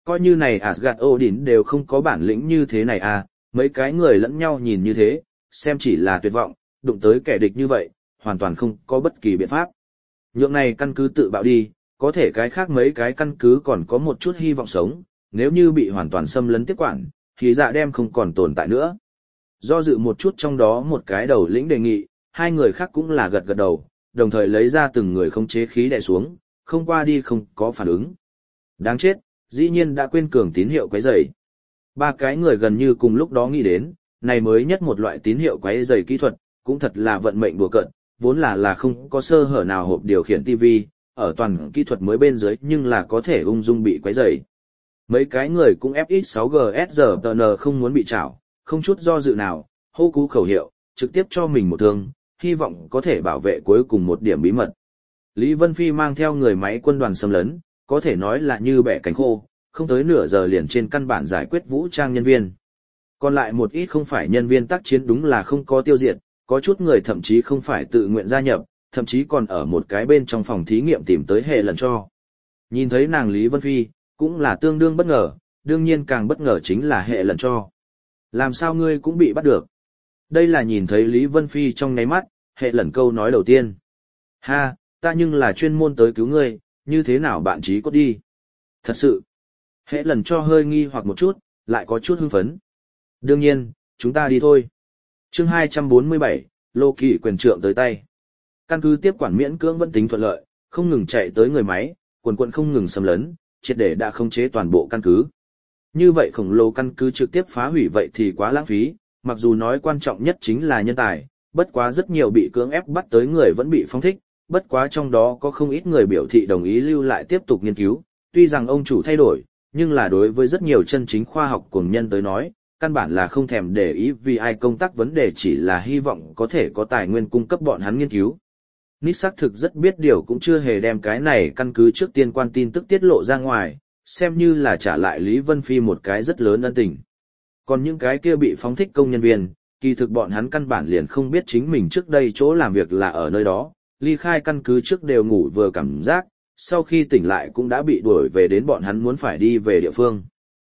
Coi như này Asgard Odin đều không có bản lĩnh như thế này à, mấy cái người lẫn nhau nhìn như thế, xem chỉ là tuyệt vọng, đụng tới kẻ địch như vậy, hoàn toàn không có bất kỳ biện pháp. Nhượng này căn cứ tự bạo đi, có thể cái khác mấy cái căn cứ còn có một chút hy vọng sống, nếu như bị hoàn toàn xâm lấn tiếp quản, thì dạ đem không còn tồn tại nữa. Do dự một chút trong đó một cái đầu lĩnh đề nghị, hai người khác cũng là gật gật đầu, đồng thời lấy ra từng người không chế khí đè xuống, không qua đi không có phản ứng. Đáng chết, dĩ nhiên đã quên cường tín hiệu quấy rầy. Ba cái người gần như cùng lúc đó nghĩ đến, này mới nhất một loại tín hiệu quấy rầy kỹ thuật, cũng thật là vận mệnh đùa cợt, vốn là là không có sơ hở nào hộp điều khiển ti vi, ở toàn kỹ thuật mới bên dưới nhưng là có thể ung dung bị quấy rầy. Mấy cái người cũng ép ích sáu G S giờ tê en không muốn bị trảo, không chút do dự nào, hô cú khẩu hiệu, trực tiếp cho mình một thương, hy vọng có thể bảo vệ cuối cùng một điểm bí mật. Lý Vân Phi mang theo người máy quân đoàn xâm lấn, có thể nói là như bẻ cánh khô, không tới nửa giờ liền trên căn bản giải quyết vũ trang nhân viên. Còn lại một ít không phải nhân viên tác chiến đúng là không có tiêu diệt, có chút người thậm chí không phải tự nguyện gia nhập, thậm chí còn ở một cái bên trong phòng thí nghiệm tìm tới hệ lần cho. Nhìn thấy nàng Lý Vân Phi, cũng là tương đương bất ngờ, đương nhiên càng bất ngờ chính là hệ lần cho. Làm sao ngươi cũng bị bắt được? Đây là nhìn thấy Lý Vân Phi trong ngáy mắt, hệ lần câu nói đầu tiên. Ha, ta nhưng là chuyên môn tới cứu ngươi, như thế nào bạn trí cốt đi? Thật sự, hệ lần cho hơi nghi hoặc một chút, lại có chút hưng phấn. Đương nhiên, chúng ta đi thôi. Chương hai trăm bốn mươi bảy, Lô Kỳ quyền trượng tới tay. Căn cứ tiếp quản miễn cưỡng vẫn tính thuận lợi, không ngừng chạy tới người máy, quần quận không ngừng xâm lấn, triệt để đã khống chế toàn bộ căn cứ. Như vậy khổng lồ căn cứ trực tiếp phá hủy vậy thì quá lãng phí, mặc dù nói quan trọng nhất chính là nhân tài, bất quá rất nhiều bị cưỡng ép bắt tới người vẫn bị phóng thích, bất quá trong đó có không ít người biểu thị đồng ý lưu lại tiếp tục nghiên cứu, tuy rằng ông chủ thay đổi, nhưng là đối với rất nhiều chân chính khoa học cuồng nhân tới nói, căn bản là không thèm để ý vì ai công tác vấn đề chỉ là hy vọng có thể có tài nguyên cung cấp bọn hắn nghiên cứu. Nít xác thực rất biết điều cũng chưa hề đem cái này căn cứ trước tiên quan tin tức tiết lộ ra ngoài, xem như là trả lại Lý Vân Phi một cái rất lớn ân tình. Còn những cái kia bị phóng thích công nhân viên, kỳ thực bọn hắn căn bản liền không biết chính mình trước đây chỗ làm việc là ở nơi đó, ly khai căn cứ trước đều ngủ vừa cảm giác, sau khi tỉnh lại cũng đã bị đuổi về đến bọn hắn muốn phải đi về địa phương.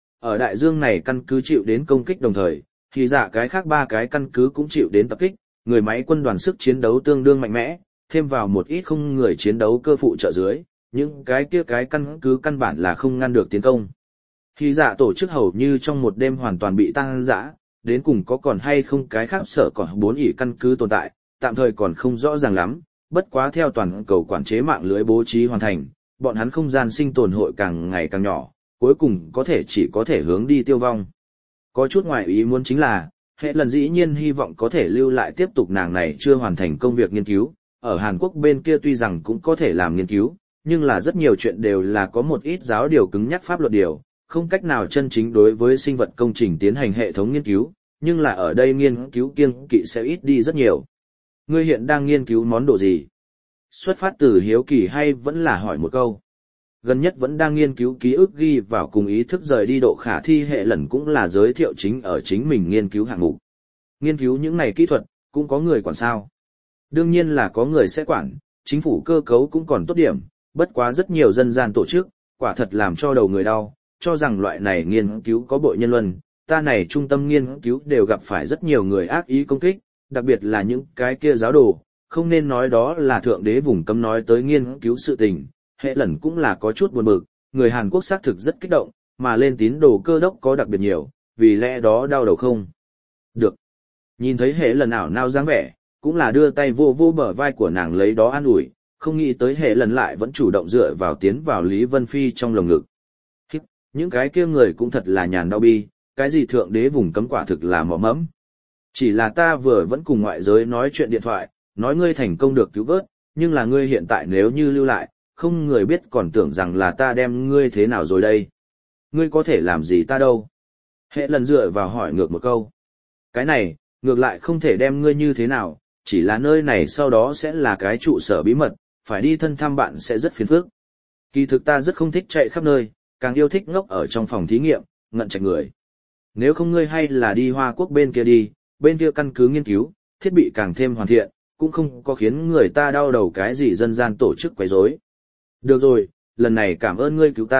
Ở đại dương này căn cứ chịu đến công kích đồng thời, thì giả cái khác ba cái căn cứ cũng chịu đến tập kích, người máy quân đoàn sức chiến đấu tương đương mạnh mẽ, thêm vào một ít không người chiến đấu cơ phụ trợ dưới, những cái kia cái căn cứ căn bản là không ngăn được tiến công. Thì giả tổ chức hầu như trong một đêm hoàn toàn bị tăng dã, đến cùng có còn hay không cái khác sở còn bốn ỷ căn cứ tồn tại, tạm thời còn không rõ ràng lắm, bất quá theo toàn cầu quản chế mạng lưới bố trí hoàn thành, bọn hắn không gian sinh tồn hội càng ngày càng nhỏ, cuối cùng có thể chỉ có thể hướng đi tiêu vong. Có chút ngoài ý muốn chính là, hệ lần dĩ nhiên hy vọng có thể lưu lại tiếp tục nàng này chưa hoàn thành công việc nghiên cứu, ở Hàn Quốc bên kia tuy rằng cũng có thể làm nghiên cứu, nhưng là rất nhiều chuyện đều là có một ít giáo điều cứng nhắc pháp luật điều, không cách nào chân chính đối với sinh vật công trình tiến hành hệ thống nghiên cứu, nhưng là ở đây nghiên cứu kiêng kỵ sẽ ít đi rất nhiều. Ngươi hiện đang nghiên cứu món đồ gì? Xuất phát từ hiếu kỳ hay vẫn là hỏi một câu? Gần nhất vẫn đang nghiên cứu ký ức ghi vào cùng ý thức rời đi độ khả thi hệ lần cũng là giới thiệu chính ở chính mình nghiên cứu hạng mục. Nghiên cứu những này kỹ thuật, cũng có người quản sao? Đương nhiên là có người sẽ quản, chính phủ cơ cấu cũng còn tốt điểm, bất quá rất nhiều dân gian tổ chức, quả thật làm cho đầu người đau, cho rằng loại này nghiên cứu có bội nhân luân, ta này trung tâm nghiên cứu đều gặp phải rất nhiều người ác ý công kích, đặc biệt là những cái kia giáo đồ, không nên nói đó là thượng đế vùng cấm nói tới nghiên cứu sự tình, hệ lần cũng là có chút buồn bực, người Hàn Quốc xác thực rất kích động, mà lên tín đồ cơ đốc có đặc biệt nhiều, vì lẽ đó đau đầu không. Được. Nhìn thấy hệ lần ảo nao dáng vẻ, cũng là đưa tay vô vô bờ vai của nàng lấy đó an ủi, không nghĩ tới hệ lần lại vẫn chủ động dựa vào tiến vào Lý Vân Phi trong lồng ngực. Hít, những cái kia người cũng thật là nhàn đau bi, cái gì thượng đế vùng cấm quả thực là mỏ mẫm. Chỉ là ta vừa vẫn cùng ngoại giới nói chuyện điện thoại, nói ngươi thành công được cứu vớt, nhưng là ngươi hiện tại nếu như lưu lại, không người biết còn tưởng rằng là ta đem ngươi thế nào rồi đây. Ngươi có thể làm gì ta đâu? Hệ lần dựa vào hỏi ngược một câu. Cái này, ngược lại không thể đem ngươi như thế nào, chỉ là nơi này sau đó sẽ là cái trụ sở bí mật, phải đi thân thăm bạn sẽ rất phiền phức. Kỳ thực ta rất không thích chạy khắp nơi, càng yêu thích ngốc ở trong phòng thí nghiệm, ngận chạy người. Nếu không ngươi hay là đi Hoa Quốc bên kia đi, bên kia căn cứ nghiên cứu, thiết bị càng thêm hoàn thiện, cũng không có khiến người ta đau đầu cái gì dân gian tổ chức quấy rối. Được rồi, lần này cảm ơn ngươi cứu ta,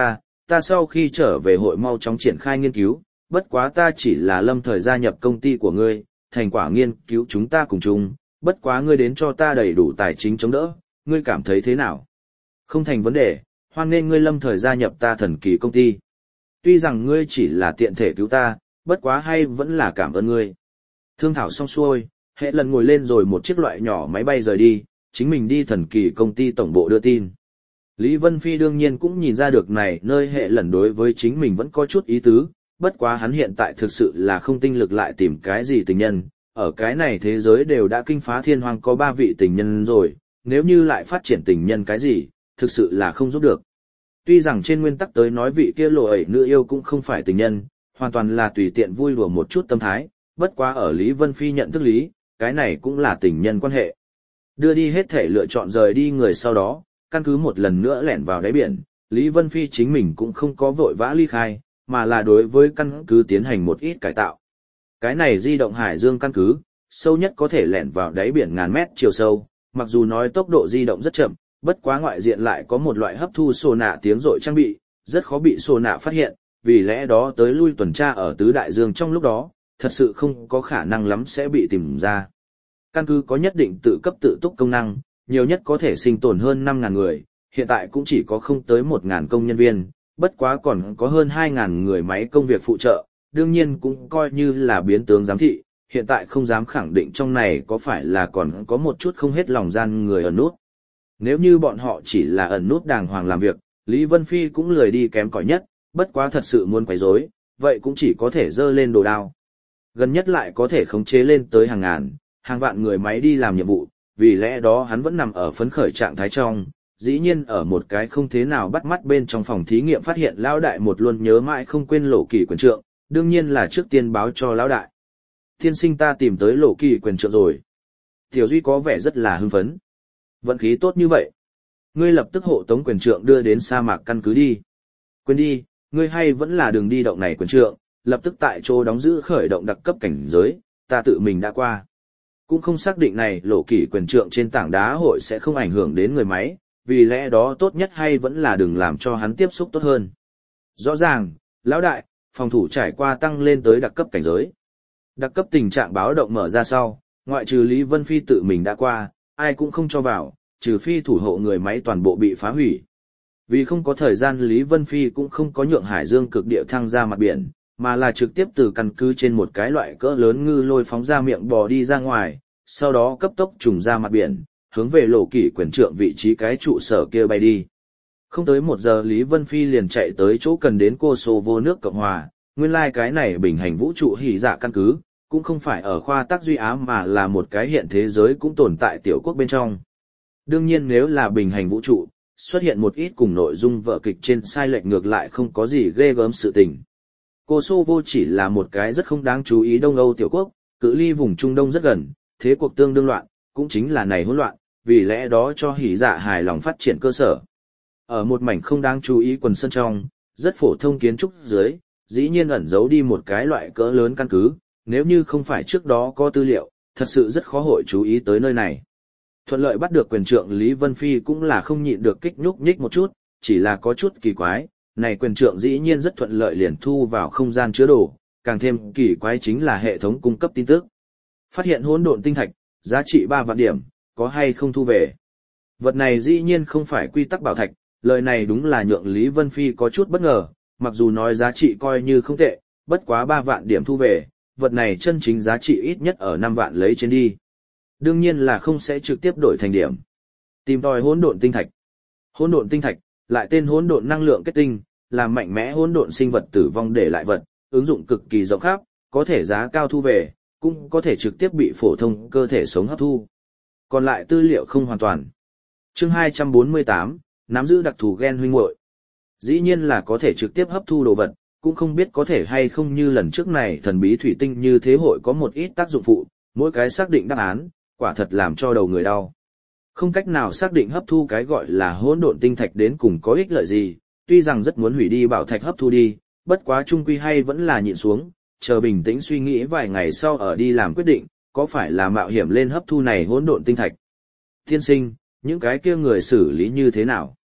ta sau khi trở về hội mau chóng triển khai nghiên cứu, bất quá ta chỉ là lâm thời gia nhập công ty của ngươi, thành quả nghiên cứu chúng ta cùng chung, bất quá ngươi đến cho ta đầy đủ tài chính chống đỡ, ngươi cảm thấy thế nào? Không thành vấn đề, hoan nên ngươi lâm thời gia nhập ta thần kỳ công ty. Tuy rằng ngươi chỉ là tiện thể cứu ta, bất quá hay vẫn là cảm ơn ngươi. Thương thảo xong xuôi, hệ lần ngồi lên rồi một chiếc loại nhỏ máy bay rời đi, chính mình đi thần kỳ công ty tổng bộ đưa tin. Lý Vân Phi đương nhiên cũng nhìn ra được này nơi hệ lần đối với chính mình vẫn có chút ý tứ, bất quá hắn hiện tại thực sự là không tinh lực lại tìm cái gì tình nhân, ở cái này thế giới đều đã kinh phá thiên hoàng có ba vị tình nhân rồi, nếu như lại phát triển tình nhân cái gì, thực sự là không giúp được. Tuy rằng trên nguyên tắc tới nói vị kia lộ ẩy nữ yêu cũng không phải tình nhân, hoàn toàn là tùy tiện vui đùa một chút tâm thái, bất quá ở Lý Vân Phi nhận thức lý, cái này cũng là tình nhân quan hệ. Đưa đi hết thể lựa chọn rời đi người sau đó, căn cứ một lần nữa lẻn vào đáy biển, Lý Vân Phi chính mình cũng không có vội vã ly khai, mà là đối với căn cứ tiến hành một ít cải tạo. Cái này di động hải dương căn cứ, sâu nhất có thể lẻn vào đáy biển ngàn mét chiều sâu, mặc dù nói tốc độ di động rất chậm, bất quá ngoại diện lại có một loại hấp thu sô nạ tiếng rội trang bị, rất khó bị sô nạ phát hiện, vì lẽ đó tới lui tuần tra ở tứ đại dương trong lúc đó, thật sự không có khả năng lắm sẽ bị tìm ra. Căn cứ có nhất định tự cấp tự túc công năng, nhiều nhất có thể sinh tồn hơn năm nghìn người, hiện tại cũng chỉ có không tới một nghìn công nhân viên, bất quá còn có hơn hai nghìn người máy công việc phụ trợ, đương nhiên cũng coi như là biến tướng giám thị, hiện tại không dám khẳng định trong này có phải là còn có một chút không hết lòng gian người ẩn nút. Nếu như bọn họ chỉ là ẩn nút đàng hoàng làm việc, Lý Vân Phi cũng lười đi kém cỏi nhất, bất quá thật sự muốn quấy rối, vậy cũng chỉ có thể dơ lên đồ đao. Gần nhất lại có thể khống chế lên tới hàng ngàn, hàng vạn người máy đi làm nhiệm vụ, vì lẽ đó hắn vẫn nằm ở phấn khởi trạng thái trong, dĩ nhiên ở một cái không thế nào bắt mắt bên trong phòng thí nghiệm phát hiện lão đại một luôn nhớ mãi không quên Lộ Kỳ quyền trượng, đương nhiên là trước tiên báo cho lão đại. Tiên sinh ta tìm tới Lộ Kỳ quyền trượng rồi. Tiểu Duy có vẻ rất là hưng phấn. Vận khí tốt như vậy. Ngươi lập tức hộ tống quyền trượng đưa đến sa mạc căn cứ đi. Quên đi, ngươi hay vẫn là đường đi động này quyền trượng, lập tức tại chỗ đóng giữ khởi động đặc cấp cảnh giới, ta tự mình đã qua. Cũng không xác định này Lộ Kỳ quyền trượng trên tảng đá hội sẽ không ảnh hưởng đến người máy, vì lẽ đó tốt nhất hay vẫn là đừng làm cho hắn tiếp xúc tốt hơn. Rõ ràng, lão đại, phòng thủ trải qua tăng lên tới đặc cấp cảnh giới. Đặc cấp tình trạng báo động mở ra sau, ngoại trừ Lý Vân Phi tự mình đã qua, ai cũng không cho vào, trừ phi thủ hộ người máy toàn bộ bị phá hủy. Vì không có thời gian Lý Vân Phi cũng không có nhượng hải dương cực địa thăng ra mặt biển, mà là trực tiếp từ căn cứ trên một cái loại cỡ lớn ngư lôi phóng ra miệng bò đi ra ngoài, sau đó cấp tốc trùng ra mặt biển, hướng về Lộ Kỳ quyền trượng vị trí cái trụ sở kia bay đi. Không tới một giờ Lý Vân Phi liền chạy tới chỗ cần đến Kosovo nước Cộng Hòa, nguyên lai like cái này bình hành vũ trụ hỉ dạ căn cứ, cũng không phải ở khoa tác Duy Á mà là một cái hiện thế giới cũng tồn tại tiểu quốc bên trong. Đương nhiên nếu là bình hành vũ trụ, xuất hiện một ít cùng nội dung vở kịch trên sai lệch ngược lại không có gì ghê gớm sự tình. Kosovo chỉ là một cái rất không đáng chú ý Đông Âu tiểu quốc, cự ly vùng Trung Đông rất gần, thế cuộc tương đương loạn, cũng chính là này hỗn loạn, vì lẽ đó cho hỉ dạ hài lòng phát triển cơ sở. Ở một mảnh không đáng chú ý quần sân trong, rất phổ thông kiến trúc dưới, dĩ nhiên ẩn giấu đi một cái loại cỡ lớn căn cứ, nếu như không phải trước đó có tư liệu, thật sự rất khó hội chú ý tới nơi này. Thuận lợi bắt được quyền trượng Lý Vân Phi cũng là không nhịn được kích nhúc nhích một chút, chỉ là có chút kỳ quái, này quyền trượng dĩ nhiên rất thuận lợi liền thu vào không gian chứa đồ, càng thêm kỳ quái chính là hệ thống cung cấp tin tức. Phát hiện hỗn độn tinh thạch, giá trị ba vạn điểm, có hay không thu về. Vật này dĩ nhiên không phải quy tắc bảo thạch, lời này đúng là nhượng Lý Vân Phi có chút bất ngờ, mặc dù nói giá trị coi như không tệ, bất quá ba vạn điểm thu về, vật này chân chính giá trị ít nhất ở năm vạn lấy trên đi. Đương nhiên là không sẽ trực tiếp đổi thành điểm. Tìm tòi hỗn độn tinh thạch. Hỗn độn tinh thạch, lại tên hỗn độn năng lượng kết tinh, là mạnh mẽ hỗn độn sinh vật tử vong để lại vật, ứng dụng cực kỳ rộng khắp, có thể giá cao thu về, cũng có thể trực tiếp bị phổ thông cơ thể sống hấp thu. Còn lại tư liệu không hoàn toàn. Chương hai trăm bốn mươi tám, nắm giữ đặc thù gen huynh muội. Dĩ nhiên là có thể trực tiếp hấp thu đồ vật, cũng không biết có thể hay không như lần trước này thần bí thủy tinh như thế hội có một ít tác dụng phụ, mỗi cái xác định đáp án, quả thật làm cho đầu người đau. Không cách nào xác định hấp thu cái gọi là hỗn độn tinh thạch đến cùng có ích lợi gì, tuy rằng rất muốn hủy đi bảo thạch hấp thu đi, bất quá chung quy hay vẫn là nhịn xuống, chờ bình tĩnh suy nghĩ vài ngày sau ở đi làm quyết định, có phải là mạo hiểm lên hấp thu này hỗn độn tinh thạch. Tiên sinh, những cái kia người xử lý như thế nào?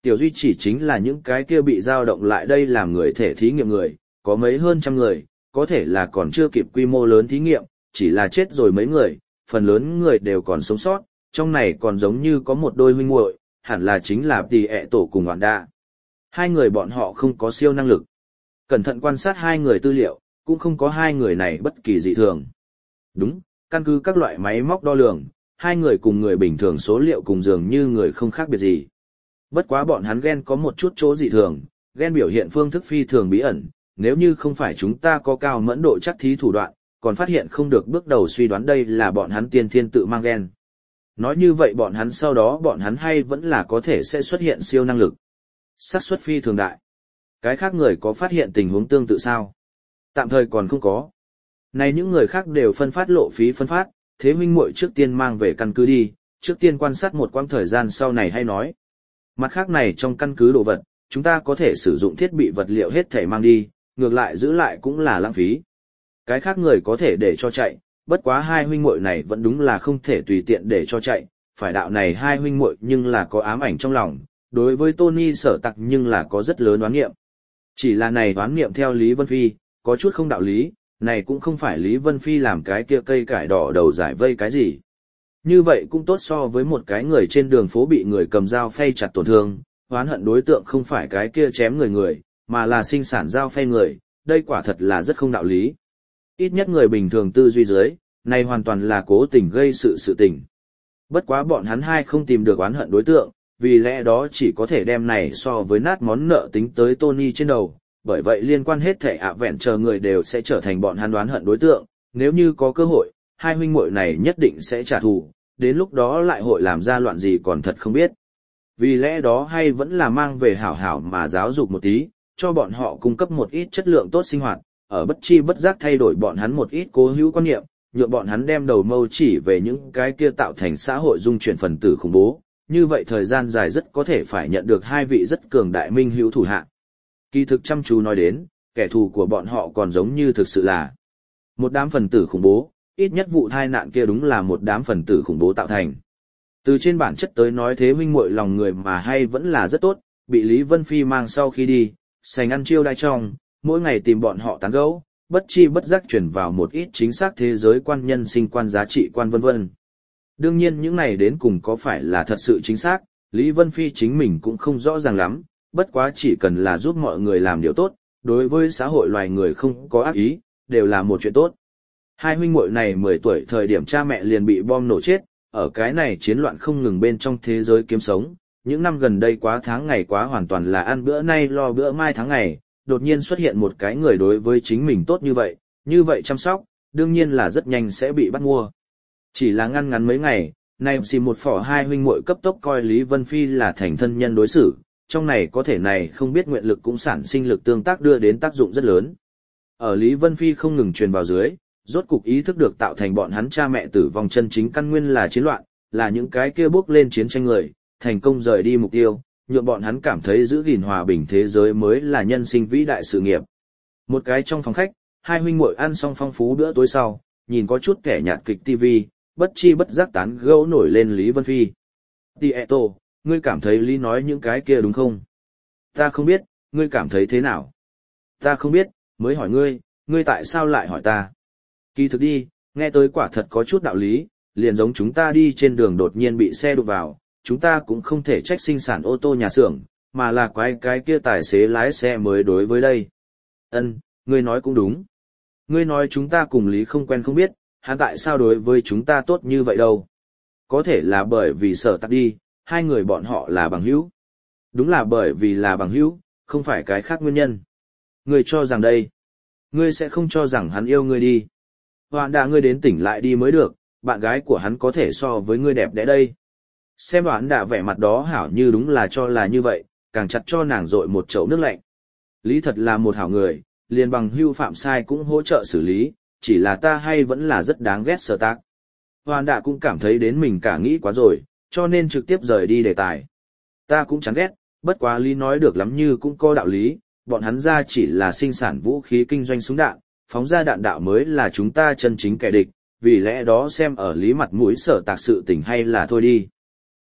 Tiểu Duy chỉ chính là những cái kia bị dao động lại đây làm người thể thí nghiệm người, có mấy hơn trăm người, có thể là còn chưa kịp quy mô lớn thí nghiệm, chỉ là chết rồi mấy người, phần lớn người đều còn sống sót, trong này còn giống như có một đôi huynh muội, hẳn là chính là Tỷ ẹ tổ cùng Hoạn Đạ. Hai người bọn họ không có siêu năng lực. Cẩn thận quan sát hai người tư liệu, cũng không có hai người này bất kỳ dị thường. Đúng, căn cứ các loại máy móc đo lường, hai người cùng người bình thường số liệu cùng dường như người không khác biệt gì. Bất quá bọn hắn gen có một chút chỗ dị thường, gen biểu hiện phương thức phi thường bí ẩn, nếu như không phải chúng ta có cao mẫn độ chắc thí thủ đoạn, còn phát hiện không được bước đầu suy đoán đây là bọn hắn tiên thiên tự mang gen. Nói như vậy bọn hắn sau đó bọn hắn hay vẫn là có thể sẽ xuất hiện siêu năng lực. Xác suất phi thường đại. Cái khác người có phát hiện tình huống tương tự sao? Tạm thời còn không có. Này những người khác đều phân phát lộ phí phân phát, thế huynh muội trước tiên mang về căn cứ đi, trước tiên quan sát một quãng thời gian sau này hay nói. Mặt khác này trong căn cứ đồ vật, chúng ta có thể sử dụng thiết bị vật liệu hết thể mang đi, ngược lại giữ lại cũng là lãng phí. Cái khác người có thể để cho chạy, bất quá hai huynh muội này vẫn đúng là không thể tùy tiện để cho chạy, phải đạo này hai huynh muội nhưng là có ám ảnh trong lòng, đối với Tony Sở Tặc nhưng là có rất lớn đoán nghiệm. Chỉ là này đoán nghiệm theo Lý Vân Phi, có chút không đạo lý, này cũng không phải Lý Vân Phi làm cái kia cây cải đỏ đầu giải vây cái gì. Như vậy cũng tốt so với một cái người trên đường phố bị người cầm dao phay chặt tổn thương, oán hận đối tượng không phải cái kia chém người người, mà là sinh sản dao phay người, đây quả thật là rất không đạo lý. Ít nhất người bình thường tư duy dưới, này hoàn toàn là cố tình gây sự sự tình. Bất quá bọn hắn hai không tìm được oán hận đối tượng, vì lẽ đó chỉ có thể đem này so với nát món nợ tính tới Tony trên đầu, bởi vậy liên quan hết thể ạ vẹn chờ người đều sẽ trở thành bọn hắn oán hận đối tượng, nếu như có cơ hội, hai huynh muội này nhất định sẽ trả thù, đến lúc đó lại hội làm ra loạn gì còn thật không biết. Vì lẽ đó hay vẫn là mang về hảo hảo mà giáo dục một tí, cho bọn họ cung cấp một ít chất lượng tốt sinh hoạt, ở bất chi bất giác thay đổi bọn hắn một ít cố hữu quan niệm, nhượng bọn hắn đem đầu mâu chỉ về những cái kia tạo thành xã hội dung chuyển phần tử khủng bố, như vậy thời gian dài rất có thể phải nhận được hai vị rất cường đại minh hữu thủ hạ. Kỳ thực chăm chú nói đến, kẻ thù của bọn họ còn giống như thực sự là một đám phần tử khủng bố, ít nhất vụ tai nạn kia đúng là một đám phần tử khủng bố tạo thành. Từ trên bản chất tới nói thế huynh muội lòng người mà hay vẫn là rất tốt, bị Lý Vân Phi mang sau khi đi, sành ăn chiêu đãi trong, mỗi ngày tìm bọn họ tán gẫu, bất chi bất giác chuyển vào một ít chính xác thế giới quan nhân sinh quan giá trị quan vân vân. Đương nhiên những này đến cùng có phải là thật sự chính xác, Lý Vân Phi chính mình cũng không rõ ràng lắm, bất quá chỉ cần là giúp mọi người làm điều tốt, đối với xã hội loài người không có ác ý, đều là một chuyện tốt. Hai huynh muội này mười tuổi thời điểm cha mẹ liền bị bom nổ chết, ở cái này chiến loạn không ngừng bên trong thế giới kiếm sống, những năm gần đây quá tháng ngày quá hoàn toàn là ăn bữa nay lo bữa mai tháng ngày, đột nhiên xuất hiện một cái người đối với chính mình tốt như vậy, như vậy chăm sóc, đương nhiên là rất nhanh sẽ bị bắt mua. Chỉ là ngăn ngắn mấy ngày, nay xì một phỏ hai huynh muội cấp tốc coi Lý Vân Phi là thành thân nhân đối xử, trong này có thể này không biết nguyện lực cũng sản sinh lực tương tác đưa đến tác dụng rất lớn. Ở Lý Vân Phi không ngừng truyền vào dưới, rốt cục ý thức được tạo thành bọn hắn cha mẹ tử vong chân chính căn nguyên là chiến loạn, là những cái kia bước lên chiến tranh người, thành công rời đi mục tiêu, nhượng bọn hắn cảm thấy giữ gìn hòa bình thế giới mới là nhân sinh vĩ đại sự nghiệp. Một cái trong phòng khách, hai huynh muội ăn xong phong phú bữa tối sau, nhìn có chút kẻ nhạt kịch ti vi, bất chi bất giác tán gẫu nổi lên Lý Vân Phi. Tieto, ngươi cảm thấy Lý nói những cái kia đúng không? Ta không biết, ngươi cảm thấy thế nào? Ta không biết, mới hỏi ngươi, ngươi tại sao lại hỏi ta? Kỳ thực đi, nghe tới quả thật có chút đạo lý, liền giống chúng ta đi trên đường đột nhiên bị xe đụng vào, chúng ta cũng không thể trách sinh sản ô tô nhà xưởng, mà là quái cái kia tài xế lái xe mới đối với đây. Ân, ngươi nói cũng đúng. Ngươi nói chúng ta cùng Lý không quen không biết, hắn tại sao đối với chúng ta tốt như vậy đâu. Có thể là bởi vì Sở Tặc đi, hai người bọn họ là bằng hữu. Đúng là bởi vì là bằng hữu, không phải cái khác nguyên nhân. Ngươi cho rằng đây, ngươi sẽ không cho rằng hắn yêu ngươi đi. Hoạn Đạ ngươi đến tỉnh lại đi mới được, bạn gái của hắn có thể so với ngươi đẹp đẽ đây. Xem Hoạn Đạ vẻ mặt đó hảo như đúng là cho là như vậy, càng chặt cho nàng dội một chậu nước lạnh. Lý thật là một hảo người, liền bằng hưu phạm sai cũng hỗ trợ xử lý, chỉ là ta hay vẫn là rất đáng ghét Sở Tặc. Hoạn Đạ cũng cảm thấy đến mình cả nghĩ quá rồi, cho nên trực tiếp rời đi đề tài. Ta cũng chán ghét, bất quá Lý nói được lắm như cũng có đạo lý, bọn hắn ra chỉ là sinh sản vũ khí kinh doanh súng đạn, phóng ra đạn đạo mới là chúng ta chân chính kẻ địch, vì lẽ đó xem ở Lý mặt mũi Sở Tặc sự tình hay là thôi đi.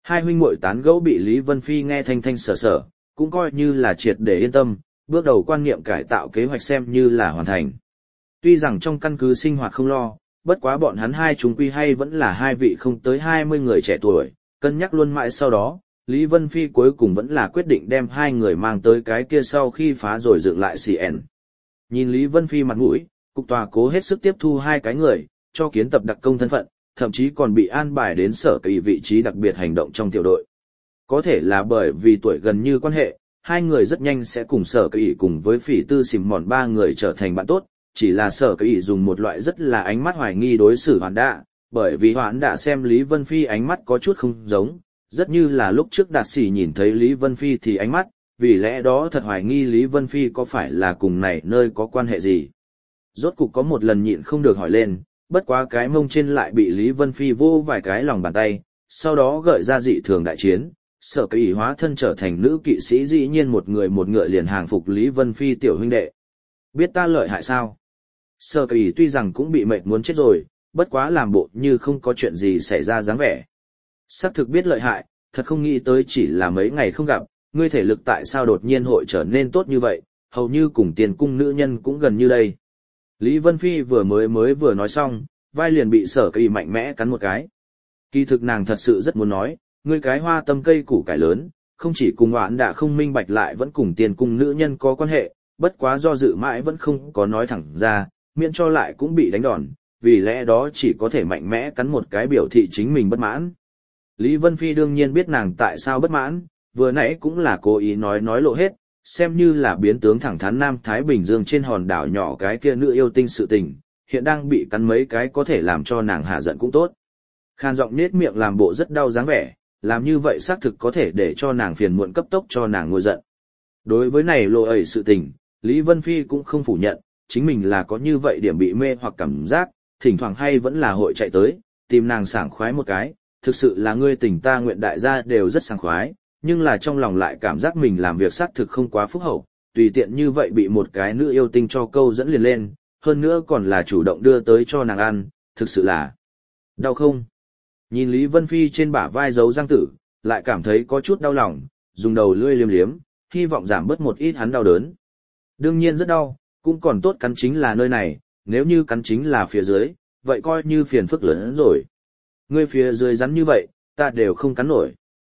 Hai huynh muội tán gẫu bị Lý Vân Phi nghe thanh thanh sở sở, cũng coi như là triệt để yên tâm, bước đầu quan niệm cải tạo kế hoạch xem như là hoàn thành. Tuy rằng trong căn cứ sinh hoạt không lo, bất quá bọn hắn hai chúng quy hay vẫn là hai vị không tới hai mươi người trẻ tuổi, cân nhắc luôn mãi sau đó, Lý Vân Phi cuối cùng vẫn là quyết định đem hai người mang tới cái kia sau khi phá rồi dựng lại xê en. Nhìn Lý Vân Phi mặt mũi, cục tòa cố hết sức tiếp thu hai cái người, cho kiến tập đặc công thân phận, thậm chí còn bị an bài đến sở kỳ vị trí đặc biệt hành động trong tiểu đội. Có thể là bởi vì tuổi gần như quan hệ, hai người rất nhanh sẽ cùng sở kỳ cùng với phỉ tư xìm mòn ba người trở thành bạn tốt, chỉ là sở kỳ dùng một loại rất là ánh mắt hoài nghi đối xử Hoán Đạ, bởi vì Hoán Đạ xem Lý Vân Phi ánh mắt có chút không giống, rất như là lúc trước Đạt Sĩ nhìn thấy Lý Vân Phi thì ánh mắt, vì lẽ đó thật hoài nghi Lý Vân Phi có phải là cùng này nơi có quan hệ gì. Rốt cục có một lần nhịn không được hỏi lên, bất quá cái mông trên lại bị Lý Vân Phi vô vài cái lòng bàn tay, sau đó gợi ra dị thường đại chiến, sở kỳ hóa thân trở thành nữ kỵ sĩ dĩ nhiên một người một ngựa liền hàng phục Lý Vân Phi tiểu huynh đệ. Biết ta lợi hại sao? Sở kỳ tuy rằng cũng bị mệt muốn chết rồi, bất quá làm bộ như không có chuyện gì xảy ra dáng vẻ. Sắc thực biết lợi hại, thật không nghĩ tới chỉ là mấy ngày không gặp, ngươi thể lực tại sao đột nhiên hội trở nên tốt như vậy, hầu như cùng tiền cung nữ nhân cũng gần như đây. Lý Vân Phi vừa mới mới vừa nói xong, vai liền bị sở kỳ mạnh mẽ cắn một cái. Kỳ thực nàng thật sự rất muốn nói, ngươi cái hoa tâm cây củ cải lớn, không chỉ cùng Hoán Đạ không minh bạch lại vẫn cùng tiền cung nữ nhân có quan hệ, bất quá do dự mãi vẫn không có nói thẳng ra, miễn cho lại cũng bị đánh đòn, vì lẽ đó chỉ có thể mạnh mẽ cắn một cái biểu thị chính mình bất mãn. Lý Vân Phi đương nhiên biết nàng tại sao bất mãn, vừa nãy cũng là cố ý nói nói lộ hết, xem như là biến tướng thẳng thắn Nam Thái Bình Dương trên hòn đảo nhỏ cái kia nữ yêu tinh sự tình, hiện đang bị cắn mấy cái có thể làm cho nàng hạ giận cũng tốt. Khan giọng nết miệng làm bộ rất đau dáng vẻ, làm như vậy xác thực có thể để cho nàng phiền muộn cấp tốc cho nàng ngồi giận. Đối với này lộ ẩy sự tình, Lý Vân Phi cũng không phủ nhận, chính mình là có như vậy điểm bị mê hoặc cảm giác, thỉnh thoảng hay vẫn là hội chạy tới, tìm nàng sảng khoái một cái, thực sự là ngươi tình ta nguyện đại gia đều rất sảng khoái, nhưng là trong lòng lại cảm giác mình làm việc xác thực không quá phúc hậu, tùy tiện như vậy bị một cái nữ yêu tinh cho câu dẫn liền lên, hơn nữa còn là chủ động đưa tới cho nàng ăn, thực sự là đau không? Nhìn Lý Vân Phi trên bả vai giấu răng tử, lại cảm thấy có chút đau lòng, dùng đầu lưỡi liếm liếm, hy vọng giảm bớt một ít hắn đau đớn. Đương nhiên rất đau, cũng còn tốt cắn chính là nơi này, nếu như cắn chính là phía dưới, vậy coi như phiền phức lớn hơn rồi. Ngươi phía dưới rắn như vậy, ta đều không cắn nổi.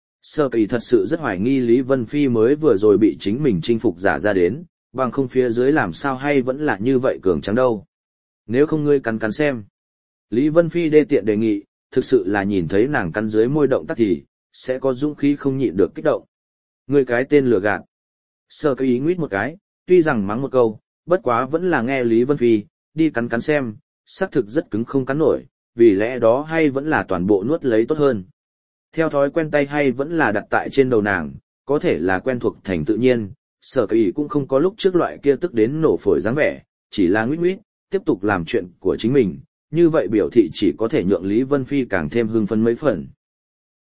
Sơ kỳ thật sự rất hoài nghi Lý Vân Phi mới vừa rồi bị chính mình chinh phục giả ra đến, bằng không phía dưới làm sao hay vẫn là như vậy cường trắng đâu. Nếu không ngươi cắn cắn xem. Lý Vân Phi đê tiện đề nghị, thực sự là nhìn thấy nàng cắn dưới môi động tác thì, sẽ có dũng khí không nhịn được kích động. Ngươi cái tên lừa gạt. Sơ kỳ nguyết một cái, tuy rằng mắng một câu, bất quá vẫn là nghe Lý Vân Phi, đi cắn cắn xem, xác thực rất cứng không cắn nổi, vì lẽ đó hay vẫn là toàn bộ nuốt lấy tốt hơn. Theo thói quen tay hay vẫn là đặt tại trên đầu nàng, có thể là quen thuộc thành tự nhiên, sở kỳ cũng không có lúc trước loại kia tức đến nổ phổi dáng vẻ, chỉ là nguyết nguyết, tiếp tục làm chuyện của chính mình, như vậy biểu thị chỉ có thể nhượng Lý Vân Phi càng thêm hưng phấn mấy phần.